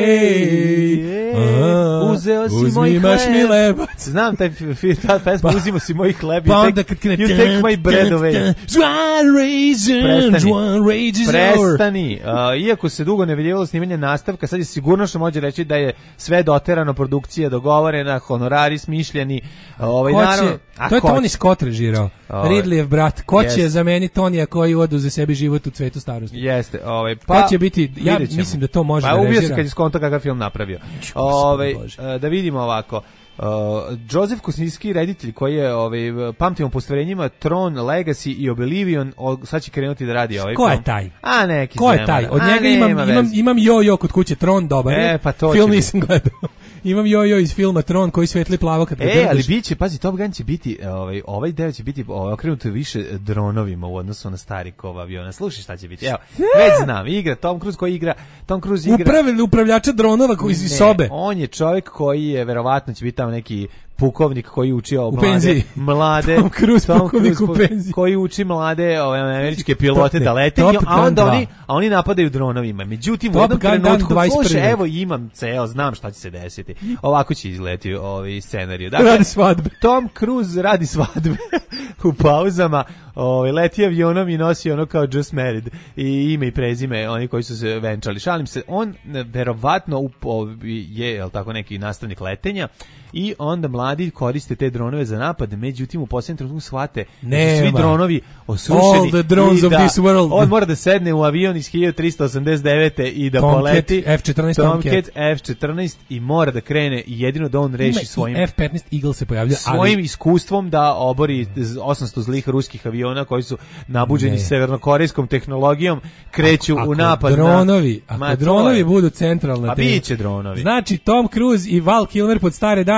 [SPEAKER 6] today Ah,
[SPEAKER 7] Uzeo si
[SPEAKER 6] uzmi,
[SPEAKER 7] moj
[SPEAKER 6] imaš mi
[SPEAKER 7] hleb.
[SPEAKER 6] lebac.
[SPEAKER 7] Znam taj f- f- ta pesma, uzimo si moj hleb.
[SPEAKER 6] Pa
[SPEAKER 7] You
[SPEAKER 6] onda
[SPEAKER 7] take,
[SPEAKER 6] kad krene
[SPEAKER 7] you take my bread away.
[SPEAKER 6] Juan Raisin,
[SPEAKER 7] Prestani.
[SPEAKER 6] Juan Rages hour.
[SPEAKER 7] Prestani. Uh, iako se dugo ne vidjelo snimanje nastavka, sad je sigurno što može reći da je sve doterano, produkcija dogovorena, honorari smišljeni. Ovaj,
[SPEAKER 6] Ko
[SPEAKER 7] naravno,
[SPEAKER 6] će,
[SPEAKER 7] a
[SPEAKER 6] to je
[SPEAKER 7] ko
[SPEAKER 6] Tony
[SPEAKER 7] će?
[SPEAKER 6] Scott režirao.
[SPEAKER 7] Ovaj,
[SPEAKER 6] Ridleyjev brat. Ko će
[SPEAKER 7] jest.
[SPEAKER 6] zameniti Tonija koji oduze sebi život u cvetu starosti?
[SPEAKER 7] Jeste, ovaj
[SPEAKER 6] Ko
[SPEAKER 7] pa
[SPEAKER 6] će biti, ja
[SPEAKER 7] vidjet ćemo.
[SPEAKER 6] mislim da to može
[SPEAKER 7] pa,
[SPEAKER 6] da
[SPEAKER 7] ubio se
[SPEAKER 6] režira.
[SPEAKER 7] kad je skonto kakav film napravio.
[SPEAKER 6] Gospode
[SPEAKER 7] Ovaj
[SPEAKER 6] Bože.
[SPEAKER 7] e, da vidimo ovako. Uh, Joseph Kosinski, reditelj koji je ovaj pamtimo po stvorenjima Tron, Legacy i Oblivion, o, sad će krenuti da radi ovaj
[SPEAKER 6] Ko je
[SPEAKER 7] film.
[SPEAKER 6] taj?
[SPEAKER 7] A neki
[SPEAKER 6] Ko je
[SPEAKER 7] zemar.
[SPEAKER 6] taj? Od
[SPEAKER 7] A,
[SPEAKER 6] njega imam,
[SPEAKER 7] nema
[SPEAKER 6] imam,
[SPEAKER 7] veze.
[SPEAKER 6] imam jo-jo kod kuće, Tron dobar.
[SPEAKER 7] E,
[SPEAKER 6] je.
[SPEAKER 7] pa to
[SPEAKER 6] Film
[SPEAKER 7] će
[SPEAKER 6] nisam gledao. Imam jo-jo iz filma Tron koji svetli plavo kad ga
[SPEAKER 7] E, ali
[SPEAKER 6] drndaš.
[SPEAKER 7] biće, pazi, Top Gun će biti, ovaj, ovaj deo će biti ovaj, okrenut više dronovima u odnosu na stari kov aviona. Slušaj šta će biti. Evo, već znam, igra Tom Cruise koji igra, Tom Cruise igra...
[SPEAKER 6] Upravi, upravljača dronova koji iz
[SPEAKER 7] Ne,
[SPEAKER 6] sobe.
[SPEAKER 7] on je čovjek koji je, verovatno će biti tamo neki pukovnik koji uči o
[SPEAKER 6] U
[SPEAKER 7] mlade,
[SPEAKER 6] penziji.
[SPEAKER 7] mlade
[SPEAKER 6] Tom Cruise, pukovnik u
[SPEAKER 7] pu-
[SPEAKER 6] penziji.
[SPEAKER 7] koji uči mlade ove američke pilote
[SPEAKER 6] Ne,
[SPEAKER 7] da lete,
[SPEAKER 6] Top
[SPEAKER 7] i- a onda
[SPEAKER 6] Gun
[SPEAKER 7] oni,
[SPEAKER 6] dva.
[SPEAKER 7] a oni napadaju dronovima. Međutim, u
[SPEAKER 6] Top
[SPEAKER 7] jednom
[SPEAKER 6] Gun dan
[SPEAKER 7] trenutku,
[SPEAKER 6] dvadeset prvi
[SPEAKER 7] slušaj,
[SPEAKER 6] vek.
[SPEAKER 7] evo imam ceo, znam šta će se desiti. Ovako će izleti ovaj scenarij. Dakle,
[SPEAKER 6] Radi svadbe.
[SPEAKER 7] Tom Cruise radi svadbe u pauzama, ovaj leti avionom i nosi ono kao Just Married i ime i prezime oni koji su se venčali. Šalim se, on e, verovatno up- je, jel tako, neki nastavnik letenja i onda mladi koriste te dronove za napad, međutim u posljednjem trenutku shvate da su svi
[SPEAKER 6] Nema.
[SPEAKER 7] dronovi osušeni.
[SPEAKER 6] All the drones
[SPEAKER 7] i
[SPEAKER 6] of
[SPEAKER 7] da
[SPEAKER 6] this world.
[SPEAKER 7] On mora da sedne u avion iz hiljadu trista osamdeset devete i da
[SPEAKER 6] Tomcat,
[SPEAKER 7] poleti
[SPEAKER 6] F četrnaest Tomcat.
[SPEAKER 7] Tomcat F četrnaest i mora da krene i jedino da on reši
[SPEAKER 6] Ima i
[SPEAKER 7] svojim
[SPEAKER 6] F petnaest Eagle se pojavlja,
[SPEAKER 7] svojim
[SPEAKER 6] ali
[SPEAKER 7] iskustvom da obori osamsto zlih ruskih aviona koji su nabuđeni
[SPEAKER 6] Ne.
[SPEAKER 7] severnokorejskom tehnologijom, kreću
[SPEAKER 6] ako
[SPEAKER 7] u napad
[SPEAKER 6] dronovi,
[SPEAKER 7] na...
[SPEAKER 6] ako
[SPEAKER 7] Ma, to
[SPEAKER 6] dronovi
[SPEAKER 7] je-
[SPEAKER 6] budu centralna
[SPEAKER 7] A
[SPEAKER 6] tema.
[SPEAKER 7] biće dronovi.
[SPEAKER 6] Znači Tom Cruise i Val Kilmer pod stare dane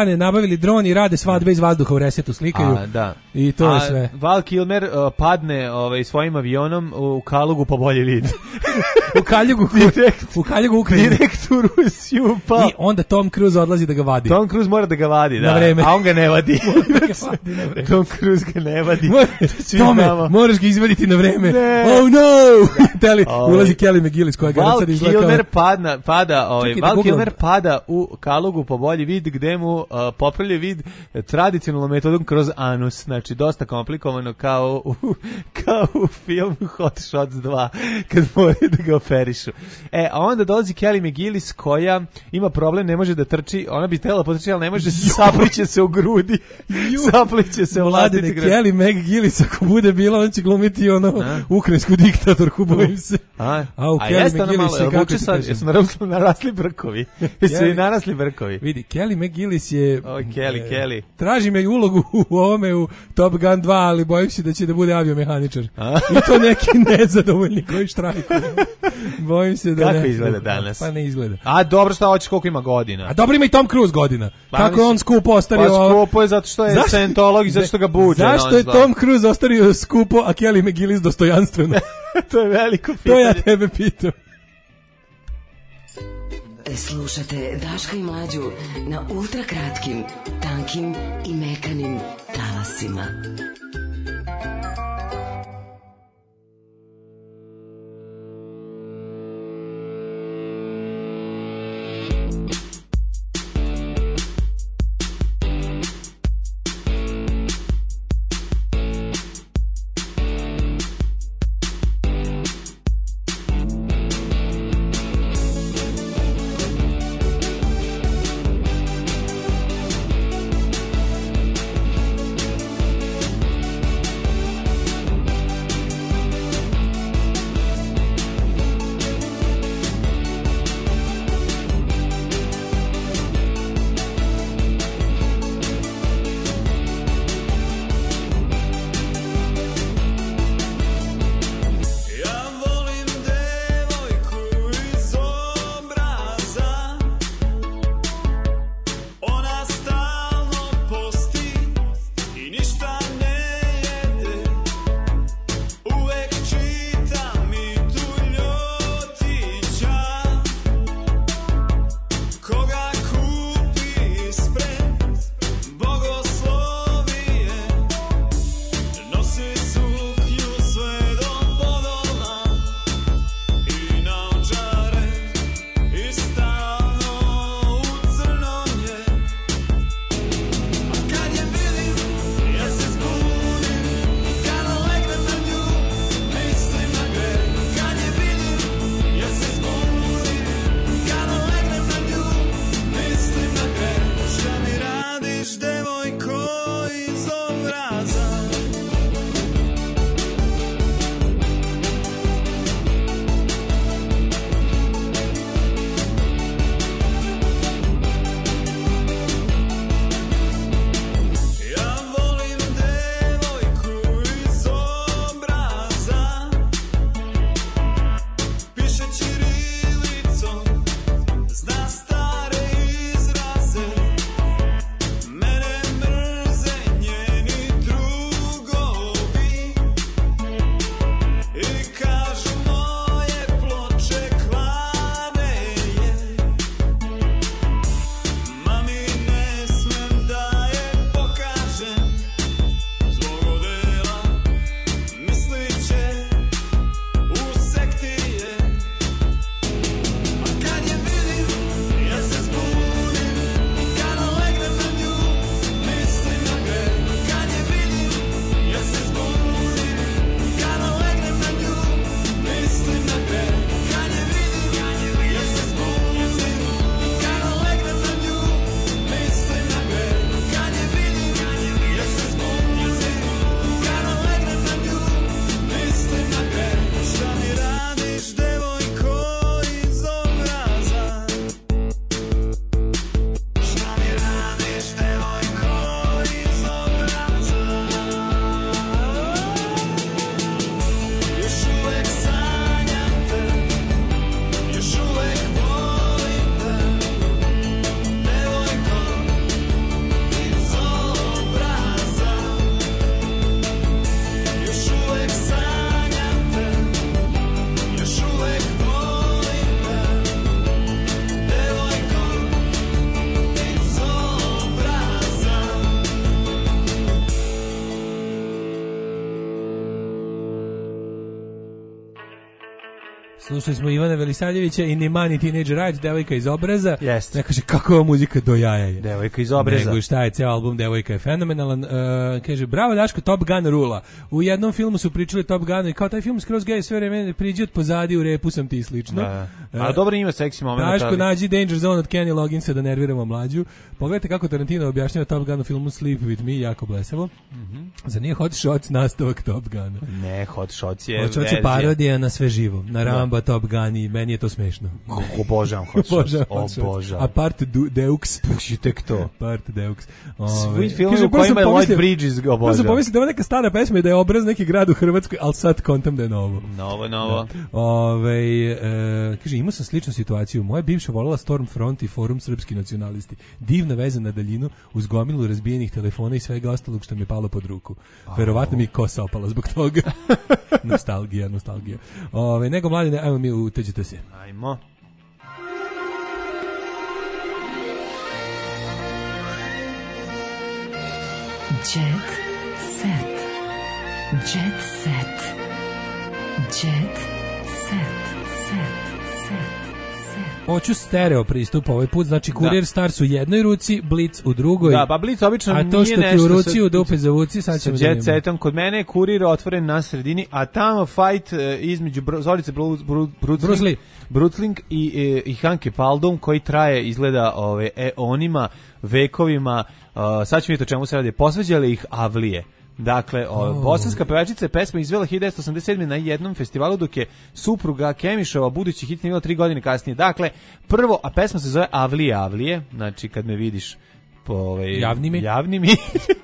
[SPEAKER 6] dane nabavili dron i rade svadbe iz vazduha u resetu, slikaju.
[SPEAKER 7] A, da.
[SPEAKER 6] I to
[SPEAKER 7] A,
[SPEAKER 6] je sve.
[SPEAKER 7] Val Kilmer uh, padne ovaj, svojim avionom u Kalugu po bolje vid.
[SPEAKER 6] u Kaljugu, direkt, u Kaljugu Ukrajinu.
[SPEAKER 7] Direkt u Rusiju pa.
[SPEAKER 6] I onda Tom Cruise odlazi da ga vadi.
[SPEAKER 7] Tom Cruise mora da ga vadi, da.
[SPEAKER 6] Na vreme.
[SPEAKER 7] A on ga ne vadi.
[SPEAKER 6] ga vadi na vreme.
[SPEAKER 7] Tom Cruise ga ne vadi.
[SPEAKER 6] Tome, moraš ga izvaditi na vreme.
[SPEAKER 7] Ne.
[SPEAKER 6] Oh no! Teli, ulazi Kelly McGillis koja ga sad izgleda.
[SPEAKER 7] Val Kilmer padna, pada, ovaj,
[SPEAKER 6] Čekaj,
[SPEAKER 7] Val
[SPEAKER 6] da
[SPEAKER 7] Kilmer pada u Kalugu po bolji vid gde mu uh, popravlja vid tradicionalnom metodom kroz anus. Znači, dosta komplikovano kao u, kao u filmu Hot Shots dva kad moraju da ga operišu. E, a onda dolazi Kelly McGillis koja ima problem, ne može da trči, ona bi htjela potrči, ali ne može, sapliće se u grudi. Sapliće se u vlastiti grudi.
[SPEAKER 6] Kelly McGillis ako bude bila, on će glumiti ono a? ukrajinsku diktatorku, bojim se.
[SPEAKER 7] A,
[SPEAKER 6] a u
[SPEAKER 7] a
[SPEAKER 6] Kelly
[SPEAKER 7] jeste
[SPEAKER 6] McGillis
[SPEAKER 7] ona malo, jesu sad, jesu narasli, narasli brkovi. Jesu i narasli brkovi.
[SPEAKER 6] Vidi, Kelly McGillis je...
[SPEAKER 7] O, Kelly, e, Kelly.
[SPEAKER 6] Traži me ulogu u ovome u Top Gun dva, ali bojim se da će da bude aviomehaničar. I to neki nezadovoljni koji štrajkuju. Bojim se da
[SPEAKER 7] kako
[SPEAKER 6] ne.
[SPEAKER 7] Izgleda danas?
[SPEAKER 6] Pa ne izgleda.
[SPEAKER 7] A dobro, šta hoćeš, koliko ima godina?
[SPEAKER 6] A dobro ima i Tom Cruise godina.
[SPEAKER 7] Pa,
[SPEAKER 6] kako je on skupo ostario...
[SPEAKER 7] Pa skupo je zato što je scientolog i zato što ga buđe.
[SPEAKER 6] Zašto je Tom Cruise ostario skupo, a Kelly McGillis dostojanstveno?
[SPEAKER 7] To je veliko pitanje.
[SPEAKER 6] To ja tebe pitam.
[SPEAKER 1] Slušate Daška i Mlađu na ultra kratkim, tankim i mekanim talasima.
[SPEAKER 11] Mene mrze njeni drugovi.
[SPEAKER 6] Slušali smo Ivana Velisavljevića i Nimani Teenager Rides, devojka iz obraza.
[SPEAKER 7] Jeste.
[SPEAKER 6] Ne kaže kako ova muzika do jaja je.
[SPEAKER 7] Devojka iz obraza.
[SPEAKER 6] Nego šta je, ceo album Devojka je fenomenalan. Uh, kaže, bravo Daško, Top Gun rula. U jednom filmu su pričali Top Gun i kao taj film skroz gej, sve vreme priđi od pozadi, u repu sam ti slično.
[SPEAKER 7] Da. A dobro ima seksi moment.
[SPEAKER 6] Daško,
[SPEAKER 7] ali...
[SPEAKER 6] nađi Danger Zone od Kenny Logginsa da nerviramo mlađu. Pogledajte kako Tarantino objašnjava Top Gun u filmu Sleep With Me, jako blesavo. Mm-hmm. Za nije Hot Shots nastavak Top Guna.
[SPEAKER 7] Ne, Hot Shots je
[SPEAKER 6] Hot Shots je parodija na sve živo, na Ramba, Top Gun i meni je to smešno.
[SPEAKER 7] Obožavam Hot Shots. Obožavam.
[SPEAKER 6] A part Deux.
[SPEAKER 7] Puši tek to.
[SPEAKER 6] Part Deux.
[SPEAKER 7] Svi filmi u kojima je Lloyd Bridges obožavam.
[SPEAKER 6] Možda pomislim da je neka stara pesma i da je obraz neki grad u Hrvatskoj, ali sad kontam da je novo.
[SPEAKER 7] Novo, novo.
[SPEAKER 6] Ove, e, kaže, imao sam sličnu situaciju. Moja bivša volala Stormfront i Forum Srpski nacionalisti. Divna veza na daljinu uz gomilu razbijenih telefona i svega ostalog što mi je palo pod ruku. Verovatno mi je kosa opala zbog toga. Nostalgija, nostalgija. Ove, nego mladine, ajmo mi uteđite se.
[SPEAKER 7] Ajmo.
[SPEAKER 16] Jet set. Jet set. Jet set. Set. Set.
[SPEAKER 6] Hoću stereo pristup ovaj put, znači Kurir da. Stars u jednoj ruci, Blitz u drugoj.
[SPEAKER 7] Da, pa Blitz obično nije nešto.
[SPEAKER 6] A to što ti u ruci, u dupe zavuci, sad ćemo
[SPEAKER 7] da Jet setom, kod mene je Kurir otvoren na sredini, a tamo fight uh, između Bro, Zorice Brucling, Brucling i, i, i Hanke Paldum, koji traje, izgleda ove, eonima, vekovima, uh, sad ćemo vidjeti o čemu se radi, posveđali ih Avlije. Dakle, oh. bosanska pevačica je pesma izvela hiljadu devetsto osamdeset sedme na jednom festivalu, dok je supruga Kemišova budući hit snimila tri godine kasnije. Dakle, prvo, a pesma se zove Avlije, Avlije, znači kad me vidiš po ovaj
[SPEAKER 6] javni mi,
[SPEAKER 7] javni mi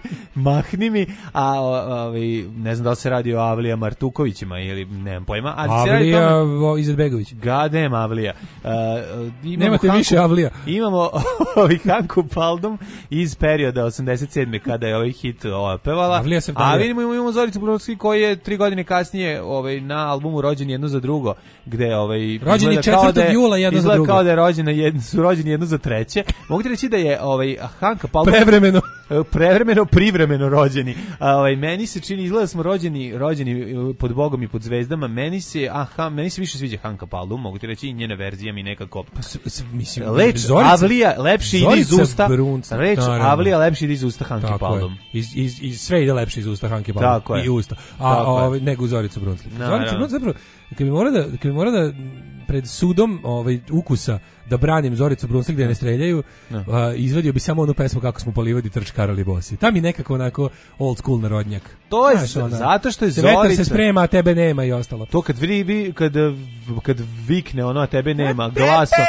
[SPEAKER 7] mahni mi, a ovaj ne znam da li se radi o Avlija Martukovićima ili nemam pojma, ali
[SPEAKER 6] Avlija
[SPEAKER 7] se radi o
[SPEAKER 6] Izetbegović.
[SPEAKER 7] Gadem Avlija. Uh,
[SPEAKER 6] Nemate Hanku, više Avlija.
[SPEAKER 7] Imamo ovaj Hanku Paldum iz perioda osamdeset sedme kada je ovaj hit ova pevala. A vidimo imamo Zoricu Brucki koji je tri godine kasnije ovaj na albumu Rođen jedno za drugo, gde ovaj
[SPEAKER 6] rođeni četvrtog jula jedno za drugo.
[SPEAKER 7] Kao da je rođena jedno, su rođeni jedno za treće. Mogu ti reći da je ovaj Hanka Paldum
[SPEAKER 6] prevremeno
[SPEAKER 7] prevremeno privremeno rođeni. A, ovaj meni se čini izgleda smo rođeni rođeni pod Bogom i pod zvezdama. Meni se aha, meni se više sviđa Hanka Paldum, mogu ti reći i njena verzija mi nekako
[SPEAKER 6] pa, mislim
[SPEAKER 7] Leč, Zorica, Avlija lepši ide iz usta. Reč Avlija lepši ide iz usta Hanke Paldum.
[SPEAKER 6] Iz, iz, iz sve ide lepše iz usta Hanke Paldum i usta. A ovaj nego Zoricu Brunslik. Zorica Brunslik zapravo kad mi mora da kad mi mora da pred sudom ovaj ukusa da branim Zoricu Brunslik da ne streljaju, no. uh, izvadio bi samo onu pesmu kako smo po livadi trčkarali bosi. Tam je nekako onako old school narodnjak.
[SPEAKER 7] To je znaš, ona, zato što je Zorica...
[SPEAKER 6] Vetar se sprema, a tebe nema i ostalo.
[SPEAKER 7] To kad, vi, vi, kad, kad vikne ono, a tebe nema, glasom...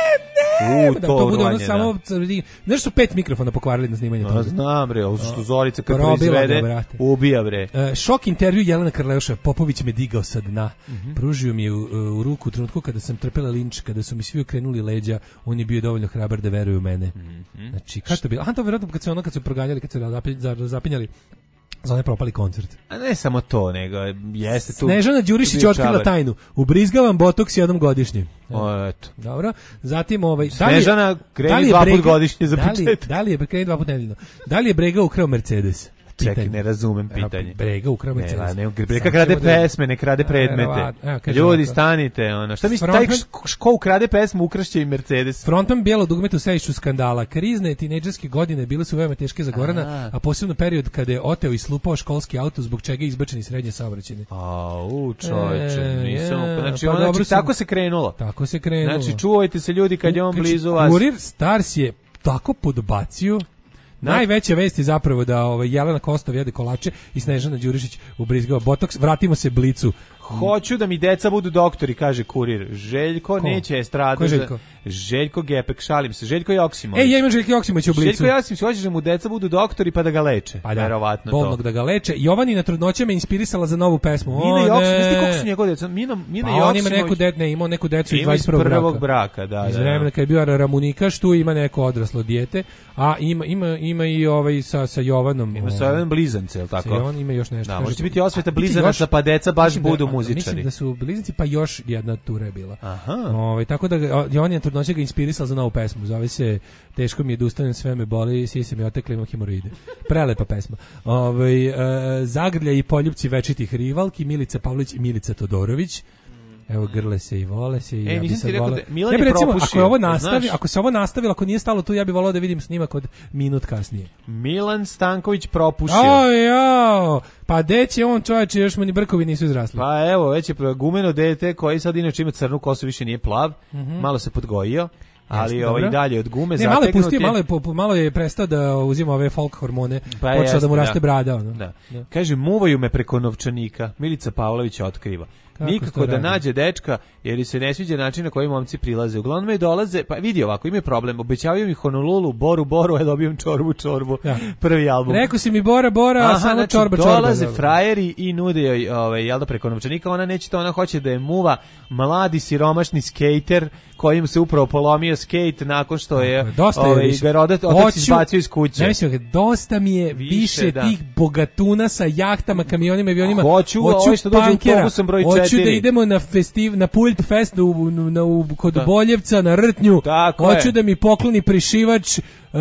[SPEAKER 7] U,
[SPEAKER 6] da,
[SPEAKER 7] to,
[SPEAKER 6] to bude ono
[SPEAKER 7] da.
[SPEAKER 6] samo... Znaš su pet mikrofona pokvarili na snimanju toga?
[SPEAKER 7] Znam bre, ovo što Zorica kad proizvede, ubija bre.
[SPEAKER 6] Uh, šok intervju Jelena Karleuša, Popović me digao sa dna. Mm-hmm. Pružio mi je u, u ruku u trenutku kada sam trpela linč, kada su mi svi okrenuli leđa, on je bio dovoljno hrabar da veruje u mene. Mm-hmm. Znači, kako to bilo? Aha, to vjerojatno kad se ono, kad su proganjali, kad su zapinjali za onaj propali koncert.
[SPEAKER 7] A ne samo to, nego jeste tu...
[SPEAKER 6] Snežana Đurišić otkrila tajnu. Ubrizgavam botoks jednom godišnje.
[SPEAKER 7] O, eto.
[SPEAKER 6] Dobro. Zatim ovaj...
[SPEAKER 7] Snežana kreni dva put godišnje za početak.
[SPEAKER 6] Da li je kreni dva put nedeljno? Da li je Brega ukrao Mercedes?
[SPEAKER 7] Čekaj, ne razumem pitanje.
[SPEAKER 6] Brega ukrao Mercedes.
[SPEAKER 7] Ne, ne, Brega krade pesme, ne krade predmete. Ljudi, stanite. Ono. Šta misli, taj ko ukrade pesmu, ukrašće i Mercedes?
[SPEAKER 6] Frontman bijelo dugmet u sedištu skandala. Krizne tinejdžerske godine bile su veoma teške za Gorana, a posebno period kada je oteo i slupao školski auto, zbog čega je izbačen iz srednje saobraćajne.
[SPEAKER 7] A, u čoveče, nisam... Znači, pa znači tako se krenulo.
[SPEAKER 6] Tako se krenulo.
[SPEAKER 7] Znači, čuvajte se ljudi kad je on blizu vas.
[SPEAKER 6] Kurir Stars je tako podbacio. Najveća vest je zapravo da ovaj Jelena Kostov jede kolače i Snežana Đurišić ubrizgava botoks. Vratimo se Blicu.
[SPEAKER 7] Hoću da mi deca budu doktori, kaže Kurir. Željko Ko? neće estradu.
[SPEAKER 6] Ko Željko?
[SPEAKER 7] Željko Gepek, šalim se. Željko Joksimović.
[SPEAKER 6] Ej, ja imam Željko Joksimović u Blicu.
[SPEAKER 7] Željko Joksimović hoće da mu deca budu doktori pa da ga leče.
[SPEAKER 6] Pa da,
[SPEAKER 7] verovatno
[SPEAKER 6] bolnog
[SPEAKER 7] to.
[SPEAKER 6] da ga leče. Jovanina trudnoća me inspirisala za novu pesmu.
[SPEAKER 7] Mina Joksimović, znaš ti koliko su njegove deca? Mina, Mina
[SPEAKER 6] pa
[SPEAKER 7] Joksimović.
[SPEAKER 6] On ima neku det, ne, imao neku decu iz dvadeset prvog
[SPEAKER 7] prvog braka. braka da,
[SPEAKER 6] iz
[SPEAKER 7] da,
[SPEAKER 6] vremena kad je bio Ramunikaš, tu ima neko odraslo dijete, a ima, ima, ima i ovaj sa, sa Jovanom.
[SPEAKER 7] Ima sa Jovanom blizance, je li tako?
[SPEAKER 6] Sa Jovan ima još nešto.
[SPEAKER 7] Da, može će biti osveta blizanaca, pa deca baš budu muzičari.
[SPEAKER 6] Mislim da su blizanci, pa još jedna tura je bila.
[SPEAKER 7] Aha.
[SPEAKER 6] Ovaj, tako da Jovanina trudnoća ga inspirisala za novu pesmu. Zove se Teško mi je da ustanem, sve me boli, sise mi otekle, imam hemoroide. Prelepa pesma. Ovaj, e, Zagrlja i poljupci večitih rivalki, Milica Pavlović i Milica Todorović. Evo, grle se i vole se i
[SPEAKER 7] E,
[SPEAKER 6] ja bi
[SPEAKER 7] nisam ti
[SPEAKER 6] sad
[SPEAKER 7] rekao
[SPEAKER 6] volao.
[SPEAKER 7] da- Milan
[SPEAKER 6] Ja bi
[SPEAKER 7] je
[SPEAKER 6] recimo,
[SPEAKER 7] propušio,
[SPEAKER 6] ako je ovo
[SPEAKER 7] znaš.
[SPEAKER 6] nastavi, ako se ovo nastavilo, ako nije stalo tu, ja bih volao da vidim snimak od minut kasnije.
[SPEAKER 7] Milan Stanković propušio.
[SPEAKER 6] O, jao, pa deće on čovječe, još mu ni brkovi nisu izrasli.
[SPEAKER 7] Pa evo, već je gumeno dete koji sad inače ima crnu kosu, više nije plav,
[SPEAKER 6] Mhm.
[SPEAKER 7] malo se podgojio, ali
[SPEAKER 6] Jeste,
[SPEAKER 7] ovaj
[SPEAKER 6] dobro.
[SPEAKER 7] dalje od gume
[SPEAKER 6] Ne, malo je
[SPEAKER 7] zategnuti.
[SPEAKER 6] pustio, malo je, po- po- malo je prestao da uzima ove folk hormone,
[SPEAKER 7] Pa
[SPEAKER 6] počeo
[SPEAKER 7] jeste,
[SPEAKER 6] da mu raste
[SPEAKER 7] da.
[SPEAKER 6] brada. Ono.
[SPEAKER 7] Da. Kaže, muvaju me preko novčanika. Milica Pavlović otkriva.
[SPEAKER 6] Kako
[SPEAKER 7] Nikako
[SPEAKER 6] to
[SPEAKER 7] da
[SPEAKER 6] radi?
[SPEAKER 7] nađe dečka, jer i se ne sviđa način na koji momci prilaze. Uglavnom me dolaze, pa vidi ovako, imaju problem. Obećavaju mi Honolulu, Boru, Boru, a dobijem čorbu, čorbu.
[SPEAKER 6] Ja.
[SPEAKER 7] Prvi album.
[SPEAKER 6] Rekao si mi Bora, Bora, a
[SPEAKER 7] Aha,
[SPEAKER 6] samo
[SPEAKER 7] znači,
[SPEAKER 6] čorba, čorba.
[SPEAKER 7] dolaze
[SPEAKER 6] dobro.
[SPEAKER 7] frajeri i nude joj, ovaj, jel da, preko novčanika. Ona neće to, ona hoće da je muva mladi siromašni skejter kojim se upravo polomio skejt nakon što je
[SPEAKER 6] Dosta je
[SPEAKER 7] ovaj,
[SPEAKER 6] više.
[SPEAKER 7] ga rodet, otac
[SPEAKER 6] Hoću-
[SPEAKER 7] izbacio iz kuće.
[SPEAKER 6] Ne mislim, dosta mi je više,
[SPEAKER 7] Više, da.
[SPEAKER 6] tih bogatuna sa jahtama, kamionima, avionima.
[SPEAKER 7] Hoću ovaj što dođe
[SPEAKER 6] punkera.
[SPEAKER 7] autobusom broj
[SPEAKER 6] Hoću
[SPEAKER 7] četiri.
[SPEAKER 6] da idemo na festiv, na Pulp Fest u, na, u, kod
[SPEAKER 7] Da.
[SPEAKER 6] Boljevca, na Rtnju.
[SPEAKER 7] Tako
[SPEAKER 6] Hoću
[SPEAKER 7] je.
[SPEAKER 6] da mi pokloni prišivač uh,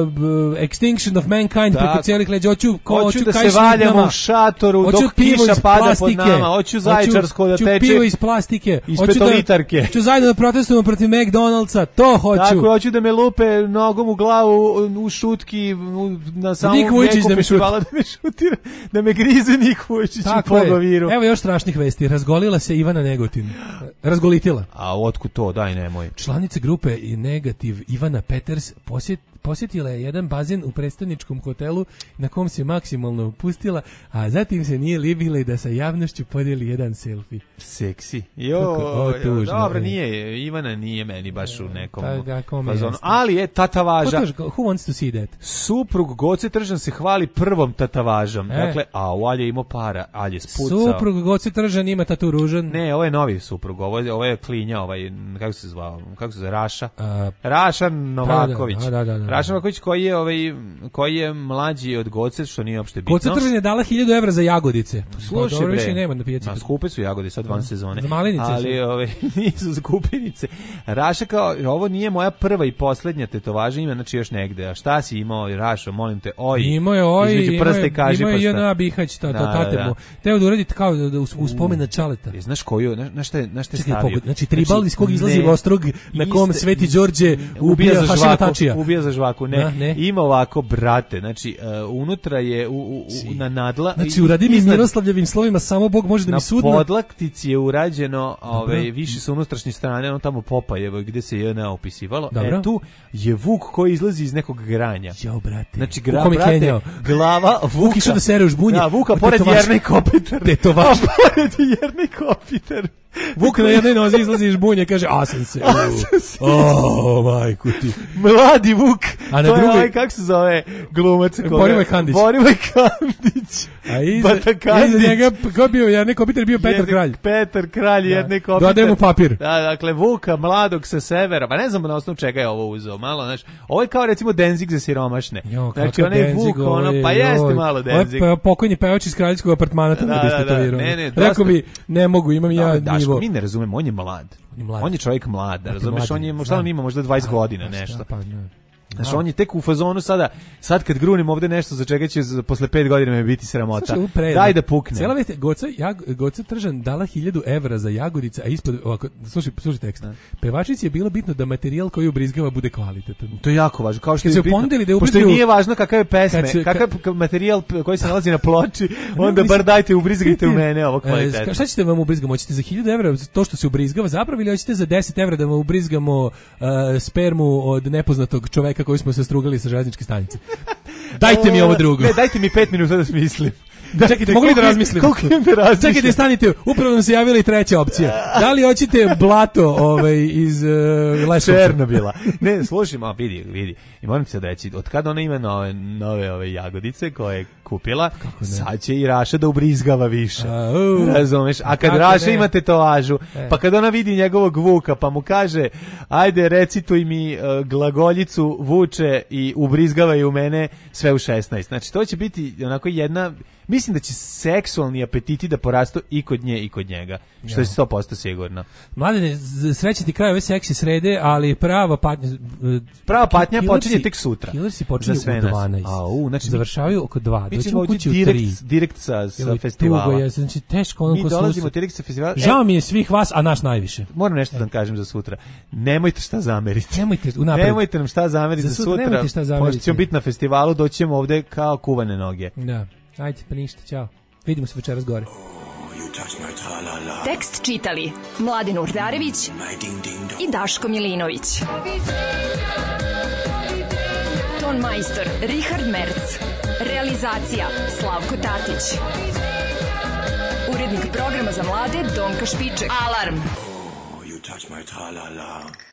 [SPEAKER 6] b- Extinction of Mankind
[SPEAKER 7] Tako.
[SPEAKER 6] preko cijelih leđa. Hoću, ko,
[SPEAKER 7] Hoću
[SPEAKER 6] hoću
[SPEAKER 7] da se
[SPEAKER 6] kajšnjik
[SPEAKER 7] valjamo
[SPEAKER 6] nama.
[SPEAKER 7] u šatoru
[SPEAKER 6] Hoću
[SPEAKER 7] dok
[SPEAKER 6] pivo
[SPEAKER 7] kiša
[SPEAKER 6] iz
[SPEAKER 7] pada pod
[SPEAKER 6] plastike.
[SPEAKER 7] nama. Hoću zaječarsko da
[SPEAKER 6] hoću
[SPEAKER 7] teče
[SPEAKER 6] pivo iz plastike.
[SPEAKER 7] iz
[SPEAKER 6] Hoću da-
[SPEAKER 7] petolitarke.
[SPEAKER 6] Hoću zajedno da protestujemo protiv McDonald'sa. To hoću.
[SPEAKER 7] Tako, hoću da me lupe nogom u glavu u šutki u, na samom
[SPEAKER 6] Nik Vujčić
[SPEAKER 7] neku
[SPEAKER 6] da me
[SPEAKER 7] festivala, da me šutira, da me grize Nik Vujčić u
[SPEAKER 6] Tako je.
[SPEAKER 7] pogoviru.
[SPEAKER 6] Evo još strašnih vesti. Razgolila se Ivana Negotin. Razgolitila.
[SPEAKER 7] A otkud to, daj nemoj.
[SPEAKER 6] Članica grupe i Negativ Ivana Peters posjet, posjetila je jedan bazen u predstavničkom hotelu na kom se maksimalno opustila, a zatim se nije libila i da sa javnošću podijeli jedan selfie.
[SPEAKER 7] Seksi. Jo,
[SPEAKER 6] Kako, o,
[SPEAKER 7] jo,
[SPEAKER 6] tužno,
[SPEAKER 7] dobro,
[SPEAKER 6] e.
[SPEAKER 7] nije, Ivana nije meni baš u nekom
[SPEAKER 6] Pa ga, kome
[SPEAKER 7] fazonu.
[SPEAKER 6] jeste?
[SPEAKER 7] Ali je tatavaža.
[SPEAKER 6] Ko to- Who wants to see that?
[SPEAKER 7] Suprug Goce Tržan se hvali prvom tatavažom.
[SPEAKER 6] E.
[SPEAKER 7] Dakle, a u Alje imao para, Alje spucao.
[SPEAKER 6] Suprug Goce Tržan ima tatu ružan.
[SPEAKER 7] Ne, ovo je novi suprug, ovo je, ovo je klinja, ovaj, kako se zvao, kako se zove, Raša?
[SPEAKER 6] A,
[SPEAKER 7] Raša Novaković.
[SPEAKER 6] Da, da, da, da.
[SPEAKER 7] Raša Novaković koji je, ovaj, koji je mlađi od Goce, što nije uopšte bitno.
[SPEAKER 6] Goce Tržan je dala hiljadu evra za jagodice.
[SPEAKER 7] Slušaj,
[SPEAKER 6] Pa dobro,
[SPEAKER 7] bre.
[SPEAKER 6] više nema na pijaci.
[SPEAKER 7] Ma, skupe su jagode sad van sezone.
[SPEAKER 6] Za malinice su.
[SPEAKER 7] Ali ove, nisu skupinice. Raša kao, ovo nije moja prva i poslednja tetovaža, ima znači još negde. A šta si imao, Rašo, molim te, oj.
[SPEAKER 6] Imao je oj,
[SPEAKER 7] između
[SPEAKER 6] imao
[SPEAKER 7] prsta
[SPEAKER 6] je,
[SPEAKER 7] i kaži
[SPEAKER 6] imao je
[SPEAKER 7] prsta.
[SPEAKER 6] J N A Bihać, ta,
[SPEAKER 7] Da,
[SPEAKER 6] to
[SPEAKER 7] da,
[SPEAKER 6] tate
[SPEAKER 7] da.
[SPEAKER 6] mu. Teo da uradi kao da, da u, u spomen na Čaleta.
[SPEAKER 7] E, znaš koju, na, na šta je, na šta je
[SPEAKER 6] Čekaj,
[SPEAKER 7] stavio?
[SPEAKER 6] pogod, znači tribal iz kog izlazi
[SPEAKER 7] ne,
[SPEAKER 6] ostrog na kom
[SPEAKER 7] iste-
[SPEAKER 6] Sveti Đorđe ubija
[SPEAKER 7] za
[SPEAKER 6] Hašima
[SPEAKER 7] žvaku,
[SPEAKER 6] Tačija.
[SPEAKER 7] ubija za žvaku, ne.
[SPEAKER 6] Da, ne.
[SPEAKER 7] Ima ovako, brate, znači, uh, unutra je u, u, u, na nadla.
[SPEAKER 6] Znači, uradi mi
[SPEAKER 7] iznad-
[SPEAKER 6] Miroslavljevim slovima, samo Bog može da
[SPEAKER 7] na
[SPEAKER 6] mi sudne.
[SPEAKER 7] podlaktici je urađeno, ovaj, više sa unutrašnje strane, ono tamo Popajevo, gde se J N A opisivalo.
[SPEAKER 6] Dobro.
[SPEAKER 7] E, tu je Vuk koji izlazi iz nekog granja.
[SPEAKER 6] Jao, brate.
[SPEAKER 7] Znači,
[SPEAKER 6] U
[SPEAKER 7] gra,
[SPEAKER 6] kom je
[SPEAKER 7] brate,
[SPEAKER 6] kenjao?
[SPEAKER 7] glava Vuka.
[SPEAKER 6] Vuk išao da sere u žbunje.
[SPEAKER 7] Da, Vuka,
[SPEAKER 6] Od
[SPEAKER 7] pored
[SPEAKER 6] tetovaža.
[SPEAKER 7] Jernej Kopitar.
[SPEAKER 6] Tetovaž.
[SPEAKER 7] A pored Jernej Kopitar.
[SPEAKER 6] Vuk na jednoj nozi izlazi iz žbunje, kaže, a sam se.
[SPEAKER 7] sam se.
[SPEAKER 6] O, majku ti.
[SPEAKER 7] Mladi Vuk.
[SPEAKER 6] A na
[SPEAKER 7] to je
[SPEAKER 6] drugoj-
[SPEAKER 7] ovaj, kako se zove, glumac. koga-
[SPEAKER 6] Borivoj Kandić.
[SPEAKER 7] Borivoj Kandić.
[SPEAKER 6] A iza,
[SPEAKER 7] Bata Kandić.
[SPEAKER 6] iza njega, ko je bio, ja neko Kopitar bio Petar
[SPEAKER 7] Jedni-
[SPEAKER 6] Kralj.
[SPEAKER 7] Petar Kralj,
[SPEAKER 6] Da.
[SPEAKER 7] jedne Kopitar.
[SPEAKER 6] Dodaje mu papir.
[SPEAKER 7] Da, dakle, Vuka, mladog sa severa, pa ne znam na osnovu čega je ovo uzeo, malo, znaš, ovo je kao recimo Denzig za siromašne.
[SPEAKER 6] Jo,
[SPEAKER 7] Znači,
[SPEAKER 6] kakav
[SPEAKER 7] onaj
[SPEAKER 6] Denzig,
[SPEAKER 7] Vuk, ono,
[SPEAKER 6] ovo
[SPEAKER 7] pa
[SPEAKER 6] je,
[SPEAKER 7] jeste
[SPEAKER 6] joj.
[SPEAKER 7] malo
[SPEAKER 6] Ovo je
[SPEAKER 7] Denzig.
[SPEAKER 6] pe- pokojni pevač iz kraljevskog apartmana tamo
[SPEAKER 7] Da,
[SPEAKER 6] da bi
[SPEAKER 7] da, da.
[SPEAKER 6] istetovirao.
[SPEAKER 7] Ne, ne,
[SPEAKER 6] Rekao
[SPEAKER 7] dosta-
[SPEAKER 6] bi, ne mogu, imam ja
[SPEAKER 7] Dobro, Daško,
[SPEAKER 6] nivo.
[SPEAKER 7] mi ne razumemo, on je mlad.
[SPEAKER 6] On je mlad.
[SPEAKER 7] On je čovjek mlad, da, razumeš,
[SPEAKER 6] mlad
[SPEAKER 7] on je,
[SPEAKER 6] je,
[SPEAKER 7] šta
[SPEAKER 6] znam.
[SPEAKER 7] on ima, možda dvadeset
[SPEAKER 6] A,
[SPEAKER 7] godina,
[SPEAKER 6] pa šta,
[SPEAKER 7] nešto.
[SPEAKER 6] pa ne.
[SPEAKER 7] Znaš, on je tek u fazonu sada, sad kad grunim ovde nešto za čega će za- posle pet godina me biti sramota.
[SPEAKER 6] Slušaj, ovo predmet.
[SPEAKER 7] Daj da pukne.
[SPEAKER 6] Cijela vest je, Goca, Jag, Goca Tržan dala hiljadu evra za jagodice, a ispod, ovako, slušaj, slušaj tekst. Pevačici je bilo bitno da materijal koji ubrizgava bude kvalitetan.
[SPEAKER 7] To je jako važno, kao što
[SPEAKER 6] Kad
[SPEAKER 7] je
[SPEAKER 6] se
[SPEAKER 7] bitno,
[SPEAKER 6] ponudili da
[SPEAKER 7] pošto im
[SPEAKER 6] ubrizgaju-
[SPEAKER 7] nije važno kakav je pesme,
[SPEAKER 6] Kad se-
[SPEAKER 7] kakav
[SPEAKER 6] kad-
[SPEAKER 7] k- materijal p- koji se nalazi na ploči, onda
[SPEAKER 6] mislim-
[SPEAKER 7] bar dajte ubrizgajte u mene ovo
[SPEAKER 6] E,
[SPEAKER 7] kvalitetno.
[SPEAKER 6] šta ćete vam ubrizgamo? Hoćete za hiljadu evra to što se ubrizgava zapravo ili hoćete za deset evra da vam ubrizgamo uh, spermu od nepoznatog čoveka koji smo se strugali sa železničke stanice? Dajte mi ovo drugo.
[SPEAKER 7] Ne, dajte mi pet minuta da smislim.
[SPEAKER 6] Čekajte, mogu li da razmislim?
[SPEAKER 7] Koliko im da razmislim?
[SPEAKER 6] Čekajte, stanite, upravo nam se javila i treća opcija. Da li hoćete blato ovaj, iz uh, Leskovca?
[SPEAKER 7] Černobila. Ne, slušaj, ma vidi, vidi. I moram ti sad reći, od kada ona ima nove, nove ove jagodice koje je kupila, sad će i Raša da ubrizgava više.
[SPEAKER 6] A, u.
[SPEAKER 7] Razumeš? A kad
[SPEAKER 6] Kako
[SPEAKER 7] Raša
[SPEAKER 6] ne?
[SPEAKER 7] ima tetovažu,
[SPEAKER 6] E.
[SPEAKER 7] pa kad ona vidi njegovog Vuka, pa mu kaže, ajde recituj mi uh, glagoljicu Vuče i ubrizgavaj u mene sve u šesnaest. Znači, to će biti onako jedna, mislim da će seksualni apetiti da porastu i kod nje i kod njega, što je sto posto sigurno.
[SPEAKER 6] Mladene, z- srećan ti kraj ove seksi srede, ali prava patnja... uh,
[SPEAKER 7] Prava patnja
[SPEAKER 6] Killersi-
[SPEAKER 7] počinje tek sutra.
[SPEAKER 6] Killersi
[SPEAKER 7] Za
[SPEAKER 6] počinju
[SPEAKER 7] sve
[SPEAKER 6] u
[SPEAKER 7] nas.
[SPEAKER 6] dvanaest.
[SPEAKER 7] Au, znači,
[SPEAKER 6] Završavaju oko dva.
[SPEAKER 7] Mi
[SPEAKER 6] Do
[SPEAKER 7] dolazimo ovdje
[SPEAKER 6] kući u
[SPEAKER 7] direkt,
[SPEAKER 6] tri.
[SPEAKER 7] direkt sa, sa
[SPEAKER 6] Jel,
[SPEAKER 7] festivala.
[SPEAKER 6] Tugo je, znači teško ono
[SPEAKER 7] Mi
[SPEAKER 6] ko
[SPEAKER 7] dolazimo
[SPEAKER 6] sluša.
[SPEAKER 7] direkt sa festivala.
[SPEAKER 6] Žao mi je svih vas, a naš najviše.
[SPEAKER 7] Moram nešto da vam kažem za sutra. Nemojte šta zameriti.
[SPEAKER 6] Nemojte unapred.
[SPEAKER 7] Nemojte nam šta zameriti za
[SPEAKER 6] Za
[SPEAKER 7] sutra.
[SPEAKER 6] sutra nemojte šta zameriti.
[SPEAKER 7] Pošto ćemo biti na festivalu, doći ćemo ovde kao kuvane noge.
[SPEAKER 6] Da. Ajde, pa ništa, ćao. Vidimo se večeras gore.
[SPEAKER 5] Tekst čitali Mladin Urdarević i Daško Milinović. Ton majstor Richard Merc. Realizacija Slavko Tatić. Urednik programa za mlade Donka Špiček. Alarm!
[SPEAKER 11] You touch my tra-la-la.